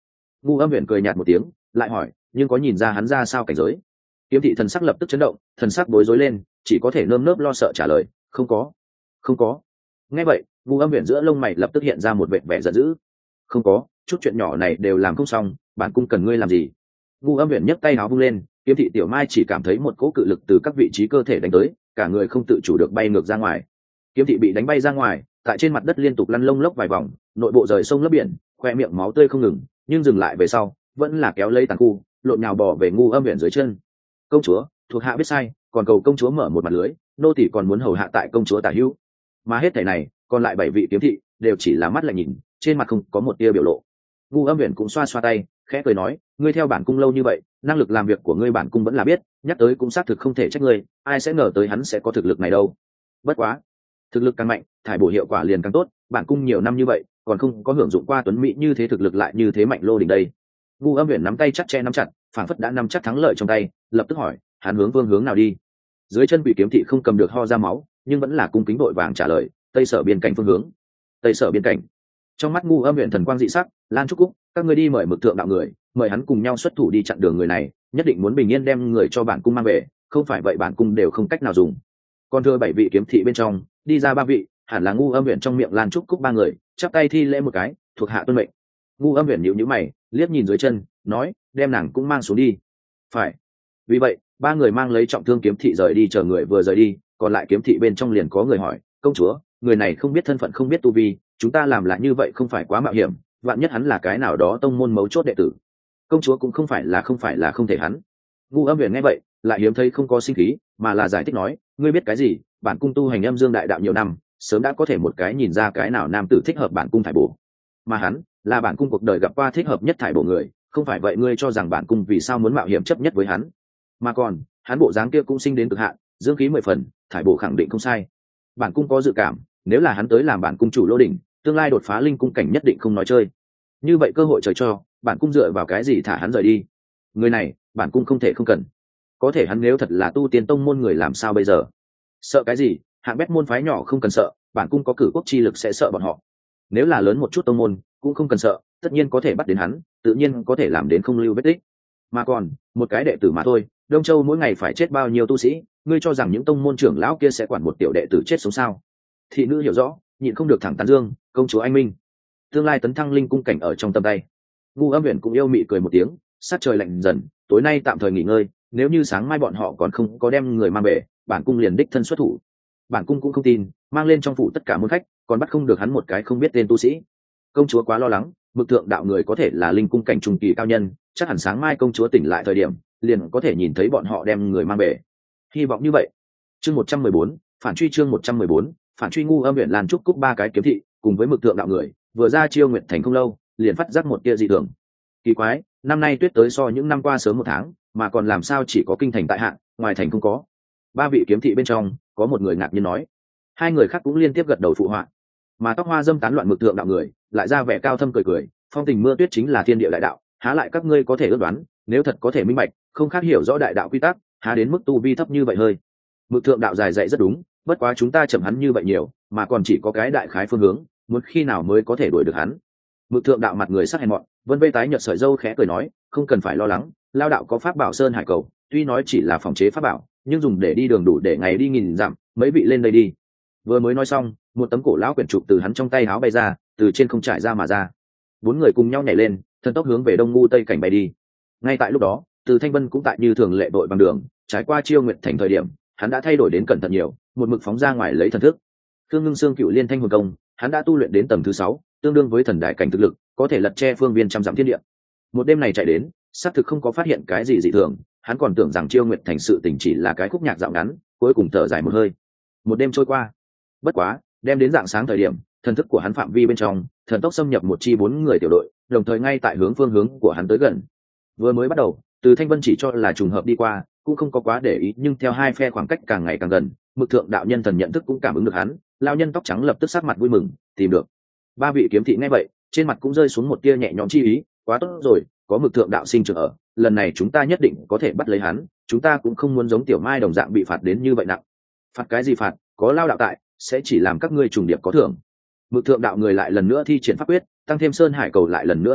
Ngu Âm Uyển cười nhạt một tiếng, lại hỏi, nhưng có nhìn ra hắn ra sao cảnh giới? Kiếm thị thần sắc lập tức chấn động, thần sắc bối rối lên, chỉ có thể nơm nớp lo sợ trả lời, không có, không có. Nghe vậy, Ngu Âm Uyển giữa lông mày lập tức hiện ra một vẻ vẻ giận dữ. Không có, chút chuyện nhỏ này đều làm không xong, bản cung cần ngươi làm gì? Ngu Âm Uyển nhấc tay áo vung lên, kiếm thị tiểu mai chỉ cảm thấy một cỗ cự lực từ các vị trí cơ thể đánh tới, cả người không tự chủ được bay ngược ra ngoài. Kiếm thị bị đánh bay ra ngoài, tại trên mặt đất liên tục lăn lông lốc vài vòng, nội bộ rời sông lấp biển, khoe miệng máu tươi không ngừng, nhưng dừng lại về sau, vẫn là kéo lấy tàn khu, lộn nhào bò về Ngu Âm Uyển dưới chân. Công chúa, thuộc hạ biết sai, còn cầu công chúa mở một mặt lưới, nô tỳ còn muốn hầu hạ tại công chúa tả hữu. Mà hết thảy này, còn lại 7 vị kiếm thị đều chỉ là mắt lạnh nhìn, trên mặt không có một tia biểu lộ. Ngu Âm Uyển cũng xoa xoa tay, khẽ cười nói, ngươi theo bản cung lâu như vậy, năng lực làm việc của ngươi bản cung vẫn là biết, nhắc tới cũng xác thực không thể trách ngươi, ai sẽ ngờ tới hắn sẽ có thực lực này đâu. Bất quá, thực lực càng mạnh, thải bổ hiệu quả liền càng tốt, bản cung nhiều năm như vậy, còn không có hưởng dụng qua tuấn mỹ như thế thực lực lại như thế mạnh lô đỉnh đây. Ngu Âm Uyển nắm tay chắc che nắm chặt, phảng phất đã nắm chắc thắng lợi trong tay, lập tức hỏi, hắn hướng phương hướng nào đi? Dưới chân Quỷ kiếm thị không cầm được ho ra máu, nhưng vẫn là cung kính đội vàng trả lời, tây sở biên cảnh phương hướng. Tây sở biên cảnh. Trong mắt Ngu Âm Uyển thần quang dị sắc, Lan Trúc Cúc, các ngươi đi mời Mực Thượng đạo người, mời hắn cùng nhau xuất thủ đi chặn đường người này, nhất định muốn bình yên đem người cho bản cung mang về, không phải vậy bản cung đều không cách nào dùng. Còn thưa 7 vị kiếm thị bên trong, đi ra 3 vị, hẳn là Ngu Âm Uyển trong miệng Lan Trúc Cúc 3 người, chắp tay thi lễ một cái, thuộc hạ tuân mệnh. Ngu Âm Uyển nhíu nhíu mày, liếc nhìn dưới chân, nói, đem nàng cũng mang xuống đi. Phải. Vì vậy, 3 người mang lấy trọng thương kiếm thị rời đi, chờ người vừa rời đi, còn lại kiếm thị bên trong liền có người hỏi, công chúa, người này không biết thân phận không biết tu vi, chúng ta làm lại như vậy không phải quá mạo hiểm, vạn nhất hắn là cái nào đó tông môn mấu chốt đệ tử. Công chúa cũng không phải là không thể hắn. Ngu Âm Uyển nghe vậy, lại hiếm thấy không có sinh khí, mà là giải thích nói, ngươi biết cái gì, bản cung tu hành âm dương đại đạo nhiều năm, sớm đã có thể một cái nhìn ra cái nào nam tử thích hợp bản cung thải bổ. Mà hắn, là bản cung cuộc đời gặp qua thích hợp nhất thải bổ người, không phải vậy ngươi cho rằng bản cung vì sao muốn mạo hiểm chấp nhất với hắn? Mà còn, hắn bộ dáng kia cũng sinh đến cực hạn, dương khí 10 phần, thải bổ khẳng định không sai. Bản cung có dự cảm, nếu là hắn tới làm bản cung chủ lô đỉnh, tương lai đột phá linh cung cảnh nhất định không nói chơi. Như vậy cơ hội trời cho, bản cung dựa vào cái gì thả hắn rời đi? Người này, bản cung không thể không cần. Có thể hắn nếu thật là tu tiên tông môn người làm sao bây giờ? Sợ cái gì? Hạng bét môn phái nhỏ không cần sợ, bản cung có cử quốc chi lực sẽ sợ bọn họ. Nếu là lớn một chút tông môn, cũng không cần sợ, tất nhiên có thể bắt đến hắn, tự nhiên có thể làm đến không lưu vết tích. Mà còn, một cái đệ tử mà thôi, Đông Châu mỗi ngày phải chết bao nhiêu tu sĩ, ngươi cho rằng những tông môn trưởng lão kia sẽ quản một tiểu đệ tử chết sống sao? Thị nữ hiểu rõ, nhịn không được thẳng tán dương, công chúa anh minh, tương lai tấn thăng linh cung cảnh ở trong tầm tay. Ngu Âm Uyển cũng yêu mị cười một tiếng, sát trời lạnh dần, tối nay tạm thời nghỉ ngơi, nếu như sáng mai bọn họ còn không có đem người mang về, bản cung liền đích thân xuất thủ. Bản cung cũng không tin, mang lên trong phủ tất cả môn khách, còn bắt không được hắn một cái không biết tên tu sĩ. Công chúa quá lo lắng, Mực Thượng đạo người có thể là linh cung cảnh trung kỳ cao nhân, chắc hẳn sáng mai công chúa tỉnh lại thời điểm, liền có thể nhìn thấy bọn họ đem người mang về. Hy vọng như vậy. Chương 114, phản truy chương 114, phản truy. Ngu Âm Uyển Lan Trúc Cúc 3 cái kiếm thị, cùng với Mực Thượng đạo người, vừa ra Chiêu Nguyệt thành không lâu, liền phát giác một tia dị thường. Kỳ quái, năm nay tuyết tới so những năm qua sớm 1 tháng, mà còn làm sao chỉ có kinh thành tại hạn, ngoài thành không có. 3 vị kiếm thị bên trong, có một người ngạc nhiên nói. 2 người khác cũng liên tiếp gật đầu phụ họa. Mà tóc hoa dâm tán loạn Mực Thượng đạo người, lại ra vẻ cao thâm cười cười, phong tình mưa tuyết chính là thiên địa đại đạo, há lại các ngươi có thể ước đoán, nếu thật có thể minh bạch, không khác hiểu rõ đại đạo quy tắc, há đến mức tu vi thấp như vậy hơi. Mực Thượng đạo dài dạy rất đúng, bất quá chúng ta chậm hắn như vậy nhiều, mà còn chỉ có cái đại khái phương hướng, muốn khi nào mới có thể đuổi được hắn. Mực Thượng đạo mặt người sắc hèn mọn, vân vê tái nhợt sợi râu khẽ cười nói, không cần phải lo lắng, lao đạo có pháp bảo sơn hải cầu, tuy nói chỉ là phòng chế pháp bảo, nhưng dùng để đi đường đủ để ngày đi nghìn dặm, mấy vị lên đây đi. Vừa mới nói xong, một tấm cổ lão quyển trục từ hắn trong tay háo bay ra, từ trên không trải ra mà ra. 4 người cùng nhau nhảy lên, thần tốc hướng về đông ngu tây cảnh bay đi. Ngay tại lúc đó, Từ Thanh Vân cũng tại như thường lệ đội bằng đường, trải qua Chiêu Nguyệt thành thời điểm, hắn đã thay đổi đến cẩn thận nhiều, một mực phóng ra ngoài lấy thần thức. Thương Ngưng Xương Cựu Liên Thanh Hồn Công, hắn đã tu luyện đến tầng thứ 6, tương đương với thần đại cảnh thực lực, có thể lật che phương viên trăm dặm thiên địa. Một đêm này chạy đến, xác thực không có phát hiện cái gì dị thường, hắn còn tưởng rằng Chiêu Nguyệt thành sự tình chỉ là cái khúc nhạc dạo ngắn, cuối cùng thở dài một hơi. Một đêm trôi qua, bất quá, đem đến rạng sáng thời điểm, thần thức của hắn phạm vi bên trong, thần tốc xâm nhập một chi 4 người tiểu đội, đồng thời ngay tại phương hướng của hắn tới gần. Vừa mới bắt đầu, Từ Thanh Vân chỉ cho là trùng hợp đi qua, cũng không có quá để ý, nhưng theo 2 phe khoảng cách càng ngày càng gần, Mực Thượng đạo nhân thần nhận thức cũng cảm ứng được hắn, lao nhân tóc trắng lập tức sắc mặt vui mừng, tìm được. 3 vị kiếm thị nghe vậy, trên mặt cũng rơi xuống một tia nhẹ nhõm chi ý, quá tốt rồi, có Mực Thượng đạo sinh trưởng ở, lần này chúng ta nhất định có thể bắt lấy hắn, chúng ta cũng không muốn giống tiểu mai đồng dạng bị phạt đến như vậy nặng. Phạt cái gì phạt, có lao đạo tại, sẽ chỉ làm các ngươi trùng điệp có thưởng. Mực Thượng đạo người lại lần nữa thi triển pháp quyết, tăng thêm sơn hải cầu lại lần nữa gia tốc,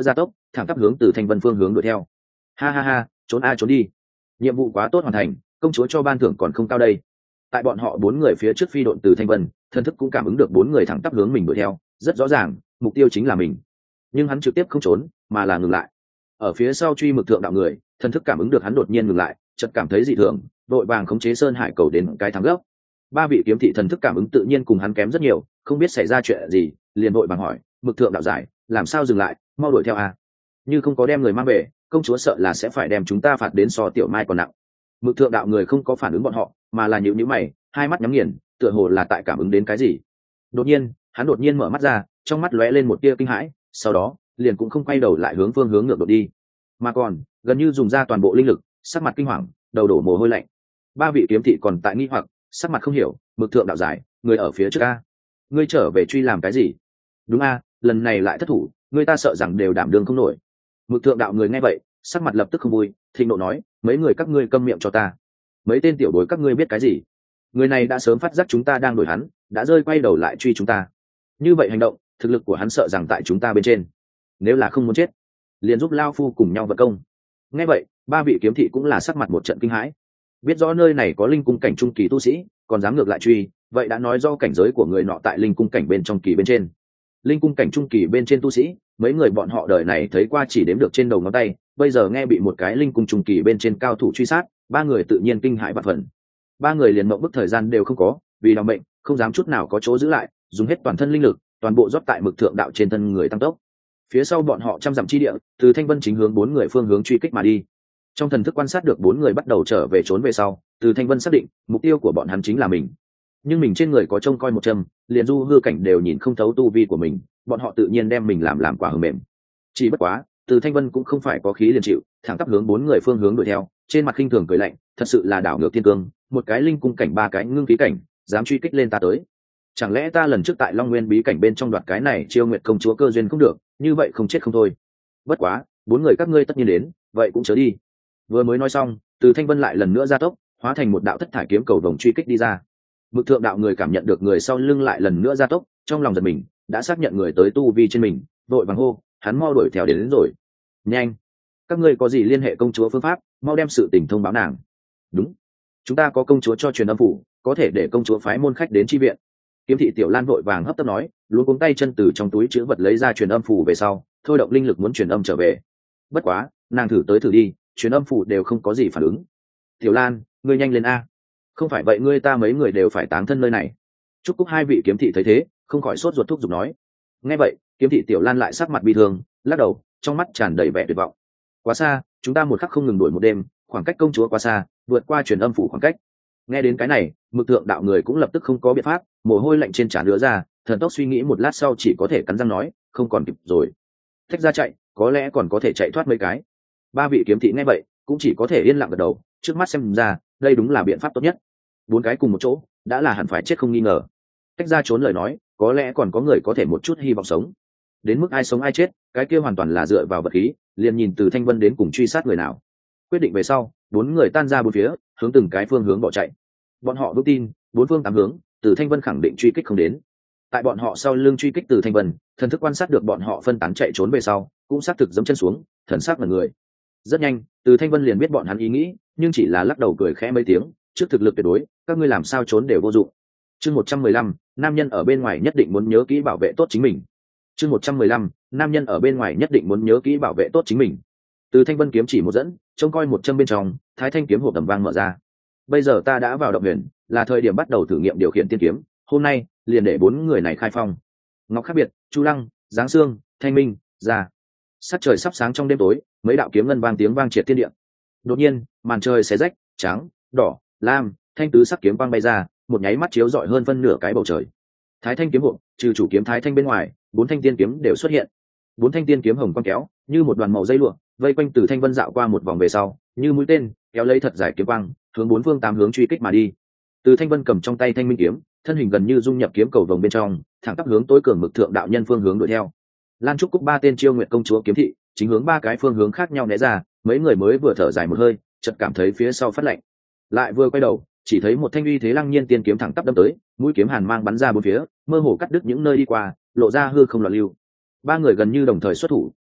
thẳng tắp hướng từ thanh vân phương hướng đuổi theo. Ha ha ha, trốn a trốn đi, nhiệm vụ quá tốt hoàn thành, công chúa cho ban thưởng còn không cao đây. Tại bọn họ 4 người phía trước phi độn từ thanh vân, thần thức cũng cảm ứng được 4 người thẳng tắp hướng mình đuổi theo, rất rõ ràng mục tiêu chính là mình. Nhưng hắn trực tiếp không trốn mà là ngừng lại. Ở phía sau truy mực thượng đạo người, thần thức cảm ứng được hắn đột nhiên ngừng lại, chợt cảm thấy dị thường, đội vàng khống chế sơn hải cầu đến cái thắng gấp. 3 vị kiếm thị thần thức cảm ứng tự nhiên cùng hắn kém rất nhiều, không biết xảy ra chuyện gì, liền đội vàng hỏi mực thượng đạo giải, làm sao dừng lại, mau đuổi theo a. Như không có đem người mang về, công chúa sợ là sẽ phải đem chúng ta phạt đến so tiểu mai còn nặng. Mực thượng đạo người không có phản ứng bọn họ, mà là nhíu nhíu mày, hai mắt nhắm nghiền, tựa hồ là tại cảm ứng đến cái gì. Đột nhiên hắn đột nhiên mở mắt ra, trong mắt lóe lên một tia kinh hãi, sau đó liền cũng không quay đầu lại hướng phương hướng ngược đột đi, mà còn gần như dùng ra toàn bộ linh lực, sắc mặt kinh hoàng, đầu đổ mồ hôi lạnh. 3 vị kiếm thị còn tại nghi hoặc, sắc mặt không hiểu, mực thượng đạo giải, người ở phía trước a, ngươi trở về truy làm cái gì? Đúng a, lần này lại thất thủ, người ta sợ rằng đều đảm đương không nổi. Mực thượng đạo người nghe vậy, sắc mặt lập tức không vui, thịnh nộ nói, mấy người các ngươi câm miệng cho ta. Mấy tên tiểu bối các ngươi biết cái gì? Người này đã sớm phát giác chúng ta đang đuổi hắn, đã rơi quay đầu lại truy chúng ta. Như vậy hành động, thực lực của hắn sợ rằng tại chúng ta bên trên. Nếu là không muốn chết, liền giúp lao phu cùng nhau vận công. Nghe vậy, 3 vị kiếm thị cũng là sắc mặt một trận kinh hãi. Biết rõ nơi này có linh cung cảnh trung kỳ tu sĩ, còn dám ngược lại truy, vậy đã nói do cảnh giới của người nọ tại linh cung cảnh bên trong kỳ bên trên. Linh cung cảnh trung kỳ bên trên tu sĩ, mấy người bọn họ đời này thấy qua chỉ đếm được trên đầu ngón tay, bây giờ nghe bị một cái linh cung trung kỳ bên trên cao thủ truy sát, 3 người tự nhiên kinh hãi vạn phần. 3 người liền mộng bức thời gian đều không có, vì đảm mệnh, không dám chút nào có chỗ giữ lại, dùng hết toàn thân linh lực, toàn bộ rót tại mực thượng đạo trên thân người tăng tốc. Phía sau bọn họ trăm dặm chi địa, từ thanh vân chính hướng 4 người phương hướng truy kích mà đi. Trong thần thức quan sát được 4 người bắt đầu trở về trốn về sau, từ thanh vân xác định mục tiêu của bọn hắn chính là mình. Nhưng mình trên người có trông coi một châm, liền du hư cảnh đều nhìn không thấu tu vi của mình, bọn họ tự nhiên đem mình làm quả hờ mềm. Chỉ bất quá, từ thanh vân cũng không phải có khí liền chịu, thẳng tắp hướng 4 người phương hướng đuổi theo, trên mặt khinh thường cười lạnh, thật sự là đảo ngược thiên cương, một cái linh cung cảnh 3 cái ngưng khí cảnh, dám truy kích lên ta tới. Chẳng lẽ ta lần trước tại Long Nguyên bí cảnh bên trong đoạt cái này chiêu nguyệt công chúa cơ duyên không được, như vậy không chết không thôi. Bất quá, 4 người các ngươi tất nhiên đến, vậy cũng chớ đi. Vừa mới nói xong, từ thanh vân lại lần nữa gia tốc, hóa thành một đạo thất thải kiếm cầu vồng truy kích đi ra. Mực thượng đạo người cảm nhận được người sau lưng lại lần nữa gia tốc, trong lòng giật mình, đã xác nhận người tới tu vi trên mình, vội vàng hô, hắn mau đuổi theo đến rồi. Nhanh, các ngươi có gì liên hệ công chúa phương pháp, mau đem sự tình thông báo nàng. Đúng, chúng ta có công chúa cho truyền âm phủ, có thể để công chúa phái môn khách đến chi viện. Kiếm thị tiểu lan vội vàng hấp tấp nói, luôn cuống tay chân từ trong túi chữ vật lấy ra truyền âm phủ về sau, thôi động linh lực muốn truyền âm trở về. Bất quá, nàng thử tới thử đi, truyền âm phủ đều không có gì phản ứng. Tiểu lan, ngươi nhanh lên a, không phải vậy ngươi ta mấy người đều phải táng thân nơi này. Chúc Cúc 2 vị kiếm thị thấy thế, không khỏi sốt ruột thúc giục nói. Nghe vậy, kiếm thị tiểu lan lại sắc mặt bi thương, lắc đầu, trong mắt tràn đầy vẻ tuyệt vọng. Quá xa, chúng ta một khắc không ngừng đuổi một đêm, khoảng cách công chúa quá xa, vượt qua truyền âm phủ khoảng cách. Nghe đến cái này, mực thượng đạo người cũng lập tức không có biện pháp, mồ hôi lạnh trên trán đứa ra, thần tốc suy nghĩ một lát sau chỉ có thể cắn răng nói, không còn kịp rồi. Thách ra chạy, có lẽ còn có thể chạy thoát mấy cái. 3 vị kiếm thị nghe vậy, cũng chỉ có thể yên lặng gật đầu, trước mắt xem ra, đây đúng là biện pháp tốt nhất. 4 cái cùng một chỗ, đã là hẳn phải chết không nghi ngờ. Tách ra trốn lời nói, có lẽ còn có người có thể một chút hy vọng sống. Đến mức ai sống ai chết, cái kia hoàn toàn là dựa vào vật khí, liền nhìn từ thanh vân đến cùng truy sát người nào. Quyết định về sau, 4 người tan ra bốn phía, hướng từng cái phương hướng bỏ chạy. Bọn họ vững tin, 4 phương 8 hướng, từ thanh vân khẳng định truy kích không đến. Tại bọn họ sau lưng truy kích từ thanh vân, thần thức quan sát được bọn họ phân tán chạy trốn về sau, cũng xác thực giẫm chân xuống, thần sắc là người. Rất nhanh, từ thanh vân liền biết bọn hắn ý nghĩ, nhưng chỉ là lắc đầu cười khẽ mấy tiếng, trước thực lực tuyệt đối, các ngươi làm sao trốn đều vô dụng. Chương 115, nam nhân ở bên ngoài nhất định muốn nhớ kỹ bảo vệ tốt chính mình. Chương 115, nam nhân ở bên ngoài nhất định muốn nhớ kỹ bảo vệ tốt chính mình. Từ thanh vân kiếm chỉ một dẫn, trông coi một châm bên trong, thái thanh kiếm hộp tầm vang mở ra. Bây giờ ta đã vào động huyền, là thời điểm bắt đầu thử nghiệm điều khiển tiên kiếm, hôm nay liền để 4 người này khai phong. Ngọc khác biệt, Chu Lăng, Giáng Sương, Thanh Minh, ra. Sắc trời sắp sáng trong đêm tối, mấy đạo kiếm ngân vang tiếng vang triệt thiên địa. Đột nhiên, màn trời xé rách, trắng, đỏ, lam, thanh tứ sắc kiếm quang bay ra, một nháy mắt chiếu rọi hơn phân nửa cái bầu trời. Thái thanh kiếm hộp, trừ chủ kiếm thái thanh bên ngoài, 4 thanh tiên kiếm đều xuất hiện. 4 thanh tiên kiếm hồng quang kéo, như một đoàn màu dây lụa, vây quanh từ thanh vân dạo qua một vòng về sau, như mũi tên, kéo lấy thật dài kiếm quang, hướng 4 phương 8 hướng truy kích mà đi. Từ thanh vân cầm trong tay thanh minh kiếm, thân hình gần như dung nhập kiếm cầu vòng bên trong, thẳng tắp hướng tối cường mực thượng đạo nhân phương hướng đuổi theo. Lan Trúc Cúc 3 tên chiêu nguyệt công chúa kiếm thị, chính hướng 3 cái phương hướng khác nhau né ra, mấy người mới vừa thở dài một hơi, chợt cảm thấy phía sau phát lạnh. Lại vừa quay đầu, chỉ thấy một thanh uy thế lăng nhiên tiên kiếm thẳng tắp đâm tới, mũi kiếm hàn mang bắn ra bốn phía, mơ hồ cắt đứt những nơi đi qua, lộ ra hư không loạn lưu. 3 người gần như đồng thời xuất thủ,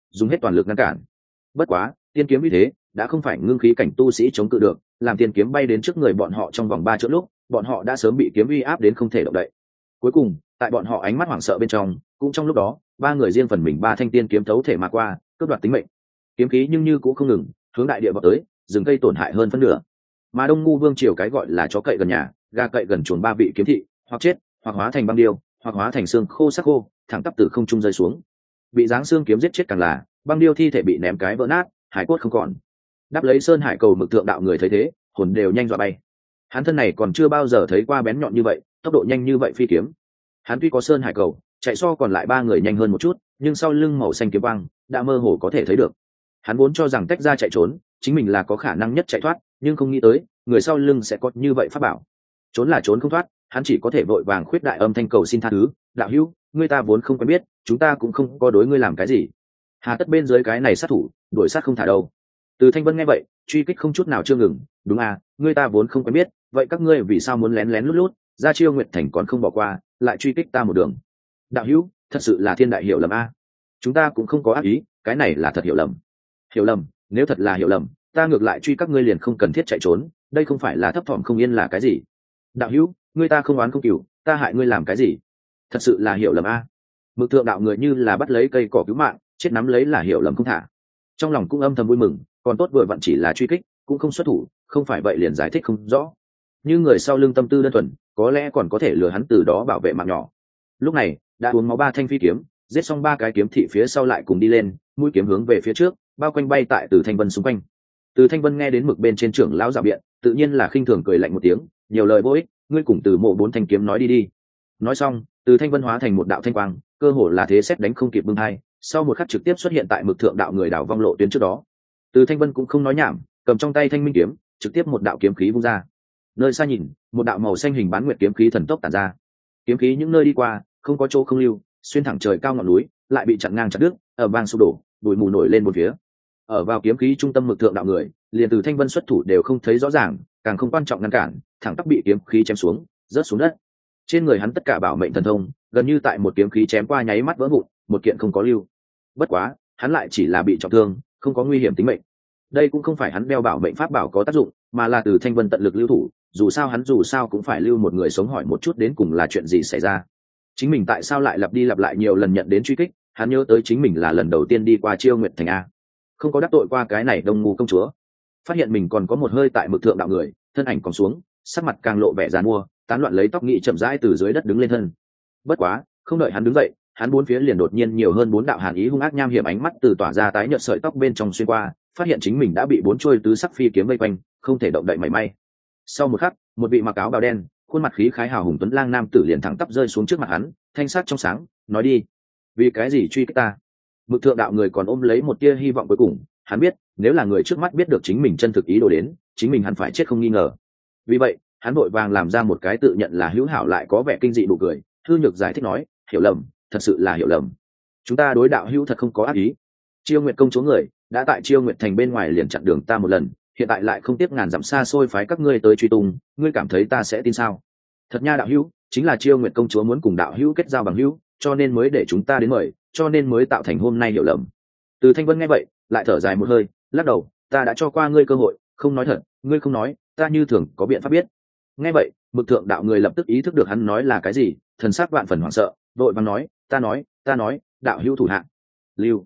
dùng hết toàn lực ngăn cản. Bất quá tiên kiếm như thế đã không phải ngưng khí cảnh tu sĩ chống cự được, làm tiên kiếm bay đến trước người bọn họ trong vòng 3 trượng lúc, bọn họ đã sớm bị kiếm uy áp đến không thể động đậy. Cuối cùng tại bọn họ ánh mắt hoảng sợ bên trong, cũng trong lúc đó ba người riêng phần mình ba thanh tiên kiếm thấu thể mà qua, cướp đoạt tính mệnh. Kiếm khí nhưng như cũng không ngừng hướng đại địa vào tới, rừng cây tổn hại hơn phân nửa. Mà Đông Ngu Vương triều cái gọi là chó cậy gần nhà, gà cậy gần chuồng ba vị kiếm thị, hoặc chết, hoặc hóa thành băng điêu, hoặc hóa thành xương khô sắc khô, thẳng tắp từ không trung rơi xuống. Bị giáng xương kiếm giết chết càng là, băng điêu thi thể bị ném cái vỡ nát, hải cốt không còn. Đáp lấy sơn hải cầu Mực Thượng đạo người thấy thế, hồn đều nhanh dọa bay. Hắn thân này còn chưa bao giờ thấy qua bén nhọn như vậy, tốc độ nhanh như vậy phi kiếm. Hắn tuy có sơn hải cầu, chạy so còn lại ba người nhanh hơn một chút, nhưng sau lưng màu xanh kiếm quang đã mơ hồ có thể thấy được. Hắn vốn cho rằng tách ra chạy trốn, chính mình là có khả năng nhất chạy thoát, nhưng không nghĩ tới người sau lưng sẽ có như vậy pháp bảo. Trốn là trốn không thoát, hắn chỉ có thể vội vàng khuyết đại âm thanh cầu xin tha thứ. Đạo hữu, ngươi ta vốn không quen biết, chúng ta cũng không có đối ngươi làm cái gì, hà tất bên dưới cái này sát thủ đuổi sát không thả đâu. Từ Thanh Vân nghe vậy, truy kích không chút nào chưa ngừng. Đúng à, ngươi ta vốn không quen biết, vậy các ngươi vì sao muốn lén lén lút lút ra Chiêu Nguyệt Thành còn không bỏ qua, lại truy kích ta một đường? Đạo hữu, thật sự là thiên đại hiểu lầm a. Chúng ta cũng không có ác ý, cái này là thật hiểu lầm. Hiểu lầm? Nếu thật là hiểu lầm, ta ngược lại truy các ngươi liền không cần thiết chạy trốn, đây không phải là thấp thỏm không yên là cái gì? Đạo hữu, ngươi ta không oán không cừu, ta hại ngươi làm cái gì? Thật sự là hiểu lầm a. Mực Thượng đạo người như là bắt lấy cây cỏ cứu mạng, chết nắm lấy là hiểu lầm không thả. Trong lòng cũng âm thầm vui mừng, còn tốt vừa vặn chỉ là truy kích, cũng không xuất thủ, không phải vậy liền giải thích không rõ. Như người sau lưng tâm tư đơn thuần, có lẽ còn có thể lừa hắn từ đó bảo vệ mạng nhỏ. Lúc này đã uống máu ba thanh phi kiếm, giết xong ba cái kiếm thị phía sau lại cùng đi lên, mũi kiếm hướng về phía trước, bao quanh bay tại Từ Thanh Vân xung quanh. Từ Thanh Vân nghe đến mực bên trên trưởng lão rào biện, tự nhiên là khinh thường cười lạnh một tiếng, nhiều lời vô ích, ngươi cùng Từ Mộ bốn thanh kiếm nói đi đi. Nói xong, Từ Thanh Vân hóa thành một đạo thanh quang, cơ hồ là thế xét đánh không kịp bưng hai, sau một khắc trực tiếp xuất hiện tại Mực Thượng đạo người đảo vong lộ tuyến trước đó. Từ Thanh Vân cũng không nói nhảm, cầm trong tay thanh minh kiếm, trực tiếp một đạo kiếm khí vung ra. Nơi xa nhìn, một đạo màu xanh hình bán nguyệt kiếm khí thần tốc tản ra. Kiếm khí những nơi đi qua, không có chỗ không lưu, xuyên thẳng trời cao ngọn núi, lại bị chặn ngang chặt đứt, ở vang sụp đổ, bụi mù nổi lên một phía. Ở vào kiếm khí trung tâm Mực Thượng đạo người, liền Từ Thanh Vân xuất thủ đều không thấy rõ ràng, càng không quan trọng ngăn cản, thẳng tắp bị kiếm khí chém xuống, rớt xuống đất. Trên người hắn tất cả bảo mệnh thần thông, gần như tại một kiếm khí chém qua nháy mắt vỡ vụn, một kiện không có lưu. Bất quá, hắn lại chỉ là bị trọng thương, không có nguy hiểm tính mệnh. Đây cũng không phải hắn đeo bảo mệnh pháp bảo có tác dụng, mà là Từ Thanh Vân tận lực lưu thủ, dù sao hắn dù sao cũng phải lưu một người sống hỏi một chút đến cùng là chuyện gì xảy ra. Chính mình tại sao lại lặp đi lặp lại nhiều lần nhận đến truy kích, hắn nhớ tới chính mình là lần đầu tiên đi qua Chiêu Nguyệt Thành a, không có đắc tội qua cái này Đông Ngu công chúa. Phát hiện mình còn có một hơi tại Mực Thượng đạo người, thân ảnh còn xuống, sắc mặt càng lộ vẻ giàn mua, tán loạn lấy tóc nghị chậm rãi từ dưới đất đứng lên thân. Bất quá, không đợi hắn đứng dậy, hắn bốn phía liền đột nhiên nhiều hơn 4 đạo hàn ý hung ác nham hiểm ánh mắt từ tỏa ra tái nhợt sợi tóc bên trong xuyên qua, phát hiện chính mình đã bị 4 trôi tứ sắc phi kiếm vây quanh, không thể động đậy mảy may. Sau một khắc, một vị mặc áo bào đen, khuôn mặt khí khái hào hùng tuấn lang nam tử liền thẳng tắp rơi xuống trước mặt hắn, thanh sắc trong sáng, nói đi, vì cái gì truy kích ta? Mực Thượng đạo người còn ôm lấy một tia hy vọng cuối cùng, hắn biết, nếu là người trước mắt biết được chính mình chân thực ý đồ đến, chính mình hẳn phải chết không nghi ngờ. Vì vậy, hắn vội vàng làm ra một cái tự nhận là hữu hảo lại có vẻ kinh dị nụ cười, thư nhược giải thích nói, hiểu lầm, thật sự là hiểu lầm. Chúng ta đối đạo hữu thật không có ác ý. Chiêu Nguyệt công chúa người đã tại Chiêu Nguyệt Thành bên ngoài liền chặn đường ta một lần, hiện tại lại không tiếc ngàn dặm xa xôi phái các ngươi tới truy tung, ngươi cảm thấy ta sẽ tin sao? Thật nha đạo hữu, chính là Chiêu Nguyệt công chúa muốn cùng đạo hữu kết giao bằng hữu, cho nên mới để chúng ta đến mời, cho nên mới tạo thành hôm nay hiểu lầm. Từ Thanh Vân nghe vậy, lại thở dài một hơi, lắc đầu, ta đã cho qua ngươi cơ hội, không nói thật, ngươi không nói, ta như thường có biện pháp biết. Nghe vậy, Mực Thượng đạo người lập tức ý thức được hắn nói là cái gì, thần sắc vạn phần hoảng sợ, vội vàng nói, ta nói, đạo hữu thủ hạ. Lưu.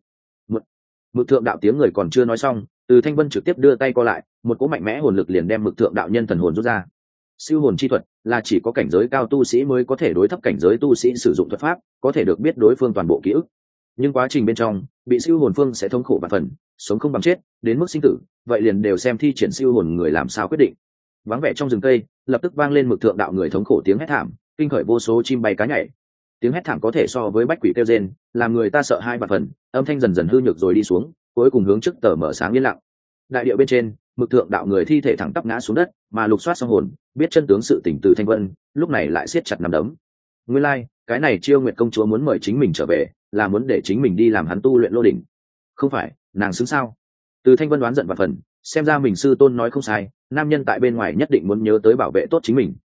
Mực Thượng đạo tiếng người còn chưa nói xong, Từ Thanh Vân trực tiếp đưa tay co lại, một cỗ mạnh mẽ hồn lực liền đem Mực Thượng đạo nhân thần hồn rút ra. Siêu hồn chi thuật là chỉ có cảnh giới cao tu sĩ mới có thể đối thấp cảnh giới tu sĩ sử dụng thuật pháp, có thể được biết đối phương toàn bộ ký ức. Nhưng quá trình bên trong, bị siêu hồn phương sẽ thống khổ vạn phần, sống không bằng chết, đến mức sinh tử, vậy liền đều xem thi triển siêu hồn người làm sao quyết định. Vắng vẻ trong rừng cây, lập tức vang lên Mực Thượng đạo người thống khổ tiếng hét thảm, kinh khởi vô số chim bay cá nhảy. Tiếng hét thảm có thể so với bách quỷ kêu rên, làm người ta sợ hai vạn phần, âm thanh dần dần hư nhược rồi đi xuống, cuối cùng hướng trước tờ mở sáng yên lặng. Đại địa bên trên, Mực Thượng đạo người thi thể thẳng tắp ngã xuống đất, mà lục soát xong hồn, biết chân tướng sự tình Từ Thanh Vân, lúc này lại siết chặt nắm đấm. Nguyên lai, cái này Chiêu Nguyệt công chúa muốn mời chính mình trở về, là muốn để chính mình đi làm hắn tu luyện lô đỉnh. Không phải, nàng xứng sao? Từ Thanh Vân đoán giận vạn phần, xem ra mình sư tôn nói không sai, nam nhân tại bên ngoài nhất định muốn nhớ tới bảo vệ tốt chính mình.